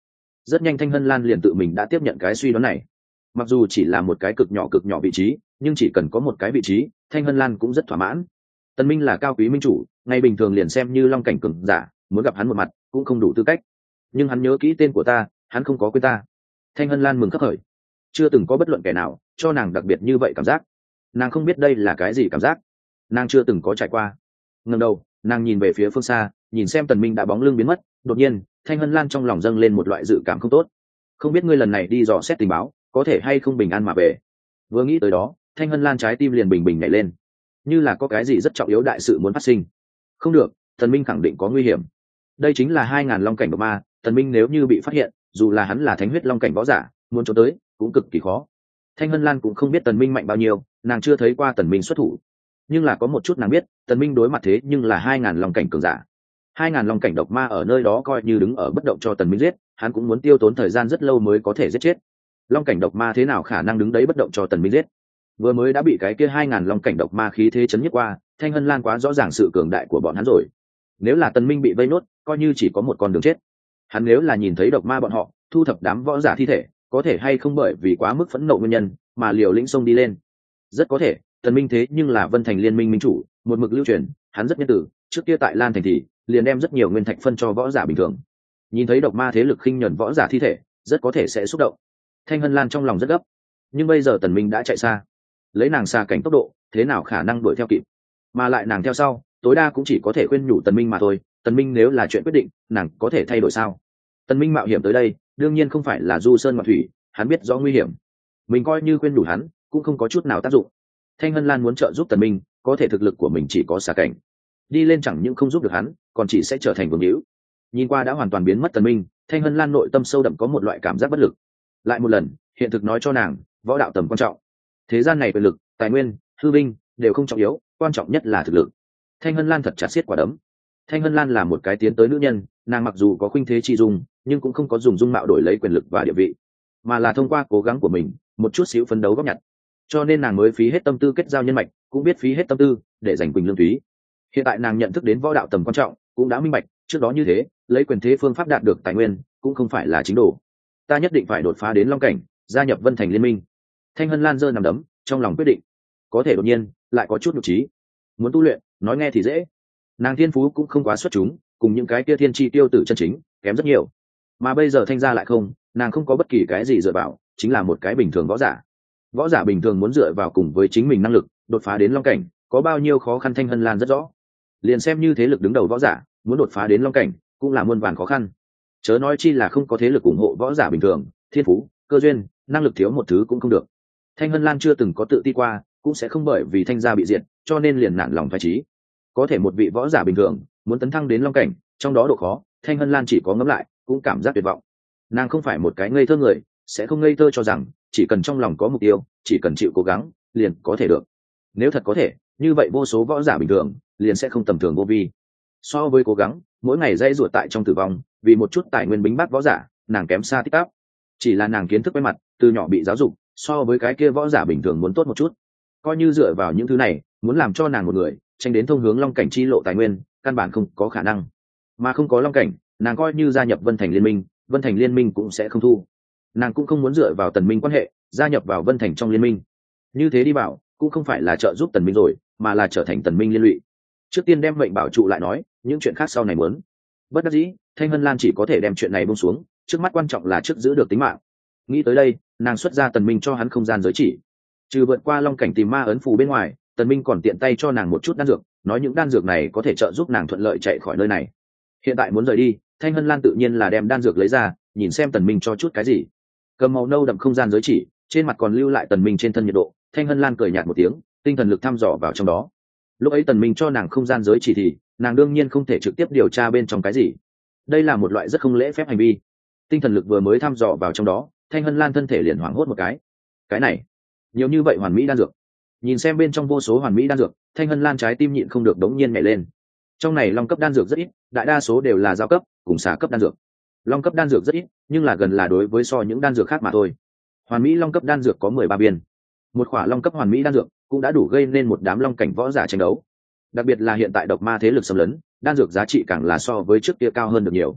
Rất nhanh Thanh Hân Lan liền tự mình đã tiếp nhận cái suy đoán này. Mặc dù chỉ là một cái cực nhỏ vị trí, nhưng chỉ cần có một cái vị trí, Thanh Hân Lan cũng rất thỏa mãn. Tần Minh là cao quý minh chủ, ngày bình thường liền xem như long cảnh cường giả, muốn gặp hắn một mặt cũng không đủ tư cách. Nhưng hắn nhớ kỹ tên của ta, hắn không có quên ta. Thanh Hân Lan mừng khấp khởi. Chưa từng có bất luận kẻ nào cho nàng đặc biệt như vậy cảm giác. Nàng không biết đây là cái gì cảm giác, nàng chưa từng có trải qua. Ngẩng đầu, nàng nhìn về phía phương xa, nhìn xem Tần Minh đã bóng lưng biến mất, đột nhiên, Thanh Hân Lan trong lòng dâng lên một loại dự cảm không tốt. Không biết ngươi lần này đi dò xét tình báo, có thể hay không bình an mà về. Vừa nghĩ tới đó, Thanh Hân Lan trái tim liền bình bình nhảy lên, như là có cái gì rất trọng yếu đại sự muốn phát sinh. Không được, Tần Minh khẳng định có nguy hiểm. Đây chính là 2000 long cảnh độc ma, Tần Minh nếu như bị phát hiện, dù là hắn là thánh huyết long cảnh võ giả, muốn trốn tới cũng cực kỳ khó. Thanh Hân Lan cũng không biết Tần Minh mạnh bao nhiêu, nàng chưa thấy qua Tần Minh xuất thủ, nhưng là có một chút nàng biết, Tần Minh đối mặt thế nhưng là 2000 long cảnh cường giả. 2000 long cảnh độc ma ở nơi đó coi như đứng ở bất động cho Tần Minh giết, hắn cũng muốn tiêu tốn thời gian rất lâu mới có thể giết chết. Long cảnh độc ma thế nào khả năng đứng đấy bất động cho Tần Minh giết? Vừa mới đã bị cái kia 2000 long cảnh độc ma khí thế chấn nhất qua, Thanh Hân Lan quá rõ ràng sự cường đại của bọn hắn rồi. Nếu là Tần Minh bị vây nốt, coi như chỉ có một con đường chết. Hắn nếu là nhìn thấy độc ma bọn họ thu thập đám võ giả thi thể, có thể hay không bởi vì quá mức phẫn nộ nguyên nhân mà liều lĩnh xông đi lên. Rất có thể, Tần Minh thế nhưng là Vân Thành Liên minh minh chủ, một mực lưu truyền, hắn rất nhân tử, trước kia tại Lan Thành thì liền đem rất nhiều nguyên thạch phân cho võ giả bình thường. Nhìn thấy độc ma thế lực khinh nhẫn võ giả thi thể, rất có thể sẽ xúc động. Thanh Hân Lan trong lòng rất gấp, nhưng bây giờ Tần Minh đã chạy xa, lấy nàng xa cảnh tốc độ, thế nào khả năng đuổi theo kịp? Mà lại nàng theo sau, tối đa cũng chỉ có thể khuyên nhủ Tần Minh mà thôi. Tần Minh nếu là chuyện quyết định, nàng có thể thay đổi sao? Tần Minh mạo hiểm tới đây, đương nhiên không phải là du sơn ngoạn thủy, hắn biết rõ nguy hiểm, mình coi như khuyên nhủ hắn, cũng không có chút nào tác dụng. Thanh Hân Lan muốn trợ giúp Tần Minh, có thể thực lực của mình chỉ có xà cảnh, đi lên chẳng những không giúp được hắn, còn chỉ sẽ trở thành vương hữu. Nhìn qua đã hoàn toàn biến mất Tần Minh, Thanh Hân Lan nội tâm sâu đậm có một loại cảm giác bất lực. Lại một lần, hiện thực nói cho nàng, võ đạo tầm quan trọng. Thế gian này quyền lực, tài nguyên, hư vinh đều không trọng yếu, quan trọng nhất là thực lực. Thanh Hân Lan thật chặt siết quả đấm. Thanh Hân Lan là một cái tiến tới nữ nhân, nàng mặc dù có khuynh thế chi dung, nhưng cũng không có dùng dung mạo đổi lấy quyền lực và địa vị, mà là thông qua cố gắng của mình, một chút xíu phấn đấu góp nhặt. Cho nên nàng mới phí hết tâm tư kết giao nhân mạch, cũng biết phí hết tâm tư để giành Quỳnh Lương Thúy. Hiện tại nàng nhận thức đến võ đạo tầm quan trọng, cũng đã minh bạch, trước đó như thế, lấy quyền thế phương pháp đạt được tài nguyên, cũng không phải là chính đồ. Ta nhất định phải đột phá đến long cảnh, gia nhập Vân Thành Liên minh. Thanh Hân Lan giơ nằm đấm, trong lòng quyết định. Có thể đột nhiên lại có chút nhục trí. Muốn tu luyện, nói nghe thì dễ. Nàng thiên phú cũng không quá xuất chúng, cùng những cái kia thiên chi tiêu tử chân chính kém rất nhiều. Mà bây giờ Thanh gia lại không, nàng không có bất kỳ cái gì dựa vào, chính là một cái bình thường võ giả. Võ giả bình thường muốn dựa vào cùng với chính mình năng lực đột phá đến long cảnh, có bao nhiêu khó khăn Thanh Hân Lan rất rõ. Liền xem như thế lực đứng đầu võ giả, muốn đột phá đến long cảnh cũng là muôn vàn khó khăn. Chớ nói chi là không có thế lực ủng hộ võ giả bình thường, thiên phú, cơ duyên, năng lực thiếu một thứ cũng không được. Thanh Hân Lan chưa từng có tự ti qua, cũng sẽ không bởi vì Thanh gia bị diệt, cho nên liền nản lòng phái trí. Có thể một vị võ giả bình thường muốn tấn thăng đến long cảnh, trong đó độ khó, Thanh Hân Lan chỉ có ngẫm lại cũng cảm giác tuyệt vọng. Nàng không phải một cái ngây thơ người, sẽ không ngây thơ cho rằng chỉ cần trong lòng có mục tiêu, chỉ cần chịu cố gắng liền có thể được. Nếu thật có thể, như vậy vô số võ giả bình thường liền sẽ không tầm thường vô vi. So với cố gắng mỗi ngày dây ruột tại trong tử vong vì một chút tài nguyên bính bác võ giả, nàng kém xa tích tắp. Chỉ là nàng kiến thức quen mặt, từ nhỏ bị giáo dục, so với cái kia võ giả bình thường muốn tốt một chút. Coi như dựa vào những thứ này, muốn làm cho nàng một người tranh đến thông hướng long cảnh chi lộ tài nguyên, căn bản không có khả năng. Mà không có long cảnh, nàng coi như gia nhập Vân Thành Liên minh, Vân Thành Liên minh cũng sẽ không thu. Nàng cũng không muốn dựa vào Tần Minh quan hệ gia nhập vào Vân Thành trong liên minh. Như thế đi bảo cũng không phải là trợ giúp Tần Minh rồi, mà là trở thành Tần Minh liên lụy. Trước tiên đem mệnh bảo trụ lại nói, những chuyện khác sau này muốn. Bất đắc dĩ, Thanh Hân Lan chỉ có thể đem chuyện này buông xuống, trước mắt quan trọng là trước giữ được tính mạng. Nghĩ tới đây, nàng xuất ra Tần Minh cho hắn không gian giới chỉ. Trừ vượt qua long cảnh tìm ma ấn phù bên ngoài, Tần Minh còn tiện tay cho nàng một chút đan dược, nói những đan dược này có thể trợ giúp nàng thuận lợi chạy khỏi nơi này. Hiện tại muốn rời đi, Thanh Hân Lan tự nhiên là đem đan dược lấy ra, nhìn xem Tần Minh cho chút cái gì. Cầm màu nâu đậm không gian giới chỉ, trên mặt còn lưu lại Tần Minh trên thân nhiệt độ. Thanh Hân Lan cười nhạt một tiếng, tinh thần lực thăm dò vào trong đó. Lúc ấy Tần Minh cho nàng không gian giới chỉ thì nàng đương nhiên không thể trực tiếp điều tra bên trong cái gì. Đây là một loại rất không lễ phép hành vi. Tinh thần lực vừa mới thăm dò vào trong đó, Thanh Hân Lan thân thể liền hoảng hốt một cái này nhiều như vậy hoàn mỹ đan dược. Nhìn xem bên trong vô số hoàn mỹ đan dược, Thanh Hân Lan trái tim nhịn không được đống nhiên nhảy lên. Trong này long cấp đan dược rất ít, đại đa số đều là giao cấp cùng xà cấp đan dược. Long cấp đan dược rất ít, nhưng là gần là đối với so những đan dược khác mà thôi. Hoàn mỹ long cấp đan dược có 13 viên. Một khỏa long cấp hoàn mỹ đan dược cũng đã đủ gây nên một đám long cảnh võ giả tranh đấu. Đặc biệt là hiện tại độc ma thế lực xâm lấn, đan dược giá trị càng là so với trước kia cao hơn được nhiều.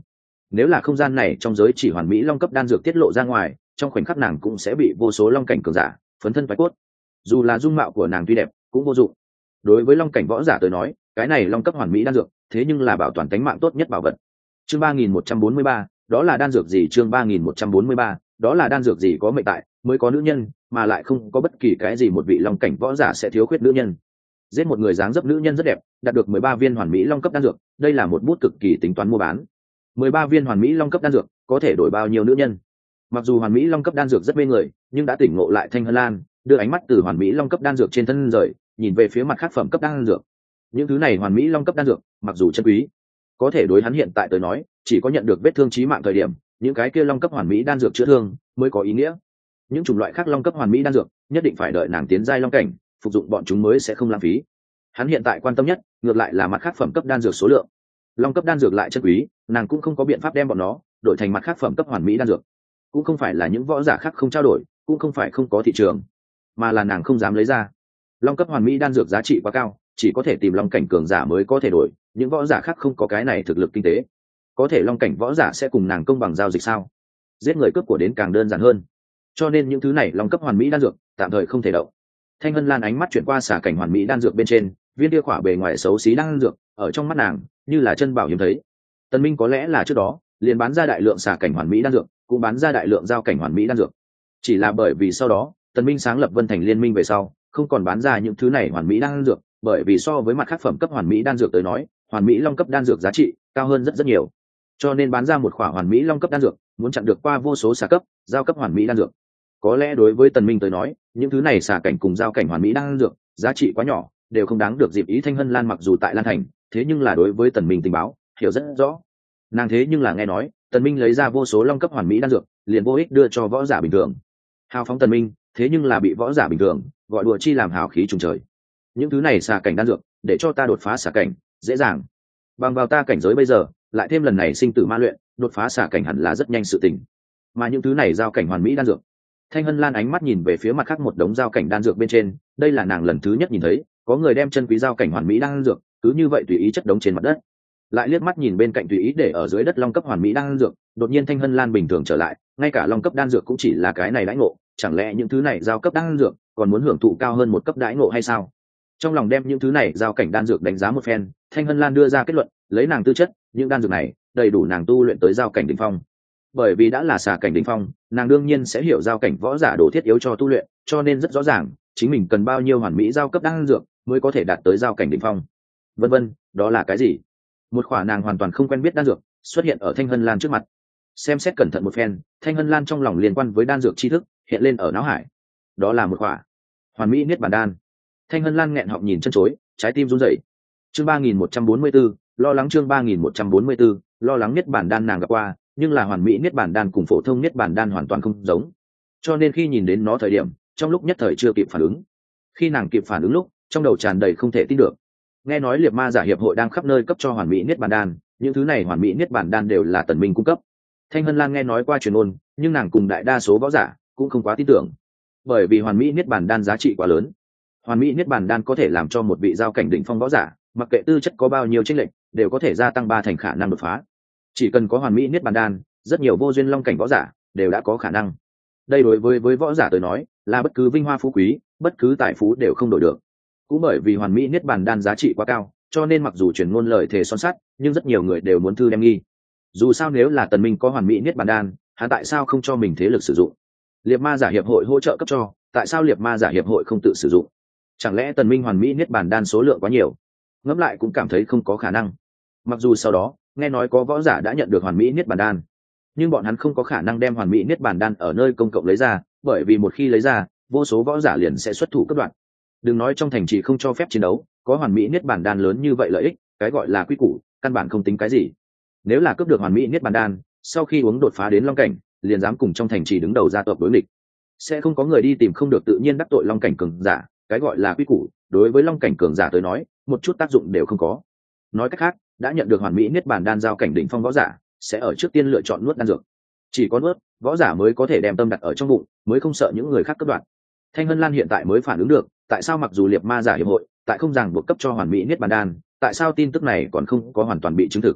nếu là không gian này trong giới chỉ hoàn mỹ long cấp đan dược tiết lộ ra ngoài, trong khoảnh khắc nàng cũng sẽ bị vô số long cảnh cường giả phấn thân phái cốt. Dù là dung mạo của nàng tuy đẹp cũng vô dụng, đối với long cảnh võ giả tới nói cái này long cấp hoàn mỹ đan dược thế nhưng là bảo toàn tính mạng tốt nhất bảo vật. Chương 3143, đó là đan dược gì? Chương 3143, đó là đan dược gì? Có mệnh tại mới có nữ nhân, mà lại không có bất kỳ cái gì một vị long cảnh võ giả sẽ thiếu khuyết nữ nhân. Giết một người dáng dấp nữ nhân rất đẹp, đạt được 13 viên hoàn mỹ long cấp đan dược, đây là một bút cực kỳ tính toán mua bán. 13 viên hoàn mỹ long cấp đan dược có thể đổi bao nhiêu nữ nhân? Mặc dù hoàn mỹ long cấp đan dược rất mê người, nhưng đã tỉnh ngộ lại Thanh Hân Lan đưa ánh mắt từ hoàn mỹ long cấp đan dược trên thân rời, nhìn về phía mặt khác phẩm cấp đan dược. Những thứ này hoàn mỹ long cấp đan dược mặc dù chân quý, có thể đối hắn hiện tại tới nói chỉ có nhận được vết thương chí mạng thời điểm những cái kia long cấp hoàn mỹ đan dược chữa thương mới có ý nghĩa. Những chủng loại khác long cấp hoàn mỹ đan dược nhất định phải đợi nàng tiến giai long cảnh phục dụng bọn chúng mới sẽ không lãng phí. Hắn hiện tại quan tâm nhất ngược lại là mặt khác phẩm cấp đan dược số lượng. Long cấp đan dược lại chân quý, nàng cũng không có biện pháp đem bọn nó đổi thành mặt khác phẩm cấp hoàn mỹ đan dược. Cũng không phải là những võ giả khác không trao đổi, cũng không phải không có thị trường, mà là nàng không dám lấy ra. Long cấp hoàn mỹ đan dược giá trị quá cao, chỉ có thể tìm long cảnh cường giả mới có thể đổi, những võ giả khác không có cái này thực lực kinh tế. Có thể long cảnh võ giả sẽ cùng nàng công bằng giao dịch sao? Giết người cướp của đến càng đơn giản hơn. Cho nên những thứ này long cấp hoàn mỹ đan dược tạm thời không thể động. Thanh Hân Lan ánh mắt chuyển qua xả cảnh hoàn mỹ đan dược bên trên, viên kia khỏa bề ngoài xấu xí đan dược ở trong mắt nàng như là chân bảo hiếm thấy. Tần Minh có lẽ là trước đó liền bán ra đại lượng xả cảnh hoàn mỹ đan dược, cũng bán ra đại lượng giao cảnh hoàn mỹ đan dược. Chỉ là bởi vì sau đó Tần Minh sáng lập Vân Thành Liên Minh về sau, không còn bán ra những thứ này hoàn mỹ đan dược, bởi vì so với mặt khác phẩm cấp hoàn mỹ đan dược tới nói, hoàn mỹ long cấp đan dược giá trị cao hơn rất nhiều. Cho nên bán ra một khỏa hoàn mỹ long cấp đan dược, muốn chặn được qua vô số xả cấp, giao cấp hoàn mỹ đan dược. Có lẽ đối với Tần Minh tới nói, những thứ này xả cảnh cùng giao cảnh hoàn mỹ đan dược, giá trị quá nhỏ, đều không đáng được dịp ý. Thanh Hân Lan mặc dù tại Lan Thành, thế nhưng là đối với Tần Minh tình báo hiểu rất rõ. Nàng thế nhưng là nghe nói, Tần Minh lấy ra vô số long cấp hoàn mỹ đan dược, liền vô ích đưa cho võ giả bình thường. Hào phóng Tần Minh, thế nhưng là bị võ giả bình thường gọi đùa chi làm hào khí trùng trời. Những thứ này xả cảnh đan dược, để cho ta đột phá xả cảnh, dễ dàng. Bằng vào ta cảnh giới bây giờ, lại thêm lần này sinh tử ma luyện, đột phá xả cảnh hẳn là rất nhanh sự tình. Mà những thứ này giao cảnh hoàn mỹ đan dược. Thanh Hân Lan ánh mắt nhìn về phía mặt khác một đống giao cảnh đan dược bên trên, đây là nàng lần thứ nhất nhìn thấy, có người đem chân quý giao cảnh hoàn mỹ đan dược, cứ như vậy tùy ý chất đống trên mặt đất. Lại liếc mắt nhìn bên cạnh tùy ý để ở dưới đất long cấp hoàn mỹ đan dược, đột nhiên Thanh Hân Lan bình thường trở lại, ngay cả long cấp đan dược cũng chỉ là cái này đãi ngộ, chẳng lẽ những thứ này giao cấp đan dược còn muốn hưởng thụ cao hơn một cấp đãi ngộ hay sao? Trong lòng đem những thứ này giao cảnh đan dược đánh giá một phen, Thanh Hân Lan đưa ra kết luận, lấy nàng tư chất, những đan dược này đầy đủ nàng tu luyện tới giao cảnh đỉnh phong. Bởi vì đã là xả cảnh đỉnh phong, nàng đương nhiên sẽ hiểu giao cảnh võ giả đồ thiết yếu cho tu luyện, cho nên rất rõ ràng, chính mình cần bao nhiêu hoàn mỹ giao cấp đan dược mới có thể đạt tới giao cảnh đỉnh phong. Vân vân, đó là cái gì? Một khỏa nàng hoàn toàn không quen biết đan dược xuất hiện ở Thanh Hân Lan trước mặt. Xem xét cẩn thận một phen, Thanh Hân Lan trong lòng liên quan với đan dược tri thức hiện lên ở não hải. Đó là một khỏa hoàn mỹ niết bàn đan. Thanh Hân Lan nghẹn họng nhìn chân chối, trái tim run rẩy. Chương 3144, lo lắng. Chương 3144, lo lắng. Niết bàn đan nàng gặp qua, nhưng là hoàn mỹ niết bàn đan cùng phổ thông niết bàn đan hoàn toàn không giống. Cho nên khi nhìn đến nó thời điểm, trong lúc nhất thời chưa kịp phản ứng. Khi nàng kịp phản ứng lúc, trong đầu tràn đầy không thể tin được. Nghe nói Liệt Ma giả hiệp hội đang khắp nơi cấp cho hoàn mỹ niết bàn đan, những thứ này hoàn mỹ niết bàn đan đều là Tần Minh cung cấp. Thanh Hân Lan nghe nói qua truyền ngôn, nhưng nàng cùng đại đa số võ giả cũng không quá tin tưởng, bởi vì hoàn mỹ niết bàn đan giá trị quá lớn. Hoàn mỹ niết bàn đan có thể làm cho một vị giao cảnh đỉnh phong võ giả, mặc kệ tư chất có bao nhiêu chênh lệch, đều có thể gia tăng 3 thành khả năng đột phá. Chỉ cần có hoàn mỹ niết bàn đan, rất nhiều vô duyên long cảnh võ giả đều đã có khả năng. Đây đối với võ giả tới nói, là bất cứ vinh hoa phú quý, bất cứ tài phú đều không đổi được. Cũng bởi vì hoàn mỹ niết bàn đan giá trị quá cao, cho nên mặc dù truyền ngôn lời thề son sắt, nhưng rất nhiều người đều muốn thư đem nghi. Dù sao nếu là Tần Minh có hoàn mỹ niết bàn đan, hắn tại sao không cho mình thế lực sử dụng? Liệt Ma giả hiệp hội hỗ trợ cấp cho, tại sao Liệt Ma giả hiệp hội không tự sử dụng? Chẳng lẽ Tần Minh hoàn mỹ niết bàn đan số lượng quá nhiều? Ngẫm lại cũng cảm thấy không có khả năng. Mặc dù sau đó nghe nói có võ giả đã nhận được hoàn mỹ niết bàn đan, nhưng bọn hắn không có khả năng đem hoàn mỹ niết bàn đan ở nơi công cộng lấy ra, bởi vì một khi lấy ra, vô số võ giả liền sẽ xuất thủ cắt đoạn. Đừng nói trong thành trì không cho phép chiến đấu, có hoàn mỹ niết bàn đan lớn như vậy lợi ích, cái gọi là quy củ, căn bản không tính cái gì. Nếu là cướp được hoàn mỹ niết bàn đan, sau khi uống đột phá đến long cảnh, liền dám cùng trong thành trì đứng đầu gia tộc đối nghịch, sẽ không có người đi tìm không được tự nhiên đắc tội long cảnh cường giả. Cái gọi là quy củ, đối với long cảnh cường giả tới nói, một chút tác dụng đều không có. Nói cách khác, đã nhận được hoàn mỹ niết bàn đan giao cảnh đỉnh phong võ giả, sẽ ở trước tiên lựa chọn nuốt đan dược. Chỉ có nuốt, võ giả mới có thể đem tâm đặt ở trong bụng, mới không sợ những người khác cướp đoạt. Thanh Hân Lan hiện tại mới phản ứng được, tại sao mặc dù Liệt Ma giả hiệp hội tại không ràng buộc cấp cho hoàn mỹ niết bàn đan, tại sao tin tức này còn không có hoàn toàn bị chứng thực.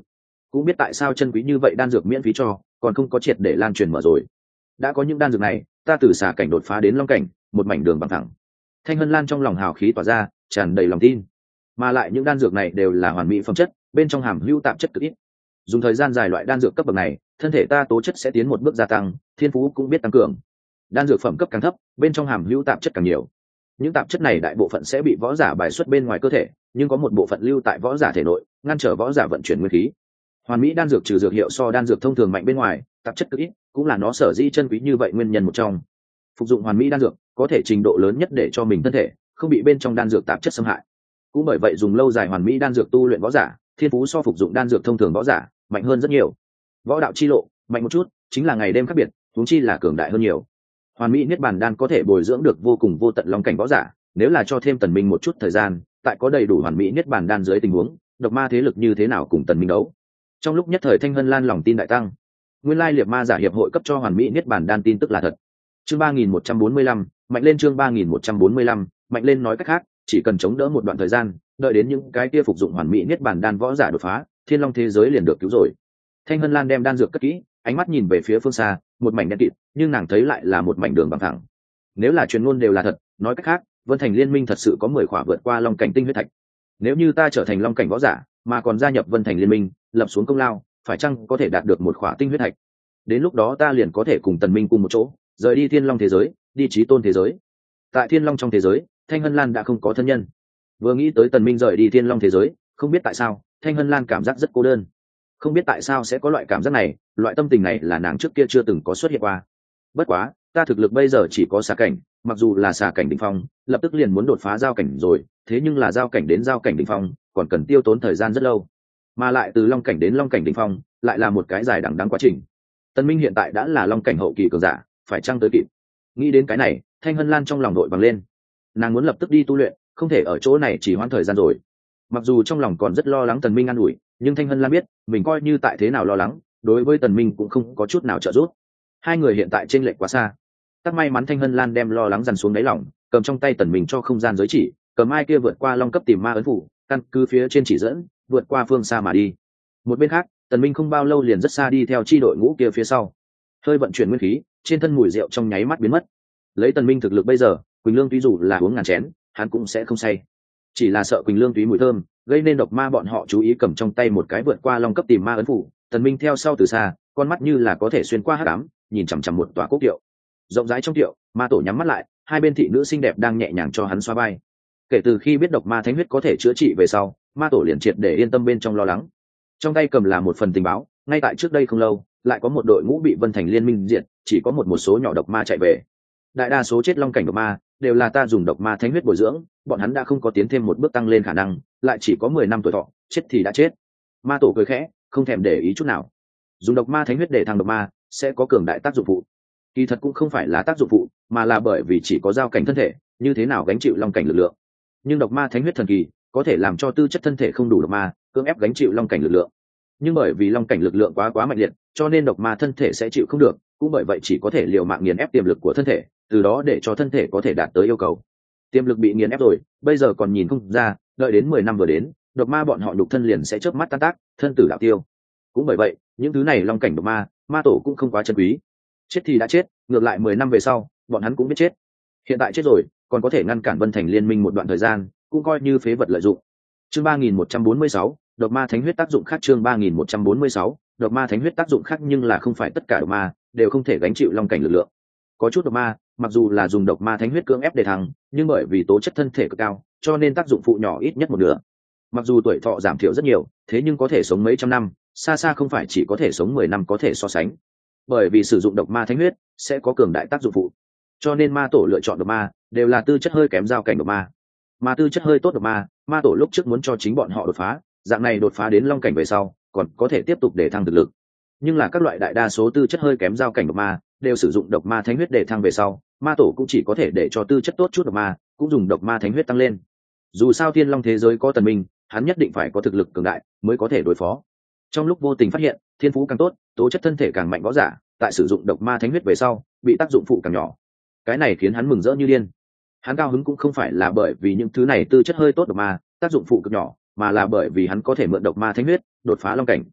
cũng biết tại sao chân quý như vậy đan dược miễn phí cho, còn không có triệt để lan truyền mở rồi. Đã có những đan dược này, ta từ xà cảnh đột phá đến long cảnh, một mảnh đường bằng thẳng. Thanh Hân Lan trong lòng hào khí tỏa ra, tràn đầy lòng tin. Mà lại những đan dược này đều là hoàn mỹ phẩm chất, bên trong hàm hữu tạp chất cực ít. Dùng thời gian dài loại đan dược cấp bậc này, thân thể ta tố chất sẽ tiến một bước gia tăng, thiên phú cũng biết tăng cường. Đan dược phẩm cấp càng thấp, bên trong hàm hữu tạp chất càng nhiều. Những tạp chất này đại bộ phận sẽ bị võ giả bài xuất bên ngoài cơ thể, nhưng có một bộ phận lưu tại võ giả thể nội, ngăn trở võ giả vận chuyển nguyên khí. Hoàn mỹ đan dược trừ dược hiệu so đan dược thông thường mạnh bên ngoài, tạp chất cực ít, cũng là nó sở dĩ chân quý như vậy nguyên nhân một trong. Phục dụng hoàn mỹ đan dược, có thể trình độ lớn nhất để cho mình thân thể không bị bên trong đan dược tạp chất xâm hại. Cũng bởi vậy dùng lâu dài hoàn mỹ đan dược tu luyện võ giả, thiên phú so phục dụng đan dược thông thường võ giả mạnh hơn rất nhiều. Võ đạo chi lộ mạnh một chút, chính là ngày đêm khác biệt, huống chi là cường đại hơn nhiều. Hoàn mỹ niết bàn đan có thể bồi dưỡng được vô cùng vô tận long cảnh võ giả, nếu là cho thêm Tần Minh một chút thời gian, tại có đầy đủ hoàn mỹ niết bàn đan dưới tình huống, độc ma thế lực như thế nào cùng Tần Minh đấu. Trong lúc nhất thời Thanh Hân Lan lòng tin đại tăng. Nguyên lai liệt ma giả hiệp hội cấp cho hoàn mỹ niết bàn đan tin tức là thật. Chương 3145, mạnh lên. Chương 3145, mạnh lên. Nói cách khác, chỉ cần chống đỡ một đoạn thời gian, đợi đến những cái kia phục dụng hoàn mỹ niết bàn đan võ giả đột phá, thiên long thế giới liền được cứu rồi. Thanh Hân Lan đem đan dược cất kỹ, ánh mắt nhìn về phía phương xa, một mảnh đen kịt, nhưng nàng thấy lại là một mảnh đường bằng thẳng. Nếu là truyền ngôn đều là thật, nói cách khác, Vân Thành Liên minh thật sự có 10 khỏa vượt qua long cảnh tinh huyết thạch. Nếu như ta trở thành long cảnh võ giả, mà còn gia nhập Vân Thành Liên minh, lập xuống công lao, phải chăng có thể đạt được một khỏa tinh huyết thạch? Đến lúc đó ta liền có thể cùng Tần Minh cùng một chỗ, rời đi Thiên Long thế giới, đi Chí Tôn thế giới. Tại Thiên Long trong thế giới, Thanh Hân Lan đã không có thân nhân. Vừa nghĩ tới Tần Minh rời đi Thiên Long thế giới, không biết tại sao, Thanh Hân Lan cảm giác rất cô đơn. Không biết tại sao sẽ có loại cảm giác này, loại tâm tình này là nàng trước kia chưa từng có xuất hiện qua. Bất quá, ta thực lực bây giờ chỉ có xà cảnh, mặc dù là xà cảnh đỉnh phong, lập tức liền muốn đột phá giao cảnh rồi, thế nhưng là giao cảnh đến giao cảnh đỉnh phong, còn cần tiêu tốn thời gian rất lâu. Mà lại từ long cảnh đến long cảnh đỉnh phong, lại là một cái dài đằng đẵng quá trình. Tần Minh hiện tại đã là long cảnh hậu kỳ cường giả, phải chăng tới kịp? Nghĩ đến cái này, Thanh Hân Lan trong lòng đội bằng lên. Nàng muốn lập tức đi tu luyện, không thể ở chỗ này chỉ hoãn thời gian rồi. Mặc dù trong lòng còn rất lo lắng Tần Minh an ủi, nhưng Thanh Hân Lan biết, mình coi như tại thế nào lo lắng, đối với Tần Minh cũng không có chút nào trợ giúp. Hai người hiện tại chênh lệch quá xa. Tắc may mắn Thanh Hân Lan đem lo lắng dằn xuống đáy lòng, cầm trong tay Tần Minh cho không gian giới chỉ, cầm ai kia vượt qua long cấp tìm ma ấn phủ, căn cứ phía trên chỉ dẫn, vượt qua phương xa mà đi. Một bên khác, Tần Minh không bao lâu liền rất xa đi theo chi đội ngũ kia phía sau. Hơi vận chuyển nguyên khí, trên thân mùi rượu trong nháy mắt biến mất. Lấy Tần Minh thực lực bây giờ, Quỳnh Lương túy dù là uống ngàn chén, hắn cũng sẽ không say. Chỉ là sợ Quỳnh Lương túy mùi thơm, gây nên độc ma bọn họ chú ý, cầm trong tay một cái vượt qua long cấp tìm ma ấn phủ. Tần Minh theo sau từ xa, con mắt như là có thể xuyên qua hắc ám, nhìn chằm chằm một tòa cốc kiệu. Rộng rãi trong kiệu, ma tổ nhắm mắt lại, hai bên thị nữ xinh đẹp đang nhẹ nhàng cho hắn xoa vai. Kể từ khi biết độc ma thánh huyết có thể chữa trị về sau, ma tổ liền triệt để yên tâm bên trong lo lắng. Trong tay cầm là một phần tình báo, ngay tại trước đây không lâu, lại có một đội ngũ bị Vân Thành Liên minh diệt, chỉ có một số nhỏ độc ma chạy về. Đại đa số chết long cảnh độc ma đều là ta dùng độc ma thánh huyết bồi dưỡng, bọn hắn đã không có tiến thêm một bước tăng lên khả năng, lại chỉ có 10 năm tuổi thọ, chết thì đã chết. Ma tổ cười khẽ, không thèm để ý chút nào. Dùng độc ma thánh huyết để thăng độc ma sẽ có cường đại tác dụng phụ. Kỳ thật cũng không phải là tác dụng phụ, mà là bởi vì chỉ có giao cảnh thân thể, như thế nào gánh chịu long cảnh lực lượng. Nhưng độc ma thánh huyết thần kỳ, có thể làm cho tư chất thân thể không đủ độc ma, cưỡng ép gánh chịu long cảnh lực lượng. Nhưng bởi vì long cảnh lực lượng quá mạnh liệt, cho nên độc ma thân thể sẽ chịu không được, cũng bởi vậy chỉ có thể liều mạng nghiền ép tiềm lực của thân thể, từ đó để cho thân thể có thể đạt tới yêu cầu. Tiềm lực bị nghiền ép rồi, bây giờ còn nhìn không ra, đợi đến 10 năm vừa đến, độc ma bọn họ nhục thân liền sẽ chớp mắt tan tác, thân tử đạo tiêu. Cũng bởi vậy, những thứ này long cảnh độc ma, ma tổ cũng không quá chân quý. Chết thì đã chết, ngược lại 10 năm về sau, bọn hắn cũng biết chết. Hiện tại chết rồi, còn có thể ngăn cản Vân Thành Liên minh một đoạn thời gian, cũng coi như phế vật lợi dụng. Chương 3146, độc ma thánh huyết tác dụng khác. Chương 3146, độc ma thánh huyết tác dụng khác, nhưng là không phải tất cả độc ma đều không thể gánh chịu long cảnh lực lượng. Có chút độc ma, mặc dù là dùng độc ma thánh huyết cưỡng ép để thăng, nhưng bởi vì tố chất thân thể cực cao, cho nên tác dụng phụ nhỏ ít nhất một nửa. Mặc dù tuổi thọ giảm thiểu rất nhiều, thế nhưng có thể sống mấy trăm năm, xa xa không phải chỉ có thể sống 10 năm có thể so sánh. Bởi vì sử dụng độc ma thánh huyết sẽ có cường đại tác dụng phụ, cho nên ma tổ lựa chọn độc ma đều là tư chất hơi kém giao cảnh độc ma. Mà tư chất hơi tốt độc ma, ma tổ lúc trước muốn cho chính bọn họ đột phá, dạng này đột phá đến long cảnh về sau, còn có thể tiếp tục để thăng thực lực. Nhưng là các loại đại đa số tư chất hơi kém giao cảnh độc ma đều sử dụng độc ma thánh huyết để thăng về sau, ma tổ cũng chỉ có thể để cho tư chất tốt chút độc ma cũng dùng độc ma thánh huyết tăng lên. Dù sao thiên long thế giới có Tần Minh, hắn nhất định phải có thực lực cường đại mới có thể đối phó. Trong lúc vô tình phát hiện, thiên phú càng tốt, tố chất thân thể càng mạnh võ giả, tại sử dụng độc ma thánh huyết về sau, bị tác dụng phụ càng nhỏ. Cái này khiến hắn mừng rỡ như điên. Hắn cao hứng cũng không phải là bởi vì những thứ này tư chất hơi tốt độc ma tác dụng phụ cực nhỏ, mà là bởi vì hắn có thể mượn độc ma thánh huyết đột phá long cảnh.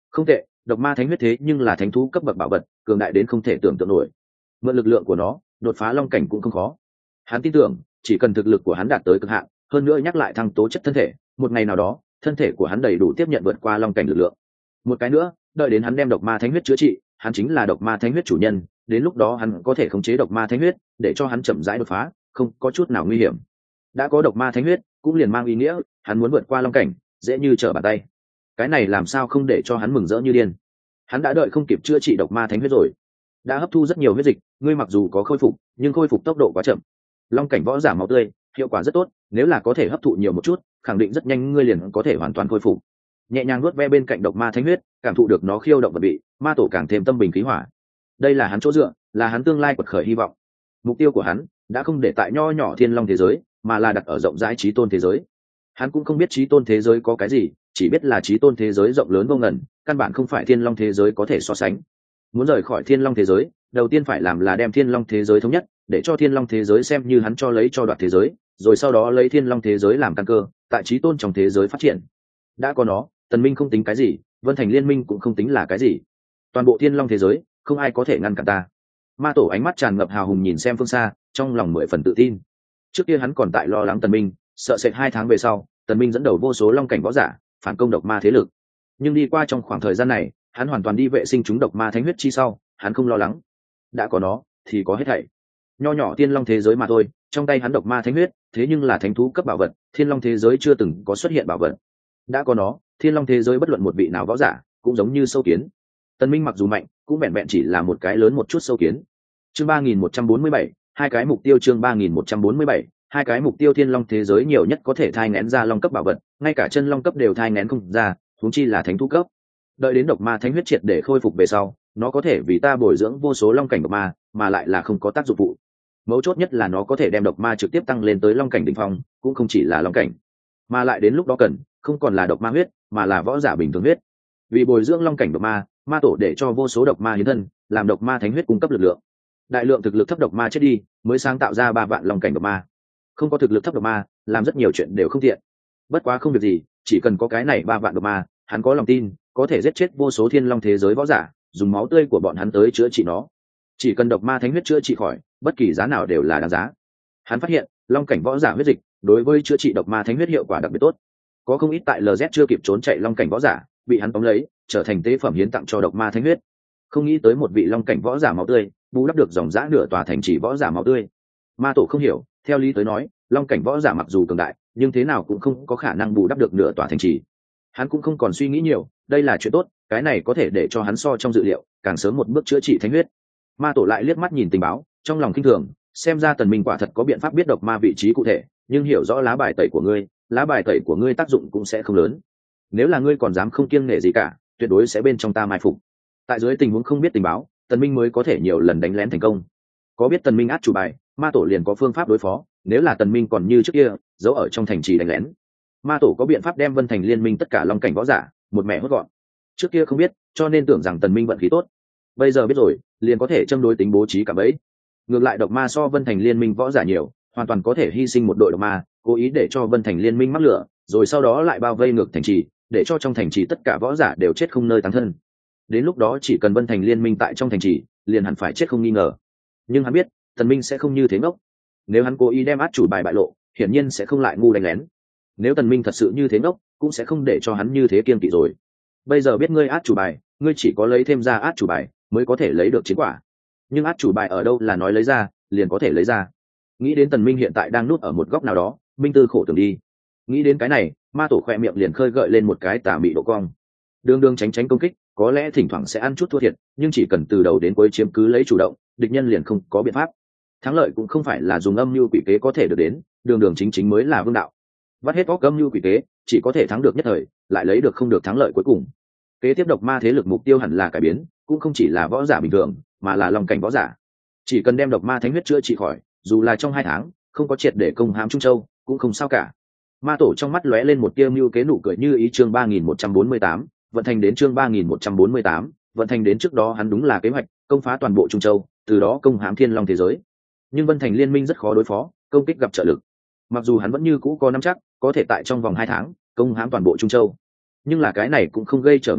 Không tệ, độc ma thánh huyết thế nhưng là thánh thú cấp bậc bảo vật, cường đại đến không thể tưởng tượng nổi. Mượn lực lượng của nó, đột phá long cảnh cũng không khó. Hắn tin tưởng, chỉ cần thực lực của hắn đạt tới cực hạn, hơn nữa nhắc lại thăng tố chất thân thể, một ngày nào đó, thân thể của hắn đầy đủ tiếp nhận vượt qua long cảnh lực lượng. Một cái nữa, đợi đến hắn đem độc ma thánh huyết chữa trị, hắn chính là độc ma thánh huyết chủ nhân, đến lúc đó hắn có thể khống chế độc ma thánh huyết, để cho hắn chậm rãi đột phá, không có chút nào nguy hiểm. Đã có độc ma thánh huyết, cũng liền mang ý nghĩa, hắn muốn vượt qua long cảnh, dễ như trở bàn tay. Cái này làm sao không để cho hắn mừng rỡ như điên. Hắn đã đợi không kịp chữa trị độc ma thánh huyết rồi, đã hấp thu rất nhiều huyết dịch, ngươi mặc dù có khôi phục, nhưng khôi phục tốc độ quá chậm. Long cảnh võ giả máu tươi, hiệu quả rất tốt, nếu là có thể hấp thụ nhiều một chút, khẳng định rất nhanh ngươi liền có thể hoàn toàn khôi phục. Nhẹ nhàng nuốt ve bên cạnh độc ma thánh huyết, cảm thụ được nó khiêu động vật bị, ma tổ càng thêm tâm bình khí hỏa. Đây là hắn chỗ dựa, là hắn tương lai quật khởi hy vọng. Mục tiêu của hắn đã không để tại nho nhỏ thiên long thế giới, mà là đặt ở rộng rãi trí tôn thế giới. Hắn cũng không biết trí tôn thế giới có cái gì, chỉ biết là trí tôn thế giới rộng lớn vô ngần, căn bản không phải thiên long thế giới có thể so sánh. Muốn rời khỏi thiên long thế giới, đầu tiên phải làm là đem thiên long thế giới thống nhất, để cho thiên long thế giới xem như hắn cho lấy cho đoạt thế giới, rồi sau đó lấy thiên long thế giới làm căn cơ, tại trí tôn trong thế giới phát triển. Đã có nó, Tần Minh không tính cái gì, Vân Thành Liên minh cũng không tính là cái gì. Toàn bộ thiên long thế giới, không ai có thể ngăn cản ta. Ma tổ ánh mắt tràn ngập hào hùng nhìn xem phương xa, trong lòng 10 phần tự tin. Trước kia hắn còn tại lo lắng Tần Minh, sợ sệt 2 tháng về sau, Tần Minh dẫn đầu vô số long cảnh võ giả, phản công độc ma thế lực. Nhưng đi qua trong khoảng thời gian này, hắn hoàn toàn đi vệ sinh chúng độc ma thánh huyết chi sau, hắn không lo lắng. Đã có nó, thì có hết thảy. Nho nhỏ thiên long thế giới mà thôi, trong tay hắn độc ma thánh huyết, thế nhưng là thánh thú cấp bảo vật, thiên long thế giới chưa từng có xuất hiện bảo vật. Đã có nó, thiên long thế giới bất luận một vị nào võ giả, cũng giống như sâu kiến. Tần Minh mặc dù mạnh, cũng vẹn vẹn chỉ là một cái lớn một chút sâu kiến. Chương 3147, hai cái mục tiêu. Chương 3147, hai cái mục tiêu. Thiên long thế giới nhiều nhất có thể thai nghén ra long cấp bảo vật, ngay cả chân long cấp đều thai nghén không ra, huống chi là thánh thú cấp. Đợi đến độc ma thánh huyết triệt để khôi phục về sau, nó có thể vì ta bồi dưỡng vô số long cảnh độc ma, mà lại là không có tác dụng phụ. Mấu chốt nhất là nó có thể đem độc ma trực tiếp tăng lên tới long cảnh đỉnh phong, cũng không chỉ là long cảnh, mà lại đến lúc đó cần không còn là độc ma huyết, mà là võ giả bình thường huyết. Vì bồi dưỡng long cảnh độc ma, ma tổ để cho vô số độc ma hiến thân, làm độc ma thánh huyết cung cấp lực lượng. Đại lượng thực lực thấp độc ma chết đi, mới sáng tạo ra 3 vạn long cảnh độc ma. Không có thực lực thấp độc ma, làm rất nhiều chuyện đều không tiện. Bất quá không việc gì, chỉ cần có cái này 3 vạn độc ma, hắn có lòng tin có thể giết chết vô số thiên long thế giới võ giả, dùng máu tươi của bọn hắn tới chữa trị nó. Chỉ cần độc ma thánh huyết chữa trị khỏi, bất kỳ giá nào đều là đáng giá. Hắn phát hiện long cảnh võ giả huyết dịch đối với chữa trị độc ma thánh huyết hiệu quả đặc biệt tốt. Có không ít tại LZ chưa kịp trốn chạy long cảnh võ giả bị hắn tóm lấy, trở thành tế phẩm hiến tặng cho độc ma thánh huyết. Không nghĩ tới một vị long cảnh võ giả máu tươi bù đắp được dòng dã nửa tòa thành trì võ giả máu tươi. Ma tổ không hiểu, theo lý tới nói, long cảnh võ giả mặc dù cường đại, nhưng thế nào cũng không có khả năng bù đắp được nửa tòa thành trì. Hắn cũng không còn suy nghĩ nhiều, đây là chuyện tốt, cái này có thể để cho hắn so trong dự liệu càng sớm một bước chữa trị thánh huyết. Ma tổ lại liếc mắt nhìn tình báo, trong lòng kinh thường, xem ra Tần Minh quả thật có biện pháp biết độc ma vị trí cụ thể, nhưng hiểu rõ lá bài tẩy của ngươi, lá bài tẩy của ngươi tác dụng cũng sẽ không lớn. Nếu là ngươi còn dám không kiêng nể gì cả, tuyệt đối sẽ bên trong ta mai phục. Tại dưới tình huống không biết tình báo, Tần Minh mới có thể nhiều lần đánh lén thành công. Có biết Tần Minh át chủ bài, ma tổ liền có phương pháp đối phó. Nếu là Tần Minh còn như trước kia, giấu ở trong thành trì đánh lén, ma tổ có biện pháp đem Vân Thành Liên minh tất cả long cảnh võ giả một mẹ hốt gọn. Trước kia không biết, cho nên tưởng rằng Tần Minh vận khí tốt. Bây giờ biết rồi, liền có thể châm đối tính bố trí cả bẫy. Ngược lại độc ma so Vân Thành Liên minh võ giả nhiều, hoàn toàn có thể hy sinh một đội độc ma, cố ý để cho Vân Thành Liên minh mắc lửa, rồi sau đó lại bao vây ngược thành trì, để cho trong thành trì tất cả võ giả đều chết không nơi táng thân. Đến lúc đó chỉ cần Vân Thành Liên minh tại trong thành trì, liền hẳn phải chết không nghi ngờ. Nhưng hắn biết, Tần Minh sẽ không như thế ngốc. Nếu hắn cố ý đem át chủ bài bại lộ, hiển nhiên sẽ không lại ngu đánh lén. Nếu Tần Minh thật sự như thế ngốc, cũng sẽ không để cho hắn như thế kiêng kỵ rồi. Bây giờ biết ngươi át chủ bài, ngươi chỉ có lấy thêm ra át chủ bài mới có thể lấy được chiến quả. Nhưng át chủ bài ở đâu là nói lấy ra liền có thể lấy ra. Nghĩ đến Tần Minh hiện tại đang núp ở một góc nào đó, Minh Tư khổ tưởng đi. Nghĩ đến cái này, ma tổ khoe miệng liền khơi gợi lên một cái tà mị độ cong. Đường đường tránh tránh công kích, có lẽ thỉnh thoảng sẽ ăn chút thua thiệt, nhưng chỉ cần từ đầu đến cuối chiếm cứ lấy chủ động, địch nhân liền không có biện pháp. Thắng lợi cũng không phải là dùng âm mưu quỷ kế có thể được đến, đường đường chính chính mới là vương đạo. Vắt hết óc âm mưu quỷ kế, chỉ có thể thắng được nhất thời, lại lấy được không được thắng lợi cuối cùng. Kế tiếp độc ma thế lực mục tiêu hẳn là cải biến, cũng không chỉ là võ giả bình thường, mà là long cảnh võ giả. Chỉ cần đem độc ma thánh huyết chữa trị khỏi, dù là trong 2 tháng, không có triệt để công hãm Trung Châu, cũng không sao cả. Ma tổ trong mắt lóe lên một tia mưu kế nụ cười như ý. Chương 3148, vận thành đến. Chương 3148, vận thành đến. Trước đó hắn đúng là kế hoạch công phá toàn bộ Trung Châu, từ đó công hãm Thiên Long thế giới. Nhưng Vân Thành Liên minh rất khó đối phó, công kích gặp trợ lực. Mặc dù hắn vẫn như cũ có nắm chắc, có thể tại trong vòng 2 tháng công hãm toàn bộ Trung Châu, nhưng là cái này cũng không gây trở ngại hắn,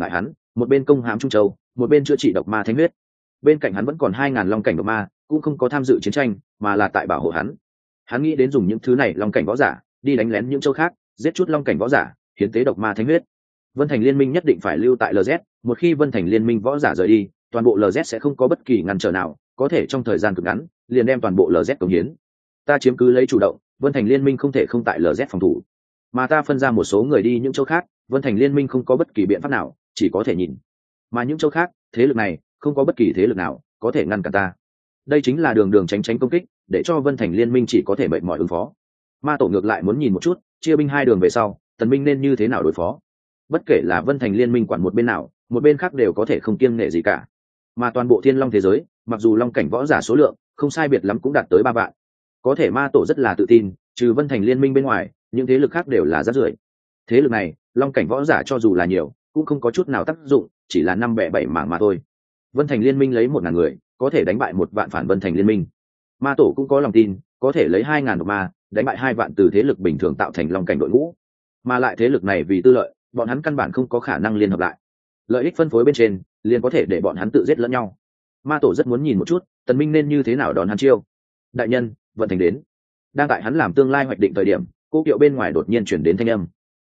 một bên công hãm trung châu, một bên chữa trị độc ma thánh huyết. Bên cạnh hắn vẫn còn 2000 long cảnh độc ma, cũng không có tham dự chiến tranh, mà là tại bảo hộ hắn. Hắn nghĩ đến dùng những thứ này long cảnh võ giả đi đánh lén những châu khác, giết chút long cảnh võ giả, hiến tế độc ma thánh huyết. Vân Thành Liên minh nhất định phải lưu tại LZ, một khi Vân Thành Liên minh võ giả rời đi, toàn bộ LZ sẽ không có bất kỳ ngăn trở nào, có thể trong thời gian cực ngắn, liền đem toàn bộ LZ cống hiến. Ta chiếm cứ lấy chủ động, Vân Thành Liên minh không thể không tại LZ phòng thủ, mà ta phân ra một số người đi những châu khác, Vân Thành Liên minh không có bất kỳ biện pháp nào, chỉ có thể nhìn. Mà những châu khác, thế lực này không có bất kỳ thế lực nào có thể ngăn cản ta. Đây chính là đường đường tránh tránh công kích, để cho Vân Thành Liên minh chỉ có thể mệt mỏi ứng phó. Ma tổ ngược lại muốn nhìn một chút, chia binh hai đường về sau, Tần Minh nên như thế nào đối phó. Bất kể là Vân Thành Liên minh quản một bên nào, một bên khác đều có thể không kiêng nể gì cả. Mà toàn bộ Thiên Long thế giới, mặc dù long cảnh võ giả số lượng không sai biệt lắm cũng đạt tới 3 vạn, có thể Ma tổ rất là tự tin, trừ Vân Thành Liên minh bên ngoài, những thế lực khác đều là rác rưởi. Thế lực này, long cảnh võ giả cho dù là nhiều, cũng không có chút nào tác dụng, chỉ là 5 bẻ 7 mảng mà thôi. Vân Thành Liên minh lấy 1000 người, có thể đánh bại 1 vạn phản Vân Thành Liên minh. Ma tổ cũng có lòng tin, có thể lấy 2000 độc ma, đánh bại 2 vạn từ thế lực bình thường tạo thành long cảnh đội ngũ. Mà lại thế lực này vì tư lợi, bọn hắn căn bản không có khả năng liên hợp lại. Lợi ích phân phối bên trên, liền có thể để bọn hắn tự giết lẫn nhau. Ma tổ rất muốn nhìn một chút, Tần Minh nên như thế nào đón hắn chiêu. Đại nhân, Vận Thành đến. Đang tại hắn làm tương lai hoạch định thời điểm, cô kiệu bên ngoài đột nhiên chuyển đến thanh âm.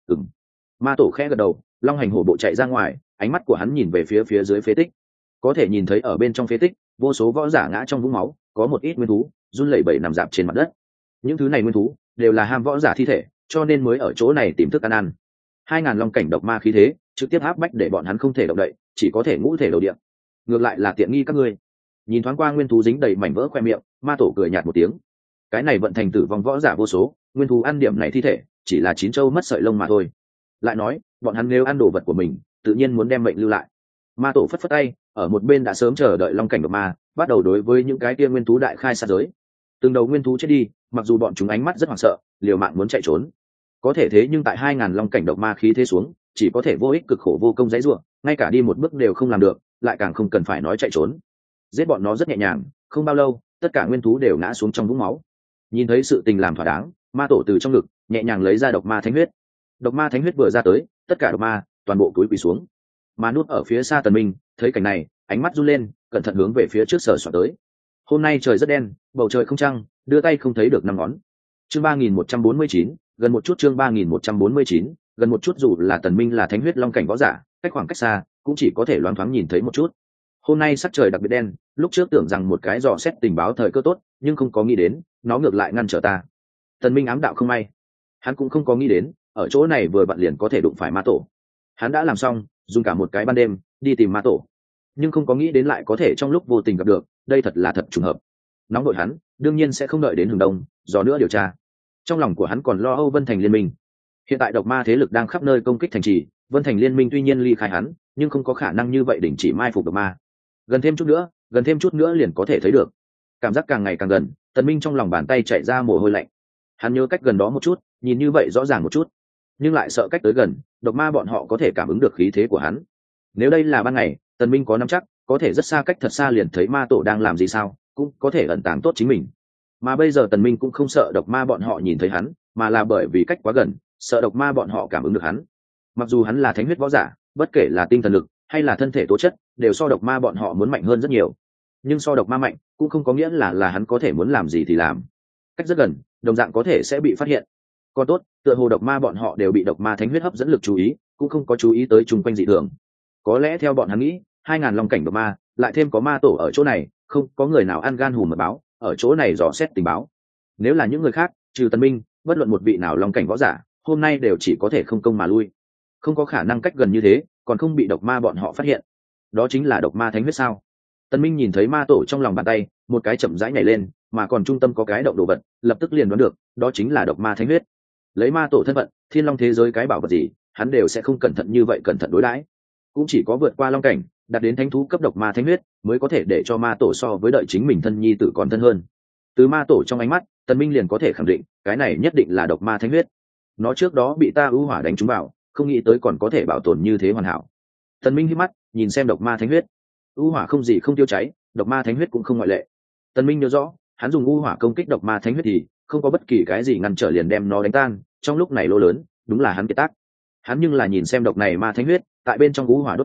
Ma tổ khẽ gật đầu, long hành hổ bộ chạy ra ngoài, ánh mắt của hắn nhìn về phía dưới phế tích. Có thể nhìn thấy ở bên trong phế tích, vô số võ giả ngã trong vũng máu, có một ít nguyên thú run lẩy bẩy nằm rạp trên mặt đất. Những thứ này nguyên thú đều là ham võ giả thi thể, cho nên mới ở chỗ này tìm thức ăn ăn. 2000 long cảnh độc ma khí thế, trực tiếp áp bách để bọn hắn không thể động đậy, chỉ có thể ngũ thể đầu điện. Ngược lại là tiện nghi các ngươi. Nhìn thoáng qua nguyên thú dính đầy mảnh vỡ khoe miệng, ma tổ cười nhạt một tiếng. Cái này Vận Thành tử vong võ giả vô số, nguyên thú ăn điểm này thi thể, chỉ là chín châu mất sợi lông mà thôi. Lại nói, bọn hắn nếu ăn đồ vật của mình, tự nhiên muốn đem mệnh lưu lại. Ma tổ phất phất tay, ở một bên đã sớm chờ đợi long cảnh độc ma, bắt đầu đối với những cái kia nguyên thú đại khai sát giới. Từng đầu nguyên thú chết đi, mặc dù bọn chúng ánh mắt rất hoảng sợ, liều mạng muốn chạy trốn, có thể thế nhưng tại 2000 long cảnh độc ma khí thế xuống, chỉ có thể vô ích cực khổ vô công dãy rủa, ngay cả đi một bước đều không làm được, lại càng không cần phải nói chạy trốn. Giết bọn nó rất nhẹ nhàng, không bao lâu, tất cả nguyên thú đều ngã xuống trong vũng máu. Nhìn thấy sự tình làm thỏa đáng, ma tổ từ trong ngực nhẹ nhàng lấy ra độc ma thánh huyết. Độc ma thánh huyết vừa ra tới, tất cả độc ma toàn bộ cúi quỳ xuống. Mà nút ở phía xa Tần Minh, thấy cảnh này, ánh mắt run lên, cẩn thận hướng về phía trước sờ soạn tới. Hôm nay trời rất đen, bầu trời không trăng, đưa tay không thấy được năm ngón. Chương 3149, gần một chút. Chương 3149, gần một chút. Dù là Tần Minh là thánh huyết long cảnh võ giả, cách khoảng cách xa cũng chỉ có thể loáng thoáng nhìn thấy một chút. Hôm nay sắc trời đặc biệt đen, lúc trước tưởng rằng một cái dò xét tình báo thời cơ tốt, nhưng không có nghĩ đến nó ngược lại ngăn trở ta. Tần Minh ám đạo không may, hắn cũng không có nghĩ đến ở chỗ này vừa vặn liền có thể đụng phải ma tổ. Hắn đã làm xong dùng cả một cái ban đêm đi tìm ma tổ, nhưng không có nghĩ đến lại có thể trong lúc vô tình gặp được, đây thật là thật trùng hợp. Nóng đội hắn đương nhiên sẽ không đợi đến hừng đông do nữa điều tra. Trong lòng của hắn còn lo âu Vân Thành Liên minh. Hiện tại độc ma thế lực đang khắp nơi công kích thành trì, Vân Thành Liên minh tuy nhiên ly khai hắn, nhưng không có khả năng như vậy đình chỉ mai phục độc ma. Gần thêm chút nữa liền có thể thấy được. Cảm giác càng ngày càng gần, Tần Minh trong lòng bàn tay chạy ra mồ hôi lạnh. Hắn nhớ cách gần đó một chút, nhìn như vậy rõ ràng một chút, nhưng lại sợ cách tới gần, độc ma bọn họ có thể cảm ứng được khí thế của hắn. Nếu đây là ban ngày, Tần Minh có nắm chắc, có thể rất xa cách thật xa liền thấy ma tổ đang làm gì sao, cũng có thể ẩn tàng tốt chính mình. Mà bây giờ Tần Minh cũng không sợ độc ma bọn họ nhìn thấy hắn, mà là bởi vì cách quá gần, sợ độc ma bọn họ cảm ứng được hắn. Mặc dù hắn là thánh huyết võ giả, bất kể là tinh thần lực hay là thân thể tố chất, đều so độc ma bọn họ muốn mạnh hơn rất nhiều. Nhưng so độc ma mạnh, cũng không có nghĩa là hắn có thể muốn làm gì thì làm. Cách rất gần, đồng dạng có thể sẽ bị phát hiện. Còn tốt, tựa hồ độc ma bọn họ đều bị độc ma thánh huyết hấp dẫn lực chú ý, cũng không có chú ý tới chung quanh dị thường. Có lẽ theo bọn hắn nghĩ, 2000 long cảnh độc ma, lại thêm có ma tổ ở chỗ này, không có người nào ăn gan hùm mật báo, ở chỗ này dò xét tình báo. Nếu là những người khác, trừ Tần Minh, bất luận một vị nào long cảnh võ giả, hôm nay đều chỉ có thể không công mà lui. Không có khả năng cách gần như thế, còn không bị độc ma bọn họ phát hiện. Đó chính là độc ma thánh huyết sao? Tần Minh nhìn thấy ma tổ trong lòng bàn tay, một cái chậm rãi nhảy lên, mà còn trung tâm có cái động đồ vật, lập tức liền đoán được, đó chính là độc ma thánh huyết. Lấy ma tổ thân phận, thiên long thế giới cái bảo vật gì, hắn đều sẽ không cẩn thận như vậy cẩn thận đối đãi. Cũng chỉ có vượt qua long cảnh, đạt đến thánh thú cấp độc ma thánh huyết, mới có thể để cho ma tổ so với đợi chính mình thân nhi tử còn thân hơn. Từ ma tổ trong ánh mắt, Tần Minh liền có thể khẳng định, cái này nhất định là độc ma thánh huyết. Nó trước đó bị ta ưu hỏa đánh trúng vào, không nghĩ tới còn có thể bảo tồn như thế hoàn hảo. Tần Minh híp mắt, nhìn xem độc ma thánh huyết. U hỏa không gì không tiêu cháy, độc ma thánh huyết cũng không ngoại lệ. Tần Minh nhớ rõ, hắn dùng u hỏa công kích độc ma thánh huyết thì không có bất kỳ cái gì ngăn trở liền đem nó đánh tan, trong lúc này lô lớn, đúng là hắn kiệt tác. Hắn nhưng là nhìn xem độc này ma thánh huyết, tại bên trong u hỏa đốt cháy,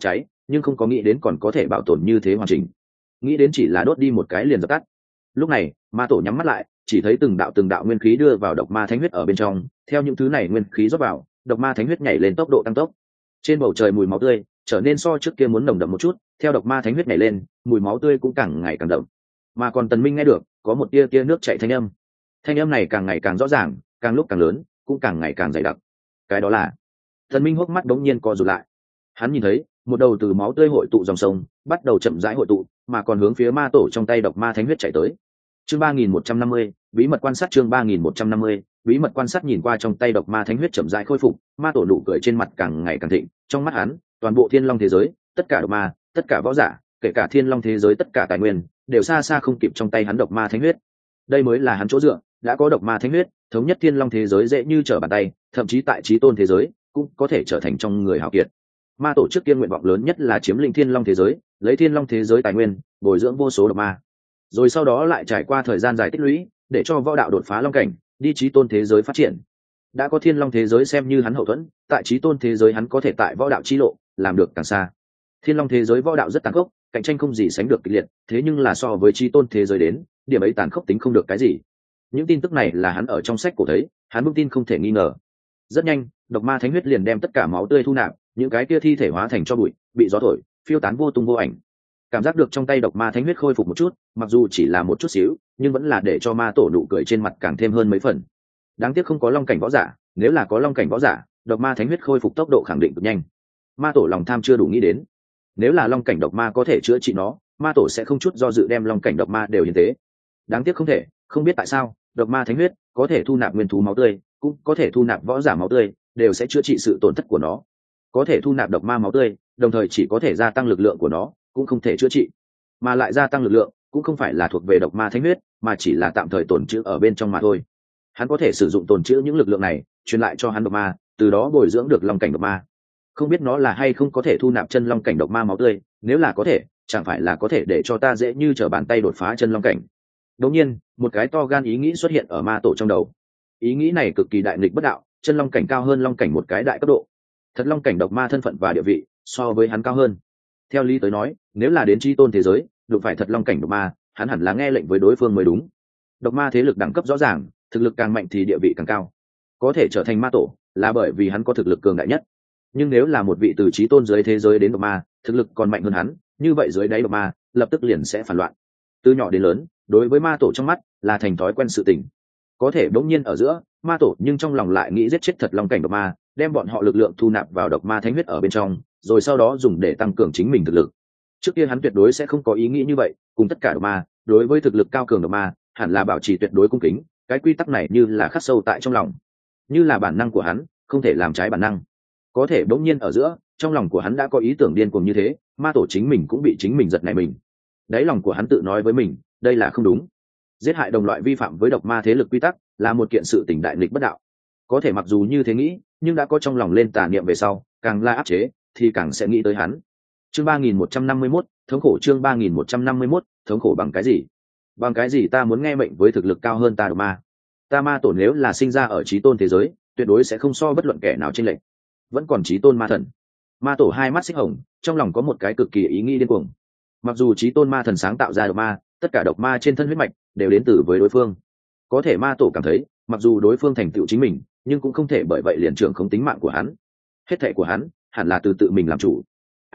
nhưng không có nghĩ đến còn có thể bảo tồn như thế hoàn chỉnh, nghĩ đến chỉ là đốt đi một cái liền dập tắt. Lúc này ma tổ nhắm mắt lại, chỉ thấy từng đạo nguyên khí đưa vào độc ma thánh huyết ở bên trong, theo những thứ này nguyên khí rót vào, độc ma thánh huyết nhảy lên tốc độ tăng tốc. Trên bầu trời mùi máu tươi trở nên so trước kia muốn nồng đậm một chút, theo độc ma thánh huyết nhảy lên, mùi máu tươi cũng càng ngày càng đậm. Mà còn Tần Minh nghe được có một tia nước chảy thanh âm này càng ngày càng rõ ràng, càng lúc càng lớn, cũng càng ngày càng dày đặc. Cái đó là Tần Minh hốc mắt đống nhiên co rụt lại. Hắn nhìn thấy một đầu từ máu tươi hội tụ dòng sông bắt đầu chậm rãi hội tụ, mà còn hướng phía ma tổ trong tay độc ma thánh huyết chảy tới. Chương 3150, bí mật quan sát. Chương 3150, bí mật quan sát. Nhìn qua trong tay độc ma thánh huyết chậm rãi khôi phục, ma tổ nụ cười trên mặt càng ngày càng thịnh. Trong mắt hắn, toàn bộ thiên long thế giới, tất cả độc ma, tất cả võ giả, kể cả thiên long thế giới tất cả tài nguyên, đều xa xa không kịp trong tay hắn độc ma thánh huyết. Đây mới là hắn chỗ dựa, đã có độc ma thánh huyết, thống nhất thiên long thế giới dễ như trở bàn tay, thậm chí tại chí tôn thế giới cũng có thể trở thành trong người hào kiệt. Ma tổ trước kia nguyện vọng lớn nhất là chiếm lĩnh thiên long thế giới, lấy thiên long thế giới tài nguyên bồi dưỡng vô số độc ma, rồi sau đó lại trải qua thời gian dài tích lũy, để cho võ đạo đột phá long cảnh, đi chí tôn thế giới phát triển. Đã có thiên long thế giới xem như hắn hậu thuẫn, tại chí tôn thế giới hắn có thể tại võ đạo chi lộ làm được càng xa. Thiên long thế giới võ đạo rất tàn khốc, cạnh tranh không gì sánh được kịch liệt, thế nhưng là so với chí tôn thế giới đến, điểm ấy tàn khốc tính không được cái gì. Những tin tức này là hắn ở trong sách cổ thấy, hắn vững tin không thể nghi ngờ. Rất nhanh, độc ma thánh huyết liền đem tất cả máu tươi thu nạp, những cái kia thi thể hóa thành tro bụi, bị gió thổi phiêu tán vô tung vô ảnh. Cảm giác được trong tay độc ma thánh huyết khôi phục một chút, mặc dù chỉ là một chút xíu, nhưng vẫn là để cho ma tổ nụ cười trên mặt càng thêm hơn mấy phần. Đáng tiếc không có long cảnh võ giả, nếu là có long cảnh võ giả, độc ma thánh huyết khôi phục tốc độ khẳng định cực nhanh. Ma tổ lòng tham chưa đủ nghĩ đến, nếu là long cảnh độc ma có thể chữa trị nó, ma tổ sẽ không chút do dự đem long cảnh độc ma đều hiến tế. Đáng tiếc không thể, không biết tại sao, độc ma thánh huyết có thể thu nạp nguyên thú máu tươi, cũng có thể thu nạp võ giả máu tươi, đều sẽ chữa trị sự tổn thất của nó. Có thể thu nạp độc ma máu tươi, đồng thời chỉ có thể gia tăng lực lượng của nó, cũng không thể chữa trị. Mà lại gia tăng lực lượng cũng không phải là thuộc về độc ma thánh huyết, mà chỉ là tạm thời tồn trữ ở bên trong mà thôi. Hắn có thể sử dụng tồn trữ những lực lượng này truyền lại cho hắn độc ma, từ đó bồi dưỡng được long cảnh độc ma. Không biết nó là hay không có thể thu nạp chân long cảnh độc ma máu tươi, nếu là có thể, chẳng phải là có thể để cho ta dễ như trở bàn tay đột phá chân long cảnh. Đột nhiên, một cái to gan ý nghĩ xuất hiện ở ma tổ trong đầu. Ý nghĩ này cực kỳ đại nghịch bất đạo, chân long cảnh cao hơn long cảnh một cái đại cấp độ. Thật long cảnh độc ma thân phận và địa vị so với hắn cao hơn. Theo lý tới nói, nếu là đến chi tôn thế giới, đụng phải thật long cảnh độc ma, hắn hẳn là nghe lệnh với đối phương mới đúng. Độc ma thế lực đẳng cấp rõ ràng, thực lực càng mạnh thì địa vị càng cao. Có thể trở thành ma tổ là bởi vì hắn có thực lực cường đại nhất. Nhưng nếu là một vị từ chí tôn dưới thế giới đến độc ma, thực lực còn mạnh hơn hắn, như vậy dưới đáy độc ma lập tức liền sẽ phản loạn. Từ nhỏ đến lớn, đối với ma tổ trong mắt là thành thói quen sự tình. Có thể đống nhiên ở giữa, ma tổ nhưng trong lòng lại nghĩ giết chết thật long cảnh độc ma, đem bọn họ lực lượng thu nạp vào độc ma thánh huyết ở bên trong, rồi sau đó dùng để tăng cường chính mình thực lực. Trước kia hắn tuyệt đối sẽ không có ý nghĩ như vậy, cùng tất cả độc ma, đối với thực lực cao cường độc ma, hẳn là bảo trì tuyệt đối cung kính, cái quy tắc này như là khắc sâu tại trong lòng, như là bản năng của hắn, không thể làm trái bản năng. Có thể đống nhiên ở giữa, trong lòng của hắn đã có ý tưởng điên cuồng như thế, ma tổ chính mình cũng bị chính mình giật nảy mình. Đáy lòng của hắn tự nói với mình, đây là không đúng. Giết hại đồng loại vi phạm với độc ma thế lực quy tắc, là một kiện sự tình đại nghịch bất đạo. Có thể mặc dù như thế nghĩ, nhưng đã có trong lòng lên tà niệm về sau, càng là áp chế thì càng sẽ nghĩ tới hắn. Chương 3151, thống khổ. Chương 3151, thống khổ. Bằng cái gì? Bằng cái gì ta muốn nghe mệnh với thực lực cao hơn ta độc ma? Ta ma tổ nếu là sinh ra ở chí tôn thế giới, tuyệt đối sẽ không so bất luận kẻ nào chênh lệch. Vẫn còn chí tôn ma thần. Ma tổ hai mắt xích hồng, trong lòng có một cái cực kỳ ý nghĩ điên cuồng. Mặc dù chí tôn ma thần sáng tạo ra độc ma, tất cả độc ma trên thân huyết mạch đều đến từ với đối phương. Có thể ma tổ cảm thấy, mặc dù đối phương thành tựu chính mình, nhưng cũng không thể bởi vậy liền trưởng không tính mạng của hắn. Hết thệ của hắn hẳn là từ tự mình làm chủ.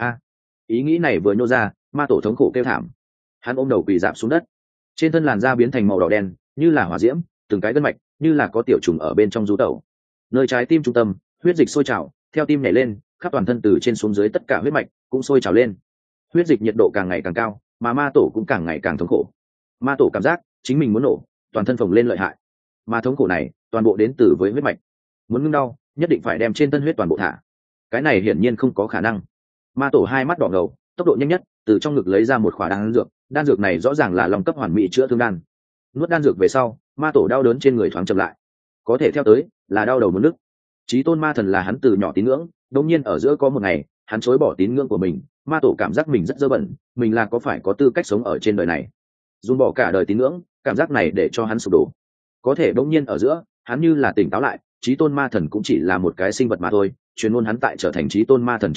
Ý nghĩ này vừa nhô ra, ma tổ thống khổ kêu thảm. Hắn ôm đầu quỳ rạp xuống đất, trên thân làn da biến thành màu đỏ đen, như là hỏa diễm, từng cái gân mạch như là có tiểu trùng ở bên trong du tẩu. Nơi trái tim trung tâm, huyết dịch sôi trào, theo tim nhảy lên, khắp toàn thân từ trên xuống dưới tất cả huyết mạch cũng sôi trào lên. Huyết dịch nhiệt độ càng ngày càng cao, mà ma tổ cũng càng ngày càng thống khổ. Ma tổ cảm giác chính mình muốn nổ, toàn thân phồng lên lợi hại. Mà thống khổ này toàn bộ đến từ với huyết mạch. Muốn ngưng đau, nhất định phải đem trên thân huyết toàn bộ thả. Cái này hiển nhiên không có khả năng. Ma tổ hai mắt đỏ ngầu, tốc độ nhanh nhất, từ trong ngực lấy ra một khỏa đan dược này rõ ràng là long cấp hoàn mỹ chữa thương đan. Nuốt đan dược về sau, ma tổ đau đớn trên người thoáng chậm lại. Có thể theo tới là đau đầu muốn nứt. Chí tôn ma thần là hắn từ nhỏ tín ngưỡng, đột nhiên ở giữa có một ngày, hắn chối bỏ tín ngưỡng của mình, ma tổ cảm giác mình rất dơ bẩn, mình là có phải có tư cách sống ở trên đời này. Dùng bỏ cả đời tín ngưỡng, cảm giác này để cho hắn sụp đổ. Có thể đột nhiên ở giữa, hắn như là tỉnh táo lại, chí tôn ma thần cũng chỉ là một cái sinh vật mà thôi, truyền ngôn hắn tại trở thành chí tôn ma thần trước đó,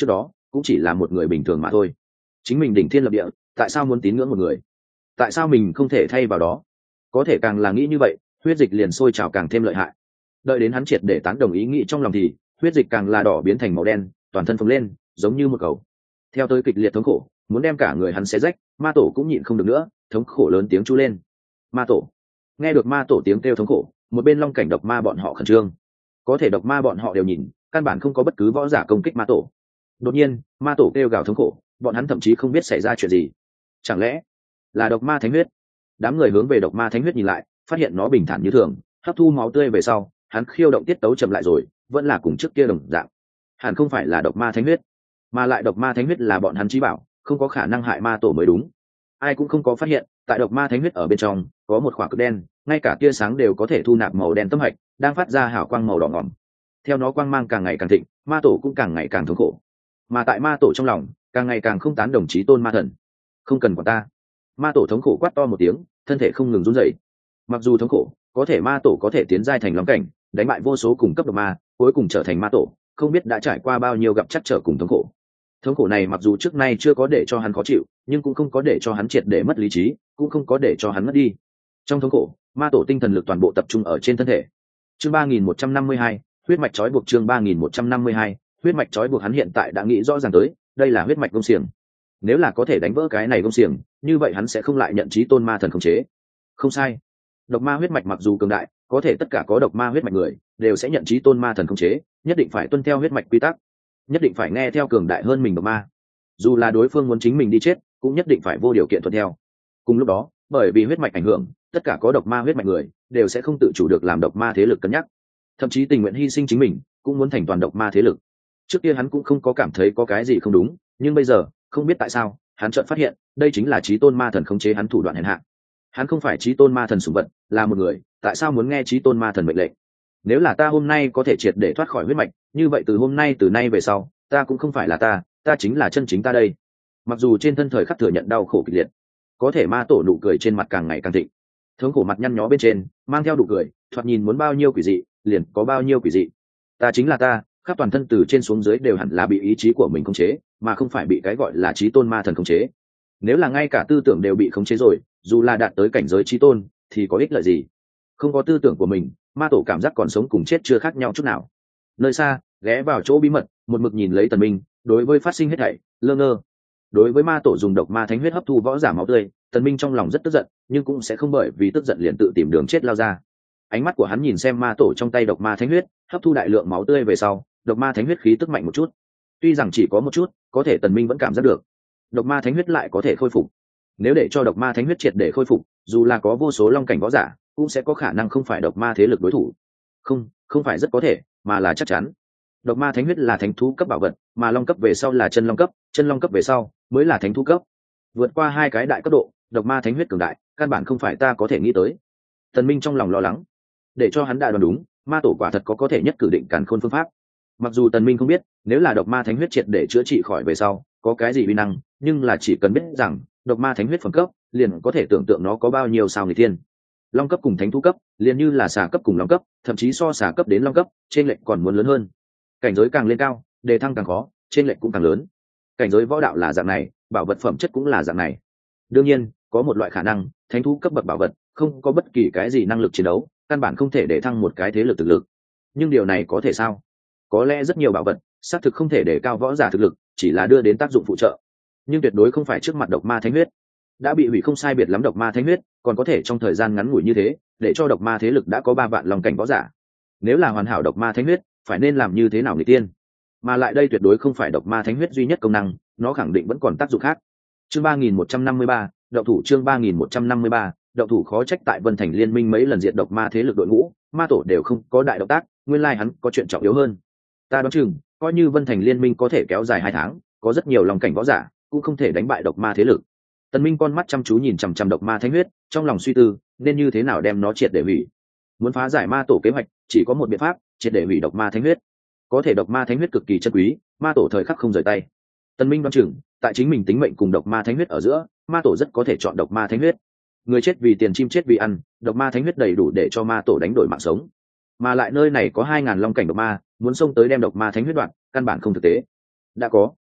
cũng chỉ là một người bình thường mà thôi. Chính mình đỉnh thiên lập địa, tại sao muốn tín ngưỡng một người? Tại sao mình không thể thay vào đó? Có thể càng là nghĩ như vậy, huyết dịch liền sôi trào càng thêm lợi hại. Đợi đến hắn triệt để tán đồng ý nghĩ trong lòng thì huyết dịch càng là đỏ biến thành màu đen, toàn thân phồng lên giống như một cầu. Theo tới kịch liệt thống khổ, muốn đem cả người hắn xé rách, ma tổ cũng nhịn không được nữa, thống khổ lớn tiếng chu lên. Ma tổ! Nghe được ma tổ tiếng kêu thống khổ, một bên long cảnh độc ma bọn họ khẩn trương. Có thể độc ma bọn họ đều nhìn, căn bản không có bất cứ võ giả công kích ma tổ. Đột nhiên ma tổ kêu gào thống khổ, bọn hắn thậm chí không biết xảy ra chuyện gì. Chẳng lẽ là độc ma thánh huyết? Đám người hướng về độc ma thánh huyết nhìn lại, phát hiện nó bình thản như thường, hấp thu máu tươi về sau, hắn khiêu động tiết tấu chậm lại rồi, vẫn là cùng trước kia đồng dạng. Hẳn không phải là độc ma thánh huyết, mà lại độc ma thánh huyết là bọn hắn chí bảo, không có khả năng hại ma tổ mới đúng. Ai cũng không có phát hiện, tại độc ma thánh huyết ở bên trong có một khỏa cực đen, ngay cả tia sáng đều có thể thu nạp màu đen tâm hạch, đang phát ra hào quang màu đỏ ngỏm. Theo nó quang mang càng ngày càng thịnh, ma tổ cũng càng ngày càng thống khổ. Mà tại ma tổ trong lòng, càng ngày càng không tán đồng chí tôn ma thần. Không cần quản ta! Ma tổ thống khổ quát to một tiếng, thân thể không ngừng run rẩy. Mặc dù thống khổ, có thể ma tổ có thể tiến giai thành long cảnh, đánh bại vô số cùng cấp độc ma, cuối cùng trở thành ma tổ, không biết đã trải qua bao nhiêu gặp chắc trở cùng thống khổ. Thống khổ này mặc dù trước nay chưa có để cho hắn khó chịu, nhưng cũng không có để cho hắn triệt để mất lý trí, cũng không có để cho hắn mất đi. Trong thống khổ, ma tổ tinh thần lực toàn bộ tập trung ở trên thân thể. Chương 3152, huyết mạch trói buộc. Chương 3152, huyết mạch trói buộc. Hắn hiện tại đã nghĩ rõ ràng tới, đây là huyết mạch gông xiềng. Nếu là có thể đánh vỡ cái này gông xiềng, như vậy hắn sẽ không lại nhận chí tôn ma thần khống chế. Không sai, độc ma huyết mạch mặc dù cường đại, có thể tất cả có độc ma huyết mạch người đều sẽ nhận chí tôn ma thần khống chế, nhất định phải tuân theo huyết mạch quy tắc, nhất định phải nghe theo cường đại hơn mình độc ma. Dù là đối phương muốn chính mình đi chết, cũng nhất định phải vô điều kiện tuân theo. Cùng lúc đó, bởi vì huyết mạch ảnh hưởng, tất cả có độc ma huyết mạch người đều sẽ không tự chủ được làm độc ma thế lực cân nhắc, thậm chí tình nguyện hy sinh chính mình cũng muốn thành toàn độc ma thế lực. Trước kia hắn cũng không có cảm thấy có cái gì không đúng, nhưng bây giờ không biết tại sao hắn chợt phát hiện đây chính là chí tôn ma thần khống chế hắn thủ đoạn hèn hạ. Hắn không phải chí tôn ma thần sủng vật, là một người, tại sao muốn nghe chí tôn ma thần mệnh lệnh? Nếu là ta hôm nay có thể triệt để thoát khỏi huyết mạch, như vậy từ nay về sau ta cũng không phải là ta chính là chân chính ta đây. Mặc dù trên thân thời khắc thừa nhận đau khổ kịch liệt, có thể ma tổ nụ cười trên mặt càng ngày càng thịnh, thống khổ mặt nhăn nhó bên trên mang theo nụ cười, thoạt nhìn muốn bao nhiêu quỷ dị liền có bao nhiêu quỷ dị. Ta chính là ta, khắp toàn thân từ trên xuống dưới đều hẳn là bị ý chí của mình khống chế, mà không phải bị cái gọi là chí tôn ma thần khống chế. Nếu là ngay cả tư tưởng đều bị khống chế rồi, dù là đạt tới cảnh giới chí tôn thì có ích lợi gì? Không có tư tưởng của mình, ma tổ cảm giác còn sống cùng chết chưa khác nhau chút nào. Nơi xa, ghé vào chỗ bí mật, một mực nhìn lấy Tần Minh, đối với phát sinh hết thảy lơ ngơ. Đối với ma tổ dùng độc ma thánh huyết hấp thu võ giả máu tươi, Tần Minh trong lòng rất tức giận, nhưng cũng sẽ không bởi vì tức giận liền tự tìm đường chết lao ra. Ánh mắt của hắn nhìn xem ma tổ trong tay độc ma thánh huyết, hấp thu đại lượng máu tươi về sau, độc ma thánh huyết khí tức mạnh một chút. Tuy rằng chỉ có một chút, có thể Tần Minh vẫn cảm giác được, độc ma thánh huyết lại có thể khôi phục. Nếu để cho độc ma thánh huyết triệt để khôi phục, dù là có vô số long cảnh võ giả, cũng sẽ có khả năng không phải độc ma thế lực đối thủ. Không phải rất có thể, mà là chắc chắn. Độc ma thánh huyết là thánh thú cấp bảo vật, mà long cấp về sau là chân long cấp về sau mới là thánh thú cấp. Vượt qua hai cái đại cấp độ, độc ma thánh huyết cường đại, căn bản không phải ta có thể nghĩ tới. Tần Minh trong lòng lo lắng, để cho hắn đã đoán đúng, ma tổ quả thật có thể nhất cử định càn khôn phương pháp. Mặc dù Tần Minh không biết, nếu là độc ma thánh huyết triệt để chữa trị khỏi về sau, có cái gì uy năng, nhưng là chỉ cần biết rằng, độc ma thánh huyết phẩm cấp, liền có thể tưởng tượng nó có bao nhiêu sao người thiên. Long cấp cùng thánh thú cấp, liền như là xà cấp cùng long cấp, thậm chí so xà cấp đến long cấp, trên lệch còn muốn lớn hơn. Cảnh giới càng lên cao, đề thăng càng khó, trên lệch cũng càng lớn. Cảnh giới võ đạo là dạng này, bảo vật phẩm chất cũng là dạng này. Đương nhiên, có một loại khả năng, thánh thú cấp bậc bảo vật không có bất kỳ cái gì năng lực chiến đấu, căn bản không thể để thăng một cái thế lực thực lực. Nhưng điều này có thể sao? Có lẽ rất nhiều bảo vật xác thực không thể để cao võ giả thực lực, chỉ là đưa đến tác dụng phụ trợ, nhưng tuyệt đối không phải trước mặt độc ma thánh huyết. Đã bị hủy không sai biệt lắm độc ma thánh huyết, còn có thể trong thời gian ngắn ngủi như thế để cho độc ma thế lực đã có 3 vạn long cảnh võ giả. Nếu là hoàn hảo độc ma thánh huyết, phải nên làm như thế nào người tiên? Mà lại đây tuyệt đối không phải độc ma thánh huyết duy nhất công năng, nó khẳng định vẫn còn tác dụng khác. Chương 3153, động thủ. Chương 3153, động thủ. Khó trách tại Vân Thành Liên Minh mấy lần diệt độc ma thế lực đội ngũ, ma tổ đều không có đại động tác, nguyên lai hắn có chuyện trọng yếu hơn. Ta đoán chừng, coi như Vân Thành Liên Minh có thể kéo dài 2 tháng, có rất nhiều long cảnh võ giả cũng không thể đánh bại độc ma thế lực. Tần Minh con mắt chăm chú nhìn chằm chằm độc ma thánh huyết, trong lòng suy tư, nên như thế nào đem nó triệt để hủy. Muốn phá giải ma tổ kế hoạch, chỉ có một biện pháp, triệt để hủy độc ma thánh huyết. Có thể độc ma thánh huyết cực kỳ chân quý, ma tổ thời khắc không rời tay. Tần Minh đoán chừng, tại chính mình tính mệnh cùng độc ma thánh huyết ở giữa, ma tổ rất có thể chọn độc ma thánh huyết. Người chết vì tiền, chim chết vì ăn, độc ma thánh huyết đầy đủ để cho ma tổ đánh đổi mạng sống. Mà lại nơi này có 2000 long cảnh độc ma, muốn xông tới đem độc ma thánh huyết đoạn, căn bản không thực tế. Đã có,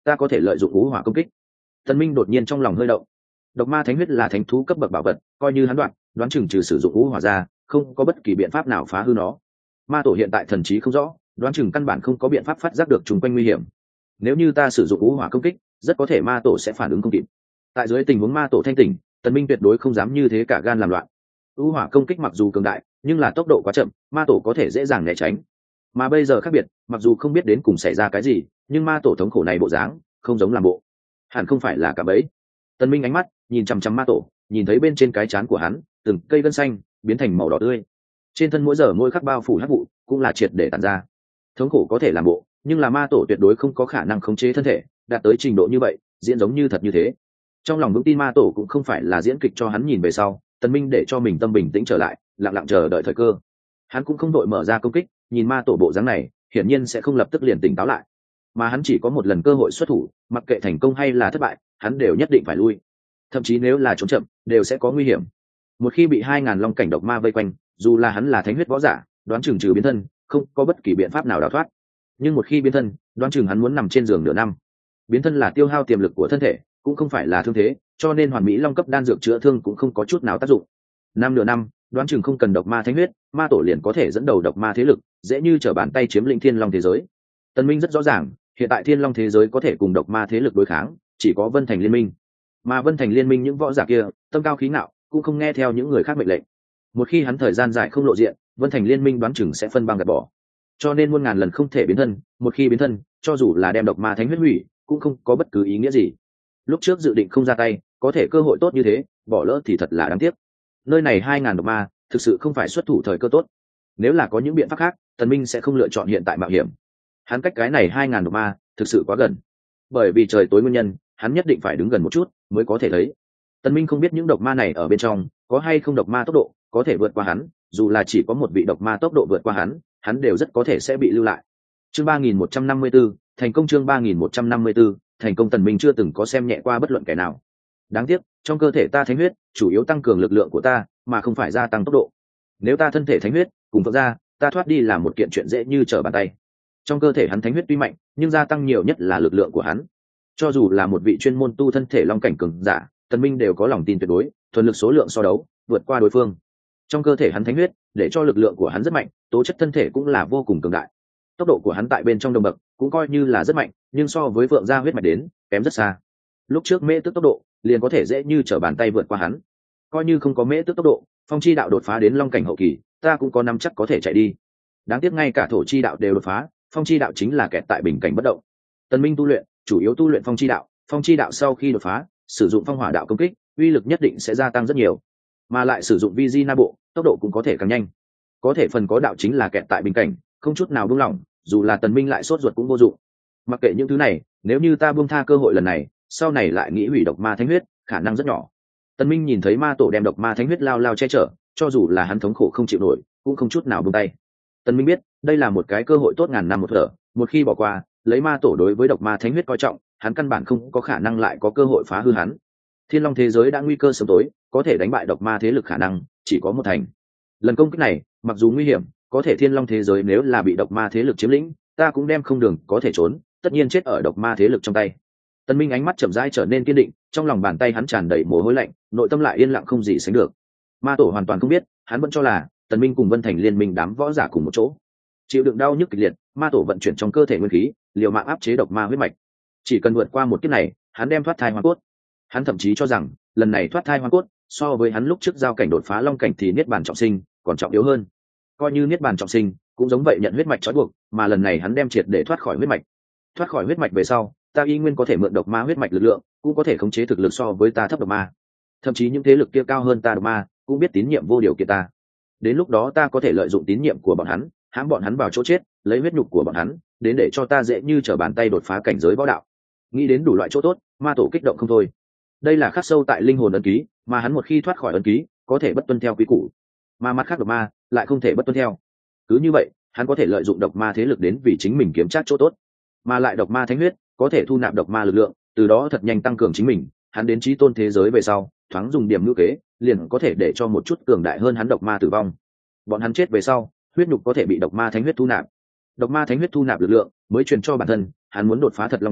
ta có thể lợi dụng ú hỏa công kích. Tần Minh đột nhiên trong lòng hơi động. Độc ma thánh huyết là thánh thú cấp bậc bảo vật, coi như hắn đoán chừng trừ sử dụng ú hỏa ra, không có bất kỳ biện pháp nào phá hư nó. Ma tổ hiện tại thần trí không rõ, đoán chừng căn bản không có biện pháp phát giác được chung quanh nguy hiểm. Nếu như ta sử dụng ú hỏa công kích, rất có thể ma tổ sẽ phản ứng không kịp. Tại dưới tình huống ma tổ thanh tỉnh, Tần Minh tuyệt đối không dám như thế cả gan làm loạn. Ú hỏa công kích mặc dù cường đại, nhưng là tốc độ quá chậm, ma tổ có thể dễ dàng né tránh. Mà bây giờ khác biệt, mặc dù không biết đến cùng xảy ra cái gì, nhưng ma tổ thống khổ này bộ dáng không giống làm bộ, hẳn không phải là cả bẫy. Tần Minh ánh mắt nhìn chăm chăm ma tổ, nhìn thấy bên trên cái trán của hắn từng cây gân xanh biến thành màu đỏ tươi, trên thân mỗi giờ mỗi khắc bao phủ hắc vụ cũng là triệt để tàn ra. Thống khổ có thể làm bộ, nhưng là ma tổ tuyệt đối không có khả năng khống chế thân thể đạt tới trình độ như vậy, diễn giống như thật như thế. Trong lòng vững tin ma tổ cũng không phải là diễn kịch cho hắn nhìn về sau. Tần Minh để cho mình tâm bình tĩnh trở lại, lặng lặng chờ đợi thời cơ. Hắn cũng không đội mở ra công kích, nhìn ma tổ bộ dáng này hiển nhiên sẽ không lập tức liền tỉnh táo lại, mà hắn chỉ có một lần cơ hội xuất thủ, mặc kệ thành công hay là thất bại hắn đều nhất định phải lui, thậm chí nếu là trốn chậm đều sẽ có nguy hiểm. Một khi bị 2000 long cảnh độc ma vây quanh, dù là hắn là thánh huyết võ giả, đoán chừng trừ biến thân không có bất kỳ biện pháp nào đào thoát. Nhưng một khi biến thân, đoán chừng hắn muốn nằm trên giường nửa năm. Biến thân là tiêu hao tiềm lực của thân thể, cũng không phải là thương thế, cho nên hoàn mỹ long cấp đan dược chữa thương cũng không có chút nào tác dụng. Nửa năm đoán chừng không cần độc ma thánh huyết, ma tổ liền có thể dẫn đầu độc ma thế lực, dễ như trở bàn tay chiếm lĩnh thiên long thế giới. Tần Minh rất rõ ràng, hiện tại thiên long thế giới có thể cùng độc ma thế lực đối kháng chỉ có Vân Thành Liên Minh, mà Vân Thành Liên Minh những võ giả kia tâm cao khí ngạo, cũng không nghe theo những người khác mệnh lệnh. Một khi hắn thời gian dài không lộ diện, Vân Thành Liên Minh đoán chừng sẽ phân băng gạt bỏ, cho nên muôn ngàn lần không thể biến thân. Một khi biến thân, cho dù là đem độc ma thánh huyết hủy, cũng không có bất cứ ý nghĩa gì. Lúc trước dự định không ra tay, có thể cơ hội tốt như thế bỏ lỡ thì thật là đáng tiếc. Nơi này 2000 độc ma thực sự không phải xuất thủ thời cơ tốt. Nếu là có những biện pháp khác, Tần Minh sẽ không lựa chọn hiện tại mạo hiểm. Hắn cách cái này 2000 độc ma thực sự quá gần, bởi vì trời tối nguyên nhân, hắn nhất định phải đứng gần một chút mới có thể thấy. Tần Minh không biết những độc ma này ở bên trong có hay không độc ma tốc độ có thể vượt qua hắn, dù là chỉ có một vị độc ma tốc độ vượt qua hắn đều rất có thể sẽ bị lưu lại. Chương 3154, thành công. Chương 3154, thành công. Tần Minh chưa từng có xem nhẹ qua bất luận kẻ nào. Đáng tiếc, trong cơ thể ta thánh huyết chủ yếu tăng cường lực lượng của ta, mà không phải gia tăng tốc độ. Nếu ta thân thể thánh huyết cùng vỡ ra, ta thoát đi là một kiện chuyện dễ như trở bàn tay. Trong cơ thể hắn thánh huyết tuy mạnh, nhưng gia tăng nhiều nhất là lực lượng của hắn. Cho dù là một vị chuyên môn tu thân thể long cảnh cường giả, Tần Minh đều có lòng tin tuyệt đối, thuần lực số lượng so đấu vượt qua đối phương. Trong cơ thể hắn thánh huyết để cho lực lượng của hắn rất mạnh, tố chất thân thể cũng là vô cùng cường đại. Tốc độ của hắn tại bên trong đồng bậc cũng coi như là rất mạnh, nhưng so với vượng gia huyết mạch đến kém rất xa. Lúc trước mễ tước tốc độ liền có thể dễ như trở bàn tay vượt qua hắn, coi như không có mễ tước tốc độ, phong chi đạo đột phá đến long cảnh hậu kỳ, ta cũng có nắm chắc có thể chạy đi. Đáng tiếc ngay cả thổ chi đạo đều đột phá, phong chi đạo chính là kẹt tại bình cảnh bất động. Tần Minh tu luyện chủ yếu tu luyện phong chi đạo sau khi đột phá, sử dụng phong hỏa đạo công kích, uy lực nhất định sẽ gia tăng rất nhiều, mà lại sử dụng vi di na bộ, tốc độ cũng có thể càng nhanh. Có thể phần có đạo chính là kẹt tại bình cảnh, không chút nào buông lỏng, dù là Tần Minh lại sốt ruột cũng vô dụng. Mặc kệ những thứ này, nếu như ta buông tha cơ hội lần này, sau này lại nghĩ hủy độc ma thánh huyết, khả năng rất nhỏ. Tần Minh nhìn thấy ma tổ đem độc ma thánh huyết lao lao che chở, cho dù là hắn thống khổ không chịu nổi, cũng không chút nào buông tay. Tần Minh biết, đây là một cái cơ hội tốt ngàn năm một thở, một khi bỏ qua, lấy ma tổ đối với độc ma thánh huyết coi trọng, hắn căn bản không có khả năng lại có cơ hội phá hư hắn. Thiên long thế giới đã nguy cơ sớm tối, có thể đánh bại độc ma thế lực khả năng chỉ có một thành. Lần công kích này, mặc dù nguy hiểm, có thể thiên long thế giới nếu là bị độc ma thế lực chiếm lĩnh, ta cũng đem không đường có thể trốn, tất nhiên chết ở độc ma thế lực trong tay. Tần Minh ánh mắt chậm rãi trở nên kiên định, trong lòng bàn tay hắn tràn đầy mồ hôi lạnh, nội tâm lại yên lặng không gì sánh được. Ma tổ hoàn toàn không biết, hắn vẫn cho là Tần Minh cùng Vân Thành Liên Minh đám võ giả cùng một chỗ, chịu đựng đau nhức kịch liệt. Ma tổ vận chuyển trong cơ thể nguyên khí, liều mạng áp chế độc ma huyết mạch. Chỉ cần vượt qua một kiếp này, hắn đem thoát thai hóa cốt. Hắn thậm chí cho rằng lần này thoát thai hóa cốt so với hắn lúc trước giao cảnh đột phá long cảnh thì niết bàn trọng sinh còn trọng yếu hơn. Coi như niết bàn trọng sinh cũng giống vậy nhận huyết mạch trói buộc, mà lần này hắn đem triệt để thoát khỏi huyết mạch. Thoát khỏi huyết mạch về sau, ta y nguyên có thể mượn độc ma huyết mạch lực lượng, cũng có thể khống chế thực lực so với ta thấp độc ma. Thậm chí những thế lực kia cao hơn ta độc ma cũng biết tín nhiệm vô điều kiện ta. Đến lúc đó ta có thể lợi dụng tín nhiệm của bọn hắn, hãm bọn hắn vào chỗ chết, lấy huyết nhục của bọn hắn đến để cho ta dễ như trở bàn tay đột phá cảnh giới võ đạo. Nghĩ đến đủ loại chỗ tốt, ma tổ kích động không thôi. Đây là khắc sâu tại linh hồn ấn ký, mà hắn một khi thoát khỏi ấn ký, có thể bất tuân theo quy củ, mà mặt khác độc ma lại không thể bất tuân theo. Cứ như vậy, hắn có thể lợi dụng độc ma thế lực đến vì chính mình kiếm trác chỗ tốt, mà lại độc ma thánh huyết có thể thu nạp độc ma lực lượng, từ đó thật nhanh tăng cường chính mình. Hắn đến chí tôn thế giới về sau, thoáng dùng điểm ngữ kế, liền có thể để cho một chút cường đại hơn hắn độc ma tử vong. Bọn hắn chết về sau, huyết nhục có thể bị độc ma thánh huyết thu nạp. Độc ma thánh huyết thu nạp lực lượng mới truyền cho bản thân, hắn muốn đột phá thật long cảnh,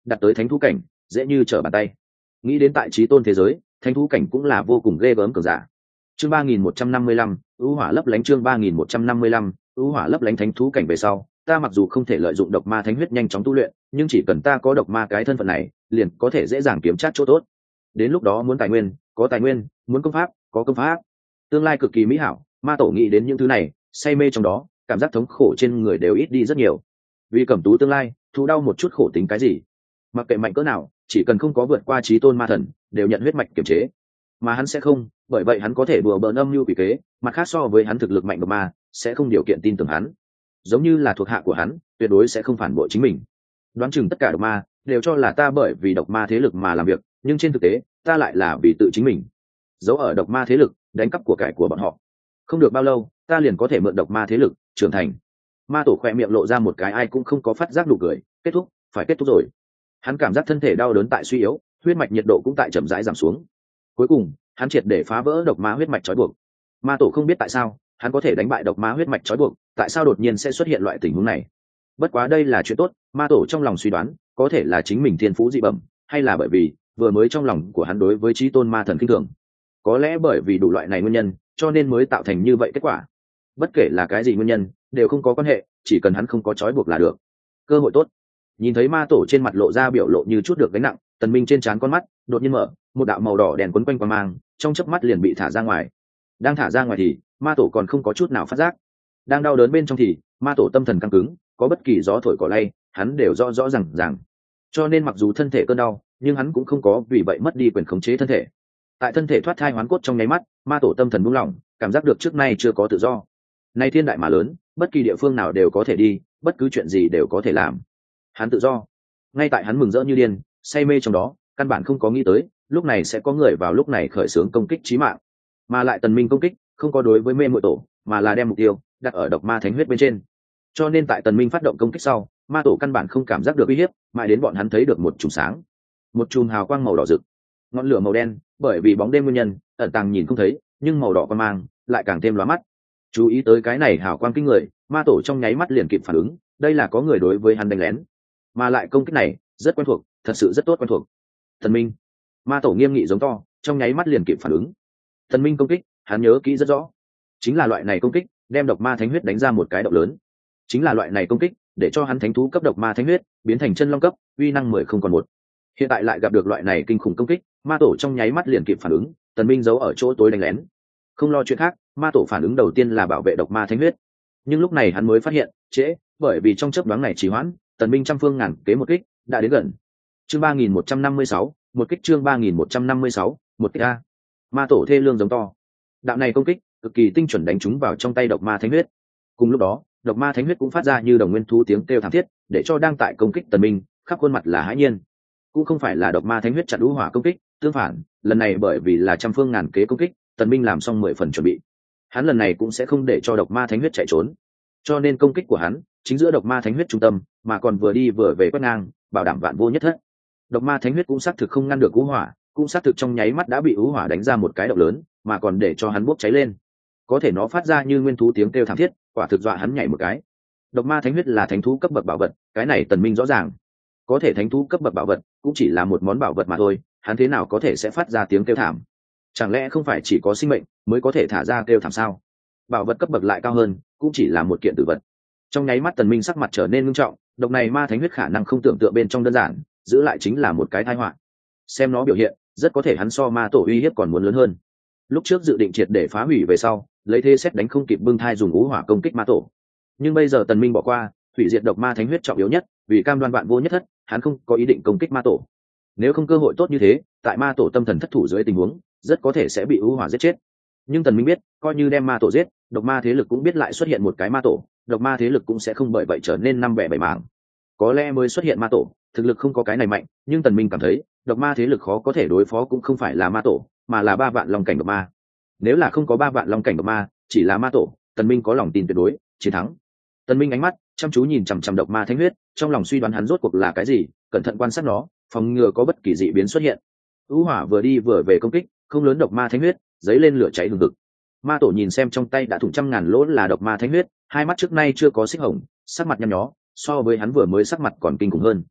đặt tới thánh thú cảnh dễ như trở bàn tay. Nghĩ đến tại trí tôn thế giới, thánh thú cảnh cũng là vô cùng ghê gớm cường giả. Chương 3155, ưu hỏa lấp lánh. Chương 3155, ưu hỏa lấp lánh. Thánh thú cảnh về sau, ta mặc dù không thể lợi dụng độc ma thánh huyết nhanh chóng tu luyện, nhưng chỉ cần ta có độc ma cái thân phận này, liền có thể dễ dàng kiếm trác chỗ tốt. Đến lúc đó muốn tài nguyên, có tài nguyên, muốn công pháp, có công pháp. Tương lai cực kỳ mỹ hảo, ma tổ nghĩ đến những thứ này, say mê trong đó, cảm giác thống khổ trên người đều ít đi rất nhiều. Vì cẩm tú tương lai, thụ đau một chút khổ tính cái gì? Mặc kệ mạnh cỡ nào, chỉ cần không có vượt qua trí tôn ma thần, đều nhận huyết mạch kiềm chế. Mà hắn sẽ không, bởi vậy hắn có thể đùa bỡn âm mưu quỷ kế, mặt khác so với hắn thực lực mạnh độc ma, sẽ không điều kiện tin tưởng hắn. Giống như là thuộc hạ của hắn, tuyệt đối sẽ không phản bội chính mình. Đoán chừng tất cả độc ma đều cho là ta bởi vì độc ma thế lực mà làm việc, nhưng trên thực tế, ta lại là vì tự chính mình. Giấu ở độc ma thế lực, đánh cắp của cải của bọn họ. Không được bao lâu, ta liền có thể mượn độc ma thế lực trưởng thành. Ma tổ khỏe miệng lộ ra một cái ai cũng không có phát giác nụ cười. Kết thúc, phải kết thúc rồi. Hắn cảm giác thân thể đau đớn tại suy yếu, huyết mạch nhiệt độ cũng tại chậm rãi giảm xuống. Cuối cùng, hắn triệt để phá vỡ độc ma huyết mạch trói buộc. Ma tổ không biết tại sao hắn có thể đánh bại độc ma huyết mạch trói buộc, tại sao đột nhiên sẽ xuất hiện loại tình huống này. Bất quá đây là chuyện tốt, ma tổ trong lòng suy đoán, có thể là chính mình thiên phú dị bẩm, hay là bởi vì vừa mới trong lòng của hắn đối với chí tôn ma thần kinh thường. Có lẽ bởi vì đủ loại này nguyên nhân, cho nên mới tạo thành như vậy kết quả. Bất kể là cái gì nguyên nhân, đều không có quan hệ, chỉ cần hắn không có trói buộc là được. Cơ hội tốt. Nhìn thấy ma tổ trên mặt lộ ra biểu lộ như chút được gánh nặng, Tần Minh trên trán con mắt đột nhiên mở, một đạo màu đỏ đèn quấn quanh qua mang, trong chớp mắt liền bị thả ra ngoài. Đang thả ra ngoài thì ma tổ còn không có chút nào phát giác. Đang đau đớn bên trong thì ma tổ tâm thần căng cứng, có bất kỳ gió thổi cỏ lay, hắn đều rõ ràng. Cho nên mặc dù thân thể cơn đau, nhưng hắn cũng không có vì vậy mất đi quyền khống chế thân thể. Tại thân thể thoát thai hoán cốt trong nháy mắt, ma tổ tâm thần buông lỏng, cảm giác được trước nay chưa có tự do. Nay thiên đại mà lớn, bất kỳ địa phương nào đều có thể đi, bất cứ chuyện gì đều có thể làm. Hắn tự do. Ngay tại hắn mừng rỡ như điên, say mê trong đó, căn bản không có nghĩ tới, lúc này sẽ có người vào lúc này khởi xướng công kích chí mạng. Mà lại Tần Minh công kích, không có đối với mê muội tổ, mà là đem mục tiêu đặt ở độc ma thánh huyết bên trên. Cho nên tại Tần Minh phát động công kích sau, ma tổ căn bản không cảm giác được uy hiếp, mãi đến bọn hắn thấy được một chùm sáng, một chùm hào quang màu đỏ rực, ngọn lửa màu đen, bởi vì bóng đêm nguyên nhân, ẩn tàng nhìn không thấy, nhưng màu đỏ quang mang lại càng thêm lóa mắt. Chú ý tới cái này hào quang kinh người, ma tổ trong nháy mắt liền kịp phản ứng, đây là có người đối với hắn đánh lén, mà lại công kích này rất quen thuộc, thật sự rất tốt quen thuộc. Tần Minh, ma tổ nghiêm nghị giống to, trong nháy mắt liền kịp phản ứng. Tần Minh công kích, hắn nhớ kỹ rất rõ, chính là loại này công kích, đem độc ma thánh huyết đánh ra một cái động lớn. Chính là loại này công kích, để cho hắn thánh thú cấp độc ma thánh huyết biến thành chân long cấp, uy năng 10 không còn một. Hiện tại lại gặp được loại này kinh khủng công kích, ma tổ trong nháy mắt liền kịp phản ứng, Tần Minh giấu ở chỗ tối đánh lén. Không lo chuyện khác, ma tổ phản ứng đầu tiên là bảo vệ độc ma thánh huyết. Nhưng lúc này hắn mới phát hiện, trễ, bởi vì trong chớp nhoáng này trì hoãn, Tần Minh trăm phương ngàn kế một kích, đã đến gần. Chương 3156, một kích. Chương 3156, một kích a. Ma tổ thê lương giống to. Đạo này công kích, cực kỳ tinh chuẩn đánh trúng vào trong tay độc ma thánh huyết. Cùng lúc đó, độc ma thánh huyết cũng phát ra như đồng nguyên thú tiếng kêu thảm thiết, để cho đang tại công kích Tần Minh, khắp khuôn mặt là hãi nhiên. Cũng không phải là độc ma thánh huyết chặn đũ hỏa công kích, tương phản, lần này bởi vì là trăm phương ngàn kế công kích, Tần Minh làm xong 10 phần chuẩn bị. Hắn lần này cũng sẽ không để cho độc ma thánh huyết chạy trốn. Cho nên công kích của hắn chính giữa độc ma thánh huyết trung tâm, mà còn vừa đi vừa về quét ngang, bảo đảm vạn vô nhất thất. Độc ma thánh huyết cũng xác thực không ngăn được ú hỏa, cũng xác thực trong nháy mắt đã bị ú hỏa đánh ra một cái động lớn, mà còn để cho hắn bốc cháy lên. Có thể nó phát ra như nguyên thú tiếng kêu thảm thiết, quả thực dọa hắn nhảy một cái. Độc ma thánh huyết là thánh thú cấp bậc bảo vật, cái này Tần Minh rõ ràng. Có thể thánh thú cấp bậc bảo vật cũng chỉ là một món bảo vật mà thôi, hắn thế nào có thể sẽ phát ra tiếng kêu thảm? Chẳng lẽ không phải chỉ có sinh mệnh mới có thể thả ra kêu thảm sao? Bảo vật cấp bậc lại cao hơn, cũng chỉ là một kiện tử vật. Trong nháy mắt Tần Minh sắc mặt trở nên nghiêm trọng, độc này ma thánh huyết khả năng không tưởng tượng bên trong đơn giản, giữ lại chính là một cái tai họa. Xem nó biểu hiện, rất có thể hắn so ma tổ uy hiếp còn muốn lớn hơn. Lúc trước dự định triệt để phá hủy về sau, lấy thế xét đánh không kịp bưng thai dùng ú hỏa công kích ma tổ. Nhưng bây giờ Tần Minh bỏ qua, hủy diệt độc ma thánh huyết trọng yếu nhất, vì cam đoan vạn vô nhất thất, hắn không có ý định công kích ma tổ. Nếu không cơ hội tốt như thế, tại ma tổ tâm thần thất thủ dưới tình huống, rất có thể sẽ bị ú hỏa giết chết. Nhưng Tần Minh biết, coi như đem ma tổ giết, độc ma thế lực cũng biết lại xuất hiện một cái ma tổ, độc ma thế lực cũng sẽ không bởi vậy trở nên năm bẻ bảy mảng. Có lẽ mới xuất hiện ma tổ, thực lực không có cái này mạnh, nhưng Tần Minh cảm thấy, độc ma thế lực khó có thể đối phó cũng không phải là ma tổ, mà là 3 vạn long cảnh độc ma. Nếu là không có 3 vạn long cảnh độc ma, chỉ là ma tổ, Tần Minh có lòng tin tuyệt đối chiến thắng. Tần Minh ánh mắt chăm chú nhìn chằm chằm độc ma thánh huyết, trong lòng suy đoán hắn rốt cuộc là cái gì, cẩn thận quan sát nó, phòng ngừa có bất kỳ dị biến xuất hiện. U hỏa vừa đi vừa về công kích, không lớn độc ma thánh huyết, giấy lên lửa cháy hừng hực. Ma tổ nhìn xem trong tay đã thủng trăm ngàn lỗ là độc ma thánh huyết, hai mắt trước nay chưa có xích hồng, sắc mặt nhăn nhó, so với hắn vừa mới sắc mặt còn kinh khủng hơn.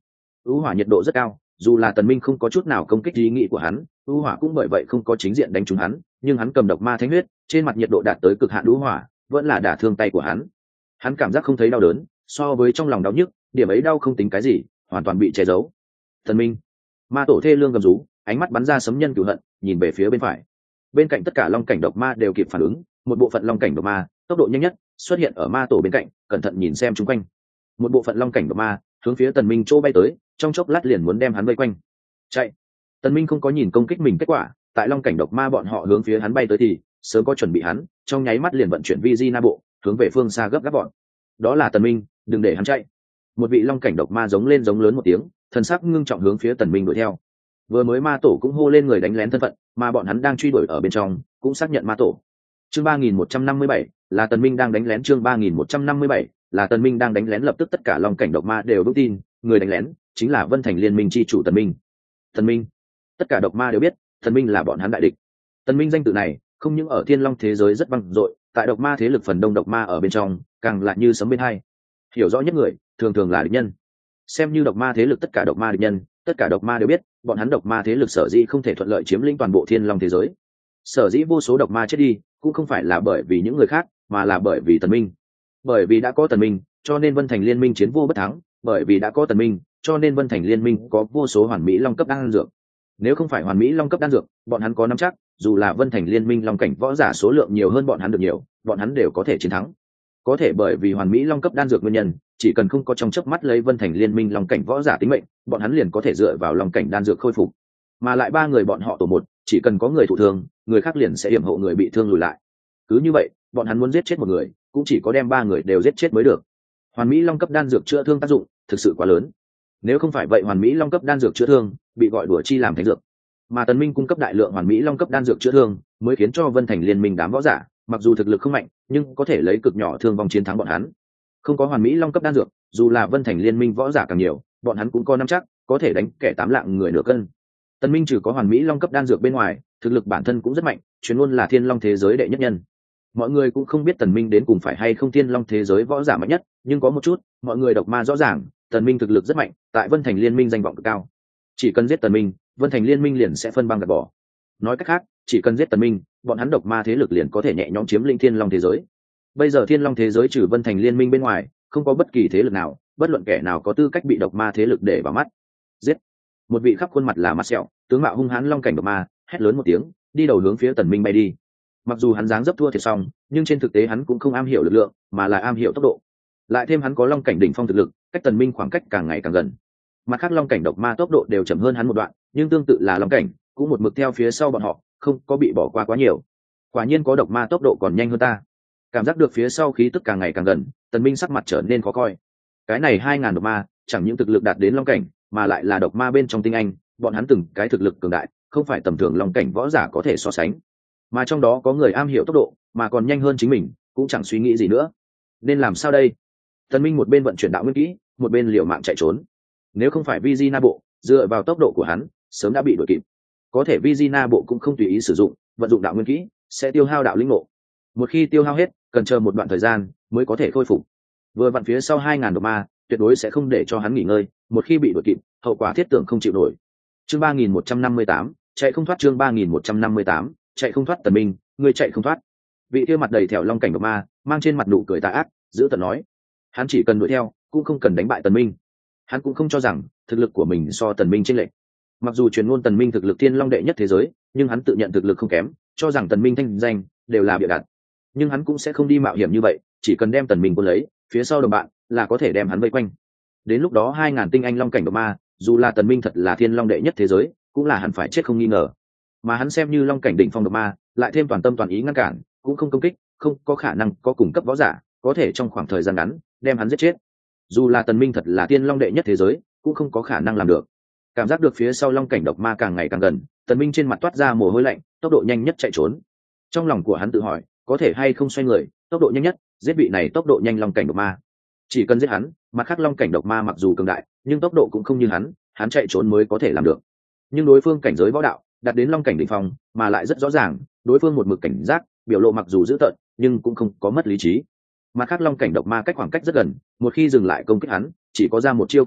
ưu hỏa nhiệt độ rất cao, dù là tần minh không có chút nào công kích ý nghĩ của hắn, ưu hỏa cũng bởi vậy không có chính diện đánh trúng hắn, nhưng hắn cầm độc ma thánh huyết, trên mặt nhiệt độ đạt tới cực hạn ưu hỏa, vẫn là đả thương tay của hắn. Hắn cảm giác không thấy đau đớn, so với trong lòng đau nhức, điểm ấy đau không tính cái gì, hoàn toàn bị che giấu. Tần minh, ma tổ thê lương gầm rú, ánh mắt bắn ra sấm nhân cửu hận, nhìn về phía bên phải. Bên cạnh tất cả long cảnh độc ma đều kịp phản ứng, một bộ phận long cảnh độc ma tốc độ nhanh nhất xuất hiện ở ma tổ bên cạnh, cẩn thận nhìn xem xung quanh. Một bộ phận long cảnh độc ma hướng phía tần minh chỗ bay tới, trong chốc lát liền muốn đem hắn vây quanh. Chạy! Tần minh không có nhìn công kích mình kết quả, tại long cảnh độc ma bọn họ hướng phía hắn bay tới thì sớm có chuẩn bị, hắn trong nháy mắt liền vận chuyển vi di na bộ hướng về phương xa gấp gáp bọn. Đó là tần minh, đừng để hắn chạy. Một vị long cảnh độc ma giống lên giống lớn một tiếng, thần sắc ngưng trọng hướng phía tần minh đuổi theo. Vừa mới ma tổ cũng hô lên người đánh lén thân phận, mà bọn hắn đang truy đuổi ở bên trong cũng xác nhận ma tổ. Chương 3157 là tần minh đang đánh lén, chương 3157 là tần minh đang đánh lén. Lập tức tất cả long cảnh độc ma đều vững tin, người đánh lén chính là Vân Thành Liên Minh chi chủ tần minh. Tần minh, tất cả độc ma đều biết, tần minh là bọn hắn đại địch. Tần minh danh tự này không những ở thiên long thế giới rất vang dội, tại độc ma thế lực phần đông độc ma ở bên trong càng lại như sấm bên hai. Hiểu rõ nhất người thường thường là địch nhân. Xem như độc ma thế lực tất cả độc ma địch nhân, tất cả độc ma đều biết, bọn hắn độc ma thế lực sở dĩ không thể thuận lợi chiếm lĩnh toàn bộ thiên long thế giới, sở dĩ vô số độc ma chết đi, cũng không phải là bởi vì những người khác, mà là bởi vì tần minh. Bởi vì đã có tần minh, cho nên Vân Thành Liên Minh chiến vô bất thắng, bởi vì đã có tần minh, cho nên Vân Thành Liên Minh có vô số hoàn mỹ long cấp đan dược. Nếu không phải hoàn mỹ long cấp đan dược, bọn hắn có nắm chắc, dù là Vân Thành Liên Minh long cảnh võ giả số lượng nhiều hơn bọn hắn được nhiều, bọn hắn đều có thể chiến thắng. Có thể bởi vì hoàn mỹ long cấp đan dược nguyên nhân, chỉ cần không có trong chớp mắt lấy Vân Thành Liên Minh long cảnh võ giả tính mệnh, bọn hắn liền có thể dựa vào long cảnh đan dược khôi phục. Mà lại ba người bọn họ tổ một, chỉ cần có người thụ thương, người khác liền sẽ yểm hộ người bị thương lùi lại. Cứ như vậy, bọn hắn muốn giết chết một người, cũng chỉ có đem ba người đều giết chết mới được. Hoàn mỹ long cấp đan dược chữa thương tác dụng thực sự quá lớn. Nếu không phải vậy, hoàn mỹ long cấp đan dược chữa thương bị gọi đùa chi làm thánh dược. Mà tần minh cung cấp đại lượng hoàn mỹ long cấp đan dược chữa thương, mới khiến cho Vân Thành Liên Minh đám võ giả, mặc dù thực lực không mạnh, nhưng có thể lấy cực nhỏ thương vong chiến thắng bọn hắn. Không có hoàn mỹ long cấp đan dược, dù là Vân Thành Liên Minh võ giả càng nhiều, bọn hắn cũng có nắm chắc có thể đánh kẻ 8 lạng người nửa cân. Tần minh trừ có hoàn mỹ long cấp đan dược bên ngoài, thực lực bản thân cũng rất mạnh, chuyên luôn là thiên long thế giới đệ nhất nhân. Mọi người cũng không biết tần minh đến cùng phải hay không thiên long thế giới võ giả mạnh nhất, nhưng có một chút mọi người độc ma rõ ràng, tần minh thực lực rất mạnh, tại Vân Thành Liên Minh danh vọng cực cao. Chỉ cần giết tần minh, Vân Thành Liên Minh liền sẽ phân băng gạt bỏ. Nói cách khác, chỉ cần giết tần minh, bọn hắn độc ma thế lực liền có thể nhẹ nhõm chiếm lĩnh thiên long thế giới. Bây giờ thiên long thế giới trừ Vân Thành Liên Minh bên ngoài, không có bất kỳ thế lực nào, bất luận kẻ nào có tư cách bị độc ma thế lực để vào mắt. Giết! Một vị khắp khuôn mặt là mặt sẹo, tướng mạo hung hãn long cảnh độc ma hét lớn một tiếng, đi đầu hướng phía tần minh bay đi. Mặc dù hắn dáng dấp thua thiệt xong, nhưng trên thực tế hắn cũng không am hiểu lực lượng, mà là am hiểu tốc độ. Lại thêm hắn có long cảnh đỉnh phong thực lực, cách tần minh khoảng cách càng ngày càng gần. Mặt khác long cảnh độc ma tốc độ đều chậm hơn hắn một đoạn, nhưng tương tự là long cảnh, cũng một mực theo phía sau bọn họ, không có bị bỏ qua quá nhiều. Quả nhiên có độc ma tốc độ còn nhanh hơn ta. Cảm giác được phía sau khí tức càng ngày càng gần, tần minh sắc mặt trở nên khó coi. Cái này 2000 độc ma, chẳng những thực lực đạt đến long cảnh, mà lại là độc ma bên trong tinh anh, bọn hắn từng cái thực lực cường đại, không phải tầm thường long cảnh võ giả có thể so sánh. Mà trong đó có người am hiểu tốc độ, mà còn nhanh hơn chính mình, cũng chẳng suy nghĩ gì nữa. Nên làm sao đây? Tần minh một bên vận chuyển đạo nguyên kỹ, một bên liều mạng chạy trốn. Nếu không phải Vizina bộ, dựa vào tốc độ của hắn, sớm đã bị đuổi kịp. Có thể Vizina bộ cũng không tùy ý sử dụng, vận dụng đạo nguyên kỹ sẽ tiêu hao đạo linh ngộ. Một khi tiêu hao hết, cần chờ một đoạn thời gian mới có thể khôi phục. Vừa vặn phía sau 2000 độc ma, tuyệt đối sẽ không để cho hắn nghỉ ngơi, một khi bị đuổi kịp, hậu quả thiết tưởng không chịu nổi. Chương 3158, chạy không thoát, chương 3158, chạy không thoát. Tần minh, ngươi chạy không thoát. Vị kia mặt đầy thẹo long cảnh độc ma, mang trên mặt nụ cười tà ác, giữ tợn nói, hắn chỉ cần đuổi theo, cũng không cần đánh bại tần minh. Hắn cũng không cho rằng thực lực của mình so tần minh chênh lệch. Mặc dù truyền ngôn tần minh thực lực thiên long đệ nhất thế giới, nhưng hắn tự nhận thực lực không kém, cho rằng tần minh thanh danh đều là bịa đặt. Nhưng hắn cũng sẽ không đi mạo hiểm như vậy, chỉ cần đem tần minh cuốn lấy, phía sau đồng bạn là có thể đem hắn vây quanh. Đến lúc đó 2000 tinh anh long cảnh độc ma, dù là tần minh thật là thiên long đệ nhất thế giới, cũng là hẳn phải chết không nghi ngờ. Mà hắn xem như long cảnh đỉnh phong độc ma, lại thêm toàn tâm toàn ý ngăn cản, cũng không công kích, không có khả năng có cùng cấp võ giả có thể trong khoảng thời gian ngắn đem hắn giết chết. Dù là tần minh thật là thiên long đệ nhất thế giới, cũng không có khả năng làm được. Cảm giác được phía sau long cảnh độc ma càng ngày càng gần, tần minh trên mặt toát ra mồ hôi lạnh, tốc độ nhanh nhất chạy trốn. Trong lòng của hắn tự hỏi, có thể hay không xoay người, tốc độ nhanh nhất giết vị này tốc độ nhanh long cảnh độc ma. Chỉ cần giết hắn, mặt khác long cảnh độc ma mặc dù cường đại, nhưng tốc độ cũng không như hắn chạy trốn mới có thể làm được. Nhưng đối phương cảnh giới võ đạo đạt đến long cảnh đỉnh phong, mà lại rất rõ ràng, đối phương một mực cảnh giác, biểu lộ mặc dù dữ tợn, nhưng cũng không có mất lý trí. Mặt khác long cảnh độc ma cách khoảng cách rất gần, một khi dừng lại công kích hắn, chỉ có ra một chiêu cơ hội,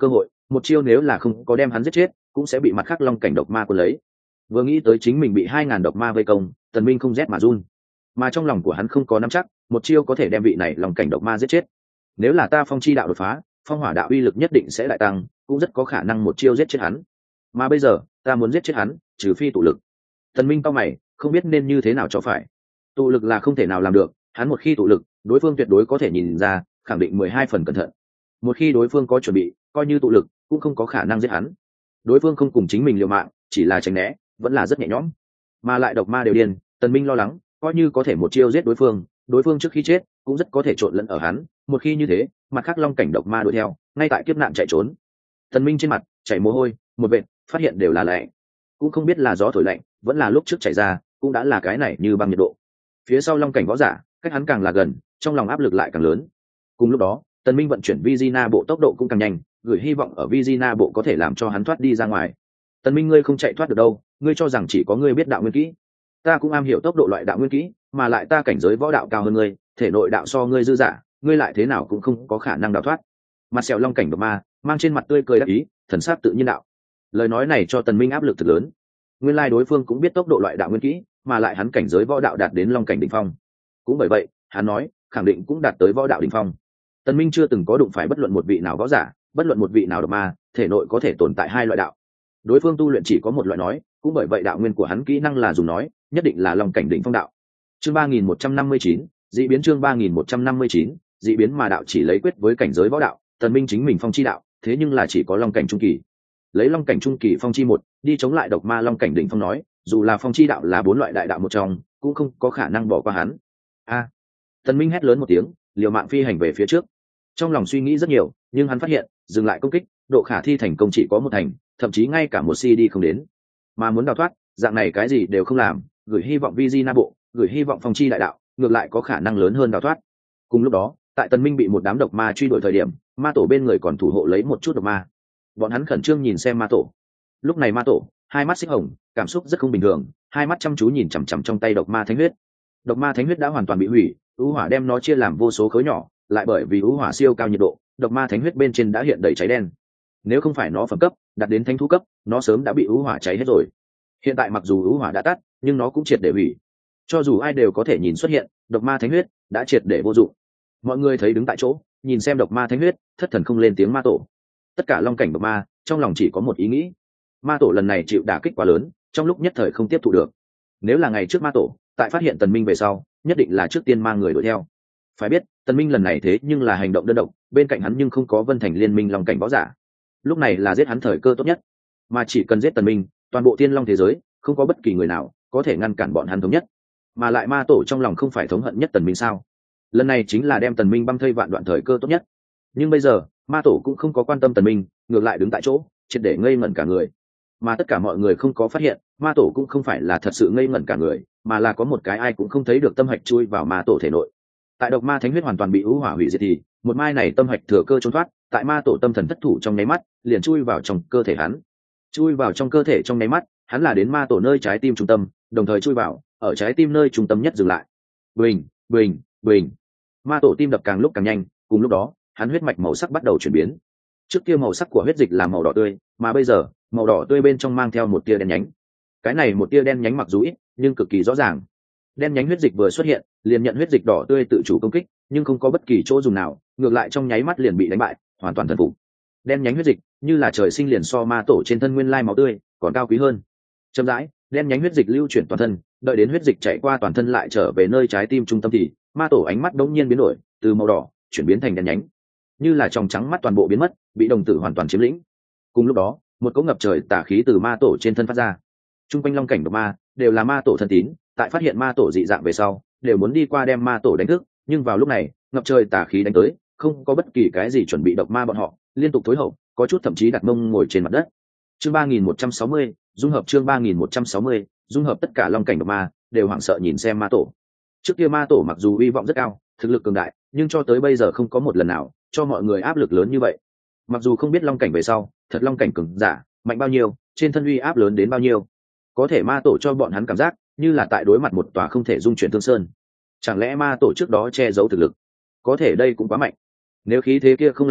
một chiêu nếu là không có đem hắn giết chết cũng sẽ bị mặt khác long cảnh độc ma cuốn lấy. Vừa nghĩ tới chính mình bị 2000 độc ma vây công, Tần Minh không rét mà run. Mà trong lòng của hắn không có nắm chắc một chiêu có thể đem vị này long cảnh độc ma giết chết. Nếu là ta phong chi đạo đột phá, phong hỏa đạo uy lực nhất định sẽ đại tăng, cũng rất có khả năng một chiêu giết chết hắn. Mà bây giờ ta muốn giết chết hắn, trừ phi tụ lực. Tần Minh cau mày, không biết nên như thế nào cho phải. Tụ lực là không thể nào làm được, hắn một khi tụ lực, đối phương tuyệt đối có thể nhìn ra, khẳng định 12 phần cẩn thận. Một khi đối phương có chuẩn bị, coi như tụ lực, cũng không có khả năng giết hắn. Đối phương không cùng chính mình liều mạng, chỉ là tránh né, vẫn là rất nhẹ nhõm. Mà lại độc ma đều điên, Tần Minh lo lắng, coi như có thể một chiêu giết đối phương trước khi chết cũng rất có thể trộn lẫn ở hắn. Một khi như thế, mặt khác long cảnh độc ma đuổi theo, ngay tại kiếp nạn chạy trốn. Tần Minh trên mặt chảy mồ hôi, một vệt, phát hiện đều là lạnh, cũng không biết là gió thổi lạnh, vẫn là lúc trước chảy ra, cũng đã là cái này như băng nhiệt độ. Phía sau long cảnh võ giả, cách hắn càng là gần, trong lòng áp lực lại càng lớn. Cùng lúc đó, Tần Minh vận chuyển Vizina bộ tốc độ cũng càng nhanh, gửi hy vọng ở Vizina bộ có thể làm cho hắn thoát đi ra ngoài. Tần Minh, ngươi không chạy thoát được đâu, ngươi cho rằng chỉ có ngươi biết đạo nguyên kỹ? Ta cũng am hiểu tốc độ loại đạo nguyên kỹ, mà lại ta cảnh giới võ đạo cao hơn ngươi, thể nội đạo so ngươi dư dả, ngươi lại thế nào cũng không có khả năng đào thoát. Mặt sẹo long cảnh độc ma mang trên mặt tươi cười đắc ý, thần sắc tự nhiên đạo. Lời nói này cho Tần Minh áp lực thật lớn. Nguyên lai đối phương cũng biết tốc độ loại đạo nguyên kỹ, mà lại hắn cảnh giới võ đạo đạt đến long cảnh đỉnh phong. Cũng bởi vậy, hắn nói, khẳng định cũng đạt tới võ đạo đỉnh phong. Tần Minh chưa từng có đụng phải bất luận một vị nào võ giả, bất luận một vị nào độc ma, thể nội có thể tồn tại hai loại đạo. Đối phương tu luyện chỉ có một loại nói, cũng bởi vậy đạo nguyên của hắn kỹ năng là dùng nói, nhất định là long cảnh đỉnh phong đạo. Chương 3159, dị biến chương 3159, dị biến mà đạo chỉ lấy quyết với cảnh giới võ đạo, Tần Minh chính mình phong chi đạo, thế nhưng là chỉ có long cảnh trung kỳ. Lấy long cảnh trung kỳ phong chi một, đi chống lại độc ma long cảnh đỉnh phong nói, dù là phong chi đạo là bốn loại đại đạo một trong, cũng không có khả năng bỏ qua hắn. A! Tần Minh hét lớn một tiếng, liều mạng phi hành về phía trước. Trong lòng suy nghĩ rất nhiều, nhưng hắn phát hiện, dừng lại công kích, độ khả thi thành công chỉ có một thành, thậm chí ngay cả một CD không đến. Mà muốn đào thoát, dạng này cái gì đều không làm, gửi hy vọng Vizina bộ, gửi hy vọng phong chi đại đạo, ngược lại có khả năng lớn hơn đào thoát. Cùng lúc đó, tại Tần Minh bị một đám độc ma truy đuổi thời điểm, ma tổ bên người còn thủ hộ lấy một chút độc ma. Bọn hắn khẩn trương nhìn xem ma tổ. Lúc này ma tổ, hai mắt xích hồng, cảm xúc rất không bình thường, hai mắt chăm chú nhìn chằm chằm trong tay độc ma thánh huyết. Độc ma thánh huyết đã hoàn toàn bị hủy, u hỏa đem nó chia làm vô số khối nhỏ, lại bởi vì u hỏa siêu cao nhiệt độ, độc ma thánh huyết bên trên đã hiện đầy cháy đen. Nếu không phải nó phẩm cấp đạt đến thánh thú cấp, nó sớm đã bị u hỏa cháy hết rồi. Hiện tại mặc dù u hỏa đã tắt, nhưng nó cũng triệt để hủy. Cho dù ai đều có thể nhìn xuất hiện, độc ma thánh huyết đã triệt để vô dụng. Mọi người thấy đứng tại chỗ, nhìn xem độc ma thánh huyết, thất thần không lên tiếng ma tổ. Tất cả long cảnh độc ma, trong lòng chỉ có một ý nghĩ. Ma tổ lần này chịu đả kích quá lớn, trong lúc nhất thời không tiếp thụ được. Nếu là ngày trước ma tổ, tại phát hiện Tần Minh về sau, nhất định là trước tiên mang người đuổi theo. Phải biết, Tần Minh lần này thế nhưng là hành động đơn độc, bên cạnh hắn nhưng không có Vân Thành Liên Minh long cảnh võ giả. Lúc này là giết hắn thời cơ tốt nhất, mà chỉ cần giết Tần Minh, toàn bộ Tiên Long thế giới không có bất kỳ người nào có thể ngăn cản bọn hắn thống nhất. Mà lại ma tổ trong lòng không phải thống hận nhất Tần Minh sao? Lần này chính là đem Tần Minh băm thây vạn đoạn thời cơ tốt nhất. Nhưng bây giờ, ma tổ cũng không có quan tâm Tần Minh, ngược lại đứng tại chỗ, triệt để ngây ngẩn cả người. Mà tất cả mọi người không có phát hiện, ma tổ cũng không phải là thật sự ngây ngẩn cả người, mà là có một cái ai cũng không thấy được tâm hạch chui vào ma tổ thể nội. Tại độc ma thánh huyết hoàn toàn bị u hỏa hủy diệt thì, một mai này tâm hạch thừa cơ trốn thoát, tại ma tổ tâm thần thất thủ trong nháy mắt, liền chui vào trong cơ thể hắn. Chui vào trong cơ thể trong nháy mắt, hắn là đến ma tổ nơi trái tim trung tâm, đồng thời chui vào, ở trái tim nơi trung tâm nhất dừng lại. Bình, bình, bình. Ma tổ tim đập càng lúc càng nhanh, cùng lúc đó, hắn huyết mạch màu sắc bắt đầu chuyển biến. Trước kia màu sắc của huyết dịch là màu đỏ tươi, mà bây giờ, màu đỏ tươi bên trong mang theo một tia đen nhánh. Cái này một tia đen nhánh mặc dù ít, nhưng cực kỳ rõ ràng. Đen nhánh huyết dịch vừa xuất hiện, liền nhận huyết dịch đỏ tươi tự chủ công kích, nhưng không có bất kỳ chỗ dùng nào, ngược lại trong nháy mắt liền bị đánh bại, hoàn toàn thần phục. Đen nhánh huyết dịch, như là trời sinh liền so ma tổ trên thân nguyên lai máu tươi, còn cao quý hơn. Chậm rãi, đen nhánh huyết dịch lưu chuyển toàn thân, đợi đến huyết dịch chạy qua toàn thân lại trở về nơi trái tim trung tâm thì, ma tổ ánh mắt đột nhiên biến đổi, từ màu đỏ chuyển biến thành đen nhánh, như là trong trắng mắt toàn bộ biến mất, bị đồng tử hoàn toàn chiếm lĩnh. Cùng lúc đó, một cỗ ngập trời tà khí từ ma tổ trên thân phát ra. Trung quanh long cảnh độc ma đều là ma tổ thân tín, tại phát hiện ma tổ dị dạng về sau, đều muốn đi qua đem ma tổ đánh thức, nhưng vào lúc này, ngập trời tà khí đánh tới, không có bất kỳ cái gì chuẩn bị độc ma bọn họ, liên tục thối hậu, có chút thậm chí đặt mông ngồi trên mặt đất. Chương 3160, dung hợp chương 3160, dung hợp tất cả long cảnh độc ma đều hoảng sợ nhìn xem ma tổ. Trước kia ma tổ mặc dù uy vọng rất cao, thực lực cường đại, nhưng cho tới bây giờ không có một lần nào cho mọi người áp lực lớn như vậy. Mặc dù không biết long cảnh về sau, thật long cảnh cường giả mạnh bao nhiêu, trên thân uy áp lớn đến bao nhiêu, có thể ma tổ cho bọn hắn cảm giác như là tại đối mặt một tòa không thể dung chuyển Thương Sơn. Chẳng lẽ ma tổ trước đó che giấu thực lực? Có thể đây cũng quá mạnh. Nếu khí thế kia không làm bộ,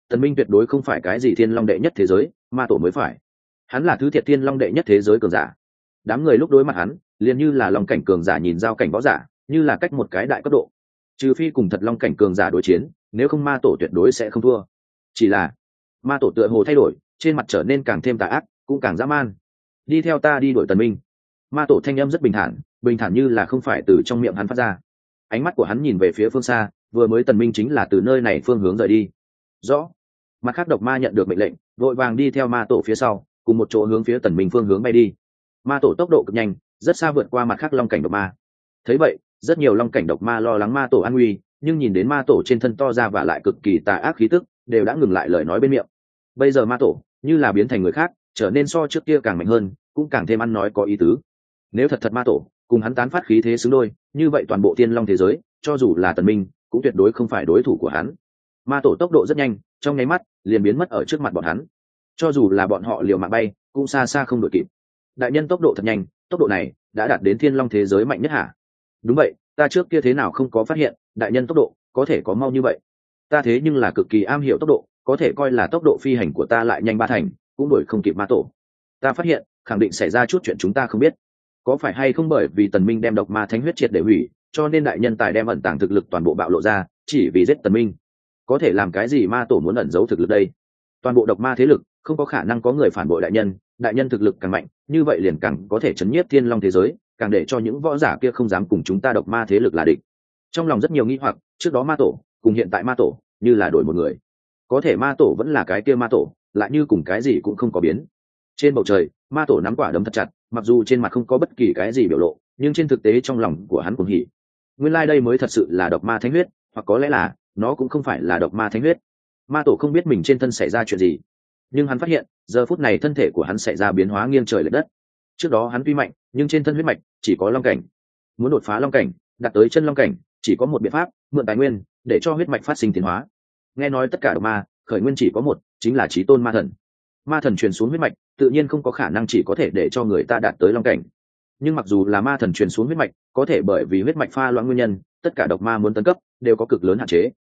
Tần Minh tuyệt đối không phải cái gì thiên long đệ nhất thế giới, ma tổ mới phải. Hắn là thứ thiệt thiên long đệ nhất thế giới cường giả. Đám người lúc đối mặt hắn, liền như là long cảnh cường giả nhìn giao cảnh võ giả, như là cách một cái đại cấp độ. Trừ phi cùng thật long cảnh cường giả đối chiến, nếu không ma tổ tuyệt đối sẽ không thua. Chỉ là ma tổ tựa hồ thay đổi, trên mặt trở nên càng thêm tà ác, cũng càng dã man. Đi theo ta đi đuổi Tần Minh. Ma tổ thanh âm rất bình thản như là không phải từ trong miệng hắn phát ra. Ánh mắt của hắn nhìn về phía phương xa, vừa mới Tần Minh chính là từ nơi này phương hướng rời đi. Rõ. Mặt khác độc ma nhận được mệnh lệnh, vội vàng đi theo ma tổ phía sau, cùng một chỗ hướng phía Tần Minh phương hướng bay đi. Ma tổ tốc độ cực nhanh, rất xa vượt qua mặt khác long cảnh độc ma. Thấy vậy, rất nhiều long cảnh độc ma lo lắng ma tổ an nguy, nhưng nhìn đến ma tổ trên thân to ra và lại cực kỳ tà ác khí tức, đều đã ngừng lại lời nói bên miệng. Bây giờ ma tổ như là biến thành người khác, trở nên so trước kia càng mạnh hơn, cũng càng thêm ăn nói có ý tứ. Nếu thật ma tổ cùng hắn tán phát khí thế xứng đôi, như vậy toàn bộ thiên long thế giới, cho dù là Tần Minh, cũng tuyệt đối không phải đối thủ của hắn. Ma tổ tốc độ rất nhanh, trong nháy mắt liền biến mất ở trước mặt bọn hắn. Cho dù là bọn họ liều mạng bay, cũng xa xa không đuổi kịp. Đại nhân tốc độ thật nhanh, tốc độ này đã đạt đến thiên long thế giới mạnh nhất hả? Đúng vậy, ta trước kia thế nào không có phát hiện, đại nhân tốc độ có thể có mau như vậy. Ta thế nhưng là cực kỳ am hiểu tốc độ, có thể coi là tốc độ phi hành của ta lại nhanh ba thành, cũng đuổi không kịp ma tổ. Ta phát hiện, khẳng định xảy ra chút chuyện chúng ta không biết. Có phải hay không bởi vì Tần Minh đem độc ma thánh huyết triệt để hủy, cho nên đại nhân tài đem ẩn tàng thực lực toàn bộ bạo lộ ra, chỉ vì giết Tần Minh. Có thể làm cái gì ma tổ muốn ẩn giấu thực lực đây? Toàn bộ độc ma thế lực, không có khả năng có người phản bội đại nhân thực lực càng mạnh, như vậy liền càng có thể chấn nhiếp thiên long thế giới, càng để cho những võ giả kia không dám cùng chúng ta độc ma thế lực là địch. Trong lòng rất nhiều nghi hoặc, trước đó ma tổ cùng hiện tại ma tổ như là đổi một người. Có thể ma tổ vẫn là cái kia ma tổ, lại như cùng cái gì cũng không có biến. Trên bầu trời, ma tổ nắm quả đấm thật chặt, mặc dù trên mặt không có bất kỳ cái gì biểu lộ, nhưng trên thực tế trong lòng của hắn cũng hỉ. Nguyên lai đây mới thật sự là độc ma thánh huyết, hoặc có lẽ là nó cũng không phải là độc ma thánh huyết. Ma tổ không biết mình trên thân xảy ra chuyện gì, nhưng hắn phát hiện giờ phút này thân thể của hắn xảy ra biến hóa nghiêng trời lệch đất. Trước đó hắn tuy mạnh, nhưng trên thân huyết mạch chỉ có long cảnh. Muốn đột phá long cảnh, đạt tới chân long cảnh, chỉ có một biện pháp, mượn tài nguyên để cho huyết mạch phát sinh tiến hóa. Nghe nói tất cả độc ma khởi nguyên chỉ có một, chính là chí tôn ma thần. Ma thần truyền xuống huyết mạch, tự nhiên không có khả năng chỉ có thể để cho người ta đạt tới long cảnh. Nhưng mặc dù là ma thần truyền xuống huyết mạch, có thể bởi vì huyết mạch pha loãng nguyên nhân, tất cả độc ma muốn tấn cấp đều có cực lớn hạn chế.